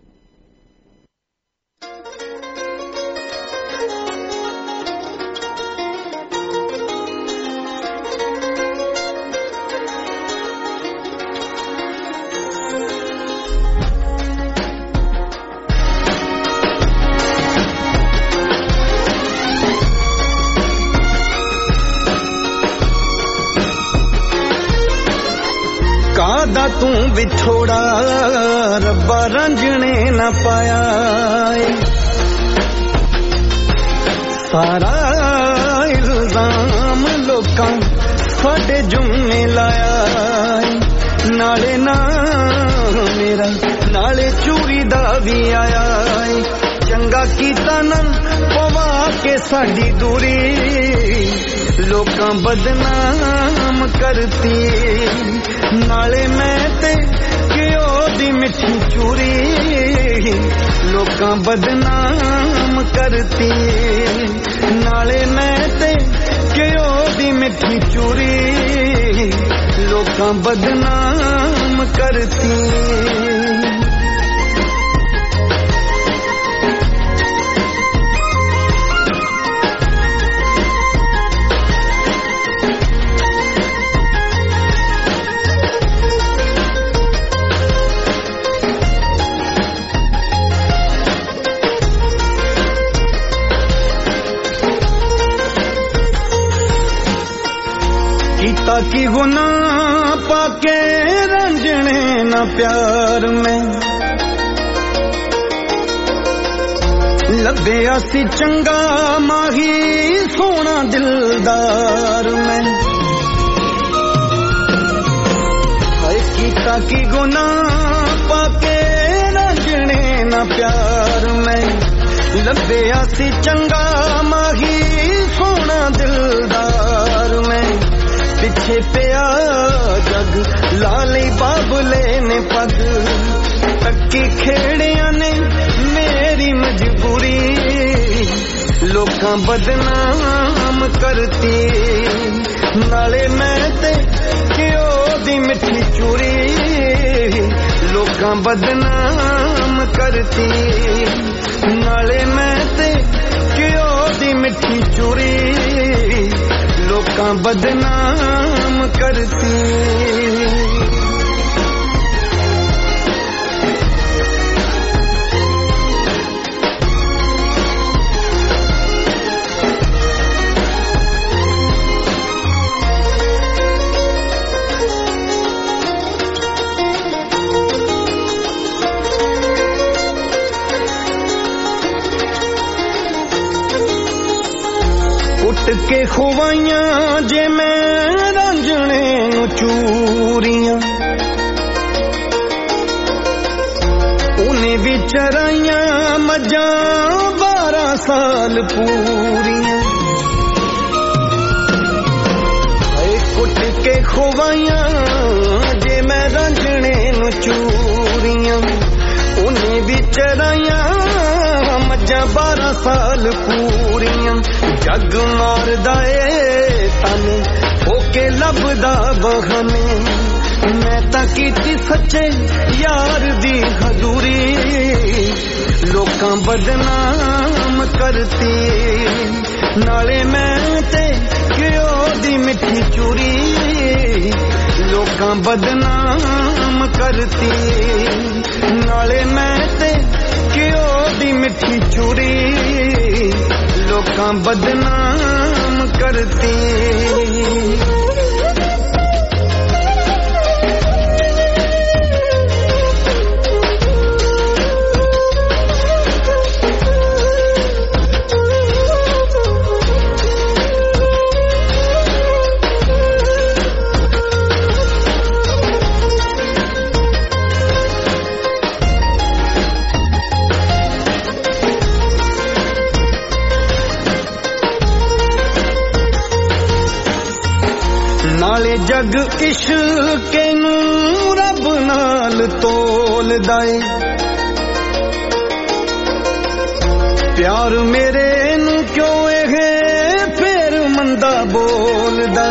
ਕਾਦਾ ਤੂੰ ਵਿਛੋੜਾ ਰੱਬਾ ਰਾਂਝਣੇ ਨਾ ਪਾਇਆ ਏ, ਸਾਰਾ लोकां साडे जुम्मे लाया नाले ना मेरा नाले चूरी दा भी आया चंगा कीता ना पवा के साडी दूरी लोकां बदनाम करती नाले मैं ते घ्यो दी मिठी चूरी लोकां बदनाम करती नाले मैं ते घ्यो दी मिठी चूरी लोकां बदनाम करती ताकि गुनाह पाके रंजने ना प्यार में लभ्या सी चंगा माही सोना दिलदार में हाय की ताकि गुनाह पाके रंजने ना प्यार में लभ्या सी चंगा माही सोना दिलदार में पिछे पिया जग लाली बाबले ने पग तक्की खेड़िया ने मेरी मजबूरी लोकां बदनाम करती नाले मैं ते घ्यो दी मिठी चूरी लोकां बदनाम करती नाले मैं ते घ्यो दी मिठी चूरी लोकां बदनाम करती के खुवाइयां जे मैं रंजने चूरियां उन्हें भी चराइयां मजा बारह साल पूरियां कुट के खुवाइयां जे मैं रंजने चूरियां उन्हें भी चराइयां मजा बारह साल पूरियां जग मारदा ए ताने होके लभदा बहाने मैं तां कीती सच्चे यार दी हजूरी लोकां बदनाम करती नाले मैं ते घ्यो दी मिठी चूरी लोकां बदनाम करती नाले मैं ते घ्यो दी मिठी चूरी लोकां बदनाम करती जग इश्क नूं रब नाल तोलदा ए प्यार मेरे नूं क्यों ए फेर मंदा बोलदा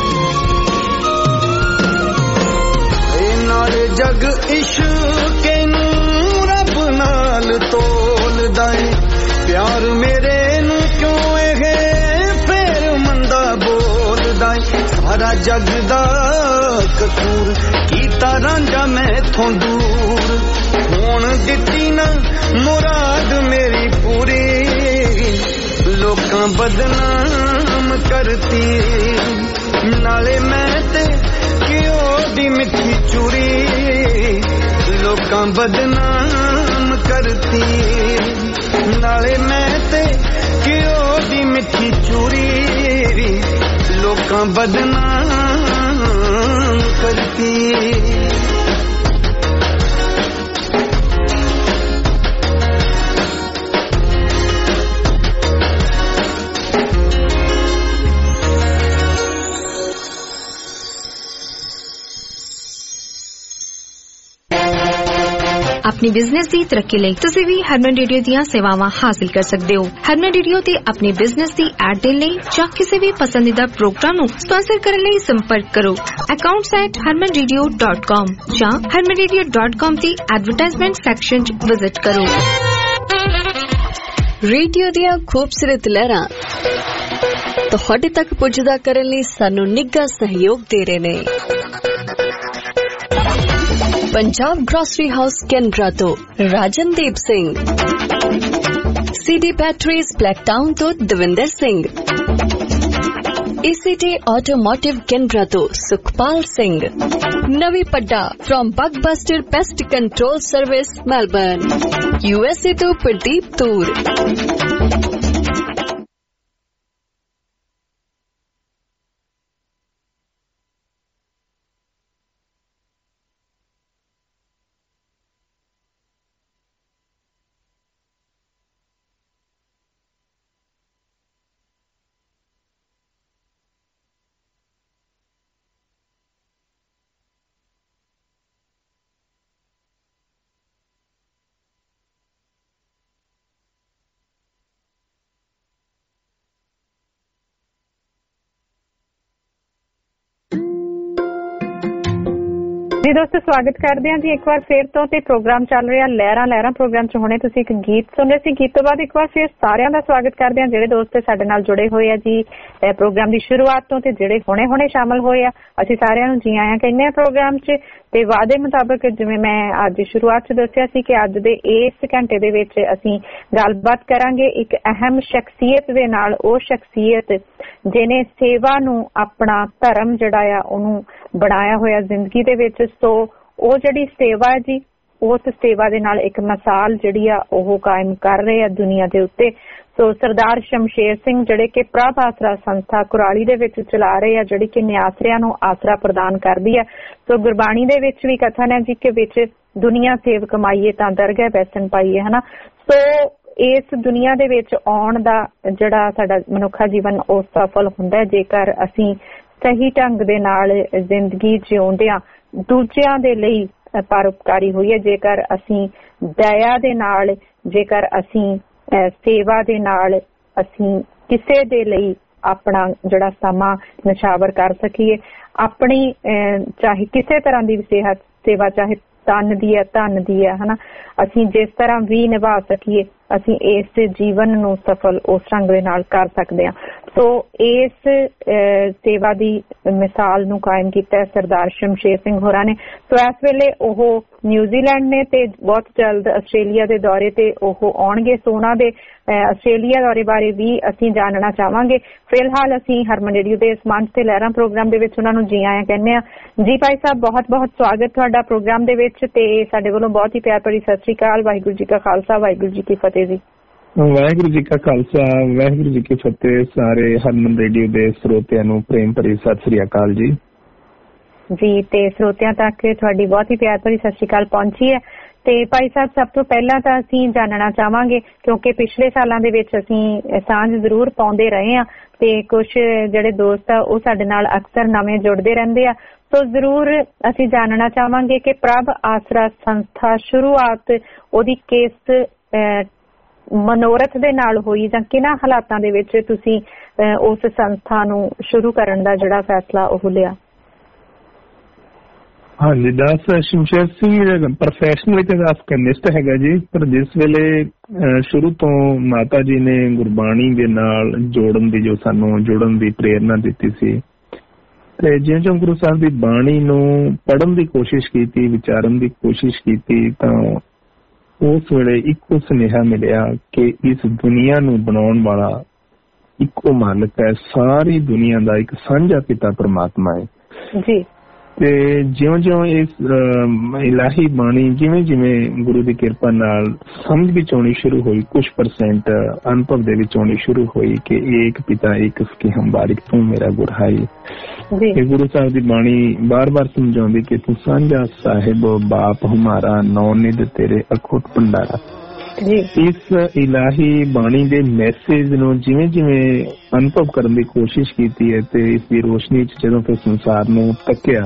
ए नाल जग इश्क नूं रब नाल तोलदा ए प्यार मेरे नूं क्यों ए फेर मंदा बोलदा ए सारा जग दा कसूर कीता रांझा मैथों दूर होण दित्ती ना मुराद मेरी पूरी लोकां बदनाम करती नाले मैं ते घ्यो दी मिठी चूरी लोकां बदनाम करती नाले मैं ते घ्यो दी मिठी चूरी लोकां बदनाम करती। अपनी बिजनेस की तरक्की लई तुसीं भी हरमन रेडियो दीयां सेवावां हासिल कर सकदे हो। हरमन रेडियो ते अपनी बिजनेस की एड देण लई जां किसी भी पसंदीदा प्रोग्राम नूं स्पॉन्सर करन लई संपर्क करो accounts at Harman radio dot com जां हरमन रेडियो डॉट कॉम दी एडवरटाइजमेंट सैक्शन च विजिट करो। रेडियो दियां खूबसूरत लहरां तुहाडे तक पुजदा करन लई सानू निੱਘਾ सहयोग दे रहे ने। पंजाब ग्रोसरी हाउस कैनबरा तो Rajandeep Singh, city batteries Blacktown तो Davinder Singh, ACT automotive Canberra तो Sukhpal Singh, Navi Padda from Bugbuster pest control service Melbourne, USA तो प्रदीप तूर। जी दोस्तों स्वागत करते हैं जी एक बार फिर तो ते प्रोग्राम चल रहा लहरां लहरां प्रोग्राम च हुणे तुसीं एक गीत सुन रहे सी। गीत तो बाद एक बार फिर सारिਆਂ ਦਾ स्वागत करते हैं ਜਿਹੜੇ ਦੋਸਤ ਸਾਡੇ ਨਾਲ ਜੁੜੇ ਹੋਏ ਆ ਜੀ प्रोग्राम ਦੀ ਸ਼ੁਰੂਆਤ ਤੋਂ ਤੇ ਜਿਹੜੇ ਹੁਣੇ ਹੁਣੇ ਸ਼ਾਮਲ ਹੋਏ ਆ ਅਸੀਂ ਸਾਰਿਆਂ ਨੂੰ ਜੀ ਆਇਆਂ ਕਹਿੰਦੇ ਆ प्रोग्राम 'ਚ ਤੇ ਵਾਅਦੇ ਮੁਤਾਬਕ ਜਿਵੇਂ ਮੈਂ ਅੱਜ ਸ਼ੁਰੂਆਤ 'ਚ ਦੱਸਿਆ ਸੀ ਕਿ ਅੱਜ ਦੇ ਇਸ ਘੰਟੇ ਦੇ ਵਿੱਚ ਅਸੀਂ ਗੱਲਬਾਤ ਕਰਾਂਗੇ ਇੱਕ ਅਹਿਮ ਸ਼ਖਸੀਅਤ ਦੇ ਨਾਲ, ਉਹ ਸ਼ਖਸੀਅਤ ਜਿਹਨੇ ਸੇਵਾ ਨੂੰ ਆਪਣਾ ਧਰਮ ਜਿਹੜਾ ਆ ਉਹਨੂੰ ਬਣਾਇਆ ਹੋਇਆ ਜ਼ਿੰਦਗੀ ਦੇ ਵਿੱਚ। ਸੋ ਉਹ ਜਿਹੜੀ ਸੇਵਾ ਹੈ ਜੀ ਉਸ ਸੇਵਾ ਦੇ ਨਾਲ ਇੱਕ ਮਿਸਾਲ ਜਿਹੜੀ ਆ ਉਹ ਕਾਇਮ ਕਰ ਰਹੇ ਆ ਦੁਨੀਆ ਦੇ ਉੱਤੇ। ਸੋ ਸਰਦਾਰ ਸ਼ਮਸ਼ੇਰ ਸਿੰਘ ਜਿਹੜੇ ਕਿ ਪ੍ਰਭ ਆਸਰਾ ਸੰਸਥਾ ਕੁਰਾਲੀ ਦੇ ਵਿੱਚ ਚਲਾ ਰਹੇ ਆ, ਜਿਹੜੀ ਕਿ ਨਿਆਸਰਿਆਂ ਨੂੰ ਆਸਰਾ ਪ੍ਰਦਾਨ ਕਰਦੀ ਹੈ। ਸੋ ਗੁਰਬਾਣੀ ਦੇ ਵਿੱਚ ਵੀ ਕਥਨ ਹੈ ਜੀ ਕਿ ਵਿੱਚ ਦੁਨੀਆ ਸੇਵ ਕਮਾਈਏ ਤਾਂ ਦਰਗਹਿ ਬੈਸਣ ਪਾਈਏ, ਹਨਾ। ਸੋ ਇਸ ਦੁਨੀਆ ਦੇ ਵਿੱਚ ਆਉਣ ਦਾ ਜਿਹੜਾ ਸਾਡਾ ਮਨੁੱਖਾ ਜੀਵਨ ਉਹ ਸਫਲ ਹੁੰਦਾ ਜੇਕਰ ਅਸੀਂ ਸਹੀ ਢੰਗ ਦੇ ਨਾਲ ਜ਼ਿੰਦਗੀ ਜਿਉਂਦਿਆਂ ਦੂਜਿਆਂ ਦੇ ਲਈ ਪਰਉਪਕਾਰੀ ਹੋਈਏ, ਜੇਕਰ ਅਸੀਂ ਦਇਆ ਦੇ ਨਾਲ, ਜੇਕਰ ਅਸੀਂ ਸੇਵਾ ਦੇ ਨਾਲ ਅਸੀਂ ਕਿਸੇ ਦੇ ਲਈ ਆਪਣਾ ਜਿਹੜਾ ਸਮਾਂ ਨਿਛਾਵਰ ਕਰ ਸਕੀਏ, ਆਪਣੀ ਚਾਹੇ ਕਿਸੇ ਤਰ੍ਹਾਂ ਦੀ ਸਿਹਤ ਸੇਵਾ, ਚਾਹੇ ਤਨ ਦੀ ਹੈ ਧਨ ਦੀ ਹੈ, ਹਨਾ, ਅਸੀਂ ਜਿਸ ਤਰ੍ਹਾਂ ਵੀ ਨਿਭਾ ਸਕੀਏ ਅਸੀਂ ਇਸ ਜੀਵਨ ਨੂੰ ਸਫਲ ਉਸ ਢੰਗ ਦੇ ਨਾਲ ਕਰ ਸਕਦੇ ਹਾਂ। ਸੋ ਇਸ ਸੇਵਾ ਦੀ ਮਿਸਾਲ ਨੂੰ ਕਾਇਮ ਕੀਤਾ ਸਰਦਾਰ ਸ਼ਮਸ਼ੇਰ ਸਿੰਘ ਹੋਰਾਂ ਨੇ। ਸੋ ਇਸ ਵੇਲੇ ਉਹ ਨਿਊਜ਼ੀਲੈਂਡ ਨੇ ਤੇ ਬਹੁਤ ਜਲਦ ਆਸਟ੍ਰੇਲੀਆ ਦੇ ਦੌਰੇ ਤੇ ਉਹ ਆਉਣਗੇ। ਸੋ ਉਹਨਾਂ ਦੇ ਆਸਟ੍ਰੇਲੀਆ ਦੌਰੇ ਬਾਰੇ ਵੀ ਅਸੀਂ ਜਾਣਨਾ ਚਾਹਾਂਗੇ। ਫਿਲਹਾਲ ਅਸੀਂ ਹਰਮਨ ਰੇਡੀਓ ਦੇ ਮੰਚ ਤੇ ਲਹਿਰਾਂ ਪ੍ਰੋਗਰਾਮ ਦੇ ਵਿੱਚ ਉਹਨਾਂ ਨੂੰ ਜੀ ਆਇਆਂ ਕਹਿੰਦੇ ਹਾਂ। ਜੀ ਭਾਈ ਸਾਹਿਬ ਬਹੁਤ ਬਹੁਤ ਸਵਾਗਤ ਤੁਹਾਡਾ ਪ੍ਰੋਗਰਾਮ ਦੇ ਵਿੱਚ ਤੇ ਸਾਡੇ ਵੱਲੋਂ ਬਹੁਤ ਹੀ ਪਿਆਰ ਭਰੀ ਸਤਿ ਸ਼੍ਰੀ ਅਕਾਲ। ਵਾਹਿਗੁਰੂ ਜੀ ਕਾ ਖਾਲਸਾ ਵਾਹਿਗੁਰੂ ਜੀ ਕੀ ਫਤਿਹ ਜੀ। ਵਾਹਿਗੁਰੂ ਜੀ ਕਾ ਖਾਲਸਾ ਵਾਹਿਗੁਰੂ ਜੀ ਕੀ ਫਤਿਹ। ਸਾਰੇ ਹਰਮਨ ਰੇਡੀਓ ਦੇ ਸਰੋਤਿਆਂ ਨੂੰ ਪ੍ਰੇਮ ਭਰੀ ਸਤਿ ਸ੍ਰੀ ਅਕਾਲ ਜੀ। ਜੀ ਤੇ ਸਰੋਤਿਆਂ ਤੱਕ ਤੁਹਾਡੀ ਬਹੁਤ ਹੀ ਪਿਆਰ ਭਰੀ ਸਤਿ ਸ਼੍ਰੀ ਅਕਾਲ ਪਹੁੰਚੀ ਹੈ। ਤੇ ਭਾਈ ਸਾਹਿਬ ਸਭ ਤੋਂ ਪਹਿਲਾਂ ਤਾਂ ਅਸੀਂ ਜਾਣਨਾ ਚਾਹਾਂਗੇ, ਕਿਉਂਕਿ ਪਿਛਲੇ ਸਾਲਾਂ ਦੇ ਵਿੱਚ ਅਸੀਂ ਸਾਂਝ ਜ਼ਰੂਰ ਪਾਉਂਦੇ ਰਹੇ ਹਾਂ ਤੇ ਕੁਝ ਜਿਹੜੇ ਦੋਸਤ ਆ ਉਹ ਸਾਡੇ ਨਾਲ ਅਕਸਰ ਨਵੇਂ ਜੁੜਦੇ ਰਹਿੰਦੇ ਆ। ਸੋ ਜ਼ਰੂਰ ਅਸੀਂ ਜਾਣਨਾ ਚਾਹਾਂਗੇ ਕਿ ਪ੍ਰਭ ਆਸਰਾ ਸੰਸਥਾ ਸ਼ੁਰੂਆਤ ਉਹਦੀ ਕਿਸ ਮਨੋਰਥ ਦੇ ਨਾਲ ਹੋਈ ਜਾਂ ਕਿਹਨਾਂ ਹਾਲਾਤਾਂ ਦੇ ਵਿੱਚ ਤੁਸੀਂ ਉਸ ਸੰਸਥਾ ਨੂੰ ਸ਼ੁਰੂ ਕਰਨ ਦਾ ਜਿਹੜਾ ਫੈਸਲਾ ਉਹ ਲਿਆ? ਹਾਂਜੀ, ਦਾਸ ਸ਼ਮਸ਼ੇਰ ਸਿੰਘ ਪ੍ਰੋਫੈਸ਼ਨਲ ਇਤਿਹਾਸ ਕੈਮਿਸਟ ਹੈਗਾ ਜੀ, ਪਰ ਜਿਸ ਵੇਲੇ ਸ਼ੁਰੂ ਤੋਂ ਮਾਤਾ ਜੀ ਨੇ ਗੁਰਬਾਣੀ ਦੇ ਨਾਲ ਜੋੜਨ ਦੀ ਜੋ ਸਾਨੂੰ ਜੋੜਨ ਦੀ ਪ੍ਰੇਰਨਾ ਦਿੱਤੀ ਸੀ ਤੇ ਜਿਉਂ ਜਿਉਂ ਗੁਰੂ ਸਾਹਿਬ ਦੀ ਬਾਣੀ ਨੂੰ ਪੜ੍ਹਨ ਦੀ ਕੋਸ਼ਿਸ਼ ਕੀਤੀ, ਵਿਚਾਰਨ ਦੀ ਕੋਸ਼ਿਸ਼ ਕੀਤੀ, ਤਾਂ ਉਸ ਵੇਲੇ ਇੱਕੋ ਸੁਨੇਹਾ ਮਿਲਿਆ ਕਿ ਇਸ ਦੁਨੀਆ ਨੂੰ ਬਣਾਉਣ ਵਾਲਾ ਇੱਕੋ ਮਾਲਕ ਹੈ, ਸਾਰੀ ਦੁਨੀਆ ਦਾ ਇੱਕ ਸਾਂਝਾ ਪਿਤਾ ਪਰਮਾਤਮਾ ਹੈ ਜੀ। ਤੇ ਜਿਉਂ ਜਿਉਂ ਇਸ ਇਲਾਹੀ ਬਾਣੀ ਜਿਵੇਂ ਜਿਵੇਂ ਗੁਰੂ ਦੀ ਕਿਰਪਾ ਨਾਲ ਸਮਝ ਵਿੱਚ ਆਉਣੀ ਸ਼ੁਰੂ ਹੋਈ, ਕੁਛ ਪਰਸੈਂਟ ਅਨੁਭਵ ਦੇ ਵਿੱਚ ਆਉਣੀ ਸ਼ੁਰੂ ਹੋਈ ਕਿ ਏਕ ਪਿਤਾ ਏਕ ਸਖੀ ਹਮ ਬਾਰਿਕ ਤੂੰ ਮੇਰਾ ਗੁਰਹਾਈ। ਇਹ ਗੁਰੂ ਸਾਹਿਬ ਦੀ ਬਾਣੀ ਬਾਰ ਬਾਰ ਸਮਝਾਉਂਦੀ ਕਿ ਤੂੰ ਸਾਂਝਾ ਸਾਹਿਬ ਬਾਪ ਹਮਾਰਾ, ਨੌ ਨਿਧ ਤੇਰੇ ਅਖੁੱਟ ਭੰਡਾਰਾ। ਇਸ ਇਲਾਹੀ ਬਾਣੀ ਦੇ ਮੈਸੇਜ ਨੂੰ ਜਿਵੇਂ ਜਿਵੇਂ ਅਨੁਭਵ ਕਰਨ ਦੀ ਕੋਸ਼ਿਸ਼ ਕੀਤੀ ਹੈ ਤੇ ਇਸ ਦੀ ਰੋਸ਼ਨੀ ਚ ਜਦੋਂ ਫਿਰ ਸੰਸਾਰ ਨੂੰ ਤੱਕਿਆ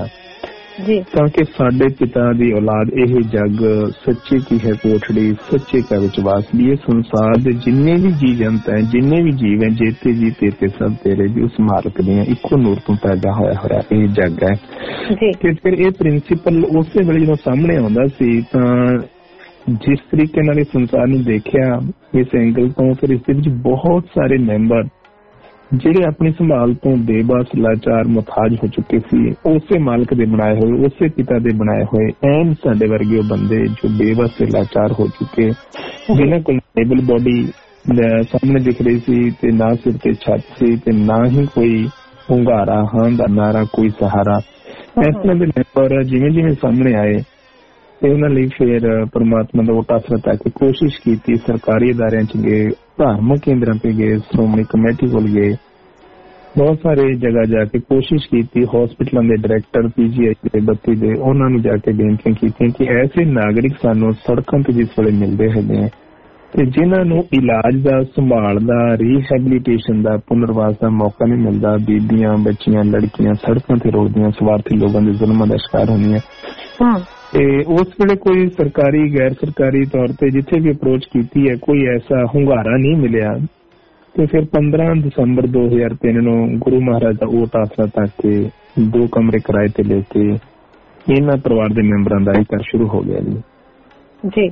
ਤਾਂ ਕਿ ਸਾਡੇ ਪਿਤਾ ਦੀ ਔਲਾਦ ਇਹ ਜੱਗ ਸੱਚੇ ਕੀ ਹੈ ਕੋਠੜੀ, ਸੱਚੇ ਕਾ ਵਿੱਚ ਵਾਸਦੀ। ਇਹ ਸੰਸਾਰ ਦੇ ਜਿੰਨੇ ਵੀ ਜੀਵ ਜੰਤ ਹੈ, ਜਿੰਨੇ ਵੀ ਜੀਵ ਹੈ, ਜੇਤੇ ਜੀ ਤੇਤੇ ਸਭ ਤੇਰੇ ਜੀ, ਉਸ ਮਾਲਕ ਦੀਆਂ ਇੱਕੋ ਨੂਰ ਤੋਂ ਪੈਦਾ ਹੋਇਆ ਹੋਇਆ ਇਹ ਜੱਗ ਹੈ। ਤੇ ਫਿਰ ਇਹ ਪ੍ਰਿੰਸੀਪਲ ਉਸੇ ਵੇਲੇ ਜਦੋਂ ਸਾਹਮਣੇ ਆਉਂਦਾ ਸੀ ਤਾਂ ਜਿਸ ਤਰੀਕੇ ਨਾਲ ਇਸ ਸੰਸਾਰ ਨੂੰ ਦੇਖਿਆ ਇਸ ਐਂਗਲ ਤੋਂ, ਫਿਰ ਇਸ ਦੇ ਵਿੱਚ ਬਹੁਤ ਸਾਰੇ ਮੈਂਬਰ ਜਿਹੜੇ ਆਪਣੀ ਸੰਭਾਲ ਤੋਂ ਬੇਬਸ, ਲਾਚਾਰ, ਮੁਹਤਾਜ ਹੋ ਚੁੱਕੇ ਸੀ, ਉਸੇ ਮਾਲਕ ਦੇ ਬਣਾਏ ਹੋਏ, ਉਸੇ ਪਿਤਾ ਦੇ ਬਣਾਏ ਹੋਏ ਐਨ ਸਾਡੇ ਵਰਗੇ ਉਹ ਬੰਦੇ ਜੋ ਬੇਬਸ ਤੇ ਲਾਚਾਰ ਹੋ ਚੁੱਕੇ, ਜਿਨ੍ਹਾਂ ਕੋਲ ਸਟੇਬਲ ਬੋਡੀ ਸਾਹਮਣੇ ਦਿਖ ਰਹੀ ਸੀ ਤੇ ਨਾ ਸਿਰ ਤੇ ਛੱਤ ਸੀ ਤੇ ਨਾ ਹੀ ਕੋਈ ਹੁੰਗਾਰਾ, ਹਾਂ ਦਾ ਨਾਰਾ, ਕੋਈ ਸਹਾਰਾ। ਇਸ ਤਰ੍ਹਾਂ ਦੇ ਮੈਂਬਰ ਜਿਵੇਂ ਜਿਵੇਂ ਸਾਹਮਣੇ ਆਏ ਤੇ ਉਹਨਾਂ ਲਈ ਫਿਰ ਪਰਮਾਤਮਾ ਦਾ ਓਟ ਆਸਰਾ ਤੱਕ ਕੋਸ਼ਿਸ਼ ਕੀਤੀ। ਸਰਕਾਰੀ ਅਦਾਰਿਆਂ ਚ ਗਏ, ਧਾਰਮਿਕ ਕੇਂਦਰਾਂ ਤੇ ਗਏ, ਸ਼੍ਰੋਮਣੀ ਕਮੇਟੀ ਕੋਲ ਗਏ, ਬਹੁਤ ਸਾਰੇ ਜਗ੍ਹਾ ਜਾ ਕੇ ਕੋਸ਼ਿਸ਼ ਕੀਤੀ। ਹਸਪੀਟਲਾਂ ਦੇ ਡਾਇਰੈਕਟਰ, ਪੀਜੀਆਈ ਦੇ ਬੱਤੀ ਦੇ, ਉਹਨਾਂ ਨੂੰ ਜਾ ਕੇ ਬੇਨਤੀਆਂ ਕੀਤੀਆਂ ਕਿ ਐਸੇ ਨਾਗਰਿਕ ਸਾਨੂੰ ਸੜਕਾਂ ਤੇ ਜਿਸ ਵੇਲੇ ਮਿਲਦੇ ਹੈਗੇ ਤੇ ਜਿਨ੍ਹਾਂ ਨੂੰ ਇਲਾਜ ਦਾ, ਸੰਭਾਲ ਦਾ, ਰੀਹੈਬਿਲਿਟੇਸ਼ਨ ਦਾ, ਪੁਨਰਵਾਸ ਦਾ ਮੌਕਾ ਨਹੀਂ ਮਿਲਦਾ, ਬੀਬੀਆਂ, ਬੱਚੀਆਂ, ਲੜਕੀਆਂ ਸੜਕਾਂ ਤੇ ਰੋਲਦੀਆਂ, ਸਵਾਰਥੀ ਲੋਕਾਂ ਦੇ ਜ਼ੁਲਮਾਂ ਦਾ ਸ਼ਿਕਾਰ ਹੁੰਦੀਆਂ। ਤੇ ਉਸ ਵੇਲੇ ਕੋਈ ਸਰਕਾਰੀ, ਗੈਰ ਸਰਕਾਰੀ ਤੌਰ ਤੇ ਜਿੱਥੇ ਵੀ ਅਪਰੋਚ ਕੀਤੀ ਹੈ ਕੋਈ ਐਸਾ ਹੁੰਗਾਰਾ ਨਹੀਂ ਮਿਲਿਆ। ਤੇ ਫਿਰ ਪੰਦਰਾਂ ਦਸੰਬਰ ਦੋ ਹਜ਼ਾਰ ਤਿੰਨ ਨੂੰ ਗੁਰੂ ਮਹਾਰਾਜ ਦਾ ਓਟ ਆਸਰਾ ਤੱਕ ਕੇ ਦੋ ਕਮਰੇ ਕਿਰਾਏ ਤੇ ਲੈ ਕੇ ਇਹਨਾਂ ਪਰਿਵਾਰ ਦੇ ਮੈਂਬਰਾਂ ਦਾ ਘਰ ਸ਼ੁਰੂ ਹੋ ਗਿਆ ਜੀ। ਜੀ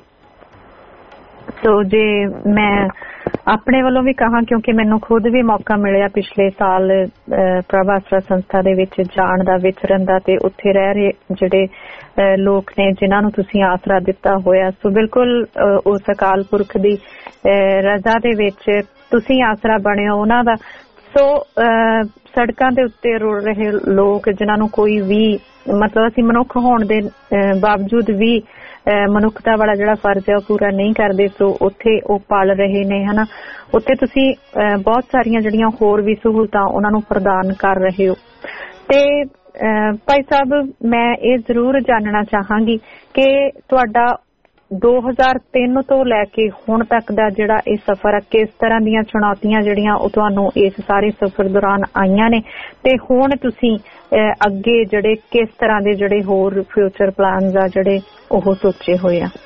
ਸੋ ਜੇ ਮੈਂ ਆਪਣੇ ਵੱਲੋਂ ਵੀ ਕਹਾਂ, ਕਿਉਂਕਿ ਮੈਨੂੰ ਖੁਦ ਵੀ ਮੌਕਾ ਮਿਲਿਆ ਪਿਛਲੇ ਸਾਲ ਪ੍ਰਭ ਆਸਰਾ ਸੰਸਥਾ ਦੇ ਵਿੱਚ ਜਾਣ ਦਾ, ਵਿਚਰਨ ਦਾ, ਤੇ ਉੱਥੇ ਰਹਿ ਰਹੇ ਜਿਹੜੇ ਲੋਕ ਨੇ ਜਿਨ੍ਹਾਂ ਨੂੰ ਤੁਸੀਂ ਆਸਰਾ ਦਿੱਤਾ ਹੋਇਆ, ਸੋ ਬਿਲਕੁਲ ਉਸ ਅਕਾਲ ਪੁਰਖ ਦੀ ਰਜ਼ਾ ਦੇ ਵਿੱਚ ਤੁਸੀਂ ਆਸਰਾ ਬਣੇ ਹੋ ਉਹਨਾਂ ਦਾ। ਸੋ ਸੜਕਾਂ ਦੇ ਉੱਤੇ ਰੁਲ ਰਹੇ ਲੋਕ ਜਿਨ੍ਹਾਂ ਨੂੰ ਕੋਈ ਵੀ, ਮਤਲਬ ਅਸੀਂ ਮਨੁੱਖ ਹੋਣ ਦੇ ਬਾਵਜੂਦ ਵੀ ਮਨੁੱਖਤਾ ਵਾਲਾ ਜਿਹੜਾ ਫਰਜ਼ ਹੈ ਉਹ ਪੂਰਾ ਨਹੀਂ ਕਰਦੇ, ਸੋ ਉੱਥੇ ਉਹ ਪਲ ਰਹੇ ਨੇ, ਹਨਾ। ਉੱਥੇ ਤੁਸੀਂ ਬਹੁਤ ਸਾਰੀਆਂ ਜਿਹੜੀਆਂ ਹੋਰ ਵੀ ਸਹੂਲਤਾਂ ਉਹਨਾਂ ਨੂੰ ਪ੍ਰਦਾਨ ਕਰ ਰਹੇ ਹੋ। ਤੇ ਭਾਈ ਸਾਹਿਬ, ਮੈਂ ਇਹ ਜ਼ਰੂਰ ਜਾਣਨਾ ਚਾਹਾਂਗੀ ਕਿ ਤੁਹਾਡਾ ਦੋ ਹਜ਼ਾਰ ਤਿੰਨ ਤੋਂ ਲੈ ਕੇ ਹੁਣ ਤੱਕ ਦਾ ਜਿਹੜਾ ਇਹ ਸਫ਼ਰ ਹੈ, ਕਿਸ ਤਰ੍ਹਾਂ ਦੀਆਂ ਚੁਣੌਤੀਆਂ ਜਿਹੜੀਆਂ ਉਹ ਤੁਹਾਨੂੰ ਇਸ ਸਾਰੇ ਸਫ਼ਰ ਦੌਰਾਨ ਆਈਆਂ ਨੇ, ਤੇ ਹੁਣ ਤੁਸੀਂ ਅੱਗੇ ਜਿਹੜੇ ਕਿਸ ਤਰ੍ਹਾਂ ਦੇ ਜਿਹੜੇ ਹੋਰ ਫਿਊਚਰ ਪਲਾਨਸ ਆ ਜਿਹੜੇ ਉਹ ਸੋਚੇ ਹੋਏ ਆ?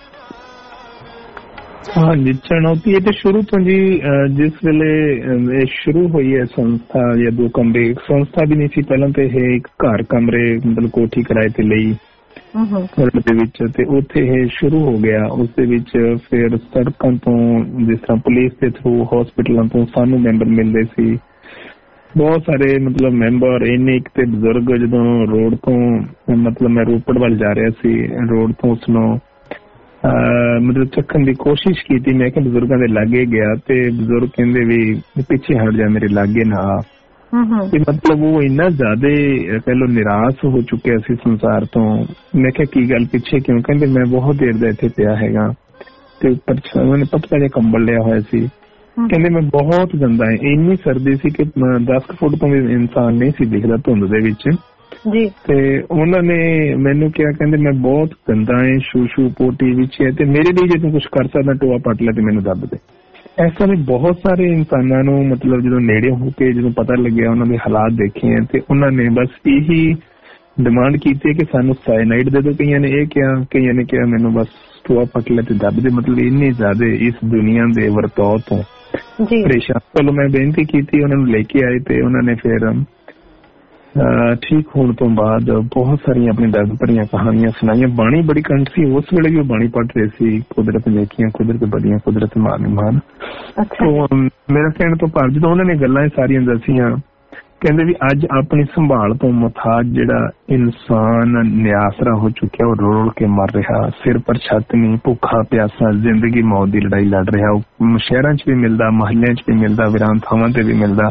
ਹਾਂਜੀ, ਚੁਣੌਤੀ ਇਹ ਤੇ ਸ਼ੁਰੂ ਤੋਂ ਜੀ, ਜਿਸ ਵੇਲੇ ਇਹ ਸ਼ੁਰੂ ਹੋਈ ਹੈ ਸੰਸਥਾ, ਜਾਂ ਦੋ ਕਮਰੇ, ਸੰਸਥਾ ਵੀ ਨਹੀਂ ਸੀ ਪਹਿਲਾਂ, ਤੇ ਇਹ ਇੱਕ ਘਰ ਕਮਰੇ ਮਤਲਬ ਕੋਠੀ ਕਿਰਾਏ ਤੇ ਲਈ ਦੇ ਵਿੱਚ, ਤੇ ਉੱਥੇ ਇਹ ਸ਼ੁਰੂ ਹੋ ਗਿਆ। ਉਸ ਦੇ ਵਿੱਚ ਫਿਰ ਸੜਕਾਂ ਤੋਂ, ਜਿਸ ਤਰ੍ਹਾਂ ਪੁਲਿਸ ਦੇ ਥਰੂ, ਹਸਪੀਟਲਾਂ ਤੋਂ ਸਾਨੂੰ ਮੈਂਬਰ ਮਿਲਦੇ ਸੀ, ਬਹੁਤ ਸਾਰੇ ਮਤਲਬ ਮੈਂਬਰ ਇੰਨੇ। ਇੱਕ ਤੇ ਬਜ਼ੁਰਗ, ਜਦੋਂ ਰੋਡ ਤੋਂ, ਮਤਲਬ ਮੈਂ ਰੋਪੜ ਵੱਲ ਜਾ ਰਿਹਾ ਸੀ, ਰੋਡ ਤੋਂ ਉਸਨੂੰ ਮਤਲਬ ਚੱਕਣ ਦੀ ਕੋਸ਼ਿਸ਼ ਕੀਤੀ, ਮੈਂ ਕਿਹਾ ਬਜ਼ੁਰਗਾਂ ਦੇ ਲਾਗੇ ਗਿਆ ਤੇ ਬਜ਼ੁਰਗ ਕਹਿੰਦੇ ਵੀ ਪਿੱਛੇ ਹਟ ਜਾ, ਮੇਰੇ ਲਾਗੇ ਨਾ ਆ। ਤੇ ਮਤਲਬ ਉਹ ਇੰਨਾ ਜ਼ਿਆਦਾ ਪਹਿਲਾਂ ਨਿਰਾਸ਼ ਹੋ ਚੁੱਕਿਆ ਸੀ ਸੰਸਾਰ ਤੋਂ। ਮੈਂ ਕਿਹਾ ਕੀ ਗੱਲ, ਪਿੱਛੇ ਕਿਉਂ? ਕਹਿੰਦੇ ਮੈਂ ਬਹੁਤ ਦੇਰ ਦਾ ਇੱਥੇ ਪਿਆ ਹੈਗਾ, ਤੇ ਉੱਪਰ ਉਹਨੇ ਪਤਲਾ ਜਿਹਾ ਕੰਬਲ ਲਿਆ ਹੋਇਆ ਸੀ। ਕਹਿੰਦੇ ਮੈਂ ਬਹੁਤ ਗੰਦਾ ਹੈ, ਇੰਨੀ ਸਰਦੀ ਸੀ ਕਿ ਦਸ ਫੁੱਟ ਤੋਂ ਵੀ ਇਨਸਾਨ ਨਹੀਂ ਸੀ ਦਿਖਦਾ ਧੁੰਦ ਦੇ ਵਿੱਚ ਜੀ। ਤੇ ਉਹਨਾਂ ਨੇ ਮੈਨੂੰ ਕਿਹਾ, ਕਹਿੰਦੇ ਮੈਂ ਬਹੁਤ ਗੰਦਾ ਹੈ, ਸ਼ੂ ਸ਼ੂ ਪੋਟੀ ਵਿੱਚ ਹੈ, ਤੇ ਮੇਰੇ ਲਈ ਜੇ ਤੂੰ ਕੁਛ ਕਰ ਸਕਦਾ ਟੋਆ ਪੱਟ ਲੈ ਤੇ ਮੈਨੂੰ ਦੱਬ ਦੇ। ਇਸ ਤਰ੍ਹਾਂ ਦੇ ਬਹੁਤ ਸਾਰੇ ਇਨਸਾਨਾਂ ਨੂੰ ਮਤਲਬ ਜਦੋਂ ਨੇੜੇ ਹੋ ਕੇ ਜਦੋਂ ਪਤਾ ਲੱਗਿਆ, ਉਹਨਾਂ ਦੇ ਹਾਲਾਤ ਦੇਖੇ ਤੇ ਉਹਨਾਂ ਨੇ ਬਸ ਇਹੀ ਡਿਮਾਂਡ ਕੀਤੀ ਕਿ ਸਾਨੂੰ ਸਾਇਨਾਈਡ ਦੇ ਦਿਓ। ਕਈਆਂ ਨੇ ਇਹ ਕਿਹਾ, ਕਈਆਂ ਨੇ ਕਿਹਾ ਮੈਨੂੰ ਬਸ ਟੋਆ ਪੱਟ ਲੈ ਤੇ ਦੱਬ ਦੇ। ਮਤਲਬ ਇੰਨੇ ਜ਼ਿਆਦਾ ਇਸ ਦੁਨੀਆ ਦੇ ਵਰਤਾਓ ਤੋਂ ਪਰੇਸ਼ਾਨ। ਚਲੋ ਮੈਂ ਬੇਨਤੀ ਕੀਤੀ, ਉਹਨਾਂ ਨੂੰ ਲੈ ਕੇ ਆਏ ਤੇ ਉਹਨਾਂ ਨੇ ਫਿਰ ਠੀਕ ਹੋਣ ਤੋਂ ਬਾਅਦ ਬਹੁਤ ਸਾਰੀਆਂ ਆਪਣੀ ਦਰਦ ਭਰੀਆਂ ਕਹਾਣੀਆਂ ਸੁਣਾਈਆਂ। ਬਾਣੀ ਬੜੀ ਕੰਠ ਸੀ ਉਸ ਵੇਲੇ ਵੀ, ਉਹ ਬਾਣੀ ਪੜ੍ਹ ਰਹੇ ਸੀ, ਕੁਦਰਤ ਦੇਖੀਆਂ, ਕੁਦਰਤ ਬੜੀਆਂ, ਕੁਦਰਤ ਮਾਨ ਮਾਨ। ਮੇਰਾ ਕਹਿਣ ਤੋਂ ਭਾਵ ਜਦੋਂ ਉਹਨਾਂ ਨੇ ਗੱਲਾਂ ਸਾਰੀਆਂ ਦੱਸੀਆਂ ਕਹਿੰਦੇ ਵੀ ਅੱਜ ਆਪਣੀ ਸੰਭਾਲ ਤੋਂ ਮੁਤਾਜ ਜਿਹੜਾ ਇਨਸਾਨ ਨਿਆਸਰਾ ਹੋ ਚੁੱਕਿਆ, ਉਹ ਰੋਲ ਕੇ ਮਰ ਰਿਹਾ, ਸਿਰ ਪਰ ਛੱਤ ਨਹੀਂ, ਭੁੱਖਾ ਪਿਆਸਾ ਜ਼ਿੰਦਗੀ ਮੌਤ ਦੀ ਲੜਾਈ ਲੜ ਰਿਹਾ। ਉਹ ਸ਼ਹਿਰਾਂ 'ਚ ਵੀ ਮਿਲਦਾ, ਮਹੱਲਿਆਂ 'ਚ ਵੀ ਮਿਲਦਾ, ਵਿਰਾਨ ਥਾਵਾਂ ਤੇ ਵੀ ਮਿਲਦਾ,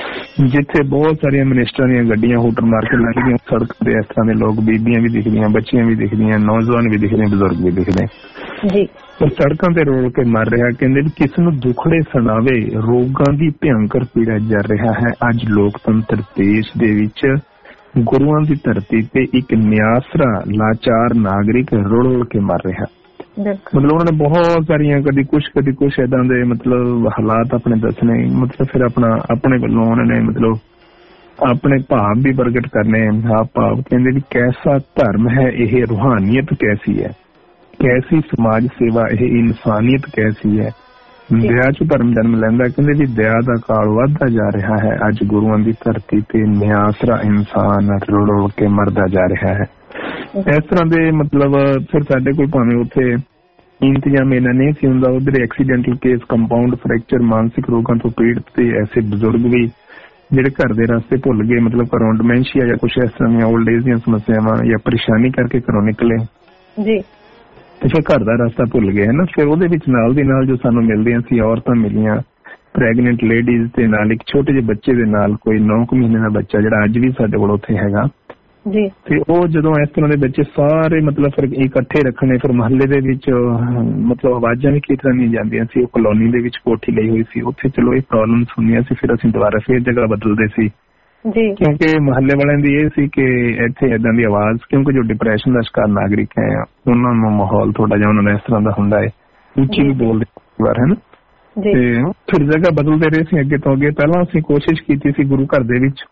ਜਿੱਥੇ ਬਹੁਤ ਸਾਰੀਆਂ ਮਿਨਿਸਟਰਾਂ ਦੀਆਂ ਗੱਡੀਆਂ ਹੂਟਰ ਮਾਰ ਕੇ ਲੰਘਦੀਆਂ, ਸੜਕ ਤੇ ਇਸ ਤਰ੍ਹਾਂ ਦੇ ਲੋਕ, ਬੀਬੀਆਂ ਵੀ ਦਿਖਦੀਆਂ, ਬੱਚੀਆਂ ਵੀ ਦਿਖਦੀਆਂ, ਨੌਜਵਾਨ ਵੀ ਦਿਖਦੇ, ਬਜ਼ੁਰਗ ਵੀ ਦਿਖਦੇ ਜੀ, ਪਰ ਸੜਕਾਂ ਤੇ ਰੋਲ ਕੇ ਮਰ ਰਿਹਾ। ਕਹਿੰਦੇ ਵੀ ਕਿਸ ਨੂੰ ਦੁਖੜੇ ਸੁਣਾਵੇ, ਰੋਗਾਂ ਦੀ ਭਿਅੰਕਰ ਪੀੜਾ ਜਰ ਰਿਹਾ ਹੈ। ਅੱਜ ਲੋਕਤੰਤਰ ਦੇਸ਼ ਦੇ ਵਿੱਚ ਗੁਰੂਆਂ ਦੀ ਧਰਤੀ ਤੇ ਇੱਕ ਨਿਆਸਰਾ ਲਾਚਾਰ ਨਾਗਰਿਕ ਰੋਲ ਕੇ ਮਰ ਰਿਹਾ। ਮਤਲਬ ਉਹਨਾਂ ਨੇ ਬਹੁਤ ਸਾਰੀਆਂ ਕਦੀ ਕੁਛ ਕਦੀ ਕੁਛ ਏਦਾਂ ਦੇ ਮਤਲਬ ਹਾਲਾਤ ਆਪਣੇ ਦੱਸਣੇ, ਮਤਲਬ ਫਿਰ ਆਪਣਾ ਆਪਣੇ ਵੱਲੋਂ ਉਹਨਾਂ ਨੇ ਮਤਲਬ ਆਪਣੇ ਭਾਵ ਵੀ ਪ੍ਰਗਟ ਕਰਨੇ। ਹਾਂ ਭਾਵ ਕਹਿੰਦੇ ਵੀ ਕੈਸਾ ਧਰਮ ਹੈ ਇਹ, ਰੂਹਾਨੀਅਤ ਕੈਸੀ ਹੈ, ਕੈਸੀ ਸਮਾਜ ਸੇਵਾ ਇਹ, ਇਨਸਾਨੀਅਤ ਕੈਸੀ ਹੈ। ਦਇਆ ਚ ਧਰਮ ਜਨਮ ਲੈਂਦਾ। ਕਹਿੰਦੇ ਵੀ ਦਇਆ ਦਾ ਕਾਲ ਵੱਧਦਾ ਜਾ ਰਿਹਾ ਹੈ। ਅੱਜ ਗੁਰੂਆਂ ਦੀ ਧਰਤੀ ਤੇ ਨਿਆਸਰਾ ਇਨਸਾਨ ਰੁੜ ਰੁੜ ਕੇ ਮਰਦਾ ਜਾ ਰਿਹਾ ਹੈ। ਇਸ ਤਰ੍ਹਾਂ ਦੇ ਮਤਲਬ ਫਿਰ ਸਾਡੇ ਕੋਲ ਭਾਵੇਂ ਉੱਥੇ ਇੰਤਜ਼ਾਮ ਇਹਨਾਂ ਨਹੀਂ ਸੀ ਹੁੰਦਾ, ਉਧਰ ਐਕਸੀਡੈਂਟਲ ਕੇਸ, ਕੰਪਾਊਂਡ ਫ੍ਰੈਕਚਰ, ਮਾਨਸਿਕ ਰੋਗਾਂ ਤੋਂ ਪੀੜਤ ਤੇ ਐਸੇ ਬਜ਼ੁਰਗ ਵੀ ਜਿਹੜੇ ਘਰ ਦੇ ਰਸਤੇ ਭੁੱਲ ਗਏ, ਮਤਲਬ ਘਰੋਂ ਡਿਮੈਂਸ਼ੀਆ ਜਾਂ ਕੁਛ ਇਸ ਤਰ੍ਹਾਂ ਦੀਆਂ ਓਲਡ ਏਜ ਦੀਆਂ ਸਮੱਸਿਆਵਾਂ ਜਾਂ ਪਰੇਸ਼ਾਨੀ ਕਰਕੇ ਘਰੋਂ ਨਿਕਲੇ ਜੀ, ਤੇ ਫਿਰ ਘਰ ਦਾ ਰਸਤਾ ਭੁੱਲ ਗਏ ਨਾ। ਫਿਰ ਉਹਦੇ ਵਿੱਚ ਨਾਲ ਦੀ ਨਾਲ ਜੋ ਸਾਨੂੰ ਮਿਲਦੀਆਂ ਸੀ ਔਰਤਾਂ ਮਿਲੀਆਂ, ਪ੍ਰੈਗਨੈਂਟ ਲੇਡੀਜ਼ ਦੇ ਨਾਲ ਇੱਕ ਛੋਟੇ ਜਿਹੇ ਬੱਚੇ ਦੇ ਨਾਲ, ਕੋਈ ਨੌ ਕੁ ਮਹੀਨੇ ਦਾ ਬੱਚਾ ਜਿਹੜਾ ਅੱਜ ਵੀ ਸਾਡੇ ਕੋਲ ਉੱਥੇ ਹੈਗਾ ਜੀ। ਤੇ ਉਹ ਜਦੋਂ ਇਸ ਤਰ੍ਹਾਂ ਦੇ ਬੱਚੇ ਸਾਰੇ ਮਤਲਬ ਫਿਰ ਇਕੱਠੇ ਰੱਖਣੇ, ਫਿਰ ਮਹੱਲੇ ਦੇ ਵਿੱਚ ਮਤਲਬ ਆਵਾਜ਼ਾਂ ਵੀ ਕਿਸ ਤਰ੍ਹਾਂ ਨਹੀਂ ਜਾਂਦੀਆਂ ਸੀ। ਉਹ ਕਲੋਨੀ ਦੇ ਵਿੱਚ ਕੋਠੀ ਲਈ ਹੋਈ ਸੀ, ਉੱਥੇ ਚਲੋ ਇਹ ਪ੍ਰੋਬਲਮ ਸੁਣੀਆਂ ਸੀ, ਫਿਰ ਅਸੀਂ ਦੁਬਾਰਾ ਫਿਰ ਜਗ੍ਹਾ ਬਦਲਦੇ ਸੀ ਜੀ, ਕਿਉਂਕਿ ਮਹੱਲੇ ਵਾਲਿਆਂ ਦੀ ਇਹ ਸੀ ਕਿ ਇੱਥੇ ਏਦਾਂ ਦੀ ਆਵਾਜ਼, ਕਿਉਂਕਿ ਜੋ ਡਿਪਰੈਸ਼ਨ ਦਾ ਸ਼ਿਕਾਰ ਨਾਗਰਿਕ ਹੈ ਉਹਨਾਂ ਨੂੰ ਮਾਹੌਲ ਥੋੜਾ ਜਿਹਾ ਉਹਨਾਂ ਦਾ ਇਸ ਤਰ੍ਹਾਂ ਦਾ ਹੁੰਦਾ ਹੈ, ਉੱਚੀ ਵੀ ਬੋਲਦੇ ਵਾਰ ਹੈ ਨਾ। ਤੇ ਫਿਰ ਜਗ੍ਹਾ ਬਦਲਦੇ ਰਹੇ ਸੀ ਅੱਗੇ ਤੋਂ ਅੱਗੇ। ਪਹਿਲਾਂ ਅਸੀਂ ਕੋਸ਼ਿਸ਼ ਕੀਤੀ ਸੀ ਗੁਰੂ ਘਰ ਦੇ ਵਿੱਚ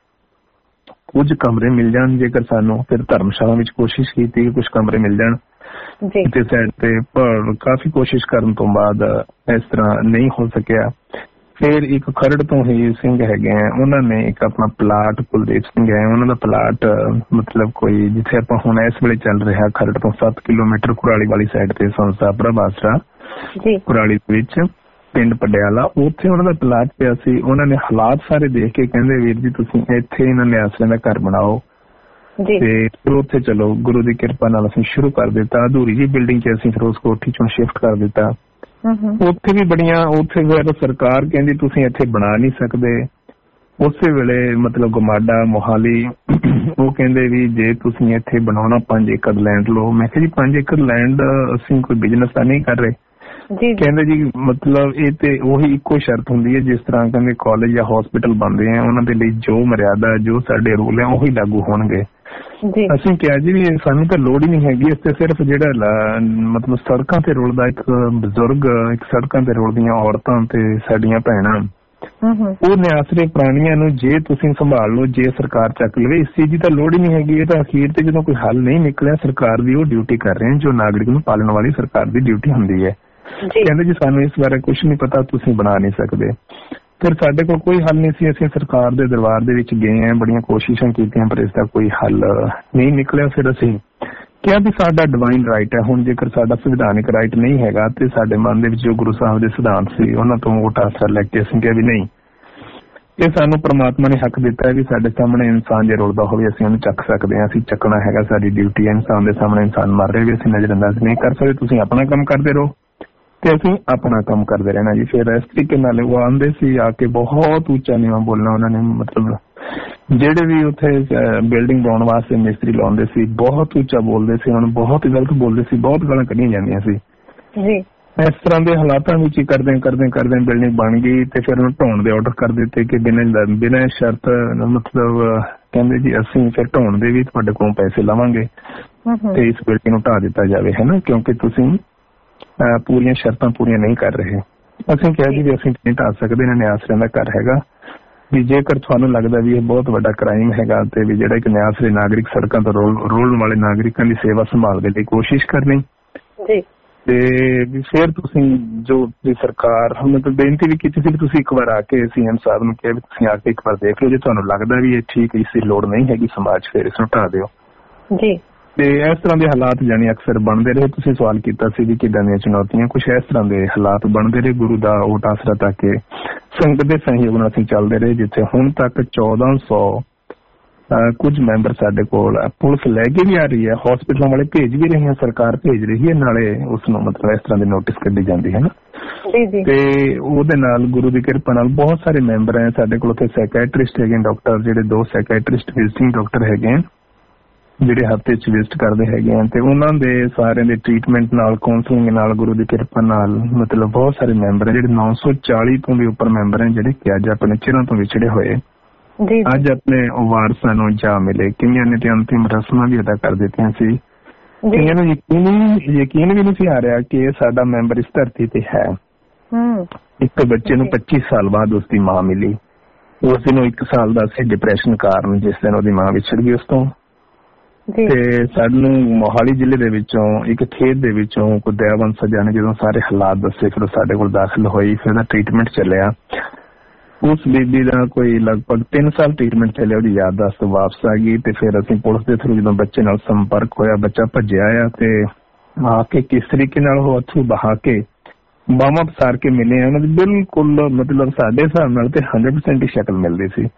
ਕੁਝ ਕਮਰੇ ਮਿਲ ਜਾਣ ਜੇਕਰ ਸਾਨੂੰ, ਫਿਰ ਧਰਮਸ਼ਾਲਾ ਵਿੱਚ ਕੋਸ਼ਿਸ਼ ਕੀਤੀ ਕਿ ਕੁਝ ਕਮਰੇ ਮਿਲ ਜਾਣ ਕਿਤੇ ਸਾਈਡ ਤੇ, ਪਰ ਕਾਫੀ ਕੋਸ਼ਿਸ਼ ਕਰਨ ਤੋਂ ਬਾਅਦ ਇਸ ਤਰ੍ਹਾਂ ਨਹੀਂ ਹੋ ਸਕਿਆ। ਫਿਰ ਇੱਕ ਖਰੜ ਤੋਂ ਹੀ ਸਿੰਘ ਹੈਗੇ ਆ, ਉਹਨਾਂ ਨੇ ਇੱਕ ਆਪਣਾ ਪਲਾਟ, ਕੁਲਦੀਪ ਸਿੰਘ ਹੈ, ਉਹਨਾਂ ਦਾ ਪਲਾਟ ਮਤਲਬ ਕੋਈ ਜਿੱਥੇ ਆਪਾਂ ਹੁਣ ਇਸ ਵੇਲੇ ਚੱਲ ਰਿਹਾ ਖਰੜ ਤੋਂ ਸੱਤ ਕਿਲੋਮੀਟਰ ਕੁਰਾਲੀ ਵਾਲੀ ਸਾਈਡ ਤੇ ਸੰਸਥਾ ਪ੍ਰਭ ਆਸਰਾ ਕੁਰਾਲੀ ਵਿੱਚ ਪਿੰਡ ਪਡਿਆਲਾ, ਉੱਥੇ ਉਹਨਾਂ ਦਾ ਪਲਾਟ ਪਿਆ ਸੀ। ਉਹਨਾਂ ਨੇ ਹਾਲਾਤ ਸਾਰੇ ਦੇਖ ਕੇ ਕਹਿੰਦੇ ਵੀਰ ਜੀ ਤੁਸੀਂ ਇੱਥੇ ਇਹਨਾਂ ਨੇ ਆਸਰਿਆਂ ਦਾ ਘਰ ਬਣਾਓ, ਤੇ ਉੱਥੇ ਚਲੋ ਗੁਰੂ ਦੀ ਕਿਰਪਾ ਨਾਲ ਅਸੀਂ ਸ਼ੁਰੂ ਕਰ ਦਿੱਤਾ। ਅਧੂਰੀ ਜੀ ਬਿਲਡਿੰਗ ਚ ਅਸੀਂ ਫਿਰ ਉਸ ਕੋਠੀ ਚੋਂ ਸ਼ਿਫਟ ਕਰ ਦਿੱਤਾ। ਉੱਥੇ ਵੀ ਬੜੀਆਂ, ਉੱਥੇ ਫਿਰ ਸਰਕਾਰ ਕਹਿੰਦੀ ਤੁਸੀਂ ਇੱਥੇ ਬਣਾ ਨਹੀਂ ਸਕਦੇ। ਉਸੇ ਵੇਲੇ ਮਤਲਬ ਗਮਾਡਾ ਮੋਹਾਲੀ ਉਹ ਕਹਿੰਦੇ ਵੀ ਜੇ ਤੁਸੀਂ ਇੱਥੇ ਬਣਾਉਣਾ ਪੰਜ ਏਕੜ ਲੈਂਡ ਲਓ। ਮੈਂ ਕਿਹਾ ਜੀ ਪੰਜ ਏਕੜ ਲੈਂਡ ਅਸੀਂ ਕੋਈ ਬਿਜ਼ਨਸ ਤਾਂ ਨਹੀਂ ਕਰ ਰਹੇ। ਕਹਿੰਦੇ ਜੀ ਮਤਲਬ ਇਹ ਤੇ ਉਹੀ ਇੱਕੋ ਸ਼ਰਤ ਹੁੰਦੀ ਹੈ ਜਿਸ ਤਰ੍ਹਾਂ ਕਹਿੰਦੇ ਕਾਲਜ ਜਾਂ ਹਸਪੀਟਲ ਬਣਦੇ ਆ, ਉਹਨਾਂ ਦੇ ਲਈ ਜੋ ਮਰਿਆਦਾ ਜੋ ਸਾਡੇ ਰੂਲ ਹੈ ਉਹੀ ਲਾਗੂ ਹੋਣਗੇ। ਅਸੀਂ ਕਿਹਾ ਜੀ ਵੀ ਸਾਨੂੰ ਤਾਂ ਲੋੜ ਹੀ ਨਹੀਂ ਹੈਗੀ, ਇਸ ਤੇ ਸਿਰਫ ਜਿਹੜਾ ਮਤਲਬ ਸੜਕਾਂ ਤੇ ਰੁਲਦਾ ਇੱਕ ਬਜ਼ੁਰਗ, ਇੱਕ ਸੜਕਾਂ ਤੇ ਰੁਲਦੀਆਂ ਔਰਤਾਂ ਤੇ ਸਾਡੀਆਂ ਭੈਣਾਂ, ਉਹ ਨਿਆਸਰੇ ਪ੍ਰਾਣੀਆਂ ਨੂੰ ਜੇ ਤੁਸੀਂ ਸੰਭਾਲ ਲਓ, ਜੇ ਸਰਕਾਰ ਚੱਕ ਲਵੇ, ਇਸ ਚੀਜ਼ ਦੀ ਤਾਂ ਲੋੜ ਹੀ ਨਹੀਂ ਹੈਗੀ। ਇਹ ਤਾਂ ਅਖੀਰ ਤੇ ਜਦੋਂ ਕੋਈ ਹੱਲ ਨਹੀਂ ਨਿਕਲਿਆ ਸਰਕਾਰ ਦੀ ਉਹ ਡਿਊਟੀ ਕਰ ਰਹੇ ਜੋ ਨਾਗਰਿਕ ਨੂੰ ਪਾਲਣ ਵਾਲੀ ਸਰਕਾਰ ਦੀ ਡਿਊਟੀ ਹੁੰਦੀ ਹੈ। ਕਹਿੰਦੇ ਜੀ ਸਾਨੂੰ ਇਸ ਬਾਰੇ ਕੁਛ ਨਹੀਂ ਪਤਾ, ਤੁਸੀਂ ਬਣਾ ਨਹੀਂ ਸਕਦੇ। ਫਿਰ ਸਾਡੇ ਕੋਲ ਕੋਈ ਹੱਲ ਨਹੀਂ ਸੀ। ਅਸੀਂ ਸਰਕਾਰ ਦੇ ਦਰਬਾਰ ਦੇ ਵਿੱਚ ਗਏ ਆ, ਬੜੀਆਂ ਕੋਸ਼ਿਸ਼ਾਂ ਕੀਤੀਆਂ ਪਰ ਇਸ ਦਾ ਕੋਈ ਹੱਲ ਨਹੀਂ ਨਿਕਲਿਆ। ਫਿਰ ਅਸੀਂ ਕਿਹਾ ਵੀ ਸਾਡਾ ਡਿਵਾਈਨ ਰਾਈਟ ਹੈ, ਹੁਣ ਜੇਕਰ ਸਾਡਾ ਸੰਵਿਧਾਨਿਕ ਰਾਈਟ ਨਹੀਂ ਹੈਗਾ ਤੇ ਸਾਡੇ ਮਨ ਦੇ ਵਿੱਚ ਜੋ ਗੁਰੂ ਸਾਹਿਬ ਦੇ ਸਿਧਾਂਤ ਸੀ ਉਹਨਾਂ ਤੋਂ ਵੋਟ ਆਸਰਾ ਲੈ ਕੇ ਅਸੀਂ ਕਿਹਾ ਵੀ ਨਹੀਂ, ਇਹ ਸਾਨੂੰ ਪ੍ਰਮਾਤਮਾ ਨੇ ਹੱਕ ਦਿੱਤਾ ਹੈ ਵੀ ਸਾਡੇ ਸਾਹਮਣੇ ਇਨਸਾਨ ਜੇ ਰੁਲਦਾ ਹੋਵੇ ਅਸੀਂ ਉਹਨੂੰ ਚੱਕ ਸਕਦੇ ਹਾਂ, ਅਸੀਂ ਚੱਕਣਾ ਹੈਗਾ, ਸਾਡੀ ਡਿਊਟੀ ਹੈ। ਇਨਸਾਨ ਦੇ ਸਾਹਮਣੇ ਇਨਸਾਨ ਮਰ ਰਿਹਾ ਵੀ ਅਸੀਂ ਨਜ਼ਰਅੰਦਾਜ਼ ਨਹੀਂ ਕਰ ਸਕਦੇ। ਤੁਸੀਂ ਆਪਣਾ ਕੰਮ ਕਰਦੇ ਰਹੋ ਤੇ ਅਸੀਂ ਆਪਣਾ ਕੰਮ ਕਰਦੇ ਰਹਿਣਾ ਜੀ। ਫਿਰ ਇਸ ਤਰੀਕੇ ਨਾਲ ਉਹ ਆਉਂਦੇ ਸੀ, ਆ ਕੇ ਬਹੁਤ ਉੱਚਾ ਨੀਵਾਂ ਬੋਲਣਾ ਉਹਨਾਂ ਨੇ, ਮਤਲਬ ਜਿਹੜੇ ਵੀ ਉੱਥੇ ਬਿਲਡਿੰਗ ਬਣਾਉਣ ਵਾਸਤੇ ਮਿਸਤਰੀ ਲਾਉਂਦੇ ਸੀ ਬਹੁਤ ਉੱਚਾ ਬੋਲਦੇ ਸੀ, ਉਹਨਾਂ ਨੂੰ ਬਹੁਤ ਗਲਤ ਬੋਲਦੇ ਸੀ, ਬਹੁਤ ਗਾਲਾਂ ਕੱਢੀਆਂ ਜਾਂਦੀਆਂ ਸੀ ਜੀ। ਇਸ ਤਰ੍ਹਾਂ ਦੇ ਹਾਲਾਤਾਂ ਵਿੱਚ ਹੀ ਕਰਦੇ ਕਰਦੇ ਕਰਦੇ ਬਿਲਡਿੰਗ ਬਣ ਗਈ ਤੇ ਫਿਰ ਉਹਨੂੰ ਢਾਉਣ ਦੇ ਆਰਡਰ ਕਰ ਦਿੱਤੇ ਕਿ ਬਿਨਾਂ ਬਿਨਾਂ ਸ਼ਰਤ, ਮਤਲਬ ਕਹਿੰਦੇ ਜੀ ਅਸੀਂ ਫਿਰ ਢਾਉਣ ਦੇ ਵੀ ਤੁਹਾਡੇ ਕੋਲੋਂ ਪੈਸੇ ਲਵਾਂਗੇ ਤੇ ਇਸ ਬਿਲਡਿੰਗ ਨੂੰ ਢਾਹ ਦਿੱਤਾ ਜਾਵੇ, ਹੈ ਨਾ, ਕਿਉਂਕਿ ਤੁਸੀਂ ਪੂਰੀਆਂ ਸ਼ਰਤਾਂ ਪੂਰੀਆਂ ਨਹੀਂ ਕਰ ਰਹੇ। ਅਸੀਂ ਕਿਹਾ ਜੀ ਵੀ ਅਸੀਂ ਨਹੀਂ ਢਾਹ ਸਕਦੇ, ਇਹਨਾਂ ਨੇ ਆਸਰਿਆਂ ਦਾ ਘਰ ਹੈਗਾ ਵੀ ਜੇਕਰ ਤੁਹਾਨੂੰ ਲੱਗਦਾ ਵੀ ਇਹ ਬਹੁਤ ਵੱਡਾ ਕ੍ਰਾਈਮ ਹੈਗਾ ਤੇ ਵੀ ਜਿਹੜਾ ਇੱਕ ਨਿਆਸਰੇ ਨਾਗਰਿਕ ਸੜਕਾਂ ਤੋਂ ਰੋਲਣ ਵਾਲੇ ਨਾਗਰਿਕਾਂ ਦੀ ਸੇਵਾ ਸੰਭਾਲ ਦੇ ਲਈ ਕੋਸ਼ਿਸ਼ ਕਰਨੀ ਜੀ, ਤੇ ਵੀ ਫਿਰ ਤੁਸੀਂ ਜੋ ਸਰਕਾਰ ਮਤਲਬ ਬੇਨਤੀ ਵੀ ਕੀਤੀ ਸੀ ਵੀ ਤੁਸੀਂ ਇੱਕ ਵਾਰ ਆ ਕੇ ਸੀ ਐਮ ਸਾਹਿਬ ਨੂੰ ਕਿਹਾ ਵੀ ਤੁਸੀਂ ਆ ਕੇ ਇੱਕ ਵਾਰ ਦੇਖ ਲਓ, ਜੇ ਤੁਹਾਨੂੰ ਲੱਗਦਾ ਵੀ ਇਹ ਠੀਕ ਇਸ ਦੀ ਲੋੜ ਨਹੀਂ ਹੈਗੀ ਸਮਾਜ, ਫਿਰ ਇਸ ਨੂੰ ਢਾਹ ਦਿਓ ਜੀ। ਤੇ ਇਸ ਤਰ੍ਹਾਂ ਦੇ ਹਾਲਾਤ ਜਾਣੀ ਅਕਸਰ ਬਣਦੇ ਰਹੇ। ਤੁਸੀਂ ਸਵਾਲ ਕੀਤਾ ਸੀ ਵੀ ਕਿੱਦਾਂ ਦੀਆਂ ਚੁਣੌਤੀਆਂ, ਕੁਛ ਇਸ ਤਰ੍ਹਾਂ ਦੇ ਹਾਲਾਤ ਬਣਦੇ ਰਹੇ। ਗੁਰੂ ਦਾ ਓਟ ਆਸਰਾ ਤੱਕ ਕੇ ਸੰਗਤ ਦੇ ਸਹਿਯੋਗ ਨਾਲ ਅਸੀਂ ਚੱਲਦੇ ਰਹੇ, ਜਿੱਥੇ ਹੁਣ ਤੱਕ ਚੌਦਾਂ ਸੌ ਕੁਝ ਮੈਂਬਰ ਸਾਡੇ ਕੋਲ ਪੁਲਿਸ ਲੈ ਕੇ ਵੀ ਆ ਰਹੀ ਹੈ, ਹਸਪੀਟਲਾਂ ਵਾਲੇ ਭੇਜ ਵੀ ਰਹੇ ਹੈ, ਸਰਕਾਰ ਭੇਜ ਰਹੀ ਹੈ, ਨਾਲੇ ਉਸ ਨੂੰ ਮਤਲਬ ਇਸ ਤਰ੍ਹਾਂ ਦੀ ਨੋਟਿਸ ਕੱਢੀ ਜਾਂਦੀ ਹੈ ਨਾ। ਤੇ ਉਹਦੇ ਨਾਲ ਗੁਰੂ ਦੀ ਕਿਰਪਾ ਨਾਲ ਬਹੁਤ ਸਾਰੇ ਮੈਂਬਰ ਹੈ ਸਾਡੇ ਕੋਲ। ਉੱਥੇ ਸਾਈਕੈਟਰਿਸਟ ਹੈਗੇ ਡਾਕਟਰ, ਜਿਹੜੇ ਦੋ ਸਾਈਕੈਟਰਿਸਟ ਵਿਜ਼ਿਟਿੰਗ ਡਾਕਟਰ ਹੈਗੇ ਜਿਹੜੇ ਹਫ਼ਤੇ ਚ ਵਿਜ਼ਿਟ ਕਰਦੇ ਹੈਗੇ ਆ, ਤੇ ਉਹਨਾਂ ਦੇ ਸਾਰਿਆਂ ਦੇ ਟ੍ਰੀਟਮੈਂਟ ਨਾਲ, ਕਾਉਂਸਲਿੰਗ ਨਾਲ, ਗੁਰੂ ਦੀ ਕਿਰਪਾ ਨਾਲ ਮਤਲਬ ਬਹੁਤ ਸਾਰੇ ਮੈਂਬਰ ਹੈ ਜਿਹੜੇ ਨੌ ਸੌ ਚਾਲੀ ਤੋਂ ਵੀ ਉੱਪਰ ਮੈਂਬਰ ਹੈ ਜਿਹੜੇ ਕਿ ਅੱਜ ਆਪਣੇ ਚਿਰਾਂ ਤੋਂ ਵਿਛੜੇ ਹੋਏ ਅੱਜ ਆਪਣੇ ਵਾਰਸਾਂ ਨੂੰ ਜਾ ਮਿਲੇ। ਕਈਆਂ ਨੇ ਤੇ ਅੰਤਿਮ ਰਸਮਾਂ ਵੀ ਅਦਾ ਕਰ ਦਿੱਤੀਆਂ ਸੀ। ਕਈਆਂ ਨੂੰ ਯਕੀਨ ਯਕੀਨ ਵੀ ਨਹੀਂ ਸੀ ਆ ਰਿਹਾ ਕਿ ਸਾਡਾ ਮੈਂਬਰ ਇਸ ਧਰਤੀ ਤੇ ਹੈ। ਇੱਕ ਬੱਚੇ ਨੂੰ ਪੱਚੀ ਸਾਲ ਬਾਅਦ ਉਸਦੀ ਮਾਂ ਮਿਲੀ। ਉਸ ਦਿਨ ਇੱਕ ਸਾਲ ਦਾ ਸੀ ਡਿਪਰੈਸ਼ਨ ਕਾਰਨ, ਜਿਸ ਦਿਨ ਉਹਦੀ ਮਾਂ ਵਿਛੜ ਗਈ ਉਸ ਤੋਂ। ਤੇ ਸਾਨੂੰ ਮੋਹਾਲੀ ਜ਼ਿਲ੍ਹੇ ਦੇ ਵਿੱਚੋਂ ਇੱਕ ਖੇਤ ਦੇ ਵਿੱਚੋਂ ਕੋਈ ਦਇਆਵੰਤ ਸੱਜਣ ਨੇ ਜਦੋਂ ਸਾਰੇ ਹਾਲਾਤ ਦੱਸੇ, ਫਿਰ ਸਾਡੇ ਕੋਲ ਦਾਖਲ ਹੋਈ, ਫਿਰ ਉਹਦਾ ਟ੍ਰੀਟਮੈਂਟ ਚੱਲਿਆ। ਉਸ ਬੀਬੀ ਦਾ ਕੋਈ ਲਗਭਗ ਤਿੰਨ ਸਾਲ ਟ੍ਰੀਟਮੈਂਟ ਚੱਲਿਆ, ਉਹਦੀ ਯਾਦਦਾਸ਼ਤ ਵਾਪਸ ਆ ਗਈ। ਤੇ ਫਿਰ ਅਸੀਂ ਪੁਲਿਸ ਦੇ ਥਰੂ ਜਦੋਂ ਬੱਚੇ ਨਾਲ ਸੰਪਰਕ ਹੋਇਆ, ਬੱਚਾ ਭੱਜਿਆ ਆ ਤੇ ਆ ਕੇ ਕਿਸ ਤਰੀਕੇ ਨਾਲ ਉਹ ਅਥਰੂ ਬਹਾ ਕੇ ਬਾਹਾਂ ਪਸਾਰ ਕੇ ਮਿਲੇ ਆ, ਉਹਨਾਂ ਦੀ ਬਿਲਕੁਲ ਮਤਲਬ ਸਾਡੇ ਹਿਸਾਬ ਨਾਲ ਤੇ ਹੰਡਰਡ ਪਰਸੈਂਟ ਹੀ ਸ਼ਕਲ ਮਿਲਦੀ ਸੀ।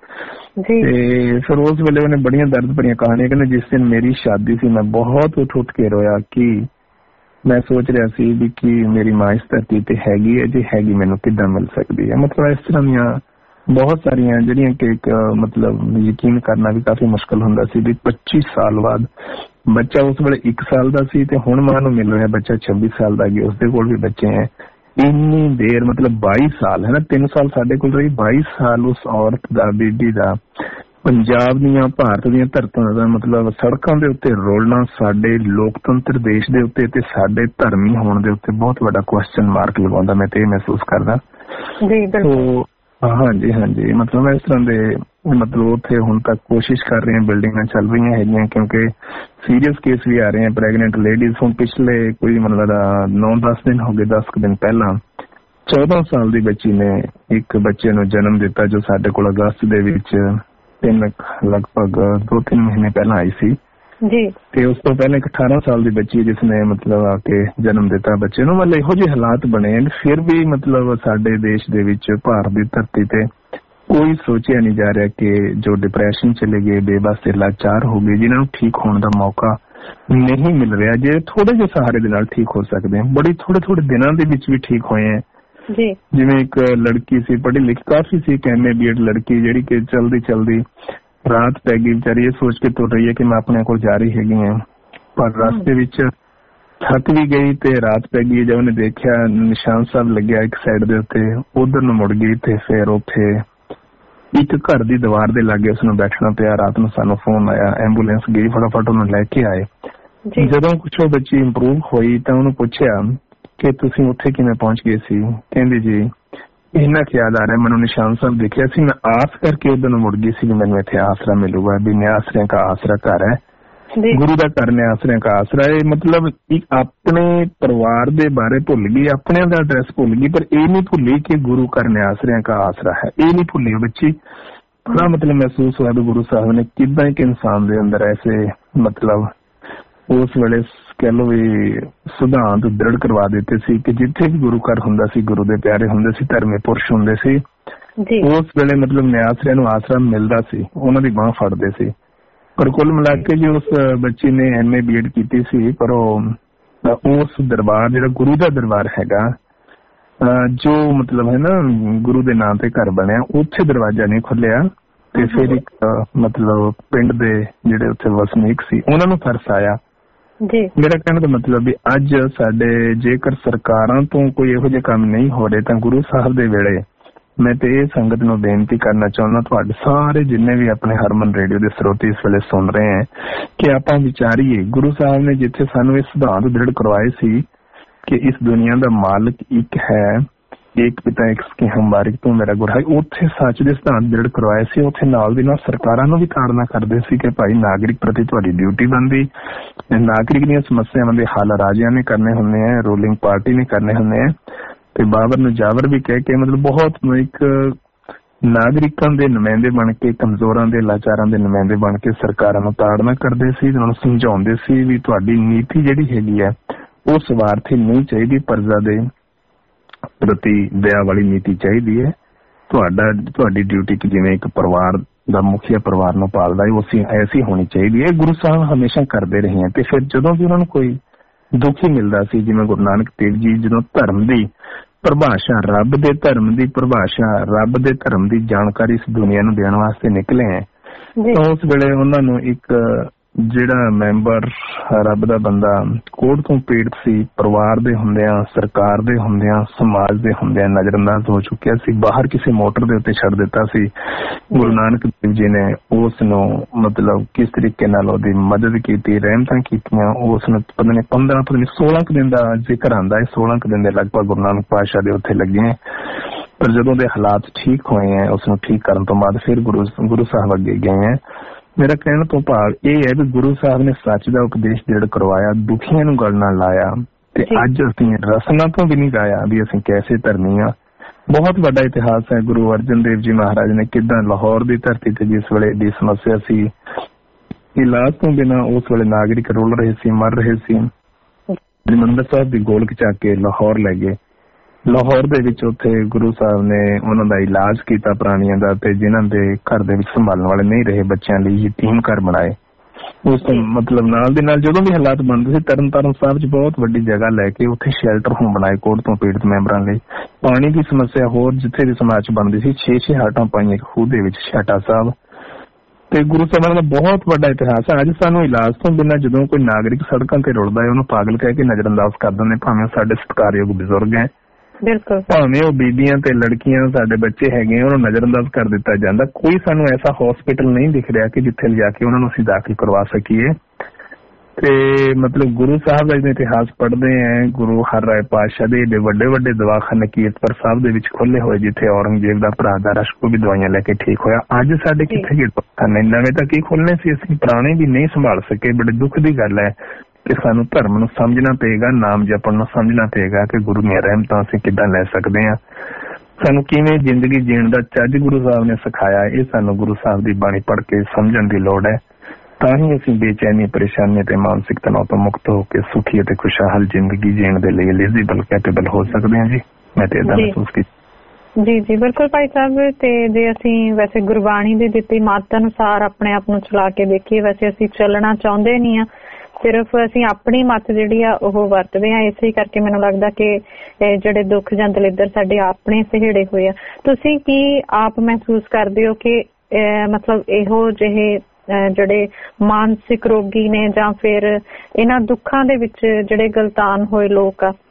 ਤੇ ਫਿਰ ਉਸ ਵੇਲੇ ਉਹਨੇ ਬੜੀਆਂ ਦਰਦ ਭਰੀਆਂ ਕਹਾਣੀਆਂ ਕਹਿੰਦੇ, ਜਿਸ ਦਿਨ ਮੇਰੀ ਸ਼ਾਦੀ ਸੀ ਮੈਂ ਬਹੁਤ ਉੱਠ ਉੱਠ ਕੇ ਰੋਇਆ ਕਿ ਮੈਂ ਸੋਚ ਰਿਹਾ ਸੀ ਵੀ ਕਿ ਮੇਰੀ ਮਾਂ ਇਸ ਧਰਤੀ ਤੇ ਹੈਗੀ ਹੈ, ਜੇ ਹੈਗੀ ਮੈਨੂੰ ਕਿੱਦਾਂ ਮਿਲ ਸਕਦੀ ਹੈ। ਮਤਲਬ ਇਸ ਤਰ੍ਹਾਂ ਦੀਆਂ ਬਹੁਤ ਸਾਰੀਆਂ ਜਿਹੜੀਆਂ ਕਿ ਇੱਕ ਮਤਲਬ ਯਕੀਨ ਕਰਨਾ ਵੀ ਕਾਫੀ ਮੁਸ਼ਕਿਲ ਹੁੰਦਾ ਸੀ ਵੀ ਪੱਚੀ ਸਾਲ ਬਾਅਦ ਬੱਚਾ ਉਸ ਵੇਲੇ ਇੱਕ ਸਾਲ ਦਾ ਸੀ ਤੇ ਹੁਣ ਮਾਂ ਨੂੰ ਮਿਲ ਰਿਹਾ ਬੱਚਾ ਛੱਬੀ ਸਾਲ ਦਾ ਗਿਆ, ਉਸਦੇ ਕੋਲ ਵੀ ਬੱਚੇ ਹੈ। ਇੰਨੀ ਦੇਰ ਮਤਲਬ ਬਾਈ ਸਾਲ ਹੈ ਨਾ, ਤਿੰਨ ਸਾਲ ਸਾਡੇ ਕੋਲ ਰਹੀ, ਬਾਈ ਸਾਲ ਉਸ ਔਰਤ ਦਾ, ਬੀਬੀ ਦਾ ਪੰਜਾਬ ਦੀਆਂ, ਭਾਰਤ ਦੀਆਂ ਧਰਤਾਂ ਦਾ ਮਤਲਬ ਸੜਕਾਂ ਦੇ ਉੱਤੇ ਰੋਲਣਾ ਸਾਡੇ ਲੋਕਤੰਤਰ ਦੇਸ਼ ਦੇ ਉੱਤੇ ਤੇ ਸਾਡੇ ਧਰਮੀ ਹੋਣ ਦੇ ਉੱਤੇ ਬਹੁਤ ਵੱਡਾ ਕੁਐਸਚਨ ਮਾਰਕ ਲਗਾਉਂਦਾ। ਮੈਂ ਤੇ ਇਹ ਮਹਿਸੂਸ ਕਰਦਾ। ਹਾਂਜੀ ਹਾਂਜੀ ਮਤਲਬ ਇਸ ਤਰ੍ਹਾਂ ਦੇ ਮਤਲਬ ਉੱਥੇ ਹੁਣ ਤੱਕ ਕੋਸ਼ਿਸ਼ ਕਰ ਰਹੇ ਹਾਂ, ਬਿਲਡਿੰਗਾਂ ਚੱਲ ਰਹੀਆਂ ਹੈਗੀਆਂ ਕਿਉਂਕਿ ਸੀਰੀਅਸ ਕੇਸ ਵੀ ਆ ਰਹੇ ਹੈ। ਪ੍ਰੈਗਨੈਂਟ ਲੇਡੀਜ਼ ਹੁਣ ਪਿਛਲੇ ਕੋਈ ਮਤਲਬ ਨੌ ਦਸ ਦਿਨ ਹੋ ਗਏ, ਦਸ ਕੁ ਦਿਨ ਪਹਿਲਾਂ ਚੌਦਾਂ ਸਾਲ ਦੀ ਬੱਚੀ ਨੇ ਇੱਕ ਬੱਚੇ ਨੂੰ ਜਨਮ ਦਿੱਤਾ ਜੋ ਸਾਡੇ ਕੋਲ ਅਗਸਤ ਦੇ ਵਿੱਚ ਤਿੰਨ ਲਗਭਗ ਦੋ ਤਿੰਨ ਮਹੀਨੇ ਪਹਿਲਾਂ ਆਈ ਸੀ ਜੀ। ਤੇ ਉਸ ਤੋਂ ਪਹਿਲਾਂ ਇੱਕ ਅਠਾਰਾਂ ਸਾਲ ਦੀ ਬੱਚੀ ਜਿਸ ਨੇ ਮਤਲਬ ਆ ਕੇ ਜਨਮ ਦਿੱਤਾ ਬੱਚੇ ਨੂੰ। ਮਤਲਬ ਇਹੋ ਜਿਹੇ ਹਾਲਾਤ ਬਣੇ ਫਿਰ ਵੀ ਮਤਲਬ ਸਾਡੇ ਦੇਸ਼ ਦੇ ਵਿੱਚ ਭਾਰਤ ਦੀ ਧਰਤੀ ਤੇ ਕੋਈ ਸੋਚਿਆ ਨਹੀਂ ਜਾ ਰਿਹਾ ਕਿ ਜੋ ਡਿਪਰੈਸ਼ਨ ਚਲੇ ਗਏ, ਬੇਬਸ ਤੇ ਲਾਚਾਰ ਹੋ ਗਏ, ਜਿਨ੍ਹਾਂ ਨੂੰ ਠੀਕ ਹੋਣ ਦਾ ਮੌਕਾ ਨਹੀਂ ਮਿਲ ਰਿਹਾ, ਜੇ ਥੋੜੇ ਜਿਹੇ ਸਹਾਰੇ ਦੇ ਨਾਲ ਠੀਕ ਹੋ ਸਕਦੇ, ਬੜੀ ਥੋੜੇ ਥੋੜੇ ਦਿਨਾਂ ਦੇ ਵਿੱਚ ਵੀ ਠੀਕ ਹੋਏ ਹੈ ਜੀ। ਜਿਵੇਂ ਇੱਕ ਲੜਕੀ ਸੀ ਪੜ੍ਹੀ ਲਿਖੀ ਕਾਫੀ ਸੀ, ਐਮ ਏ ਬੀ ਐਡ ਲੜਕੀ, ਜਿਹੜੀ ਕਿ ਚਲਦੀ ਚਲਦੀ ਰਾਤ ਪੈ ਗਈ, ਵਿਚਾਰੀ ਇਹ ਸੋਚ ਕੇ ਤੁਰ ਰਹੀ ਹੈ ਕਿ ਮੈਂ ਆਪਣੇ ਕੋਲ ਜਾ ਰਹੀ ਹੈਗੀ ਹਾਂ, ਪਰ ਰਸਤੇ ਵਿੱਚ ਥੱਕ ਵੀ ਗਈ ਤੇ ਰਾਤ ਪੈ ਗਈ। ਜਦ ਉਹਨੇ ਦੇਖਿਆ ਨਿਸ਼ਾਨ ਸਾਹਿਬ ਲੱਗਿਆ ਇੱਕ ਸਾਈਡ ਦੇ ਉੱਤੇ, ਉਧਰ ਨੂੰ ਮੁੜ ਗਈ ਤੇ ਫਿਰ ਉੱਥੇ ਇੱਕ ਘਰ ਦੀ ਦੀਵਾਰ ਦੇ ਲਾਗੇ ਉਸਨੂੰ ਬੈਠਣਾ ਪਿਆ। ਰਾਤ ਨੂੰ ਸਾਨੂੰ ਫੋਨ ਆਇਆ, ਐਂਬੂਲੈਂਸ ਗਈ, ਫਟਾਫਟ ਉਹਨੂੰ ਲੈ ਕੇ ਆਏ। ਜਦੋਂ ਕੁਛ ਉਹ ਬੱਚੀ ਇੰਪਰੂਵ ਹੋਈ ਤਾਂ ਉਹਨੂੰ ਪੁੱਛਿਆ ਕਿ ਤੁਸੀਂ ਉੱਥੇ ਕਿਵੇਂ ਪਹੁੰਚ ਗਏ ਸੀ? ਕਹਿੰਦੀ ਜੀ ਇੰਨਾ ਖਿਆਲ ਆ ਰਿਹਾ ਮੈਨੂੰ ਨਿਸ਼ਾਨ ਸਾਹਿਬ ਦੇਖਿਆ ਸੀ, ਮੈਂ ਆਸ ਕਰਕੇ ਉਧਰ ਨੂੰ ਮੁੜ ਗਈ ਸੀ ਕਿ ਮੈਨੂੰ ਇੱਥੇ ਆਸਰਾ ਮਿਲੂਗਾ, ਵੀ ਨਿਆਸਰਿਆਂ ਦਾ ਆਸਰਾ ਘਰ ਹੈ, ਗੁਰੂ ਦਾ ਘਰ ਨਿਆਸਰਿਆਂ ਦਾ ਆਸਰਾ ਹੈ। ਮਤਲਬ ਇੱਕ ਆਪਣੇ ਪਰਿਵਾਰ ਦੇ ਬਾਰੇ ਭੁੱਲ ਗਈ, ਆਪਣਿਆਂ ਦਾ ਐਡਰੈਸ ਭੁੱਲ ਗਈ, ਪਰ ਇਹ ਨਹੀਂ ਭੁੱਲੀ ਕਿ ਗੁਰੂ ਘਰ ਨਿਆਸਰਿਆਂ ਦਾ ਆਸਰਾ ਹੈ, ਇਹ ਨਹੀਂ ਭੁੱਲੀ ਬੱਚੀ। ਬੜਾ ਮਤਲਬ ਮਹਿਸੂਸ ਹੋਇਆ ਵੀ ਗੁਰੂ ਸਾਹਿਬ ਨੇ ਕਿੱਦਾਂ ਇੱਕ ਇਨਸਾਨ ਦੇ ਅੰਦਰ ਐਸੇ ਮਤਲਬ ਉਸ ਵੇਲੇ ਕਹਿ ਲਓ ਵੀ ਸਿਧਾਂਤ ਦ੍ਰਿੜ ਕਰਵਾ ਦਿੱਤੇ ਸੀ ਕਿ ਜਿੱਥੇ ਵੀ ਗੁਰੂ ਘਰ ਹੁੰਦਾ ਸੀ, ਗੁਰੂ ਦੇ ਪਿਆਰੇ ਹੁੰਦੇ ਸੀ, ਧਰਮੀ ਪੁਰਸ਼ ਹੁੰਦੇ ਸੀ, ਉਸ ਵੇਲੇ ਮਤਲਬ ਨਿਆਸਰਿਆਂ ਨੂੰ ਆਸਰਾ ਮਿਲਦਾ ਸੀ, ਉਹਨਾਂ ਦੀ ਬਾਂਹ ਫੜਦੇ ਸੀ। ਪਰ ਕੁੱਲ ਮਿਲਾ ਕੇ ਜੀ ਉਸ ਬੱਚੀ ਨੇ ਐਮ ਏ ਬੀ ਐਡ ਕੀਤੀ ਸੀ, ਪਰ ਉਹ ਉਸ ਦਰਬਾਰ ਜਿਹੜਾ ਗੁਰੂ ਦਾ ਦਰਬਾਰ ਹੈਗਾ ਜੋ ਮਤਲਬ ਹੈ ਨਾ ਗੁਰੂ ਦੇ ਨਾਂ ਤੇ ਘਰ ਬਣਿਆ, ਉੱਥੇ ਦਰਵਾਜ਼ਾ ਨਹੀਂ ਖੁੱਲਿਆ। ਤੇ ਫਿਰ ਇੱਕ ਮਤਲਬ ਪਿੰਡ ਦੇ ਜਿਹੜੇ ਉੱਥੇ ਵਸਨੀਕ ਸੀ ਉਹਨਾਂ ਨੂੰ ਤਰਸ ਆਇਆ। ਮੇਰਾ ਕਹਿਣ ਦਾ ਮਤਲਬ ਵੀ ਅੱਜ ਸਾਡੇ ਜੇਕਰ ਸਰਕਾਰਾਂ ਤੋਂ ਕੋਈ ਇਹੋ ਜਿਹੇ ਕੰਮ ਨਹੀਂ ਹੋ ਰਹੇ ਤਾਂ ਗੁਰੂ ਸਾਹਿਬ ਦੇ ਵੇਲੇ ਮੈਂ ਤੇ ਇਹ ਸੰਗਤ ਨੂੰ ਬੇਨਤੀ ਕਰਨਾ ਚਾਹੁੰਦਾ, ਤੁਹਾਡੇ ਸਾਰੇ ਜਿੰਨੇ ਵੀ ਆਪਣੇ ਹਰਮਨ ਰੇਡੀਓ ਦੇ ਸਰੋਤੇ ਇਸ ਵੇਲੇ ਸੁਣ ਰਹੇ ਹੈ, ਕਿ ਆਪਾਂ ਵਿਚਾਰੀਏ ਗੁਰੂ ਸਾਹਿਬ ਨੇ ਜਿੱਥੇ ਸਾਨੂੰ ਇਹ ਸਿਧਾਂਤ ਦ੍ਰਿੜ ਕਰਵਾਏ ਸੀ ਕਿ ਇਸ ਦੁਨੀਆ ਦਾ ਮਾਲਕ ਇੱਕ ਹੈ, ਇੱਕ ਪਿਤਾ ਇੱਕ ਕੇ ਹਮਾਰਿਕ ਤੋਂ ਮੇਰਾ ਗੁਰੂ ਹੈ, ਉੱਥੇ ਸੱਚ ਦੇ ਸਿਧਾਂਤ ਦ੍ਰਿੜ ਕਰਵਾਏ ਸੀ। ਉੱਥੇ ਨਾਲ ਦੀ ਨਾਲ ਸਰਕਾਰਾਂ ਨੂੰ ਵੀ ਤਾੜਨਾ ਕਰਦੇ ਸੀ ਕਿ ਭਾਈ ਨਾਗਰਿਕ ਪ੍ਰਤੀ ਤੁਹਾਡੀ ਡਿਊਟੀ ਬਣਦੀ, ਨਾਗਰਿਕ ਦੀਆਂ ਸਮੱਸਿਆਵਾਂ ਦੇ ਹੱਲ ਰਾਜਿਆਂ ਨੇ ਕਰਨੇ ਹੁੰਦੇ ਹੈ, ਰੂਲਿੰਗ ਪਾਰਟੀ ਨੇ ਕਰਨੇ ਹੁੰਦੇ ਹੈ। ਤੇ ਬਾਬਰ ਨੂੰ ਜਾਵਰ ਵੀ ਕਹਿ ਕੇ ਮਤਲਬ ਬਹੁਤ ਇੱਕ ਨਾਗਰਿਕਾਂ ਦੇ ਨੁਮਾਇੰਦੇ ਬਣ ਕੇ, ਕਮਜ਼ੋਰਾਂ ਦੇ, ਲਾਚਾਰਾਂ ਦੇ ਨੁਮਾਇੰਦੇ ਬਣ ਕੇ ਸਰਕਾਰਾਂ ਨੂੰ ਤਾੜਨਾ ਕਰਦੇ ਸੀ, ਉਹਨਾਂ ਨੂੰ ਸਮਝਾਉਂਦੇ ਸੀ ਵੀ ਤੁਹਾਡੀ ਨੀਤੀ ਜਿਹੜੀ ਹੈਗੀ ਹੈ ਉਹ ਸਵਾਰਥੀ ਨਹੀਂ ਚਾਹੀਦੀ, ਪ੍ਰਜਾ ਦੇ ਪ੍ਰਤੀ ਦਇਆ ਵਾਲੀ ਨੀਤੀ ਚਾਹੀਦੀ ਹੈ। ਤੁਹਾਡਾ ਤੁਹਾਡੀ ਡਿਊਟੀ ਕਿ ਜਿਵੇਂ ਇੱਕ ਪਰਿਵਾਰ ਦਾ ਮੁਖੀਆ ਪਰਿਵਾਰ ਨੂੰ ਪਾਲਦਾ ਹੈ, ਉਸੇ ਐਸੀ ਹੋਣੀ ਚਾਹੀਦੀ ਹੈ। ਗੁਰੂ ਸਾਹਿਬ ਹਮੇਸ਼ਾ ਕਰਦੇ ਰਹੇ ਹੈ। ਤੇ ਫਿਰ ਜਦੋਂ ਵੀ ਉਹਨਾਂ ਨੂੰ ਕੋਈ ਦੁਖੀ ਮਿਲਦਾ ਸੀ, ਜਿਵੇਂ ਗੁਰੂ ਨਾਨਕ ਦੇਵ ਜੀ ਜਦੋਂ ਧਰਮ ਦੀ ਪਰਿਭਾਸ਼ਾ, ਰੱਬ ਦੇ ਧਰਮ ਦੀ ਪਰਿਭਾਸ਼ਾ, ਰੱਬ ਦੇ ਧਰਮ ਦੀ ਜਾਣਕਾਰੀ ਇਸ ਦੁਨੀਆ ਨੂੰ ਦੇਣ ਵਾਸਤੇ ਨਿਕਲੇ ਹੈ, ਤਾਂ ਉਸ ਵੇਲੇ ਉਹਨਾਂ ਨੂੰ ਇੱਕ ਜਿਹੜਾ ਮੈਂਬਰ, ਰੱਬ ਦਾ ਬੰਦਾ ਕੋਹੜ ਤੋਂ ਪੀੜਤ ਸੀ, ਪਰਿਵਾਰ ਦੇ ਹੁੰਦਿਆਂ, ਸਰਕਾਰ ਦੇ ਹੁੰਦਿਆਂ, ਸਮਾਜ ਦੇ ਹੁੰਦਿਆਂ ਨਜ਼ਰਅੰਦਾਜ਼ ਹੋ ਚੁੱਕਿਆ ਸੀ, ਬਾਹਰ ਕਿਸੇ ਮੋਟਰ ਦੇ ਉੱਤੇ ਛੱਡ ਦਿੱਤਾ ਸੀ। ਗੁਰੂ ਨਾਨਕ ਦੇਵ ਜੀ ਨੇ ਉਸ ਨੂੰ ਮਤਲਬ ਕਿਸ ਤਰੀਕੇ ਨਾਲ ਉਹਦੀ ਮਦਦ ਕੀਤੀ, ਰਹਿਮਤਾਂ ਕੀਤੀਆਂ। ਉਸ ਨੂੰ ਪਤਾ ਨਹੀਂ ਪੰਦਰਾਂ ਪਤਾ ਨਹੀਂ ਸੋਲਾਂ ਕੁ ਦਿਨ ਦਾ ਜ਼ਿਕਰ ਆਉਂਦਾ ਹੈ, ਸੋਲਾਂ ਕੁ ਦਿਨ ਦੇ ਲਗਭਗ ਗੁਰੂ ਨਾਨਕ ਪਾਤਸ਼ਾਹ ਦੇ ਉੱਥੇ ਲੱਗੇ। ਪਰ ਜਦੋਂ ਦੇ ਹਾਲਾਤ ਠੀਕ ਹੋਏ ਹੈ, ਉਸ ਨੂੰ ਠੀਕ ਕਰਨ ਤੋਂ ਬਾਅਦ ਫਿਰ ਗੁਰੂ ਗੁਰੂ ਸਾਹਿਬ ਅੱਗੇ ਗਏ ਹੈ। ਮੇਰਾ ਕਹਿਣ ਤੋਂ ਭਾਵ ਇਹ ਹੈ ਵੀ ਗੁਰੂ ਸਾਹਿਬ ਨੇ ਸੱਚ ਦਾ ਉਪਦੇਸ਼ ਜਿਹੜਾ ਕਰਵਾਇਆ, ਦੁਖੀਆਂ ਨੂੰ ਗਲ ਨਾਲ ਲਾਇਆ, ਤੇ ਅੱਜ ਅਸੀਂ ਰਸਨਾ ਤੋਂ ਵੀ ਨਹੀਂ ਗਾਇਆ ਵੀ ਅਸੀਂ ਕੈਸੇ ਧਰਮੀ ਆ। ਬਹੁਤ ਵੱਡਾ ਇਤਿਹਾਸ ਹੈ। ਗੁਰੂ ਅਰਜਨ ਦੇਵ ਜੀ ਮਹਾਰਾਜ ਨੇ ਕਿੱਦਾਂ ਲਾਹੌਰ ਦੀ ਧਰਤੀ ਤੇ ਜਿਸ ਵੇਲੇ ਦੀ ਸਮੱਸਿਆ ਸੀ, ਇਲਾਜ ਤੋਂ ਬਿਨਾਂ ਉਸ ਵੇਲੇ ਨਾਗਰਿਕ ਰੁਲ ਰਹੇ ਸੀ, ਮਰ ਰਹੇ ਸੀ, ਹਰਿਮੰਦਰ ਸਾਹਿਬ ਦੀ ਗੋਲਕ ਚੱਕ ਕੇ ਲਾਹੌਰ ਲੈ ਗਏ। ਲਾਹੌਰ ਦੇ ਵਿੱਚ ਉੱਥੇ ਗੁਰੂ ਸਾਹਿਬ ਨੇ ਉਹਨਾਂ ਦਾ ਇਲਾਜ ਕੀਤਾ ਪ੍ਰਾਣੀਆਂ ਦਾ, ਤੇ ਜਿਨ੍ਹਾਂ ਦੇ ਘਰ ਦੇ ਵਿੱਚ ਸੰਭਾਲਣ ਵਾਲੇ ਨਹੀਂ ਰਹੇ ਬੱਚਿਆਂ ਲਈ ਯਤੀਮ ਘਰ ਬਣਾਏ। ਉਸ ਤੋਂ ਮਤਲਬ ਨਾਲ ਦੇ ਨਾਲ ਜਦੋਂ ਵੀ ਹਾਲਾਤ ਬਣਦੇ ਸੀ, ਤਰਨ ਤਾਰਨ ਸਾਹਿਬ 'ਚ ਬਹੁਤ ਵੱਡੀ ਜਗ੍ਹਾ ਲੈ ਕੇ ਉੱਥੇ ਸ਼ੈਲਟਰ ਹੋਮ ਬਣਾਏ ਕੋਹੜ ਤੋਂ ਪੀੜਤ ਮੈਂਬਰਾਂ ਲਈ। ਪਾਣੀ ਦੀ ਸਮੱਸਿਆ ਹੋਰ ਜਿੱਥੇ ਵੀ ਸਮਾਜ 'ਚ ਬਣਦੀ ਸੀ, ਛੇ ਛੇ ਹਾਟਾਂ ਪਾਈਆਂ ਇੱਕ ਖੂਹ ਦੇ ਵਿੱਚ, ਛਾਟਾ ਸਾਹਿਬ। ਤੇ ਗੁਰੂ ਸਾਹਿਬਾਨ ਦਾ ਬਹੁਤ ਵੱਡਾ ਇਤਿਹਾਸ ਹੈ। ਅੱਜ ਸਾਨੂੰ ਇਲਾਜ ਤੋਂ ਬਿਨਾਂ ਜਦੋਂ ਕੋਈ ਨਾਗਰਿਕ ਸੜਕਾਂ ਤੇ ਰੁਲਦਾ ਹੈ, ਉਹਨੂੰ ਪਾਗਲ ਕਹਿ ਕੇ ਨਜ਼ਰਅੰਦਾਜ਼ ਕਰ ਦਿੰਦੇ, ਭਾਵੇਂ ਸਾਡੇ ਸਤਿਕਾਰਯੋਗ ਬਜ਼ੁਰਗ ਹੈ, ਬਿਲਕੁਲ, ਭਾਵੇਂ ਉਹ ਬੀਬੀਆਂ ਤੇ ਲੜਕੀਆਂ, ਸਾਡੇ ਬੱਚੇ ਹੈਗੇ, ਉਹਨੂੰ ਨਜ਼ਰਅੰਦਾਜ਼ ਕਰ ਦਿੱਤਾ ਜਾਂਦਾ। ਕੋਈ ਸਾਨੂੰ ਐਸਾ ਹਸਪੀਟਲ ਨਹੀਂ ਦਿਖ ਰਿਹਾ ਕਿ ਜਿੱਥੇ ਲਿਜਾ ਕੇ ਉਹਨਾਂ ਨੂੰ ਅਸੀਂ ਦਾਖਲ ਕਰਵਾ ਸਕੀਏ। ਤੇ ਮਤਲਬ ਗੁਰੂ ਸਾਹਿਬ ਦਾ ਜਿਹੜਾ ਇਤਿਹਾਸ ਪੜ੍ਹਦੇ ਆ, ਗੁਰੂ ਹਰਿਰਾਏ ਪਾਤਸ਼ਾਹ ਦੇ ਵੱਡੇ ਵੱਡੇ ਦਵਾਖਾਨੇ ਕੀਰਤਪੁਰ ਸਾਹਿਬ ਦੇ ਵਿੱਚ ਖੋਲੇ ਹੋਏ, ਜਿੱਥੇ ਔਰੰਗਜ਼ੇਬ ਦਾ ਭਰਾ ਦਾ ਰਸ਼ਕੋ ਵੀ ਦਵਾਈਆਂ ਲੈ ਕੇ ਠੀਕ ਹੋਇਆ। ਅੱਜ ਸਾਡੇ ਕਿੱਥੇ ਕੀਰਤਪੁਰ ਨਵੇਂ ਤਾਂ ਕੀ ਖੋਲਣੇ ਸੀ, ਅਸੀਂ ਪੁਰਾਣੇ ਵੀ ਨਹੀਂ ਸੰਭਾਲ ਸਕੇ। ਬੜੇ ਦੁੱਖ ਦੀ ਗੱਲ ਹੈ ਕਿ ਸਾਨੂੰ ਧਰਮ ਨੂੰ ਸਮਝਣਾ ਪਏਗਾ, ਨਾਮ ਜਪਣ ਨੂੰ ਸਮਝਣਾ ਪਏਗਾ ਕਿ ਗੁਰੂ ਦੀਆਂ ਰਹਿਮਤਾਂ ਅਸੀਂ ਕਿੱਦਾਂ ਲੈ ਸਕਦੇ ਹਾਂ, ਸਾਨੂੰ ਕਿਵੇਂ ਜ਼ਿੰਦਗੀ ਜੀਣ ਦਾ ਚੱਜ ਗੁਰੂ ਸਾਹਿਬ ਨੇ ਸਿਖਾਇਆ। ਇਹ ਸਾਨੂੰ ਗੁਰੂ ਸਾਹਿਬ ਦੀ ਬਾਣੀ ਪੜ੍ਹ ਕੇ ਸਮਝਣ ਦੀ ਲੋੜ ਹੈ। ਤਾਂ ਹੀ ਅਸੀਂ ਬੇਚੈਨੀ, ਪਰੇਸ਼ਾਨੀ ਤੇ ਮਾਨਸਿਕ ਤਣਾਅ ਤੋਂ ਮੁਕਤ ਹੋ ਕੇ ਸੁਖੀ ਅਤੇ ਖੁਸ਼ਹਾਲ ਜ਼ਿੰਦਗੀ ਜੀਣ ਦੇ ਲਈ ਐਲੀਜੀਬਲ ਕੈਪੇਬਲ ਹੋ ਸਕਦੇ ਹਾਂ। ਜੀ ਮੈਂ ਤੇ ਇਦਾਂ ਮਹਿਸੂਸ ਕੀਤਾ। ਜੀ ਜੀ ਬਿਲਕੁਲ ਭਾਈ ਸਾਹਿਬ। ਤੇ ਜੇ ਅਸੀਂ ਵੈਸੇ ਗੁਰਬਾਣੀ ਦੀ ਦਿੱਤੀ ਮੱਤ ਅਨੁਸਾਰ ਆਪਣੇ ਆਪ ਨੂੰ ਚਲਾ ਕੇ ਦੇਖੀਏ, ਵੈਸੇ ਅਸੀਂ ਚੱਲਣਾ ਚਾਹੁੰਦੇ ਨਹੀਂ ਆ, ਸਿਰਫ ਅਸੀਂ ਆਪਣੀ ਮੱਤ ਜਿਹੜੀ ਆ ਉਹ ਵਰਤਦੇ ਹਾਂ। ਇਸੇ ਕਰਕੇ ਮੈਨੂੰ ਲੱਗਦਾ ਕਿ ਜਿਹੜੇ ਦੁੱਖ ਜਾਂ ਦਲਿੱਦਰ ਸਾਡੇ ਆਪਣੇ ਸਹੇੜੇ ਹੋਏ ਆ। ਤੁਸੀਂ ਕੀ ਆਪ ਮਹਿਸੂਸ ਕਰਦੇ ਹੋ ਕਿ ਮਤਲਬ ਇਹੋ ਜਿਹੇ ਜਿਹੜੇ ਮਾਨਸਿਕ ਰੋਗੀ ਨੇ ਜਾਂ ਫਿਰ ਇਹਨਾਂ ਦੁੱਖਾਂ ਦੇ ਵਿੱਚ ਜਿਹੜੇ ਗਲਤਾਨ ਹੋਏ ਲੋਕ ਆ,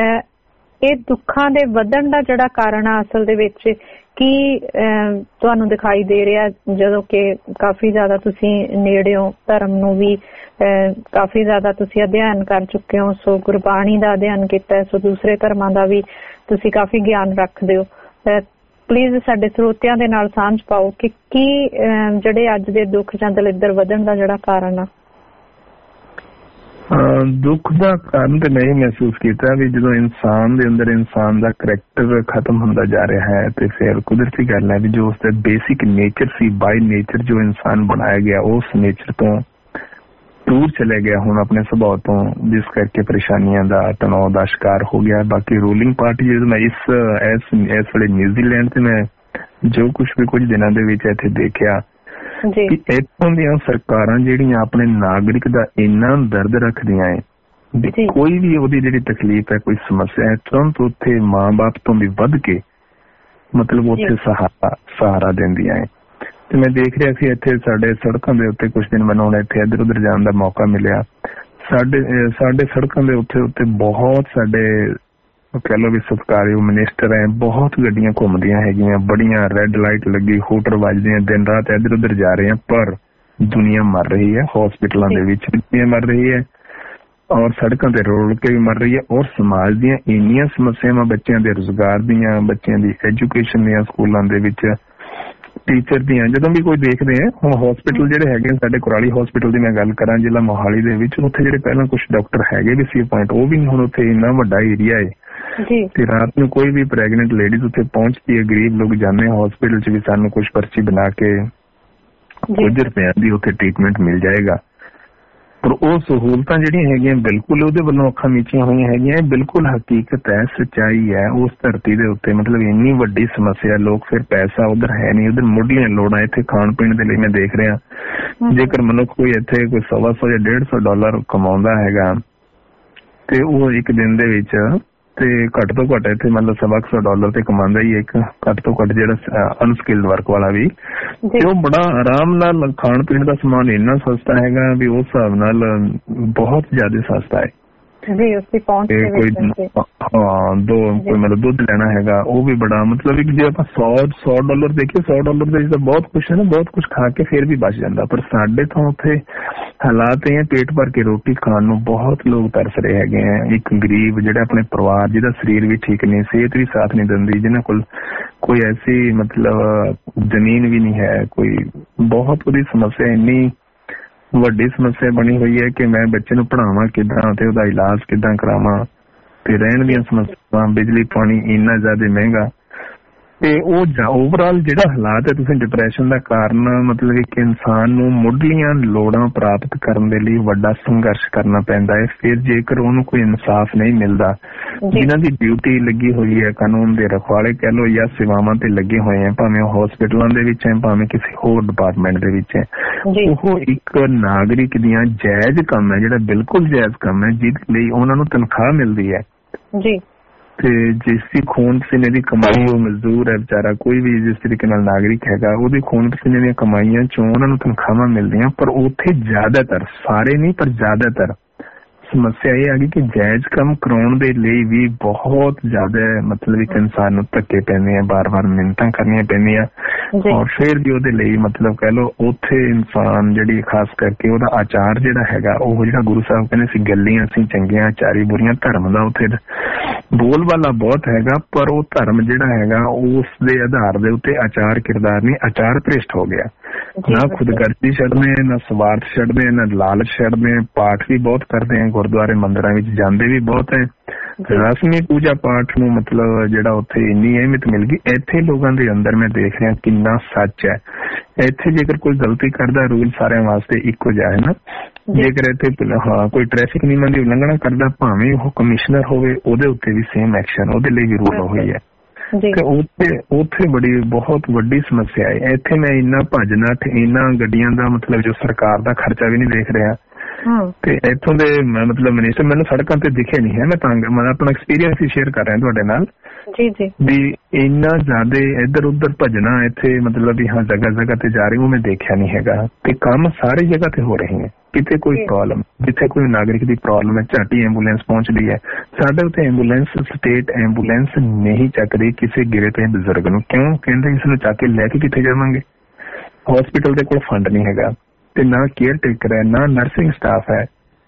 ਇਹ ਦੁੱਖਾਂ ਦੇ ਵਧਣ ਦਾ ਜਿਹੜਾ ਕਾਰਨ ਆ ਅਸਲ ਦੇ ਵਿੱਚ ਕੀ ਤੁਹਾਨੂੰ ਦਿਖਾਈ ਦੇ ਰਿਹਾ, ਜਦੋਂ ਕਿ ਕਾਫੀ ਜ਼ਿਆਦਾ ਤੁਸੀਂ ਨੇੜਿਓਂ ਧਰਮ ਨੂੰ ਵੀ ਕਾਫੀ ਜ਼ਿਆਦਾ ਤੁਸੀਂ ਅਧਿਐਨ ਕਰ ਚੁੱਕੇ ਹੋ, ਸੋ ਗੁਰਬਾਣੀ ਦਾ ਅਧਿਐਨ ਕੀਤਾ, ਸੋ ਦੂਸਰੇ ਧਰਮਾਂ ਦਾ ਵੀ ਤੁਸੀਂ ਕਾਫੀ ਗਿਆਨ ਰੱਖਦੇ ਹੋ। ਪਲੀਜ਼ ਸਾਡੇ ਸਰੋਤਿਆਂ ਦੇ ਨਾਲ ਸਾਂਝ ਪਾਓ ਕਿ ਕੀ ਜਿਹੜੇ ਅੱਜ ਦੇ ਦੁੱਖ ਜਾਂ ਦਲਿੱਦਰ ਵਧਣ ਦਾ ਜਿਹੜਾ ਕਾਰਨ ਆ। ਦੁੱਖ ਦਾ ਕਾਰਨ ਤੇ ਨਹੀਂ ਮਹਿਸੂਸ ਕੀਤਾ ਵੀ ਜਦੋਂ ਇਨਸਾਨ ਦੇ ਅੰਦਰ ਇਨਸਾਨ ਦਾ ਕਰੈਕਟਰ ਖਤਮ ਹੁੰਦਾ ਜਾ ਰਿਹਾ ਹੈ, ਤੇ ਫਿਰ ਕੁਦਰਤੀ ਗੱਲ ਹੈ ਵੀ ਜੋ ਉਸਦਾ ਬੇਸਿਕ ਨੇਚਰ ਸੀ, ਬਾਈ ਨੇਚਰ ਜੋ ਇਨਸਾਨ ਬਣਾਇਆ ਗਿਆ, ਉਸ ਨੇਚਰ ਤੋਂ ਦੂਰ ਚਲੇ ਗਿਆ ਹੁਣ ਆਪਣੇ ਸੁਭਾਅ ਤੋਂ, ਜਿਸ ਕਰਕੇ ਪਰੇਸ਼ਾਨੀਆਂ ਦਾ, ਤਣਾਅ ਦਾ ਸ਼ਿਕਾਰ ਹੋ ਗਿਆ। ਬਾਕੀ ਰੂਲਿੰਗ ਪਾਰਟੀ ਜਦੋਂ ਮੈਂ ਇਸ ਇਸ ਵੇਲੇ ਨਿਊਜ਼ੀਲੈਂਡ ਤੇ ਮੈਂ ਜੋ ਕੁਛ ਵੀ ਕੁਝ ਦਿਨਾਂ ਦੇ ਵਿੱਚ ਇੱਥੇ ਦੇਖਿਆ ਕਿ ਇੱਥੋਂ ਦੀਆਂ ਸਰਕਾਰਾਂ ਜਿਹੜੀਆਂ ਆਪਣੇ ਨਾਗਰਿਕ ਦਾ ਇੰਨਾ ਦਰਦ ਰੱਖਦੀਆਂ ਹੈ, ਕੋਈ ਵੀ ਉਹਦੀ ਜਿਹੜੀ ਤਕਲੀਫ ਹੈ, ਕੋਈ ਸਮੱਸਿਆ ਹੈ, ਤੁਰੰਤ ਉੱਥੇ ਮਾਂ ਬਾਪ ਤੋਂ ਵੀ ਵੱਧ ਕੇ ਮਤਲਬ ਉੱਥੇ ਸਹਾਰਾ ਸਹਾਰਾ ਦਿੰਦੀਆਂ ਹੈ। ਤੇ ਮੈਂ ਦੇਖ ਰਿਹਾ ਸੀ ਇੱਥੇ ਸਾਡੇ ਸੜਕਾਂ ਦੇ ਉੱਤੇ ਕੁਛ ਦਿਨ ਮੈਨੂੰ ਹੁਣ ਇੱਥੇ ਇੱਧਰ ਉੱਧਰ ਜਾਣ ਦਾ ਮੌਕਾ ਮਿਲਿਆ। ਸਾਡੇ ਸਾਡੇ ਸੜਕਾਂ ਦੇ ਉੱਤੇ ਉੱਤੇ ਬਹੁਤ ਸਾਡੇ ਕਹਿ ਲਓ ਵੀ ਸਤਿਕਾਰਯੋਗ ਮਿਨਿਸਟਰ ਹੈ, ਬਹੁਤ ਗੱਡੀਆਂ ਘੁੰਮਦੀਆਂ ਹੈਗੀਆਂ, ਬੜੀਆਂ ਰੈੱਡ ਲਾਈਟ ਲੱਗੀ, ਹੂਟਰ ਵੱਜਦੇ, ਦਿਨ ਰਾਤ ਇੱਧਰ ਉੱਧਰ ਜਾ ਰਹੇ ਆ, ਪਰ ਦੁਨੀਆ ਮਰ ਰਹੀ ਹੈ। ਹੌਸਪਿਟਲਾਂ ਦੇ ਵਿੱਚ ਵੀ ਦੁਨੀਆ ਮਰ ਰਹੀ ਹੈ, ਔਰ ਸੜਕਾਂ ਤੇ ਰੋਲ ਕੇ ਵੀ ਮਰ ਰਹੀ ਹੈ। ਔਰ ਸਮਾਜ ਦੀਆਂ ਇੰਨੀਆਂ ਸਮੱਸਿਆਵਾਂ, ਬੱਚਿਆਂ ਦੇ ਰੁਜ਼ਗਾਰ ਦੀਆਂ, ਬੱਚਿਆਂ ਦੀ ਐਜੂਕੇਸ਼ਨ ਦੀਆਂ, ਸਕੂਲਾਂ ਦੇ ਵਿੱਚ ਟੀਚਰ ਦੀਆਂ, ਜਦੋਂ ਵੀ ਕੋਈ ਦੇਖਦੇ ਆ। ਹੁਣ ਹੌਸਪਿਟਲ ਜਿਹੜੇ ਹੈਗੇ ਸਾਡੇ ਕੁਰਾਲੀ ਹੌਸਪਿਟਲ ਦੀ ਮੈਂ ਗੱਲ ਕਰਾਂ, ਜ਼ਿਲ੍ਹਾ ਮੋਹਾਲੀ ਦੇ ਵਿੱਚ, ਉੱਥੇ ਜਿਹੜੇ ਪਹਿਲਾਂ ਕੁਛ ਡਾਕਟਰ ਹੈਗੇ ਵੀ ਸੀ ਪੁਆਇੰਟ, ਉਹ ਵੀ ਹੁਣ ਉੱਥੇ ਇੰਨਾ ਵੱਡਾ ਏਰੀਆ ਹੈ ਤੇ ਰਾਤ ਨੂੰ ਕੋਈ ਵੀ ਪ੍ਰੈਗਨੈਂਟ ਲੇਡੀਜ਼ ਉੱਥੇ ਪਹੁੰਚਦੀ ਹੈ, ਗਰੀਬ ਲੋਕ ਜਾਂਦੇ ਆ ਹਸਪੀਟਲ ਚ ਵੀ ਸਾਨੂੰ ਕੁਝ ਪਰਚੀ ਬਣਾ ਕੇ ਕੁਝ ਰੁਪਿਆਂ ਦੀ ਉੱਥੇ ਟ੍ਰੀਟਮੈਂਟ ਮਿਲ ਜਾਏਗਾ। ਪਰ ਉਹ ਸਹੂਲਤਾਂ ਜਿਹੜੀਆਂ ਹੈਗੀਆਂ ਬਿਲਕੁਲ ਉਹਦੇ ਵੱਲੋਂ ਅੱਖਾਂ ਮੀਚੀਆਂ ਹੋਈਆਂ ਹੈਗੀਆਂ, ਇਹ ਬਿਲਕੁਲ ਹਕੀਕਤ ਹੈ, ਸੱਚਾਈ ਹੈ ਉਸ ਧਰਤੀ ਦੇ ਉੱਤੇ। ਮਤਲਬ ਇੰਨੀ ਵੱਡੀ ਸਮੱਸਿਆ, ਲੋਕ ਫਿਰ ਪੈਸਾ ਉਧਰ ਹੈ ਨਹੀਂ, ਉਧਰ ਮੁੱਢਲੀਆਂ ਲੋੜਾਂ ਇੱਥੇ ਖਾਣ ਪੀਣ ਦੇ ਲਈ ਮੈਂ ਦੇਖ ਰਿਹਾ, ਜੇਕਰ ਮਨੁੱਖ ਕੋਈ ਇੱਥੇ ਕੋਈ ਸਵਾ ਸੌ ਜਾਂ ਡੇਢ ਸੌ ਡਾਲਰ ਕਮਾਉਂਦਾ ਹੈਗਾ ਤੇ ਉਹ ਇੱਕ ਦਿਨ ਦੇ ਵਿੱਚ ਤੇ ਘੱਟ ਤੋਂ ਘੱਟ ਇੱਥੇ ਮਤਲਬ ਸਵਾ ਸੌ ਡਾਲਰ ਤੇ ਕਮਾਉਂਦਾ ਹੀ ਇੱਕ ਘੱਟ ਤੋਂ ਘੱਟ ਜਿਹੜਾ ਅਨਸਕਿਲਡ ਵਰਕ ਵਾਲਾ ਵੀ, ਤੇ ਉਹ ਬੜਾ ਆਰਾਮ ਨਾਲ ਖਾਣ ਪੀਣ ਦਾ ਸਮਾਨ ਇੰਨਾ ਸਸਤਾ ਹੈਗਾ ਵੀ ਉਸ ਹਿਸਾਬ ਨਾਲ ਬਹੁਤ ਜ਼ਿਆਦਾ ਸਸਤਾ ਹੈ ਜੀ। ਉਸਦੀ ਪਹੁੰਚ ਦੇ ਵਿੱਚ ਹਾਂ ਦੋ ਕੋਈ ਮਤਲਬ ਦੁੱਧ ਲੈਣਾ ਹੈਗਾ ਉਹ ਵੀ ਬੜਾ ਮਤਲਬ ਇੱਕ ਜੇ ਆਪਾਂ ਸੌ ਸੌ ਡਾਲਰ ਦੇਖੀਏ, ਸੌ ਡਾਲਰ ਦੇ ਵਿੱਚ ਬਹੁਤ ਕੁਛ ਹੈ ਨਾ, ਬਹੁਤ ਕੁਛ ਖਾ ਕੇ ਫਿਰ ਵੀ ਬਚ ਜਾਂਦਾ। ਪਰ ਸਾਡੇ ਤੋਂ ਉੱਥੇ ਹਾਲਾਤ ਇਹ ਪੇਟ ਭਰ ਕੇ ਰੋਟੀ ਖਾਣ ਨੂੰ ਬਹੁਤ ਲੋਕ ਤਰਸ ਰਹੇ ਹੈਗੇ ਆ। ਇੱਕ ਗਰੀਬ ਜਿਹੜਾ ਆਪਣੇ ਪਰਿਵਾਰ ਜਿਹਦਾ ਸਰੀਰ ਵੀ ਠੀਕ ਨਹੀਂ, ਸਿਹਤ ਵੀ ਸਾਥ ਨਹੀਂ ਦਿੰਦੀ, ਜਿਹਨਾਂ ਕੋਲ ਕੋਈ ਐਸੀ ਮਤਲਬ ਜ਼ਮੀਨ ਵੀ ਨਹੀਂ ਹੈ, ਕੋਈ ਬਹੁਤ ਉਹਦੀ ਸਮੱਸਿਆ ਇੰਨੀ ਵੱਡੀ ਸਮੱਸਿਆ ਬਣੀ ਹੋਈ ਹੈ ਕਿ ਮੈਂ ਬੱਚੇ ਨੂੰ ਪੜ੍ਹਾਵਾਂ ਕਿੱਦਾਂ ਤੇ ਉਹਦਾ ਇਲਾਜ ਕਿੱਦਾਂ ਕਰਾਵਾਂ, ਤੇ ਰਹਿਣ ਦੀਆਂ ਸਮੱਸਿਆਵਾਂ, ਬਿਜਲੀ ਪਾਣੀ ਇੰਨਾ ਜ਼ਿਆਦਾ ਮਹਿੰਗਾ, ਤੇ ਉਹ ਓਵਰਆਲ ਜਿਹੜਾ ਹਾਲਾਤ ਹੈ, ਤੁਸੀਂ ਡਿਪਰੈਸ਼ਨ ਦਾ ਕਾਰਨ ਮਤਲਬ ਇੱਕ ਇਨਸਾਨ ਨੂੰ ਮੁੱਢਲੀਆਂ ਲੋੜਾਂ ਪ੍ਰਾਪਤ ਕਰਨ ਦੇ ਲਈ ਵੱਡਾ ਸੰਘਰਸ਼ ਕਰਨਾ ਪੈਂਦਾ ਹੈ। ਫਿਰ ਜੇਕਰ ਉਹਨੂੰ ਕੋਈ ਇਨਸਾਫ ਨਹੀਂ ਮਿਲਦਾ, ਜਿਨ੍ਹਾਂ ਦੀ ਡਿਊਟੀ ਲੱਗੀ ਹੋਈ ਹੈ ਕਾਨੂੰਨ ਦੇ ਰਖਵਾਲੇ ਕਹਿ ਲਓ ਜਾਂ ਸੇਵਾਵਾਂ ਤੇ ਲੱਗੇ ਹੋਏ ਹੈ, ਭਾਵੇਂ ਉਹ ਹਸਪੀਟਲਾਂ ਦੇ ਵਿੱਚ ਹੈ ਭਾਵੇਂ ਕਿਸੇ ਹੋਰ ਡਿਪਾਰਟਮੈਂਟ ਦੇ ਵਿੱਚ ਹੈ, ਉਹ ਇੱਕ ਨਾਗਰਿਕ ਦੀਆਂ ਜਾਇਜ਼ ਕੰਮ ਹੈ, ਜਿਹੜਾ ਬਿਲਕੁਲ ਜਾਇਜ਼ ਕੰਮ ਹੈ, ਜਿਹਦੇ ਲਈ ਉਹਨਾਂ ਨੂੰ ਤਨਖਾਹ ਮਿਲਦੀ ਹੈ ਜੀ, ਤੇ ਜਿਸ ਦੀ ਖੂਨ ਪਸੀਨੇ ਦੀ ਕਮਾਈ, ਉਹ ਮਜ਼ਦੂਰ ਹੈ ਵਿਚਾਰਾ, ਕੋਈ ਵੀ ਜਿਸ ਤਰੀਕੇ ਨਾਲ ਨਾਗਰਿਕ ਹੈਗਾ, ਉਹਦੀ ਖੂਨ ਪਸੀਨੇ ਦੀਆਂ ਕਮਾਈਆਂ ਚੋਂ ਉਹਨਾਂ ਨੂੰ ਤਨਖਾਹਾਂ ਮਿਲਦੀਆਂ। ਪਰ ਉੱਥੇ ਜ਼ਿਆਦਾਤਰ, ਸਾਰੇ ਨਹੀਂ ਪਰ ਜ਼ਿਆਦਾਤਰ ਸਮੱਸਿਆ ਇਹ ਆ ਗਈ ਕਿ ਜਾਇਜ਼ ਕੰਮ ਕਰਾਉਣ ਦੇ ਲਈ ਵੀ ਬਹੁਤ ਜ਼ਿਆਦਾ ਮਤਲਬ ਇੱਕ ਇਨਸਾਨ ਨੂੰ ਧੱਕੇ ਪੈਂਦੇ ਆ, ਬਾਰ-ਬਾਰ ਮਿਹਨਤਾਂ ਕਰਨੀਆਂ ਪੈਂਦੀਆਂ, ਔਰ ਫਿਰ ਵੀ ਉਹਦੇ ਲਈ ਮਤਲਬ ਕਹਿ ਲਓ ਉੱਥੇ ਇਨਸਾਨ ਜਿਹੜੀ ਖਾਸ ਕਰਕੇ ਉਹਦਾ ਆਚਾਰ ਜਿਹੜਾ ਹੈਗਾ, ਉਹ ਜਿਹੜਾ ਗੁਰੂ ਸਾਹਿਬ ਕਹਿੰਦੇ ਸੀ ਗੱਲੀਆਂ ਅਸੀਂ ਚੰਗੀਆਂ ਚਾਰੀ ਬੁਰੀਆਂ, ਧਰਮ ਦਾ ਉੱਥੇ ਬੋਲ ਵਾਲਾ ਬਹੁਤ ਹੈਗਾ, ਪਰ ਉਹ ਧਰਮ ਜਿਹੜਾ ਹੈਗਾ ਉਸ ਦੇ ਆਧਾਰ ਦੇ ਉੱਤੇ ਆਚਾਰ ਕਿਰਦਾਰ ਨਹੀਂ, ਆਚਾਰ ਭ੍ਰਿਸ਼ਟ ਹੋ ਗਿਆ। ਨਾ ਖੁਦਗਰਜ਼ੀ ਛੱਡਦੇ, ਨਾ ਸਵਾਰਥ ਛੱਡਦੇ, ਨਾ ਲਾਲਚ ਛੱਡਦੇ, ਪਾਠ ਵੀ ਬਹੁਤ ਕਰਦੇ ਆ, ਗੁਰਦੁਆਰੇ ਮੰਦਿਰਾਂ ਵਿੱਚ ਜਾਂਦੇ ਵੀ ਬਹੁਤ ਹੈ, ਰਸਮੀ ਪੂਜਾ ਪਾਠ ਨੂੰ ਮਤਲਬ ਜਿਹੜਾ ਉੱਥੇ ਇੰਨੀ ਅਹਿਮੀਅਤ ਮਿਲ ਗਈ। ਇੱਥੇ ਲੋਕਾਂ ਦੇ ਅੰਦਰ ਮੈਂ ਦੇਖ ਰਿਹਾ ਕਿੰਨਾ ਸੱਚ ਹੈ। ਇੱਥੇ ਜੇਕਰ ਕੋਈ ਗਲਤੀ ਕਰਦਾ, ਰੂਲ ਸਾਰਿਆਂ ਵਾਸਤੇ ਇੱਕੋ ਜਿਹਾ ਹੈ ਨਾ, ਜੇਕਰ ਇੱਥੇ ਹਾਂ ਕੋਈ ਟ੍ਰੈਫਿਕ ਨਿਯਮਾਂ ਦੀ ਉਲੰਘਣਾ ਕਰਦਾ, ਭਾਵੇਂ ਉਹ ਕਮਿਸ਼ਨਰ ਹੋਵੇ, ਉਹਦੇ ਉੱਤੇ ਵੀ ਸੇਮ ਐਕਸ਼ਨ, ਉਹਦੇ ਲਈ ਵੀ ਰੂਲ ਹੋਈ ਹੈ। ਤੇ ਉੱਥੇ ਉੱਥੇ ਬੜੀ ਬਹੁਤ ਵੱਡੀ ਸਮੱਸਿਆ ਹੈ। ਇੱਥੇ ਮੈਂ ਇੰਨਾ ਭੱਜ ਨੱਠ, ਇੰਨਾ ਗੱਡੀਆਂ ਦਾ ਮਤਲਬ ਜੋ ਸਰਕਾਰ ਦਾ ਖਰਚਾ ਵੀ ਨਹੀਂ ਦੇਖ ਰਿਹਾ, ਤੇ ਇੱਥੋਂ ਦੇ ਮਤਲਬ ਮਿਨਿਸਟਰ ਮੈਨੂੰ ਸੜਕਾਂ ਤੇ ਦਿਖੇ ਨਹੀਂ ਹੈ। ਮੈਂ ਤਾਂ ਮੈਂ ਆਪਣਾ ਐਕਸਪੀਰੀਅੰਸ ਹੀ ਸ਼ੇਅਰ ਕਰ ਰਿਹਾ ਤੁਹਾਡੇ ਨਾਲ ਜੀ ਜੀ ਵੀ ਇੰਨਾ ਜ਼ਿਆਦਾ ਇੱਧਰ ਉੱਧਰ ਭੱਜਣਾ ਇੱਥੇ ਮਤਲਬ ਵੀ ਹਾਂ ਜਗ੍ਹਾ ਜਗ੍ਹਾ ਤੇ ਜਾ ਰਹੀ, ਉਹ ਮੈਂ ਦੇਖਿਆ ਨਹੀਂ ਹੈਗਾ। ਤੇ ਕੰਮ ਸਾਰੀ ਜਗ੍ਹਾ ਤੇ ਹੋ ਰਹੇ ਹੈ, ਕਿਤੇ ਕੋਈ ਪ੍ਰੋਬਲਮ, ਜਿੱਥੇ ਕੋਈ ਨਾਗਰਿਕ ਦੀ ਪ੍ਰੋਬਲਮ ਹੈ ਝਾਟੀ ਐਂਬੂਲੈਂਸ ਪਹੁੰਚਦੀ ਹੈ। ਸਾਡੇ ਉੱਥੇ ਐਂਬੂਲੈਂਸ ਸਟੇਟ ਐਂਬੂਲੈਂਸ ਨਹੀਂ ਚੱਕਦੀ ਕਿਸੇ ਗਿਰੇ ਪਏ ਬਜ਼ੁਰਗ ਨੂੰ, ਕਿਉਂ? ਕਹਿੰਦੇ ਇਸ ਨੂੰ ਚੱਕ ਕੇ ਲੈ ਕੇ ਕਿੱਥੇ ਜਾਵਾਂਗੇ, ਹਸਪੀਟਲ ਦੇ ਕੋਲ ਫੰਡ ਨਹੀਂ ਹੈਗਾ, ਤੇ ਨਾ ਕੇਅਰ ਟੇਕਰ ਹੈ, ਨਾ ਨਰਸਿੰਗ ਸਟਾਫ ਹੈ,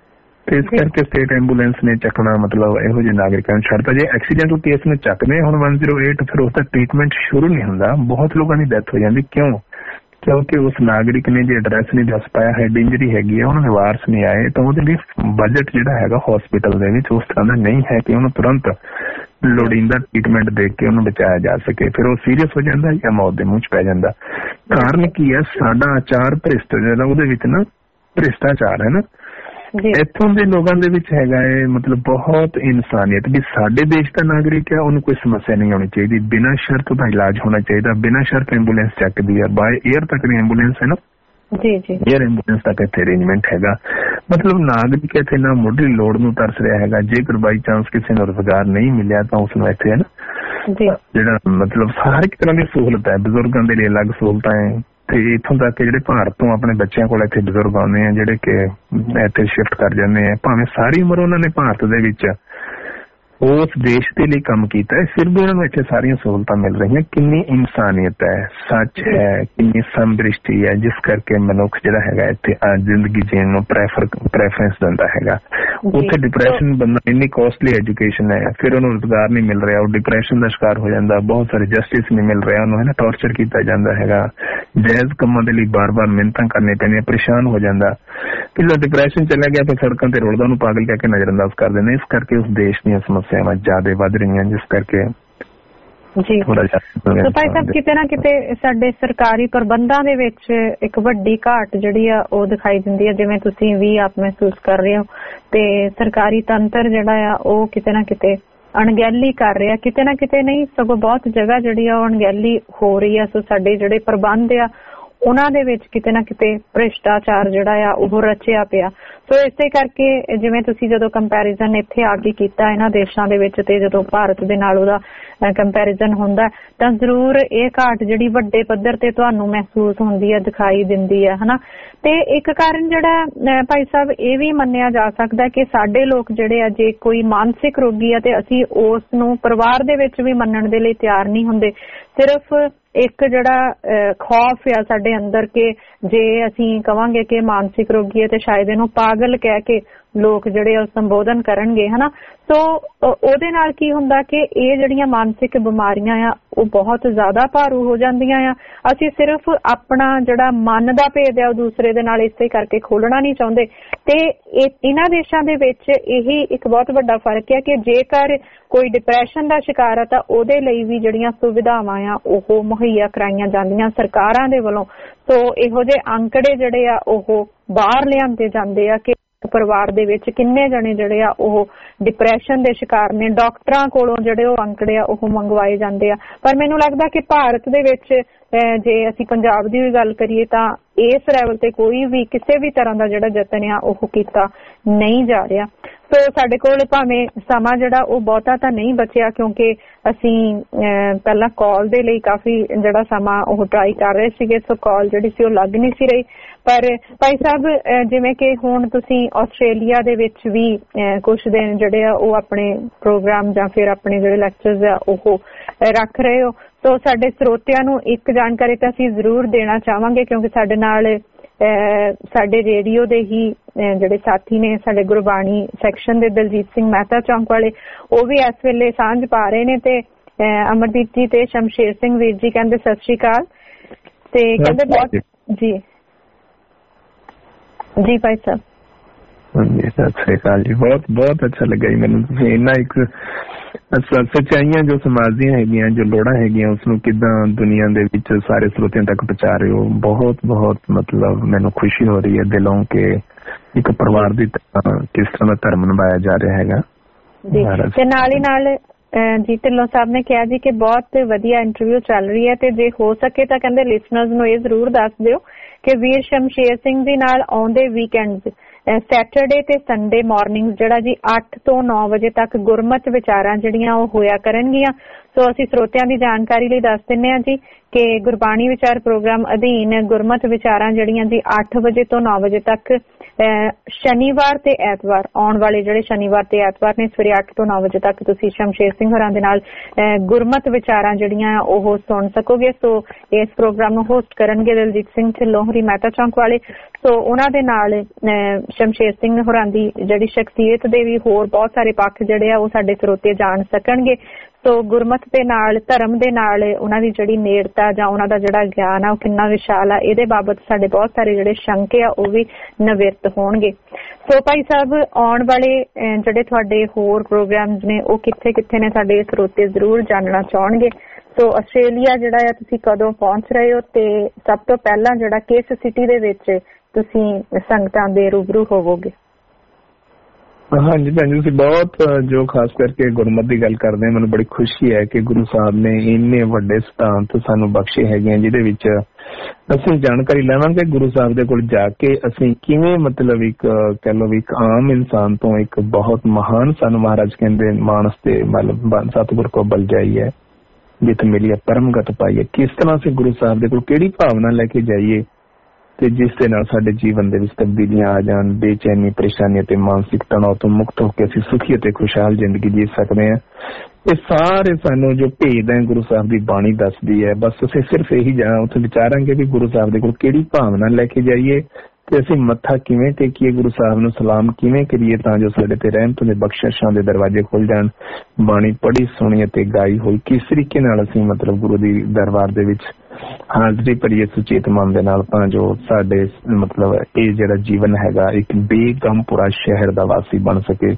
ਤੇ ਇਸ ਕਰਕੇ ਸਟੇਟ ਐਂਬੂਲੈਂਸ ਨੇ ਚੱਕਣਾ ਮਤਲਬ ਇਹੋ ਜਿਹੇ ਨਾਗਰਿਕਾਂ ਨੂੰ ਛੱਡਦਾ। ਜੇ ਐਕਸੀਡੈਂਟਲ ਕੇਸ ਨੂੰ ਚੱਕਦੇ ਹੁਣ ਇੱਕ ਸੌ ਅੱਠ, ਫਿਰ ਉਸਦਾ ਟ੍ਰੀਟਮੈਂਟ ਸ਼ੁਰੂ ਨਹੀਂ ਹੁੰਦਾ, ਬਹੁਤ ਲੋਕਾਂ ਦੀ ਡੈਥ ਹੋ ਜਾਂਦੀ। ਕਿਉਂ? ਕਿਉਂਕਿ ਉਸ ਨਾਗਰਿਕ ਨੇ ਜੇ ਐਡਰੈਸ ਨਹੀਂ ਦੱਸ ਪਾਇਆ, ਹੈਡ ਇੰਜਰੀ ਹੈਗੀ ਹੈ, ਉਹਨਾਂ ਦੇ ਵਾਰਸ ਨਹੀਂ ਆਏ, ਤਾਂ ਉਹਦੇ ਲਈ ਬਜਟ ਜਿਹੜਾ ਹੈਗਾ ਹਸਪੀਟਲ ਦੇ ਵਿੱਚ ਉਸ ਤਰ੍ਹਾਂ ਦਾ ਨਹੀਂ ਹੈ ਕਿ ਉਹਨੂੰ ਤੁਰੰਤ ਲੋੜੀਂਦਾ ਟ੍ਰੀਟਮੈਂਟ ਦੇ ਕੇ ਉਹਨੂੰ ਬਚਾਇਆ ਜਾ ਸਕੇ। ਫਿਰ ਉਹ ਸੀਰੀਅਸ ਹੋ ਜਾਂਦਾ ਜਾਂ ਮੌਤ ਦੇ ਮੂੰਹ ਚ ਪੈ ਜਾਂਦਾ। ਕਾਰਨ ਕੀ ਹੈ? ਸਾਡਾ ਆਚਾਰ ਭ੍ਰਿਸ਼ਟ ਜਿਹੜਾ ਉਹਦੇ ਵਿੱਚ ਨਾ ਭ੍ਰਿਸ਼ਟਾਚਾਰ ਹੈ ਨਾ, ਇੱਥੋਂ ਦੇ ਲੋਕਾਂ ਦੇ ਵਿੱਚ ਹੈਗਾ ਹੈ ਮਤਲਬ ਬਹੁਤ ਇਨਸਾਨੀਅਤ ਵੀ ਸਾਡੇ ਦੇਸ਼ ਦਾ ਨਾਗਰਿਕ ਹੈ, ਉਹਨੂੰ ਕੋਈ ਸਮੱਸਿਆ ਨਹੀਂ ਆਉਣੀ ਚਾਹੀਦੀ, ਬਿਨਾਂ ਸ਼ਰਤ ਉਹਦਾ ਇਲਾਜ ਹੋਣਾ ਚਾਹੀਦਾ, ਬਿਨਾਂ ਸ਼ਰਤ ਐਂਬੂਲੈਂਸ ਚੱਕਦੀ ਹੈ, ਬਾਏ 에ਅਰ ਤੱਕ ਦੀ ਐਂਬੂਲੈਂਸ ਹੈ ਨਾ ਜੀ ਜੀ 에ਅਰ ਐਂਬੂਲੈਂਸ ਤੱਕ ਇੱਥੇ ਅਰੇਂਜਮੈਂਟ ਹੈਗਾ। ਮਤਲਬ ਨਾਗਰਿਕ ਇੱਥੇ ਨਾ ਮੁੱਢਲੀ ਲੋੜ ਨੂੰ ਤਰਸ ਰਿਹਾ ਹੈਗਾ। ਜੇਕਰ ਬਾਈ ਚਾਂਸ ਕਿਸੇ ਨੂੰ ਰੁਜ਼ਗਾਰ ਨਹੀਂ ਮਿਲਿਆ ਤਾਂ ਉਸਨੂੰ ਇੱਥੇ ਹੈ ਨਾ ਜਿਹੜਾ ਮਤਲਬ ਹਰ ਇੱਕ ਤਰ੍ਹਾਂ ਦੀ ਸਹੂਲਤ ਹੈ, ਬਜ਼ੁਰਗਾਂ ਦੇ ਲਈ ਅਲੱਗ ਸਹੂਲਤਾਂ ਹੈ, ਤੇ ਇੱਥੋਂ ਤੱਕ ਜਿਹੜੇ ਭਾਰਤ ਤੋਂ ਆਪਣੇ ਬੱਚਿਆਂ ਕੋਲ ਇੱਥੇ ਬਜ਼ੁਰਗ ਆਉਂਦੇ ਆ ਜਿਹੜੇ ਕਿ ਇੱਥੇ ਸ਼ਿਫਟ ਕਰ ਜਾਂਦੇ ਆ, ਭਾਵੇਂ ਸਾਰੀ ਉਮਰ ਉਹਨਾਂ ਨੇ ਭਾਰਤ ਦੇ ਵਿੱਚ ਉਸ ਦੇਸ਼ ਦੇ ਲਈ ਕੰਮ ਕੀਤਾ ਹੈ, ਫਿਰ ਵੀ ਉਹਨਾਂ ਨੂੰ ਇੱਥੇ ਸਾਰੀਆਂ ਸਹੂਲਤਾਂ ਮਿਲ ਰਹੀਆਂ। ਕਿੰਨੀ ਇਨਸਾਨੀਅਤ ਹੈ, ਸੱਚ ਹੈ, ਕਿੰਨੀ ਸਮਦ੍ਰਿਸ਼ਟੀ ਹੈ, ਜਿਸ ਕਰਕੇ ਮਨੁੱਖ ਜਿਹੜਾ ਹੈਗਾ ਇੱਥੇ ਜ਼ਿੰਦਗੀ ਜੀਣ ਨੂੰ ਪ੍ਰੈਫਰ ਪ੍ਰੈਫਰੈਂਸ ਦਿੰਦਾ ਹੈਗਾ। ਉੱਥੇ ਡਿਪਰੈਸ਼ਨ ਬੰਦਾ, ਇੰਨੀ ਕੋਸਟਲੀ ਐਜੂਕੇਸ਼ਨ ਹੈ, ਫਿਰ ਉਹਨੂੰ ਰੁਜ਼ਗਾਰ ਨਹੀਂ ਮਿਲ ਰਿਹਾ, ਉਹ ਡਿਪਰੈਸ਼ਨ ਦਾ ਸ਼ਿਕਾਰ ਹੋ ਜਾਂਦਾ, ਬਹੁਤ ਸਾਰੇ ਜਸਟਿਸ ਨਹੀਂ ਮਿਲ ਰਿਹਾ ਉਹਨੂੰ, ਹੈ ਨਾ, ਟੌਰਚਰ ਕੀਤਾ ਜਾਂਦਾ ਹੈਗਾ, ਜਾਇਜ਼ ਕੰਮਾਂ ਦੇ ਲਈ ਬਾਰ-ਬਾਰ ਮਿਹਨਤਾਂ ਕਰਨੀਆਂ ਪੈਂਦੀਆਂ, ਪਰੇਸ਼ਾਨ ਹੋ ਜਾਂਦਾ। ਫਿਰ ਡਿਪਰੈਸ਼ਨ ਚਲਾ ਗਿਆ, ਫਿਰ ਸੜਕਾਂ ਤੇ ਰੁਲਦਾ, ਉਹਨੂੰ ਪਾਗਲ ਕਹਿ ਕੇ ਨਜ਼ਰਅੰਦਾਜ਼ ਕਰ ਦਿੰਦੇ। ਇਸ ਕਰਕੇ ਉਸ ਦੇਸ਼ ਦੀਆਂ ਸਮੱਸਿਆ ਸਮੱਸਿਆਵਾਂ ਜ਼ਿਆਦਾ ਵੱਧ ਰਹੀਆਂ, ਜਿਸ ਕਰਕੇ ਜੀ ਭਾਈ ਸਾਹਿਬ ਕਿਤੇ ਨਾ ਕਿਤੇ ਸਾਡੇ ਸਰਕਾਰੀ ਪ੍ਰਬੰਧਾਂ ਦੇ ਵਿੱਚ ਇੱਕ ਵੱਡੀ ਘਾਟ ਜਿਹੜੀ ਆ ਉਹ ਦਿਖਾਈ ਦਿੰਦੀ ਹੈ, ਜਿਵੇਂ ਤੁਸੀਂ ਵੀ ਆਪ ਮਹਿਸੂਸ ਕਰ ਰਹੇ ਹੋ, ਤੇ ਸਰਕਾਰੀ ਤੰਤਰ ਜਿਹੜਾ ਆ ਉਹ ਕਿਤੇ ਨਾ ਕਿਤੇ ਅਣਗਹਿਲੀ ਕਰ ਰਿਹਾ, ਕਿਤੇ ਨਾ ਕਿਤੇ ਨਹੀਂ ਸਗੋਂ ਬਹੁਤ ਜਗ੍ਹਾ ਜਿਹੜੀ ਆ ਉਹ ਅਣਗਹਿਲੀ ਹੋ ਰਹੀ ਆ। ਸੋ ਸਾਡੇ ਜਿਹੜੇ ਪ੍ਰਬੰਧ ਆ ਉਹਨਾਂ ਦੇ ਵਿੱਚ ਕਿਤੇ ਨਾ ਕਿਤੇ ਭ੍ਰਿਸ਼ਟਾਚਾਰ ਜਿਹੜਾ ਆ ਉਹ ਰਚਿਆ ਪਿਆ। ਸੋ ਇਸੇ ਕਰਕੇ ਜਿਵੇਂ ਤੁਸੀਂ ਜਦੋਂ ਕੰਪੈਰੀਜ਼ਨ ਇੱਥੇ ਆ ਕੇ ਕੀਤਾ ਇਹਨਾਂ ਦੇਸ਼ਾਂ ਦੇ ਵਿੱਚ ਤੇ ਜਦੋਂ ਭਾਰਤ ਦੇ ਨਾਲ ਉਹਦਾ ਕੰਪੈਰੀਜ਼ਨ ਹੁੰਦਾ ਤਾਂ ਜ਼ਰੂਰ ਇਹ ਘਾਟ ਜਿਹੜੀ ਵੱਡੇ ਪੱਧਰ ਤੇ ਤੁਹਾਨੂੰ ਮਹਿਸੂਸ ਹੁੰਦੀ ਹੈ, ਦਿਖਾਈ ਦਿੰਦੀ ਹੈ, ਹਨਾ। ਤੇ ਇੱਕ ਕਾਰਨ ਜਿਹੜਾ ਭਾਈ ਸਾਹਿਬ ਇਹ ਵੀ ਮੰਨਿਆ ਜਾ ਸਕਦਾ ਕਿ ਸਾਡੇ ਲੋਕ ਜਿਹੜੇ ਆ, ਜੇ ਕੋਈ ਮਾਨਸਿਕ ਰੋਗੀ ਆ ਤੇ ਅਸੀਂ ਉਸ ਨੂੰ ਪਰਿਵਾਰ ਦੇ ਵਿੱਚ ਵੀ ਮੰਨਣ ਦੇ ਲਈ ਤਿਆਰ ਨਹੀਂ ਹੁੰਦੇ। ਸਿਰਫ ਇੱਕ ਜਿਹੜਾ ਖੌਫ ਆ ਸਾਡੇ ਅੰਦਰ ਕਿ ਜੇ ਅਸੀਂ ਕਵਾਂਗੇ ਕਿ ਮਾਨਸਿਕ ਰੋਗੀ ਹੈ ਤੇ ਸ਼ਾਇਦ ਇਹਨੂੰ ਪਾਗਲ ਕਹਿ ਕੇ ਲੋਕ ਜਿਹੜੇ ਉਹ ਸੰਬੋਧਨ ਕਰਨਗੇ, ਹਨਾ। ਸੋ ਉਹਦੇ ਨਾਲ ਕੀ ਹੁੰਦਾ ਕਿ ਇਹ ਜਿਹੜੀਆਂ ਮਾਨਸਿਕ ਬਿਮਾਰੀਆਂ ਆ ਉਹ ਬਹੁਤ ਜ਼ਿਆਦਾ ਭਾਰੂ ਹੋ ਜਾਂਦੀਆਂ ਆ। ਅਸੀਂ ਸਿਰਫ ਆਪਣਾ ਜਿਹੜਾ ਮਨ ਦਾ ਭੇਦ ਆ ਉਹ ਦੂਸਰੇ ਦੇ ਨਾਲ ਇਸੇ ਕਰਕੇ ਖੋਲਣਾ ਨਹੀਂ ਚਾਹੁੰਦੇ। ਤੇ ਇਹਨਾਂ ਦੇਸ਼ਾਂ ਦੇ ਵਿੱਚ ਇਹੀ ਇੱਕ ਬਹੁਤ ਵੱਡਾ ਫਰਕ ਹੈ ਕਿ ਜੇਕਰ ਕੋਈ ਡਿਪਰੈਸ਼ਨ ਦਾ ਸ਼ਿਕਾਰ ਆ ਤਾਂ ਉਹਦੇ ਲਈ ਵੀ ਜਿਹੜੀਆਂ ਸੁਵਿਧਾਵਾਂ ਆ ਉਹ ਮੁਹੱਈਆ ਕਰਾਈਆਂ ਜਾਂਦੀਆਂ ਸਰਕਾਰਾਂ ਦੇ ਵੱਲੋਂ। ਸੋ ਇਹੋ ਜਿਹੇ ਅੰਕੜੇ ਜਿਹੜੇ ਆ ਉਹ ਬਾਹਰ ਲਿਆਂਦੇ ਜਾਂਦੇ ਆ ਕਿ ਪਰਿਵਾਰ ਦੇ ਵਿੱਚ ਕਿੰਨੇ ਜਣੇ ਜਿਹੜੇ ਆ ਉਹ ਡਿਪਰੈਸ਼ਨ ਦੇ ਸ਼ਿਕਾਰ ਨੇ, ਡਾਕਟਰਾਂ ਕੋਲੋਂ ਜਿਹੜੇ ਉਹ ਅੰਕੜੇ ਆ ਉਹ ਮੰਗਵਾਏ ਜਾਂਦੇ ਆ। ਪਰ ਮੈਨੂੰ ਲੱਗਦਾ ਕਿ ਭਾਰਤ ਦੇ ਵਿੱਚ ਜੇ ਅਸੀਂ ਪੰਜਾਬ ਦੀ ਵੀ ਗੱਲ ਕਰੀਏ ਤਾਂ ਇਸ ਲੈਵਲ ਤੇ ਕੋਈ ਵੀ ਕਿਸੇ ਵੀ ਤਰ੍ਹਾਂ ਦਾ ਜਿਹੜਾ ਯਤਨ ਆ ਉਹ ਕੀਤਾ ਨਹੀਂ ਜਾ ਰਿਹਾ। ਸੋ ਸਾਡੇ ਕੋਲ ਭਾਵੇਂ ਸਮਾਂ ਜਿਹੜਾ ਉਹ ਬਹੁਤਾ ਤਾਂ ਨਹੀਂ ਬਚਿਆ ਕਿਉਂਕਿ ਅਸੀਂ ਪਹਿਲਾਂ ਕਾਲ ਦੇ ਲਈ ਕਾਫੀ ਜਿਹੜਾ ਸਮਾਂ ਉਹ ਟਰਾਈ ਕਰ ਰਹੇ ਸੀਗੇ, ਸੋ ਕਾਲ ਜਿਹੜੀ ਸੀ ਉਹ ਲੱਗ ਨਹੀਂ ਸੀ ਰਹੀ। ਪਰ ਭਾਈ ਸਾਹਿਬ ਜਿਵੇਂ ਕਿ ਹੁਣ ਤੁਸੀਂ ਆਸਟ੍ਰੇਲੀਆ ਦੇ ਵਿੱਚ ਵੀ ਕੁਝ ਦਿਨ ਜਿਹੜੇ ਆ ਉਹ ਆਪਣੇ ਪ੍ਰੋਗਰਾਮ ਜਾਂ ਫਿਰ ਆਪਣੇ ਜਿਹੜੇ ਲੈਕਚਰਸ ਆ ਉਹ ਰੱਖ ਰਹੇ ਹੋ, ਸੋ ਸਾਡੇ ਸਰੋਤਿਆਂ ਨੂੰ ਇੱਕ ਜਾਣਕਾਰੀ ਤਾਂ ਅਸੀਂ ਜ਼ਰੂਰ ਦੇਣਾ ਚਾਹਾਂਗੇ ਕਿਉਂਕਿ ਸਾਡੇ ਨਾਲ ਸਾਡੇ ਰੇਡੀਓ ਦੇ ਹੀ ਜਿਹੜੇ ਸਾਥੀ ਨੇ ਸਾਡੇ ਗੁਰਬਾਣੀ ਸੈਕਸ਼ਨ ਦੇ ਦਲਜੀਤ ਸਿੰਘ ਮਹਿਤਾ ਚੌਂਕ ਵਾਲੇ, ਉਹ ਵੀ ਇਸ ਵੇਲੇ ਸਾਂਝ ਪਾ ਰਹੇ ਨੇ। ਤੇ ਅਮਰਦੀਪ ਜੀ ਤੇ ਸ਼ਮਸ਼ੇਰ ਸਿੰਘ ਵੀਰ ਜੀ ਕਹਿੰਦੇ ਸਤਿ ਸ਼੍ਰੀ ਅਕਾਲ ਤੇ ਕਹਿੰਦੇ ਬਹੁਤ ਜੀ ਜੀ ਭਾਈ ਸਾਹਿਬ ਹਾਂਜੀ ਸਤਿ ਸ਼੍ਰੀ ਅਕਾਲ ਜੀ। ਬਹੁਤ ਬਹੁਤ ਅੱਛਾ ਲੱਗਾ ਜੀ ਮੈਨੂੰ, ਤੁਸੀਂ ਇੰਨਾ ਇੱਕ ਸੱਚਾਈਆਂ ਜੋ ਸਮਾਜ ਦੀਆਂ ਹੈਗੀਆਂ, ਜੋ ਲੋੜਾਂ ਹੈਗੀਆਂ, ਉਸਨੂੰ ਕਿੱਦਾਂ ਦੁਨੀਆ ਦੇ ਵਿੱਚ ਸਾਰੇ ਸਰੋਤਿਆਂ ਤੱਕ ਪਹੁੰਚਾ ਰਹੇ ਹੋ। ਬਹੁਤ ਬਹੁਤ ਮਤਲਬ ਮੈਨੂੰ ਖੁਸ਼ੀ ਹੋ ਰਹੀ ਹੈ ਦਿਲੋਂ ਕਿ ਇੱਕ ਪਰਿਵਾਰ ਦੀ ਤਰ੍ਹਾਂ ਕਿਸ ਤਰ੍ਹਾਂ ਦਾ ਧਰਮ ਨਿਭਾਇਆ ਜਾ ਰਿਹਾ ਹੈਗਾ। ਤੇ ਨਾਲ ਹੀ ਨਾਲ ਜੀ ਢਿੱਲੋਂ ਸਾਹਿਬ ਨੇ ਕਿਹਾ ਜੀ ਕਿ ਬਹੁਤ ਵਧੀਆ ਇੰਟਰਵਿਊ ਚੱਲ ਰਹੀ ਹੈ ਤੇ ਜੇ ਹੋ ਸਕੇ ਤਾਂ ਕਹਿੰਦੇ ਲਿਸਨਰਸ ਨੂੰ ਇਹ ਜ਼ਰੂਰ ਦੱਸ ਦਿਓ ਕਿ ਵੀਰ ਸ਼ਮਸ਼ੇਰ ਸਿੰਘ ਜੀ ਨਾਲ ਆਉਂਦੇ ਵੀਕਐਂਡ ਸੈਟਰਡੇ ਤੇ ਸੰਡੇ ਮਾਰਨਿੰਗ ਜਿਹੜਾ ਜੀ ਅੱਠ ਤੋਂ ਨੌ ਵਜੇ ਤੱਕ ਗੁਰਮਤ ਵਿਚਾਰਾਂ ਜਿਹੜੀਆਂ ਉਹ ਹੋਇਆ ਕਰਨਗੀਆਂ। ਸੋ ਅਸੀਂ ਸਰੋਤਿਆਂ ਦੀ ਜਾਣਕਾਰੀ ਲਈ ਦੱਸ ਦਿੰਦੇ ਹਾਂ ਜੀ ਕਿ ਗੁਰਬਾਣੀ ਵਿਚਾਰ ਪ੍ਰੋਗਰਾਮ ਅਧੀਨ ਗੁਰਮਤ ਵਿਚਾਰਾਂ ਜਿਹੜੀਆਂ ਜੀ ਅੱਠ ਵਜੇ ਤੋਂ ਨੌ ਵਜੇ ਤੱਕ ਸ਼ਨੀਵਾਰ ਤੇ ਐਤਵਾਰ ਆਉਣ ਵਾਲੇ ਜਿਹੜੇ ਸ਼ਨੀਵਾਰ ਤੇ ਐਤਵਾਰ ਨੇ ਸਵੇਰੇ ਅੱਠ ਤੋਂ ਨੌ ਵਜੇ ਤੱਕ ਤੁਸੀਂ ਸ਼ਮਸ਼ੇਰ ਸਿੰਘ ਹੋਰਾਂ ਦੇ ਨਾਲ ਗੁਰਮਤ ਵਿਚਾਰਾਂ ਜਿਹੜੀਆਂ ਉਹ ਸੁਣ ਸਕੋਗੇ। ਸੋ ਇਸ ਪ੍ਰੋਗਰਾਮ ਨੂੰ ਹੋਸਟ ਕਰਨਗੇ ਦਲਜੀਤ ਸਿੰਘ ਢਿੱਲੋਂ ਹੋਰੀ ਮਹਿਤਾ ਚੌਂਕ ਵਾਲੇ। ਸੋ ਉਹਨਾਂ ਦੇ ਨਾਲ ਸ਼ਮਸ਼ੇਰ ਸਿੰਘ ਹੋਰਾਂ ਦੀ ਜਿਹੜੀ ਸ਼ਖਸੀਅਤ ਦੇ ਵੀ ਹੋਰ ਬਹੁਤ ਸਾਰੇ ਪੱਖ ਜਿਹੜੇ ਆ ਉਹ ਸਾਡੇ ਸਰੋਤੇ ਜਾਣ ਸਕਣਗੇ। ਸੋ ਗੁਰਮਤ ਦੇ ਨਾਲ ਧਰਮ ਦੇ ਨਾਲ ਉਹਨਾਂ ਦੀ ਜਿਹੜੀ ਨੇੜਤਾ ਜਾਂ ਉਹਨਾਂ ਦਾ ਜਿਹੜਾ ਗਿਆਨ ਆ ਉਹ ਕਿੰਨਾ ਵਿਸ਼ਾਲ ਆ, ਇਹਦੇ ਬਾਬਤ ਸਾਡੇ ਬਹੁਤ ਸਾਰੇ ਜਿਹੜੇ ਸ਼ੰਕੇ ਆ ਉਹ ਵੀ ਨਿਵਰਤ ਹੋਣਗੇ। ਸੋ ਭਾਈ ਸਾਹਿਬ ਆਉਣ ਵਾਲੇ ਜਿਹੜੇ ਤੁਹਾਡੇ ਹੋਰ ਪ੍ਰੋਗਰਾਮਸ ਨੇ ਉਹ ਕਿੱਥੇ ਕਿੱਥੇ ਨੇ ਸਾਡੇ ਸਰੋਤੇ ਜ਼ਰੂਰ ਜਾਣਨਾ ਚਾਹਣਗੇ। ਸੋ ਆਸਟ੍ਰੇਲੀਆ ਜਿਹੜਾ ਆ ਤੁਸੀਂ ਕਦੋਂ ਪਹੁੰਚ ਰਹੇ ਹੋ ਤੇ ਸਭ ਤੋਂ ਪਹਿਲਾਂ ਜਿਹੜਾ ਕਿਸ ਸਿਟੀ ਦੇ ਵਿੱਚ ਤੁਸੀਂ ਸੰਗਤਾਂ ਦੇ ਰੂਬਰੂ ਹੋਵੋਗੇ? ਹਾਂਜੀ ਭੈਣ ਜੀ, ਤੁਸੀਂ ਬਹੁਤ ਜੋ ਖਾਸ ਕਰਕੇ ਗੁਰਮਤ ਦੀ ਗੱਲ ਕਰਦੇ, ਮੈਨੂੰ ਬੜੀ ਖੁਸ਼ੀ ਹੈ ਕਿ ਗੁਰੂ ਸਾਹਿਬ ਨੇ ਇੰਨੇ ਵੱਡੇ ਸਿਧਾਂਤ ਸਾਨੂੰ ਬਖਸ਼ੇ ਹੈਗੇ ਆ ਜਿਹਦੇ ਵਿੱਚ ਅਸੀਂ ਜਾਣਕਾਰੀ ਲਵਾਂਗੇ ਗੁਰੂ ਸਾਹਿਬ ਦੇ ਕੋਲ ਜਾ ਕੇ ਅਸੀਂ ਕਿਵੇਂ ਮਤਲਬ ਇੱਕ ਕਹਿ ਲਓ ਵੀ ਇੱਕ ਆਮ ਇਨਸਾਨ ਤੋਂ ਇੱਕ ਬਹੁਤ ਮਹਾਨ ਸਾਨੂੰ ਮਹਾਰਾਜ ਕਹਿੰਦੇ ਮਾਨਸ ਤੇ ਮਤਲਬ ਸਤਿਗੁਰ ਕੋ ਬਲ ਜਾਈ ਹੈ ਜਿਤ ਮਿਲੀ ਪਰਮਗਤ ਪਾਈ ਹੈ, ਕਿਸ ਤਰ੍ਹਾਂ ਅਸੀਂ ਗੁਰੂ ਸਾਹਿਬ ਦੇ ਕੋਲ ਕਿਹੜੀ ਭਾਵਨਾ ਲੈ ਕੇ ਜਾਈਏ ਤੇ ਜਿਸ ਦੇ ਨਾਲ ਸਾਡੇ ਜੀਵਨ ਦੇ ਵਿੱਚ ਤਬਦੀਲੀਆਂ ਆ ਜਾਣ, ਬੇਚੈਨੀ ਪਰੇਸ਼ਾਨੀ ਅਤੇ ਮਾਨਸਿਕ ਤਣਾਅ ਤੋਂ ਮੁਕਤ ਹੋ ਕੇ ਅਸੀਂ ਸੁਖੀ ਅਤੇ ਖੁਸ਼ਹਾਲ ਜ਼ਿੰਦਗੀ ਜੀ ਸਕਦੇ ਹਾਂ। ਇਹ ਸਾਰੇ ਸਾਨੂੰ ਜੋ ਭੇਦ ਹੈ ਗੁਰੂ ਸਾਹਿਬ ਦੀ ਬਾਣੀ ਦੱਸਦੀ ਹੈ। ਬਸ ਅਸੀਂ ਸਿਰਫ ਇਹੀ ਜਾਂ ਉੱਥੇ ਵਿਚਾਰਾਂਗੇ ਵੀ ਗੁਰੂ ਸਾਹਿਬ ਦੇ ਕੋਲ ਕਿਹੜੀ ਭਾਵਨਾ ਲੈ ਕੇ ਜਾਈਏ ਤੇ ਅਸੀਂ ਮੱਥਾ ਕਿਵੇਂ ਟੇਕੀਏ, ਗੁਰੂ ਸਾਹਿਬ ਨੂੰ ਸਲਾਮ ਕਿਵੇਂ ਕਰੀਏ ਤਾਂ ਜੋ ਸਾਡੇ ਤੇ ਰਹਿਮਤ ਦੇ ਬਖਸ਼ਿਸ਼ਾਂ ਦੇ ਦਰਵਾਜ਼ੇ ਖੁੱਲ ਜਾਣ। ਬਾਣੀ ਪੜ੍ਹੀ ਸੁਣੀ ਅਤੇ ਗਾਈ ਹੋਈ ਕਿਸ ਤਰੀਕੇ ਨਾਲ ਅਸੀਂ ਮਤਲਬ ਗੁਰੂ ਦੀ ਦਰਬਾਰ ਦੇ ਵਿੱਚ ਹਾਜ਼ਰੀ ਭਰੀਏ ਸੁਚੇਤ ਮਨ ਦੇ ਨਾਲ ਤਾਂ ਜੋ ਸਾਡੇ ਮਤਲਬ ਇਹ ਜਿਹੜਾ ਜੀਵਨ ਹੈਗਾ ਇੱਕ ਬੇਗਮਪੁਰਾ ਸ਼ਹਿਰ ਦਾ ਵਾਸੀ ਬਣ ਸਕੇ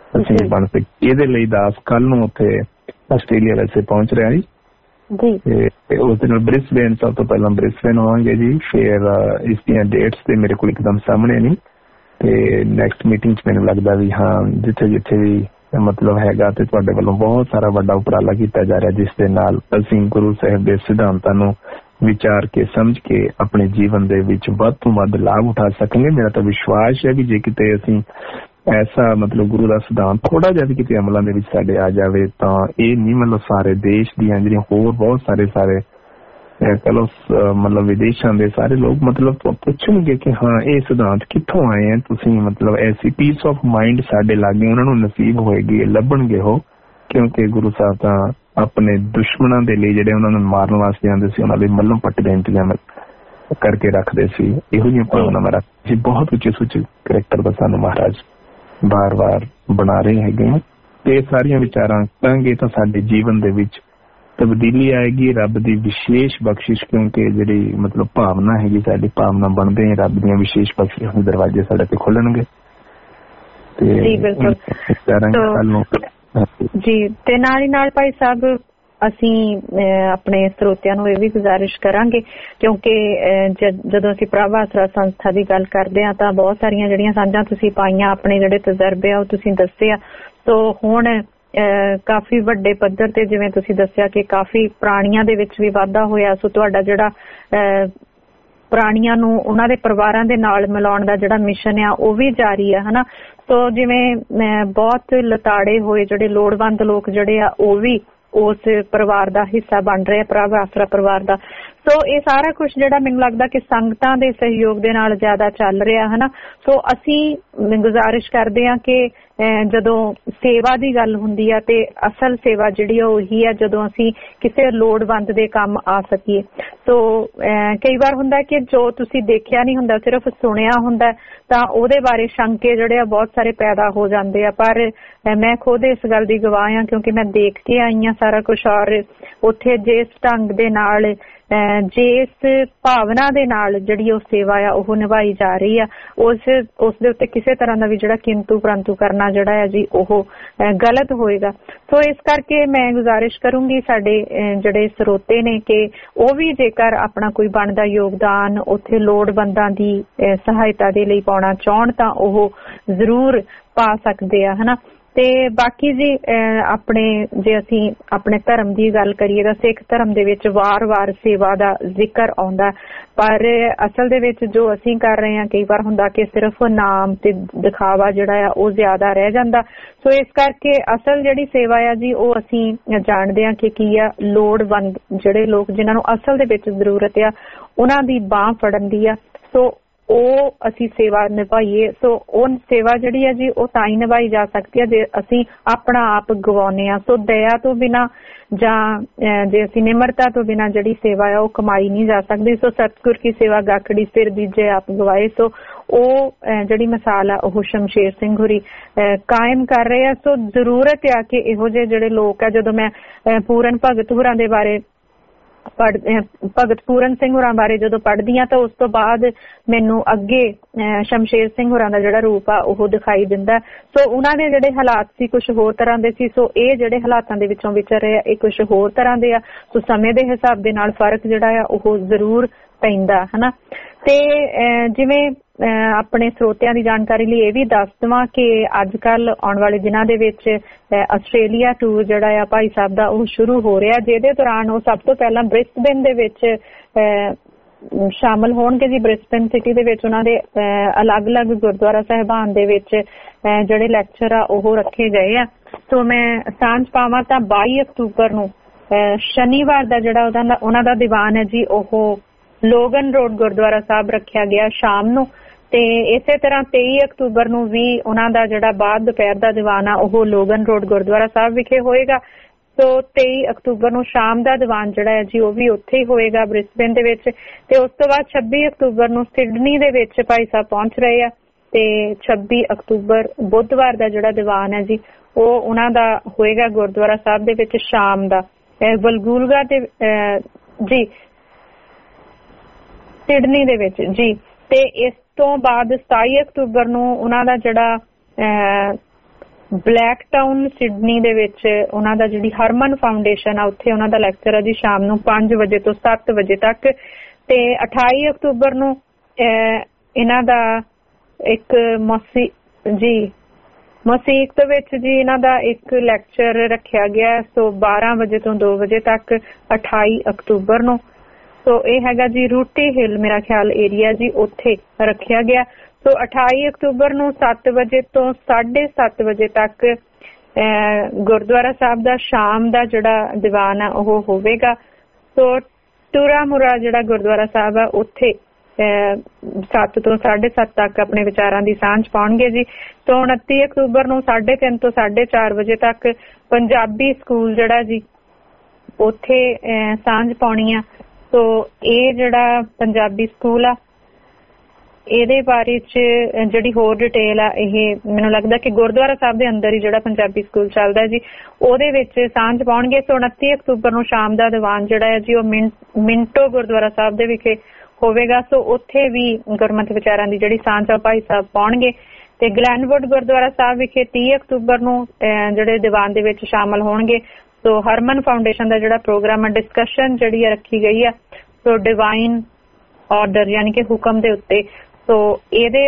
ਅਸੀਂ ਬਣ ਸਕ ਇਹਦੇ ਲਈ ਦਾਸ ਕੱਲ ਨੂੰ ਉੱਥੇ ਆਸਟ੍ਰੇਲੀਆ ਵੈਸੇ ਪਹੁੰਚ ਰਿਹਾ ਜੀ ਤੇ ਉਸ ਦੇ ਨਾਲ ਬ੍ਰਿਸਬੇਨ ਸਭ ਤੋਂ ਪਹਿਲਾਂ ਬ੍ਰਿਸਬੇਨ ਹੋਵਾਂਗੇ ਜੀ। ਫਿਰ ਇਸ ਦੀਆਂ ਡੇਟਸ ਤੇ ਮੇਰੇ ਕੋਲ ਇੱਕਦਮ ਸਾਹਮਣੇ ਨਹੀਂ ਤੇ ਨੈਕਸਟ ਮੀਟਿੰਗ 'ਚ ਮੈਨੂੰ ਲੱਗਦਾ ਵੀ ਹਾਂ ਜਿੱਥੇ ਜਿੱਥੇ ਵੀ ਮਤਲਬ ਹੈਗਾ ਤੇ ਤੁਹਾਡੇ ਵੱਲੋਂ ਬਹੁਤ ਸਾਰਾ ਵੱਡਾ ਉਪਰਾਲਾ ਕੀਤਾ ਜਾ ਰਿਹਾ ਜਿਸ ਦੇ ਨਾਲ ਅਸੀਂ ਗੁਰੂ ਸਾਹਿਬ ਦੇ ਸਿਧਾਂਤਾਂ ਨੂੰ ਵਿਚਾਰ ਕੇ ਸਮਝ ਕੇ ਆਪਣੇ ਜੀਵਨ ਦੇ ਵਿੱਚ ਵੱਧ ਤੋਂ ਵੱਧ ਲਾਭ ਉਠਾ ਸਕਾਂਗੇ। ਮੇਰਾ ਤਾਂ ਵਿਸ਼ਵਾਸ ਹੈ ਕਿ ਜੇ ਕਿਤੇ ਅਸੀਂ ਐਸਾ ਮਤਲਬ ਗੁਰੂ ਦਾ ਸਿਧਾਂਤ ਥੋੜਾ ਜਿਹਾ ਵੀ ਕਿਤੇ ਅਮਲਾਂ ਦੇ ਵਿੱਚ ਸਾਡੇ ਆ ਜਾਵੇ ਤਾਂ ਇਹ ਨਹੀਂ ਮਤਲਬ ਸਾਰੇ ਦੇਸ਼ ਦੀਆਂ ਜਿਹੜੀਆਂ ਹੋਰ ਬਹੁਤ ਸਾਰੇ ਸਾਰੇ ਚਲੋ ਮਤਲਬ ਵਿਦੇਸ਼ਾਂ ਦੇ ਸਾਰੇ ਲੋਕ ਮਤਲਬ ਪੁੱਛਣਗੇ ਕਿ ਹਾਂ ਇਹ ਸਿਧਾਂਤ ਕਿੱਥੋਂ ਆਏ ਆ ਤੁਸੀਂ ਮਤਲਬ ਐਸੀ ਪੀਸ ਆਫ ਮਾਈਂਡ ਸਾਡੇ ਲਾਗੇ ਉਹਨਾਂ ਨੂੰ ਨਸੀਬ ਹੋਏਗੀ ਲੱਭਣਗੇ ਉਹ ਕਿਉਂਕਿ ਗੁਰੂ ਸਾਹਿਬ ਤਾਂ ਆਪਣੇ ਦੁਸ਼ਮਣਾਂ ਦੇ ਲਈ ਜਿਹੜੇ ਉਹਨਾਂ ਨੂੰ ਮਾਰਨ ਵਾਸਤੇ ਜਾਂਦੇ ਸੀ ਉਹਨਾਂ ਲਈ ਮੱਲਮ ਪੱਟੀ ਦਾ ਇੰਤਜ਼ਾਮ ਕਰਕੇ ਰੱਖਦੇ ਸੀ। ਇਹੋ ਜਿਹੀਆਂ ਭਾਵਨਾਵਾਂ ਰੱਖਦੇ ਸੀ। ਬਹੁਤ ਉੱਚੇ ਸੁੱਚੇ ਕਰੈਕਟਰ ਦਾ ਸਾਨੂੰ ਮਹਾਰਾਜ ਬਾਰ ਬਾਰ ਬਣਾ ਰਹੇ ਹੈਗੇ ਤੇ ਇਹ ਸਾਰੀਆਂ ਵਿਚਾਰਾਂ ਕਰਾਂਗੇ ਤਾਂ ਸਾਡੇ ਜੀਵਨ ਦੇ ਵਿੱਚ ਤਬਦੀਲੀ ਆਏਗੀ। ਰੱਬ ਦੀ ਵਿਸ਼ੇਸ਼ ਬਖਸ਼ਿਸ਼ ਕਿਉਂਕਿ ਜਿਹੜੀ ਮਤਲਬ ਭਾਵਨਾ ਹੈਗੀ ਸਾਡੀ ਭਾਵਨਾ ਬਣਦੇ ਰੱਬ ਦੀਆਂ ਵਿਸ਼ੇਸ਼ ਬਖਸ਼ਿਸ਼ਾਂ ਦੇ ਦਰਵਾਜ਼ੇ ਸਾਡੇ ਤੇ ਖੁੱਲਣਗੇ ਜੀ। ਤੇ ਨਾਲ ਹੀ ਨਾਲ ਭਾਈ ਸਾਹਿਬ ਅਸੀਂ ਆਪਣੇ ਸਰੋਤਿਆਂ ਨੂੰ ਇਹ ਵੀ ਗੁਜ਼ਾਰਿਸ਼ ਕਰਾਂਗੇ ਕਿਉਂਕਿ ਜਦੋਂ ਅਸੀਂ ਪ੍ਰਭ ਆਸਰਾ ਸੰਸਥਾ ਦੀ ਗੱਲ ਕਰਦੇ ਹਾਂ ਤਾਂ ਬਹੁਤ ਸਾਰੀਆਂ ਜਿਹੜੀਆਂ ਸਾਂਝਾਂ ਤੁਸੀਂ ਪਾਈਆਂ ਆਪਣੇ ਜਿਹੜੇ ਤਜਰਬੇ ਆ ਉਹ ਤੁਸੀਂ ਦੱਸੇ ਆ। ਸੋ ਹੁਣ ਕਾਫੀ ਵੱਡੇ ਪੱਧਰ ਤੇ ਜਿਵੇਂ ਤੁਸੀਂ ਦੱਸਿਆ ਕਿ ਕਾਫੀ ਪ੍ਰਾਣੀਆਂ ਦੇ ਵਿੱਚ ਵੀ ਵਾਧਾ ਹੋਇਆ। ਸੋ ਤੁਹਾਡਾ ਜਿਹੜਾ ਪ੍ਰਾਣੀਆਂ ਨੂੰ ਉਹਨਾਂ ਦੇ ਪਰਿਵਾਰਾਂ ਦੇ ਨਾਲ ਮਿਲਾਉਣ ਦਾ ਜਿਹੜਾ ਮਿਸ਼ਨ ਆ ਉਹ ਵੀ ਜਾਰੀ ਆ ਹਨਾ। ਸੋ ਜਿਵੇਂ ਬਹੁਤ ਲਤਾੜੇ ਹੋਏ ਜਿਹੜੇ ਲੋੜਵੰਦ ਲੋਕ ਜਿਹੜੇ ਆ ਉਹ ਵੀ ਉਸ ਪਰਿਵਾਰ ਦਾ ਹਿੱਸਾ ਬਣ ਰਿਹਾ ਪ੍ਰਭ ਆਸਰਾ ਪਰਿਵਾਰ ਦਾ। ਸੋ ਇਹ ਸਾਰਾ ਕੁਛ ਜਿਹੜਾ ਮੈਨੂੰ ਲੱਗਦਾ ਕਿ ਸੰਗਤਾਂ ਦੇ ਸਹਿਯੋਗ ਦੇ ਨਾਲ ਜ਼ਿਆਦਾ ਚੱਲ ਰਿਹਾ ਹਨਾ। ਸੋ ਅਸੀਂ ਗੁਜ਼ਾਰਿਸ਼ ਕਰਦੇ ਹਾਂ ਕਿ ਜਦੋਂ ਸੇਵਾ ਦੀ ਗੱਲ ਹੁੰਦੀ ਆ ਤੇ ਅਸਲ ਸੇਵਾ ਜਿਹੜੀ ਆ ਉਹੀ ਆ ਜਦੋਂ ਅਸੀਂ ਕਿਸੇ ਲੋੜਵੰਦ ਦੇ ਕੰਮ ਆ ਸਕੀਏ। ਸੋ ਕਈ ਵਾਰ ਹੁੰਦਾ ਕਿ ਜੋ ਤੁਸੀਂ ਦੇਖਿਆ ਨਹੀਂ ਹੁੰਦਾ ਸਿਰਫ ਸੁਣਿਆ ਹੁੰਦਾ ਤਾਂ ਉਹਦੇ ਬਾਰੇ ਸ਼ੰਕੇ ਜਿਹੜੇ ਆ ਬਹੁਤ ਸਾਰੇ ਪੈਦਾ ਹੋ ਜਾਂਦੇ ਆ। ਪਰ ਮੈਂ ਖੁਦ ਇਸ ਗੱਲ ਦੀ ਗਵਾਹ ਆ ਕਿਉਂਕਿ ਮੈਂ ਦੇਖ ਕੇ ਆਈ ਹਾਂ ਸਾਰਾ ਕੁਛ ਔਰ ਉੱਥੇ ਜਿਸ ਢੰਗ ਦੇ ਨਾਲ ਜਿਸ ਭਾਵਨਾ ਦੇ ਨਾਲ ਜਿਹੜੀ ਉਹ ਸੇਵਾ ਆ ਉਹ ਨਿਭਾਈ ਜਾ ਰਹੀ ਆ ਉਸ ਉਸ ਦੇ ਉੱਤੇ ਕਿਸੇ ਤਰ੍ਹਾਂ ਦਾ ਵੀ ਜਿਹੜਾ ਕਿੰਤੂ ਪਰੰਤੂ ਕਰਨਾ ਜਿਹੜਾ ਹੈ ਜੀ ਉਹ ਗਲਤ ਹੋਏਗਾ। ਸੋ ਇਸ ਕਰਕੇ ਮੈਂ ਗੁਜ਼ਾਰਿਸ਼ ਕਰੂੰਗੀ ਸਾਡੇ ਜਿਹੜੇ ਸਰੋਤੇ ਨੇ ਕਿ ਉਹ ਵੀ ਜੇਕਰ ਆਪਣਾ ਕੋਈ ਬਣਦਾ ਯੋਗਦਾਨ ਉੱਥੇ ਲੋੜਵੰਦਾਂ ਦੀ ਸਹਾਇਤਾ ਦੇ ਲਈ ਪਾਉਣਾ ਚਾਹੁਣ ਤਾਂ ਉਹ ਜ਼ਰੂਰ ਪਾ ਸਕਦੇ ਆ ਹਨਾ। ਤੇ ਬਾਕੀ ਜੀ ਆਪਣੇ ਜੇ ਅਸੀਂ ਆਪਣੇ ਧਰਮ ਦੀ ਗੱਲ ਕਰੀਏ ਤਾਂ ਸਿੱਖ ਧਰਮ ਦੇ ਵਿੱਚ ਵਾਰ-ਵਾਰ ਸੇਵਾ ਦਾ ਜ਼ਿਕਰ ਆਉਂਦਾ ਪਰ ਅਸਲ ਦੇ ਵਿੱਚ ਜੋ ਅਸੀਂ ਕਰ ਰਹੇ ਹਾਂ ਕਈ ਵਾਰ ਹੁੰਦਾ ਕਿ ਸਿਰਫ ਨਾਮ ਤੇ ਦਿਖਾਵਾ ਜਿਹੜਾ ਆ ਉਹ ਜ਼ਿਆਦਾ ਰਹਿ ਜਾਂਦਾ। ਸੋ ਇਸ ਕਰਕੇ ਅਸਲ ਜਿਹੜੀ ਸੇਵਾ ਆ ਜੀ ਉਹ ਅਸੀਂ ਜਾਣਦੇ ਹਾਂ ਕਿ ਕੀ ਆ ਲੋੜਵੰਦ ਜਿਹੜੇ ਲੋਕ ਜਿਨ੍ਹਾਂ ਨੂੰ ਅਸਲ ਦੇ ਵਿੱਚ ਜ਼ਰੂਰਤ ਆ ਉਹਨਾਂ ਦੀ ਬਾਂਹ ਫੜਨ ਦੀ ਆ। ਸੋ ਉਹ ਅਸੀਂ ਸੇਵਾ ਨਿਭਾਈਏ। ਸੋ ਉਹ ਸੇਵਾ ਜਿਹੜੀ ਹੈ ਜੀ ਉਹ ਤਾਂ ਹੀ ਨਿਭਾਈ ਜਾ ਸਕਦੀ ਹੈ ਜੇ ਅਸੀਂ ਆਪਣਾ ਆਪ ਗਵਾਉਂਦੇ ਹਾਂ। ਸੋ ਦਇਆ ਤੋਂ ਬਿਨਾਂ ਜਾਂ ਜੇ ਅਸੀਂ ਨਿਮਰਤਾ ਤੋਂ ਬਿਨਾਂ ਜਿਹੜੀ ਸੇਵਾ ਆ ਉਹ ਕਮਾਈ ਨਹੀਂ ਜਾ ਸਕਦੀ। ਸੋ ਸਤਿਗੁਰ ਕੀ ਸੇਵਾ ਗਾਖੜੀ ਸਿਰ ਦੀਜੇ ਆਪ ਗਵਾਏ। ਸੋ ਉਹ ਜਿਹੜੀ ਮਿਸਾਲ ਆ ਉਹ ਸ਼ਮਸ਼ੇਰ ਸਿੰਘ ਹੋਰੀ ਕਾਇਮ ਕਰ ਰਹੇ ਆ। ਸੋ ਜ਼ਰੂਰਤ ਆ ਕਿ ਇਹੋ ਜਿਹੇ ਜਿਹੜੇ ਲੋਕ ਆ ਜਦੋਂ ਮੈਂ ਪੂਰਨ ਭਗਤ ਹੋਰਾਂ ਦੇ ਬਾਰੇ ਪੜ੍ਹ ਭਗਤ ਪੂਰਨ ਸਿੰਘ ਹੋਰਾਂ ਬਾਰੇ ਜਦੋਂ ਪੜ੍ਹਦੀ ਹਾਂ ਤਾਂ ਉਸ ਤੋਂ ਬਾਅਦ ਮੈਨੂੰ ਅੱਗੇ ਸ਼ਮਸ਼ੇਰ ਸਿੰਘ ਹੋਰਾਂ ਦਾ ਜਿਹੜਾ ਰੂਪ ਆ ਉਹ ਦਿਖਾਈ ਦਿੰਦਾ। ਸੋ ਉਹਨਾਂ ਦੇ ਜਿਹੜੇ ਹਾਲਾਤ ਸੀ ਕੁਛ ਹੋਰ ਤਰ੍ਹਾਂ ਦੇ ਸੀ। ਸੋ ਇਹ ਜਿਹੜੇ ਹਾਲਾਤਾਂ ਦੇ ਵਿੱਚੋਂ ਵਿਚਰ ਰਹੇ ਆ ਇਹ ਕੁਛ ਹੋਰ ਤਰ੍ਹਾਂ ਦੇ ਆ। ਸੋ ਸਮੇਂ ਦੇ ਹਿਸਾਬ ਦੇ ਨਾਲ ਫਰਕ ਜਿਹੜਾ ਆ ਉਹ ਜ਼ਰੂਰ ਪੈਂਦਾ ਹਨਾ। ਤੇ ਜਿਵੇਂ ਆਪਣੇ ਸਰੋਤਿਆਂ ਦੀ ਜਾਣਕਾਰੀ ਲਈ ਇਹ ਵੀ ਦੱਸ ਦੇਵਾਂ ਕਿ ਅੱਜ ਕੱਲ ਆਉਣ ਵਾਲੇ ਦਿਨਾਂ ਦੇ ਵਿੱਚ ਆਸਟ੍ਰੇਲੀਆ ਟੂਰ ਜਿਹੜਾ ਆ ਭਾਈ ਸਾਹਿਬ ਦਾ ਉਹ ਸ਼ੁਰੂ ਹੋ ਰਿਹਾ ਜਿਹਦੇ ਦੌਰਾਨ ਉਹ ਸਭ ਤੋਂ ਪਹਿਲਾਂ ਬ੍ਰਿਸਬੇਨ ਦੇ ਵਿੱਚ ਸ਼ਾਮਲ ਹੋਣਗੇ ਜੀ। ਬ੍ਰਿਸਬੇਨ ਸਿਟੀ ਦੇ ਵਿੱਚ ਉਹਨਾਂ ਦੇ ਅਲੱਗ-ਅਲੱਗ ਗੁਰਦੁਆਰਾ ਸਾਹਿਬਾਨ ਦੇ ਵਿੱਚ ਜਿਹੜੇ ਲੈਕਚਰ ਆ ਉਹ ਰੱਖੇ ਗਏ ਆ। ਸੋ ਮੈਂ ਸਾਂਝ ਪਾਵਾਂ ਤਾਂ ਬਾਈ ਅਕਤੂਬਰ ਨੂੰ ਸ਼ਨੀਵਾਰ ਦਾ ਜਿਹੜਾ ਉਹਦਾ ਉਹਨਾਂ ਦਾ ਦੀਵਾਨ ਹੈ ਜੀ ਉਹ ਲੋਗਨ ਰੋਡ ਗੁਰਦੁਆਰਾ ਸਾਹਿਬ ਰੱਖਿਆ ਗਿਆ ਸ਼ਾਮ ਨੂੰ। ਤੇ ਇਸੇ ਤਰ੍ਹਾਂ ਤੇਈ ਅਕਤੂਬਰ ਨੂੰ ਵੀ ਉਹਨਾਂ ਦਾ ਜਿਹੜਾ ਬਾਅਦ ਦੁਪਹਿਰ ਦਾ ਦੀਵਾਨ ਆ ਉਹ ਲੋਗਨ ਰੋਡ ਗੁਰਦੁਆਰਾ ਸਾਹਿਬ ਵਿਖੇ ਹੋਏਗਾ। ਸੋ ਤੇਈ ਅਕਤੂਬਰ ਨੂੰ ਸ਼ਾਮ ਦਾ ਦੀਵਾਨ ਜਿਹੜਾ ਹੈ ਜੀ ਉਹ ਵੀ ਉੱਥੇ ਹੀ ਹੋਏਗਾ ਬ੍ਰਿਸਬੇਨ ਦੇ ਵਿੱਚ। ਤੇ ਉਸ ਤੋਂ ਬਾਅਦ ਛੱਬੀ ਅਕਤੂਬਰ ਨੂੰ ਸਿਡਨੀ ਦੇ ਵਿੱਚ ਭਾਈ ਸਾਹਿਬ ਪਹੁੰਚ ਰਹੇ ਆ ਤੇ ਛੱਬੀ ਅਕਤੂਬਰ ਬੁੱਧਵਾਰ ਦਾ ਜਿਹੜਾ ਦੀਵਾਨ ਹੈ ਜੀ ਉਹ ਉਹਨਾਂ ਦਾ ਹੋਏਗਾ ਗੁਰਦੁਆਰਾ ਸਾਹਿਬ ਦੇ ਵਿੱਚ ਸ਼ਾਮ ਦਾ ਵਲਗੂਲਗਾ ਤੇ ਜੀ ਸਿਡਨੀ ਦੇ ਵਿੱਚ ਜੀ। ਤੇ ਇਸ ਤੋਂ ਬਾਅਦ ਸਤਾਈ ਅਕਤੂਬਰ ਨੂੰ ਉਹਨਾਂ ਦਾ ਜਿਹੜਾ ਬਲੈਕ ਟਾਊਨ ਸਿਡਨੀ ਦੇ ਵਿੱਚ ਉਹਨਾਂ ਦਾ ਜਿਹੜੀ ਹਰਮਨ ਫਾਊਂਡੇਸ਼ਨ ਆ ਉੱਥੇ ਉਹਨਾਂ ਦਾ ਲੈਕਚਰ ਹੈ ਜੀ ਸ਼ਾਮ ਨੂੰ ਪੰਜ ਵਜੇ ਤੋਂ ਸੱਤ ਵਜੇ ਤੱਕ। ਤੇ ਅਠਾਈ ਅਕਤੂਬਰ ਨੂੰ ਇਹਨਾਂ ਦਾ ਇੱਕ ਮੌਸੀ ਜੀ ਮਸੀਤ ਵਿੱਚ ਜੀ ਇਹਨਾਂ ਦਾ ਇੱਕ ਲੈਕਚਰ ਰੱਖਿਆ ਗਿਆ। ਸੋ ਬਾਰਾਂ ਵਜੇ ਤੋਂ ਦੋ ਵਜੇ ਤੱਕ ਅਠਾਈ ਅਕਤੂਬਰ ਨੂੰ। ਸੋ ਇਹ ਹੈਗਾ ਜੀ ਰੂਟੀ ਹਿੱਲ ਮੇਰਾ ਖਿਆਲ ਏਰੀਆ ਜੀ, ਉੱਥੇ ਰੱਖਿਆ ਗਿਆ। ਸੋ ਅਠਾਈ ਅਕਤੂਬਰ ਨੂੰ ਸੱਤ ਵਜੇ ਤੋਂ ਸਾਢੇ ਸੱਤ ਵਜੇ ਤੱਕ ਗੁਰਦੁਆਰਾ ਸਾਹਿਬ ਦਾ ਸ਼ਾਮ ਦਾ ਜਿਹੜਾ ਦੀਵਾਨ ਆ ਉਹ ਹੋਵੇਗਾ। ਸੋ ਟੂਰਾ ਮੁਰਾ ਜਿਹੜਾ ਗੁਰਦੁਆਰਾ ਸਾਹਿਬ ਆ ਉੱਥੇ ਸੱਤ ਤੋਂ ਸਾਢੇ ਸੱਤ ਤੱਕ ਆਪਣੇ ਵਿਚਾਰਾਂ ਦੀ ਸਾਂਝ ਪਾਉਣਗੇ ਜੀ। ਸੋ ਉਨੱਤੀ ਅਕਤੂਬਰ ਨੂੰ ਸਾਢੇ ਤਿੰਨ ਤੋਂ ਸਾਢੇ ਚਾਰ ਵਜੇ ਤੱਕ ਪੰਜਾਬੀ ਸਕੂਲ ਜਿਹੜਾ ਜੀ ਉੱਥੇ ਸਾਂਝ ਪਾਉਣੀ ਆ। ਸੋ ਇਹ ਜਿਹੜਾ ਪੰਜਾਬੀ ਸਕੂਲ ਆ ਇਹਦੇ ਬਾਰੇ ਚ ਜਿਹੜੀ ਹੋਰ ਡਿਟੇਲ ਆ ਇਹ ਮੈਨੂੰ ਲੱਗਦਾ ਕਿ ਗੁਰਦੁਆਰਾ ਸਾਹਿਬ ਦੇ ਅੰਦਰ ਹੀ ਜਿਹੜਾ ਪੰਜਾਬੀ ਸਕੂਲ ਚੱਲਦਾ ਜੀ ਉਹਦੇ ਵਿੱਚ ਸਾਂਝ ਪਾਉਣਗੇ। ਸੋ ਉਨੱਤੀ ਅਕਤੂਬਰ ਨੂੰ ਸ਼ਾਮ ਦਾ ਦੀਵਾਨ ਜਿਹੜਾ ਹੈ ਜੀ ਉਹ ਮਿੰਟੋ ਗੁਰਦੁਆਰਾ ਸਾਹਿਬ ਦੇ ਵਿਖੇ ਹੋਵੇਗਾ। ਸੋ ਉੱਥੇ ਵੀ ਗੁਰਮਤਿ ਵਿਚਾਰਾਂ ਦੀ ਜਿਹੜੀ ਸਾਂਝ ਆ ਭਾਈ ਸਾਹਿਬ ਪਾਉਣਗੇ। ਤੇ ਗਲੈਨਵੁੱਡ ਗੁਰਦੁਆਰਾ ਸਾਹਿਬ ਵਿਖੇ ਤੀਹ ਅਕਤੂਬਰ ਨੂੰ ਜਿਹੜੇ ਦੀਵਾਨ ਦੇ ਵਿੱਚ ਸ਼ਾਮਲ ਹੋਣਗੇ। ਸੋ ਹਰਮਨ ਫਾਊਂਡੇਸ਼ਨ ਦਾ ਜਿਹੜਾ ਪ੍ਰੋਗਰਾਮ ਹੈ ਡਿਸਕਸ਼ਨ ਜਿਹੜੀ ਹੈ ਰੱਖੀ ਗਈ ਆ ਸੋ ਡਿਵਾਈਨ ਆਰਡਰ ਯਾਨੀ ਕਿ ਹੁਕਮ ਦੇ ਉੱਤੇ। ਸੋ ਇਹਦੇ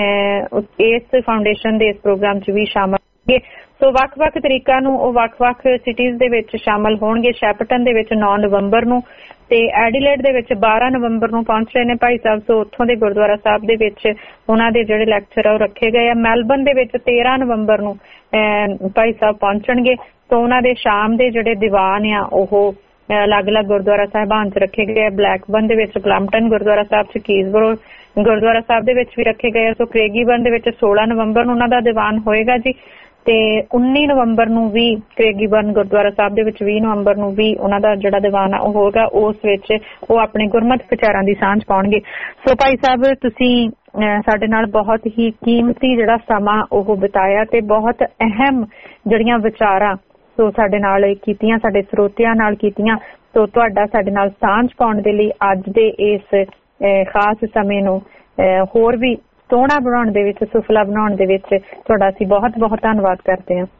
ਇਸ ਫਾਊਂਡੇਸ਼ਨ ਦੇ ਇਸ ਪ੍ਰੋਗਰਾਮ 'ਚ ਵੀ ਸ਼ਾਮਲ ਹੋਣਗੇ। ਸੋ ਵੱਖ-ਵੱਖ ਤਰੀਕਾਂ ਨੂੰ ਉਹ ਵੱਖ-ਵੱਖ ਸਿਟੀਜ਼ ਦੇ ਵਿੱਚ ਸ਼ਾਮਲ ਹੋਣਗੇ। ਸ਼ੈਪਟਨ ਦੇ ਵਿੱਚ ਨੌ ਨਵੰਬਰ ਨੂੰ ਤੇ ਐਡੀਲੇਡ ਦੇ ਵਿੱਚ ਬਾਰਾਂ ਨਵੰਬਰ ਨੂੰ ਪਹੁੰਚ ਰਹੇ ਨੇ ਭਾਈ ਸਾਹਿਬ। ਸੋ ਉੱਥੋਂ ਦੇ ਗੁਰਦੁਆਰਾ ਸਾਹਿਬ ਦੇ ਵਿੱਚ ਉਹਨਾਂ ਦੇ ਜਿਹੜੇ ਲੈਕਚਰ ਆ ਉਹ ਰੱਖੇ ਗਏ ਆ। ਮੈਲਬਨ ਦੇ ਵਿੱਚ ਤੇਰਾਂ ਨਵੰਬਰ ਨੂੰ ਭਾਈ ਸਾਹਿਬ ਪਹੁੰਚਣਗੇ। ਸੋ ਉਹਨਾਂ ਦੇ ਸ਼ਾਮ ਦੇ ਜਿਹੜੇ ਦੀਵਾਨ ਆ ਉਹ ਅਲੱਗ-ਅਲੱਗ ਗੁਰਦੁਆਰਾ ਸਾਹਿਬਾਨ 'ਚ ਰੱਖੇ ਗਏ ਆ। ਬਲੈਕਬਰਨ ਦੇ ਵਿੱਚ ਪਲੰਪਟਨ ਗੁਰਦੁਆਰਾ ਸਾਹਿਬ 'ਚ ਕੀਜ਼ਬਰੋ ਗੁਰਦੁਆਰਾ ਸਾਹਿਬ ਦੇ ਵਿੱਚ ਵੀ ਰੱਖੇ ਗਏ ਆ। ਸੋ ਕ੍ਰੇਗੀਬਰਨ ਦੇ ਵਿੱਚ ਸੋਲਾਂ ਨਵੰਬਰ ਨੂੰ ਉਹਨਾਂ ਦਾ ਦੀਵਾਨ ਹੋਏਗਾ ਜੀ। ਤੇ ਉੱਨੀ ਨਵੰਬਰ ਨੂੰ ਵੀ ਕ੍ਰੇਗੀਬਰਨ ਗੁਰਦੁਆਰਾ ਸਾਹਿਬ ਦੇ ਵਿੱਚ ਵੀਹ ਨਵੰਬਰ ਨੂੰ ਵੀ ਉਹਨਾਂ ਦਾ ਜਿਹੜਾ ਦੀਵਾਨ ਆ ਉਹ ਹੋਗਾ। ਉਸ ਵਿੱਚ ਉਹ ਆਪਣੇ ਗੁਰਮਤਿ ਵਿਚਾਰਾਂ ਦੀ ਸਾਂਝ ਪਾਉਣਗੇ। ਸੋ ਭਾਈ ਸਾਹਿਬ ਤੁਸੀਂ ਸਾਡੇ ਨਾਲ ਬਹੁਤ ਹੀ ਕੀਮਤੀ ਜਿਹੜਾ ਸਮਾਂ ਉਹ ਬਿਤਾਇਆ ਤੇ ਬਹੁਤ ਅਹਿਮ ਜਿਹੜੀਆਂ ਵਿਚਾਰਾਂ ਸੋ ਸਾਡੇ ਨਾਲ ਕੀਤੀਆਂ, ਸਾਡੇ ਸਰੋਤਿਆਂ ਨਾਲ ਕੀਤੀਆਂ। ਸੋ ਤੁਹਾਡਾ ਸਾਡੇ ਨਾਲ ਸਾਂਝ ਪਾਉਣ ਦੇ ਲਈ ਅੱਜ ਦੇ ਇਸ ਖਾਸ ਸਮੇਂ ਨੂੰ ਹੋਰ ਵੀ ਸੋਹਣਾ ਬਣਾਉਣ ਦੇ ਵਿੱਚ, ਸੁਫਲਾ ਬਣਾਉਣ ਦੇ ਵਿੱਚ ਤੁਹਾਡਾ ਅਸੀਂ ਬਹੁਤ ਬਹੁਤ ਧੰਨਵਾਦ ਕਰਦੇ ਹਾਂ।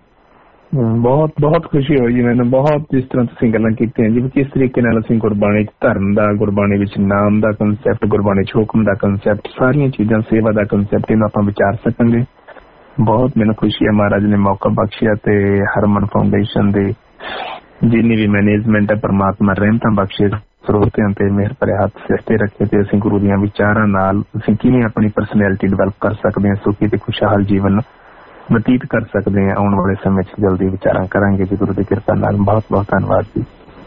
ਬਹੁਤ ਬਹੁਤ ਖੁਸ਼ੀ ਹੋਈ ਜੀ ਮੈਨੂੰ, ਬਹੁਤ ਜਿਸ ਤਰ੍ਹਾਂ ਤੁਸੀਂ ਗੱਲਾਂ ਕੀਤੀਆਂ ਜੀ ਕਿਸ ਤਰੀਕੇ ਨਾਲ ਅਸੀਂ ਗੁਰਬਾਣੀ 'ਚ ਧਰਮ ਦਾ, ਗੁਰਬਾਣੀ ਵਿੱਚ ਨਾਮ ਦਾ ਕੰਸੈਪਟ, ਗੁਰਬਾਣੀ 'ਚ ਹੁਕਮ ਦਾ ਕੰਸੈਪਟ, ਸਾਰੀਆਂ ਚੀਜ਼ਾਂ, ਸੇਵਾ ਦਾ ਕੰਸੈਪਟ ਇਹਨੂੰ ਆਪਾਂ ਵਿਚਾਰ ਸਕਾਂਗੇ। ਬਹੁਤ ਮੈਨੂੰ ਖੁਸ਼ੀ ਹੈ ਮਹਾਰਾਜ ਨੇ ਮੌਕਾ ਬਖਸ਼ਿਆ ਤੇ ਹਰਮਨ ਫਾਊਂਡੇਸ਼ਨ ਦੇ ਜਿੰਨੀ ਵੀ ਮੈਨੇਜਮੈਂਟ ਹੈ ਪਰਮਾਤਮਾ ਰਹਿਮਤਾਂ ਬਖਸ਼ੇ, ਸਰੋਤਿਆਂ ਤੇ ਮਿਹਰ ਭਰੇ ਹੱਥ ਸਿਰ ਤੇ ਰੱਖੇ ਤੇ ਅਸੀਂ ਗੁਰੂ ਦੀਆਂ ਵਿਚਾਰਾਂ ਨਾਲ ਅਸੀਂ ਕਿਵੇਂ ਆਪਣੀ ਪਰਸਨੈਲਿਟੀ ਡਿਵੈਲਪ ਕਰ ਸਕਦੇ ਹਾਂ, ਸੁਖੀ ਤੇ ਖੁਸ਼ਹਾਲ ਜੀਵਨ ਬਤੀਤ ਕਰ ਸਕਦੇ ਹਾਂ। ਆਉਣ ਵਾਲੇ ਸਮੇਂ 'ਚ ਜਲਦੀ ਵਿਚਾਰਾਂ ਕਰਾਂਗੇ ਜੀ ਗੁਰੂ ਦੀ ਕਿਰਪਾ ਨਾਲ। ਬਹੁਤ ਬਹੁਤ ਧੰਨਵਾਦ ਜੀ।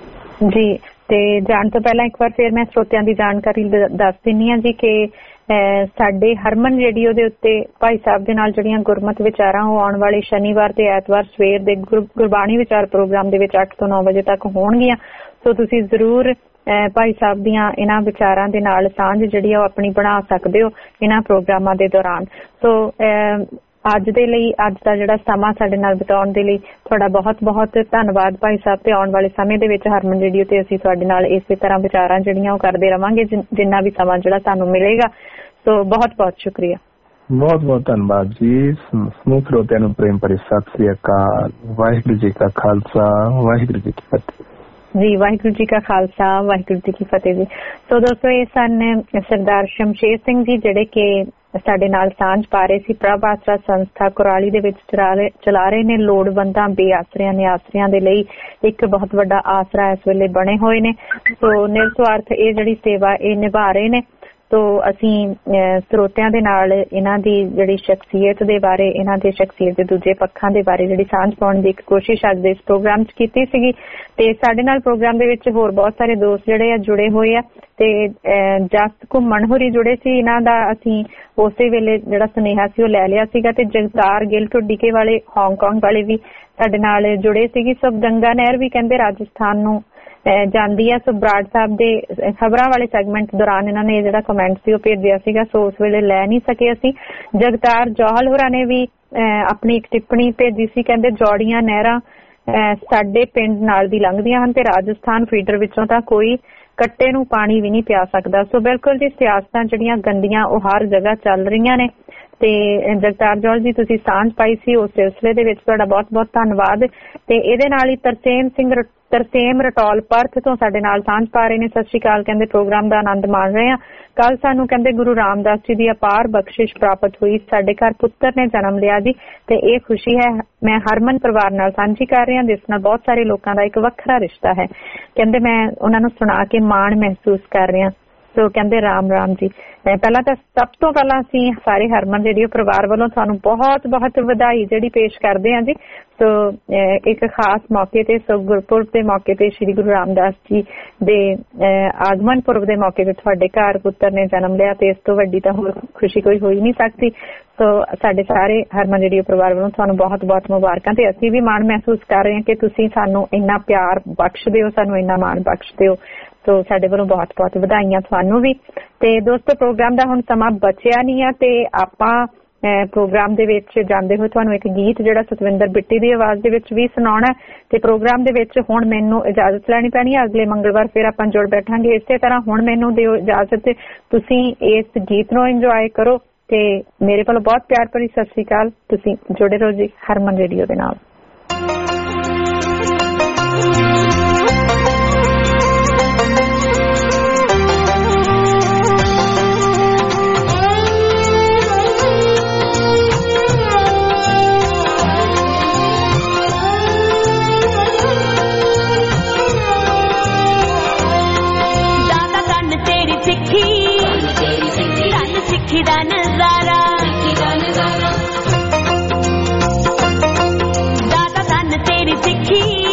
ਜੀ ਤੇ ਜਾਣ ਤੋਂ ਪਹਿਲਾਂ ਇੱਕ ਵਾਰ ਫਿਰ ਮੈਂ ਸਰੋਤਿਆਂ ਦੀ ਜਾਣਕਾਰੀ ਦੱਸ ਦਿੰਦੀ ਹਾਂ ਜੀ ਕਿ ਸਾਡੇ ਹਰਮਨ ਰੇਡੀਓ ਦੇ ਉੱਤੇ ਭਾਈ ਸਾਹਿਬ ਦੇ ਨਾਲ ਜਿਹੜੀਆਂ ਗੁਰਮਤਿ ਵਿਚਾਰਾਂ ਉਹ ਆਉਣ ਵਾਲੇ ਸ਼ਨੀਵਾਰ ਤੇ ਐਤਵਾਰ ਸਵੇਰ ਦੇ ਗੁਰਬਾਣੀ ਵਿਚਾਰ ਪ੍ਰੋਗਰਾਮ ਦੇ ਵਿੱਚ ਅੱਠ ਤੋਂ ਨੌ ਵਜੇ ਤੱਕ ਹੋਣਗੀਆਂ। ਸੋ ਤੁਸੀਂ ਜ਼ਰੂਰ ਭਾਈ ਸਾਹਿਬ ਦੀਆਂ ਇਹਨਾਂ ਵਿਚਾਰਾਂ ਦੇ ਨਾਲ ਸਾਂਝ ਜਿਹੜੀ ਆ ਉਹ ਆਪਣੀ ਬਣਾ ਸਕਦੇ ਹੋ ਇਹਨਾਂ ਪ੍ਰੋਗਰਾਮਾਂ ਦੇ ਦੌਰਾਨ। ਸੋ ਅੱਜ ਦੇ ਲਈ, ਅੱਜ ਦਾ ਜਿਹੜਾ ਸਮਾਂ ਸਾਡੇ ਨਾਲ ਬਿਤਾਉਣ ਦੇ ਲਈ ਤੁਹਾਡਾ ਬਹੁਤ ਬਹੁਤ ਧੰਨਵਾਦ ਭਾਈ ਸਾਹਿਬ। ਤੇ ਆਉਣ ਵਾਲੇ ਸਮੇਂ ਦੇ ਵਿੱਚ ਹਰਮਨ ਰੇਡੀਓ ਤੇ ਅਸੀਂ ਤੁਹਾਡੇ ਨਾਲ ਇਸੇ ਤਰ੍ਹਾਂ ਵਿਚਾਰਾਂ ਜਿਹੜੀਆਂ ਉਹ ਕਰਦੇ ਰਵਾਂਗੇ ਜਿੰਨਾ ਵੀ ਸਮਾਂ ਜਿਹੜਾ ਸਾਨੂੰ ਮਿਲੇਗਾ। ਸੋ ਬਹੁਤ ਬਹੁਤ ਸ਼ੁਕਰੀਆ। ਬਹੁਤ ਬਹੁਤ ਧੰਨਵਾਦ ਜੀ। ਸਮੂਹ ਸਰੋਤਿਆਂ ਨੂੰ ਪ੍ਰੇਮ ਭਰੀ ਸਤਿ ਸ੍ਰੀ ਅਕਾਲ। ਵਾਹਿਗੁਰੂ ਜੀ ਕਾ ਖਾਲਸਾ, ਵਾਹਿਗੁਰੂ ਜੀ ਕੀ ਫਤਿਹ। ਜੀ ਵਾਹਿਗੁਰੂ ਜੀ ਕਾ ਖਾਲਸਾ, ਵਾਹਿਗੁਰੂ ਜੀ ਕੀ ਫਤਿਹ ਜੀ। ਸੋ ਦੋਸਤੋ ਇਹ ਸਨ ਸਰਦਾਰ ਸ਼ਮਸ਼ੇਰ ਸਿੰਘ ਜੀ ਜਿਹੜੇ ਕਿ ਸਾਡੇ ਨਾਲ ਸਾਂਝ ਪਾ ਰਹੇ ਸੀ। ਪ੍ਰਭ ਆਸਰਾ ਸੰਸਥਾ ਕੁਰਾਲੀ ਦੇ ਵਿੱਚ ਚਲਾ ਰਹੇ ਨੇ ਲੋੜਵੰਦਾਂ, ਬੇਆਸਰਿਆਂ, ਨਿਆਸਰਿਆਂ ਦੇ ਲਈ ਇੱਕ ਬਹੁਤ ਵੱਡਾ ਆਸਰਾ ਇਸ ਵੇਲੇ ਬਣੇ ਹੋਏ ਨੇ। ਸੋ ਨਿਰਸਵਾਰਥ ਇਹ ਜਿਹੜੀ ਸੇਵਾ ਇਹ ਨਿਭਾ ਰਹੇ ਨੇ। ਸੋ ਅਸੀਂ ਸਰੋਤਿਆਂ ਦੇ ਨਾਲ ਇਹਨਾਂ ਦੀ ਜਿਹੜੀ ਸ਼ਖਸੀਅਤ ਦੇ ਬਾਰੇ, ਇਹਨਾਂ ਦੇ ਸ਼ਖਸੀਅਤ ਦੇ ਦੂਜੇ ਪੱਖਾਂ ਦੇ ਬਾਰੇ ਜਿਹੜੀ ਸਾਂਝ ਪਾਉਣ ਦੀ ਇੱਕ ਕੋਸ਼ਿਸ਼ ਅੱਜ ਦੇ ਇਸ ਪ੍ਰੋਗਰਾਮ 'ਚ ਕੀਤੀ ਸੀਗੀ। ਤੇ ਸਾਡੇ ਨਾਲ ਪ੍ਰੋਗਰਾਮ ਦੇ ਵਿੱਚ ਹੋਰ ਬਹੁਤ ਸਾਰੇ ਦੋਸਤ ਜਿਹੜੇ ਆ ਜੁੜੇ ਹੋਏ ਆ ਤੇ ਜਸ ਘੁੰਮਣ ਹੋਰੀ ਜੁੜੇ ਸੀ। ਇਹਨਾਂ ਦਾ ਅਸੀਂ ਉਸੇ ਵੇਲੇ ਜਿਹੜਾ ਸੁਨੇਹਾ ਸੀ ਉਹ ਲੈ ਲਿਆ ਸੀਗਾ। ਤੇ ਜਗਤਾਰ ਗਿੱਲ ਢੁੱਡੀਕੇ ਵਾਲੇ ਹਾਂਗਕਾਂਗ ਵਾਲੇ ਵੀ ਸਾਡੇ ਨਾਲ ਜੁੜੇ ਸੀਗੇ। ਸੋ ਗੰਗਾ ਨਹਿਰ ਵੀ ਕਹਿੰਦੇ ਰਾਜਸਥਾਨ ਨੂੰ ਜਾਂਦੀ ਆ। ਸੋ ਬਰਾੜ ਸਾਹਿਬ ਦੇ ਖਬਰਾਂ ਵਾਲੇ ਸੈਗਮੈਂਟ ਦੌਰਾਨ ਇਹਨਾਂ ਨੇ ਜਿਹੜਾ ਕਮੈਂਟ ਸੀ ਉਹ ਭੇਜਿਆ ਸੀਗਾ। ਸੋ ਉਸ ਵੇਲੇ ਲੈ ਨਹੀਂ ਸਕੇ ਅਸੀਂ। ਜਗਤਾਰ ਜੌਹਲ ਹੋਰਾਂ ਨੇ ਵੀ ਆਪਣੀ ਇੱਕ ਟਿੱਪਣੀ ਭੇਜੀ ਸੀ। ਕਹਿੰਦੇ ਜੌੜੀਆਂ ਨਹਿਰਾਂ ਸਾਡੇ ਪਿੰਡ ਨਾਲ ਦੀ ਲੰਘਦੀਆਂ ਹਨ ਤੇ ਰਾਜਸਥਾਨ ਫੀਡਰ ਵਿੱਚੋਂ ਤਾਂ ਕੋਈ ਕੱਟੇ ਨੂੰ ਪਾਣੀ ਵੀ ਨਹੀਂ ਪਿਆ ਸਕਦਾ। ਸੋ ਬਿਲਕੁਲ ਜੀ, ਸਿਆਸਤਾਂ ਜਿਹੜੀਆਂ ਗੰਦੀਆਂ ਉਹ ਹਰ ਜਗ੍ਹਾ ਚੱਲ ਰਹੀਆਂ ਨੇ ਤੇ ਜਗਤਾਰ ਜੌਲ ਜੀ ਤੁਸੀਂ ਸਾਂਝ ਪਾਈ ਸੀ ਉਸ ਸਿਲਸਿਲੇ ਦੇ ਵਿੱਚ ਤੁਹਾਡਾ ਬਹੁਤ ਬਹੁਤ ਧੰਨਵਾਦ। ਤੇ ਇਹਦੇ ਨਾਲ ਹੀ ਤਰਸੇਮ ਸਿੰਘ ਤਰਸੇਮ ਰਟੌਲ ਪਰਥ ਤੋਂ ਸਾਡੇ ਨਾਲ ਸਾਂਝ ਪਾ ਰਹੇ ਨੇ। ਸਤਿ ਸ਼੍ਰੀ ਅਕਾਲ, ਕਹਿੰਦੇ ਪ੍ਰੋਗਰਾਮ ਦਾ ਆਨੰਦ ਮਾਣ ਰਹੇ ਆ। ਕੱਲ ਸਾਨੂੰ ਕਹਿੰਦੇ ਗੁਰੂ ਰਾਮਦਾਸ ਜੀ ਦੀ ਅਪਾਰ ਬਖਸ਼ਿਸ਼ ਪ੍ਰਾਪਤ ਹੋਈ, ਸਾਡੇ ਘਰ ਪੁੱਤਰ ਨੇ ਜਨਮ ਲਿਆ ਜੀ ਤੇ ਇਹ ਖੁਸ਼ੀ ਹੈ ਮੈਂ ਹਰਮਨ ਪਰਿਵਾਰ ਨਾਲ ਸਾਂਝੀ ਕਰ ਰਹੀ ਹਾਂ, ਜਿਸ ਨਾਲ ਬਹੁਤ ਸਾਰੇ ਲੋਕਾਂ ਦਾ ਇੱਕ ਵੱਖਰਾ ਰਿਸ਼ਤਾ ਹੈ। ਕਹਿੰਦੇ ਮੈਂ ਉਹਨਾਂ ਨੂੰ ਸੁਣਾ ਕੇ ਮਾਣ ਮਹਿਸੂਸ ਕਰ ਰਹੀ ਹਾਂ। ਸੋ ਕਹਿੰਦੇ ਰਾਮ ਰਾਮ ਜੀ। ਪਹਿਲਾਂ ਤਾਂ ਸਭ ਤੋਂ ਪਹਿਲਾਂ ਅਸੀਂ ਸਾਰੇ ਹਰਮਨ ਰੇਡੀਓ ਪਰਿਵਾਰ ਵੱਲੋਂ ਤੁਹਾਨੂੰ ਬਹੁਤ ਬਹੁਤ ਵਧਾਈ ਜਿਹੜੀ ਪੇਸ਼ ਕਰਦੇ ਹਾਂ ਜੀ। ਸੋ ਇੱਕ ਖਾਸ ਮੌਕੇ ਤੇ ਸੋ ਗੁਰਪੁਰਬ ਦੇ ਮੌਕੇ ਤੇ ਸ਼੍ਰੀ ਗੁਰੂ ਰਾਮਦਾਸ ਜੀ ਦੇ ਆਗਮਨ ਪੁਰਬ ਦੇ ਮੌਕੇ ਤੇ ਤੁਹਾਡੇ ਘਰ ਪੁੱਤਰ ਨੇ ਜਨਮ ਲਿਆ ਤੇ ਇਸ ਤੋਂ ਵੱਡੀ ਤਾਂ ਹੋਰ ਖੁਸ਼ੀ ਕੋਈ ਹੋ ਹੀ ਨਹੀਂ ਸਕਦੀ। ਸੋ ਸਾਡੇ ਸਾਰੇ ਹਰਮਨ ਰੇਡੀਓ ਪਰਿਵਾਰ ਵੱਲੋਂ ਤੁਹਾਨੂੰ ਬਹੁਤ ਬਹੁਤ ਮੁਬਾਰਕਾਂ ਤੇ ਅਸੀਂ ਵੀ ਮਾਣ ਮਹਿਸੂਸ ਕਰ ਰਹੇ ਹਾਂ ਕਿ ਤੁਸੀਂ ਸਾਨੂੰ ਇੰਨਾ ਪਿਆਰ ਬਖਸ਼ਦੇ ਹੋ, ਸਾਨੂੰ ਇੰਨਾ ਮਾਣ ਬਖਸ਼ਦੇ ਹੋ। ਸੋ ਸਾਡੇ ਵੱਲੋਂ ਬਹੁਤ ਬਹੁਤ ਵਧਾਈਆਂ ਤੁਹਾਨੂੰ ਵੀ। ਤੇ ਦੋਸਤੋ ਪ੍ਰੋਗਰਾਮ ਦਾ ਹੁਣ ਸਮਾਂ ਬਚਿਆ ਨਹੀਂ ਆ ਤੇ ਆਪਾਂ ਪ੍ਰੋਗਰਾਮ ਦੇ ਵਿੱਚ ਜਾਂਦੇ ਹੋਏ ਤੁਹਾਨੂੰ ਇੱਕ ਗੀਤ ਜਿਹੜਾ ਸਤਵਿੰਦਰ ਬਿੱਟੀ ਦੀ ਆਵਾਜ਼ ਦੇ ਵਿੱਚ ਵੀ ਸੁਣਾਉਣਾ ਤੇ ਪ੍ਰੋਗਰਾਮ ਦੇ ਵਿੱਚ ਹੁਣ ਮੈਨੂੰ ਇਜਾਜ਼ਤ ਲੈਣੀ ਪੈਣੀ ਹੈ। ਅਗਲੇ ਮੰਗਲਵਾਰ ਫਿਰ ਆਪਾਂ ਜੁੜ ਬੈਠਾਂਗੇ ਇਸੇ ਤਰ੍ਹਾਂ। ਹੁਣ ਮੈਨੂੰ ਦਿਓ ਇਜਾਜ਼ਤ, ਤੁਸੀਂ ਇਸ ਗੀਤ ਨੂੰ ਇੰਜੋਏ ਕਰੋ ਤੇ ਮੇਰੇ ਵੱਲੋਂ ਬਹੁਤ ਪਿਆਰ ਭਰੀ ਸਤਿ ਸ੍ਰੀ ਅਕਾਲ। ਤੁਸੀਂ ਜੁੜੇ ਰਹੋ ਜੀ ਹਰਮਨ ਰੇਡੀਓ ਦੇ ਨਾਲ। ਸਿੱਖੀ ਦਾ ਨਜ਼ਾਰਾ ਦਾਤਾ ਧੰਨ ਤੇਰੀ ਸਿੱਖੀ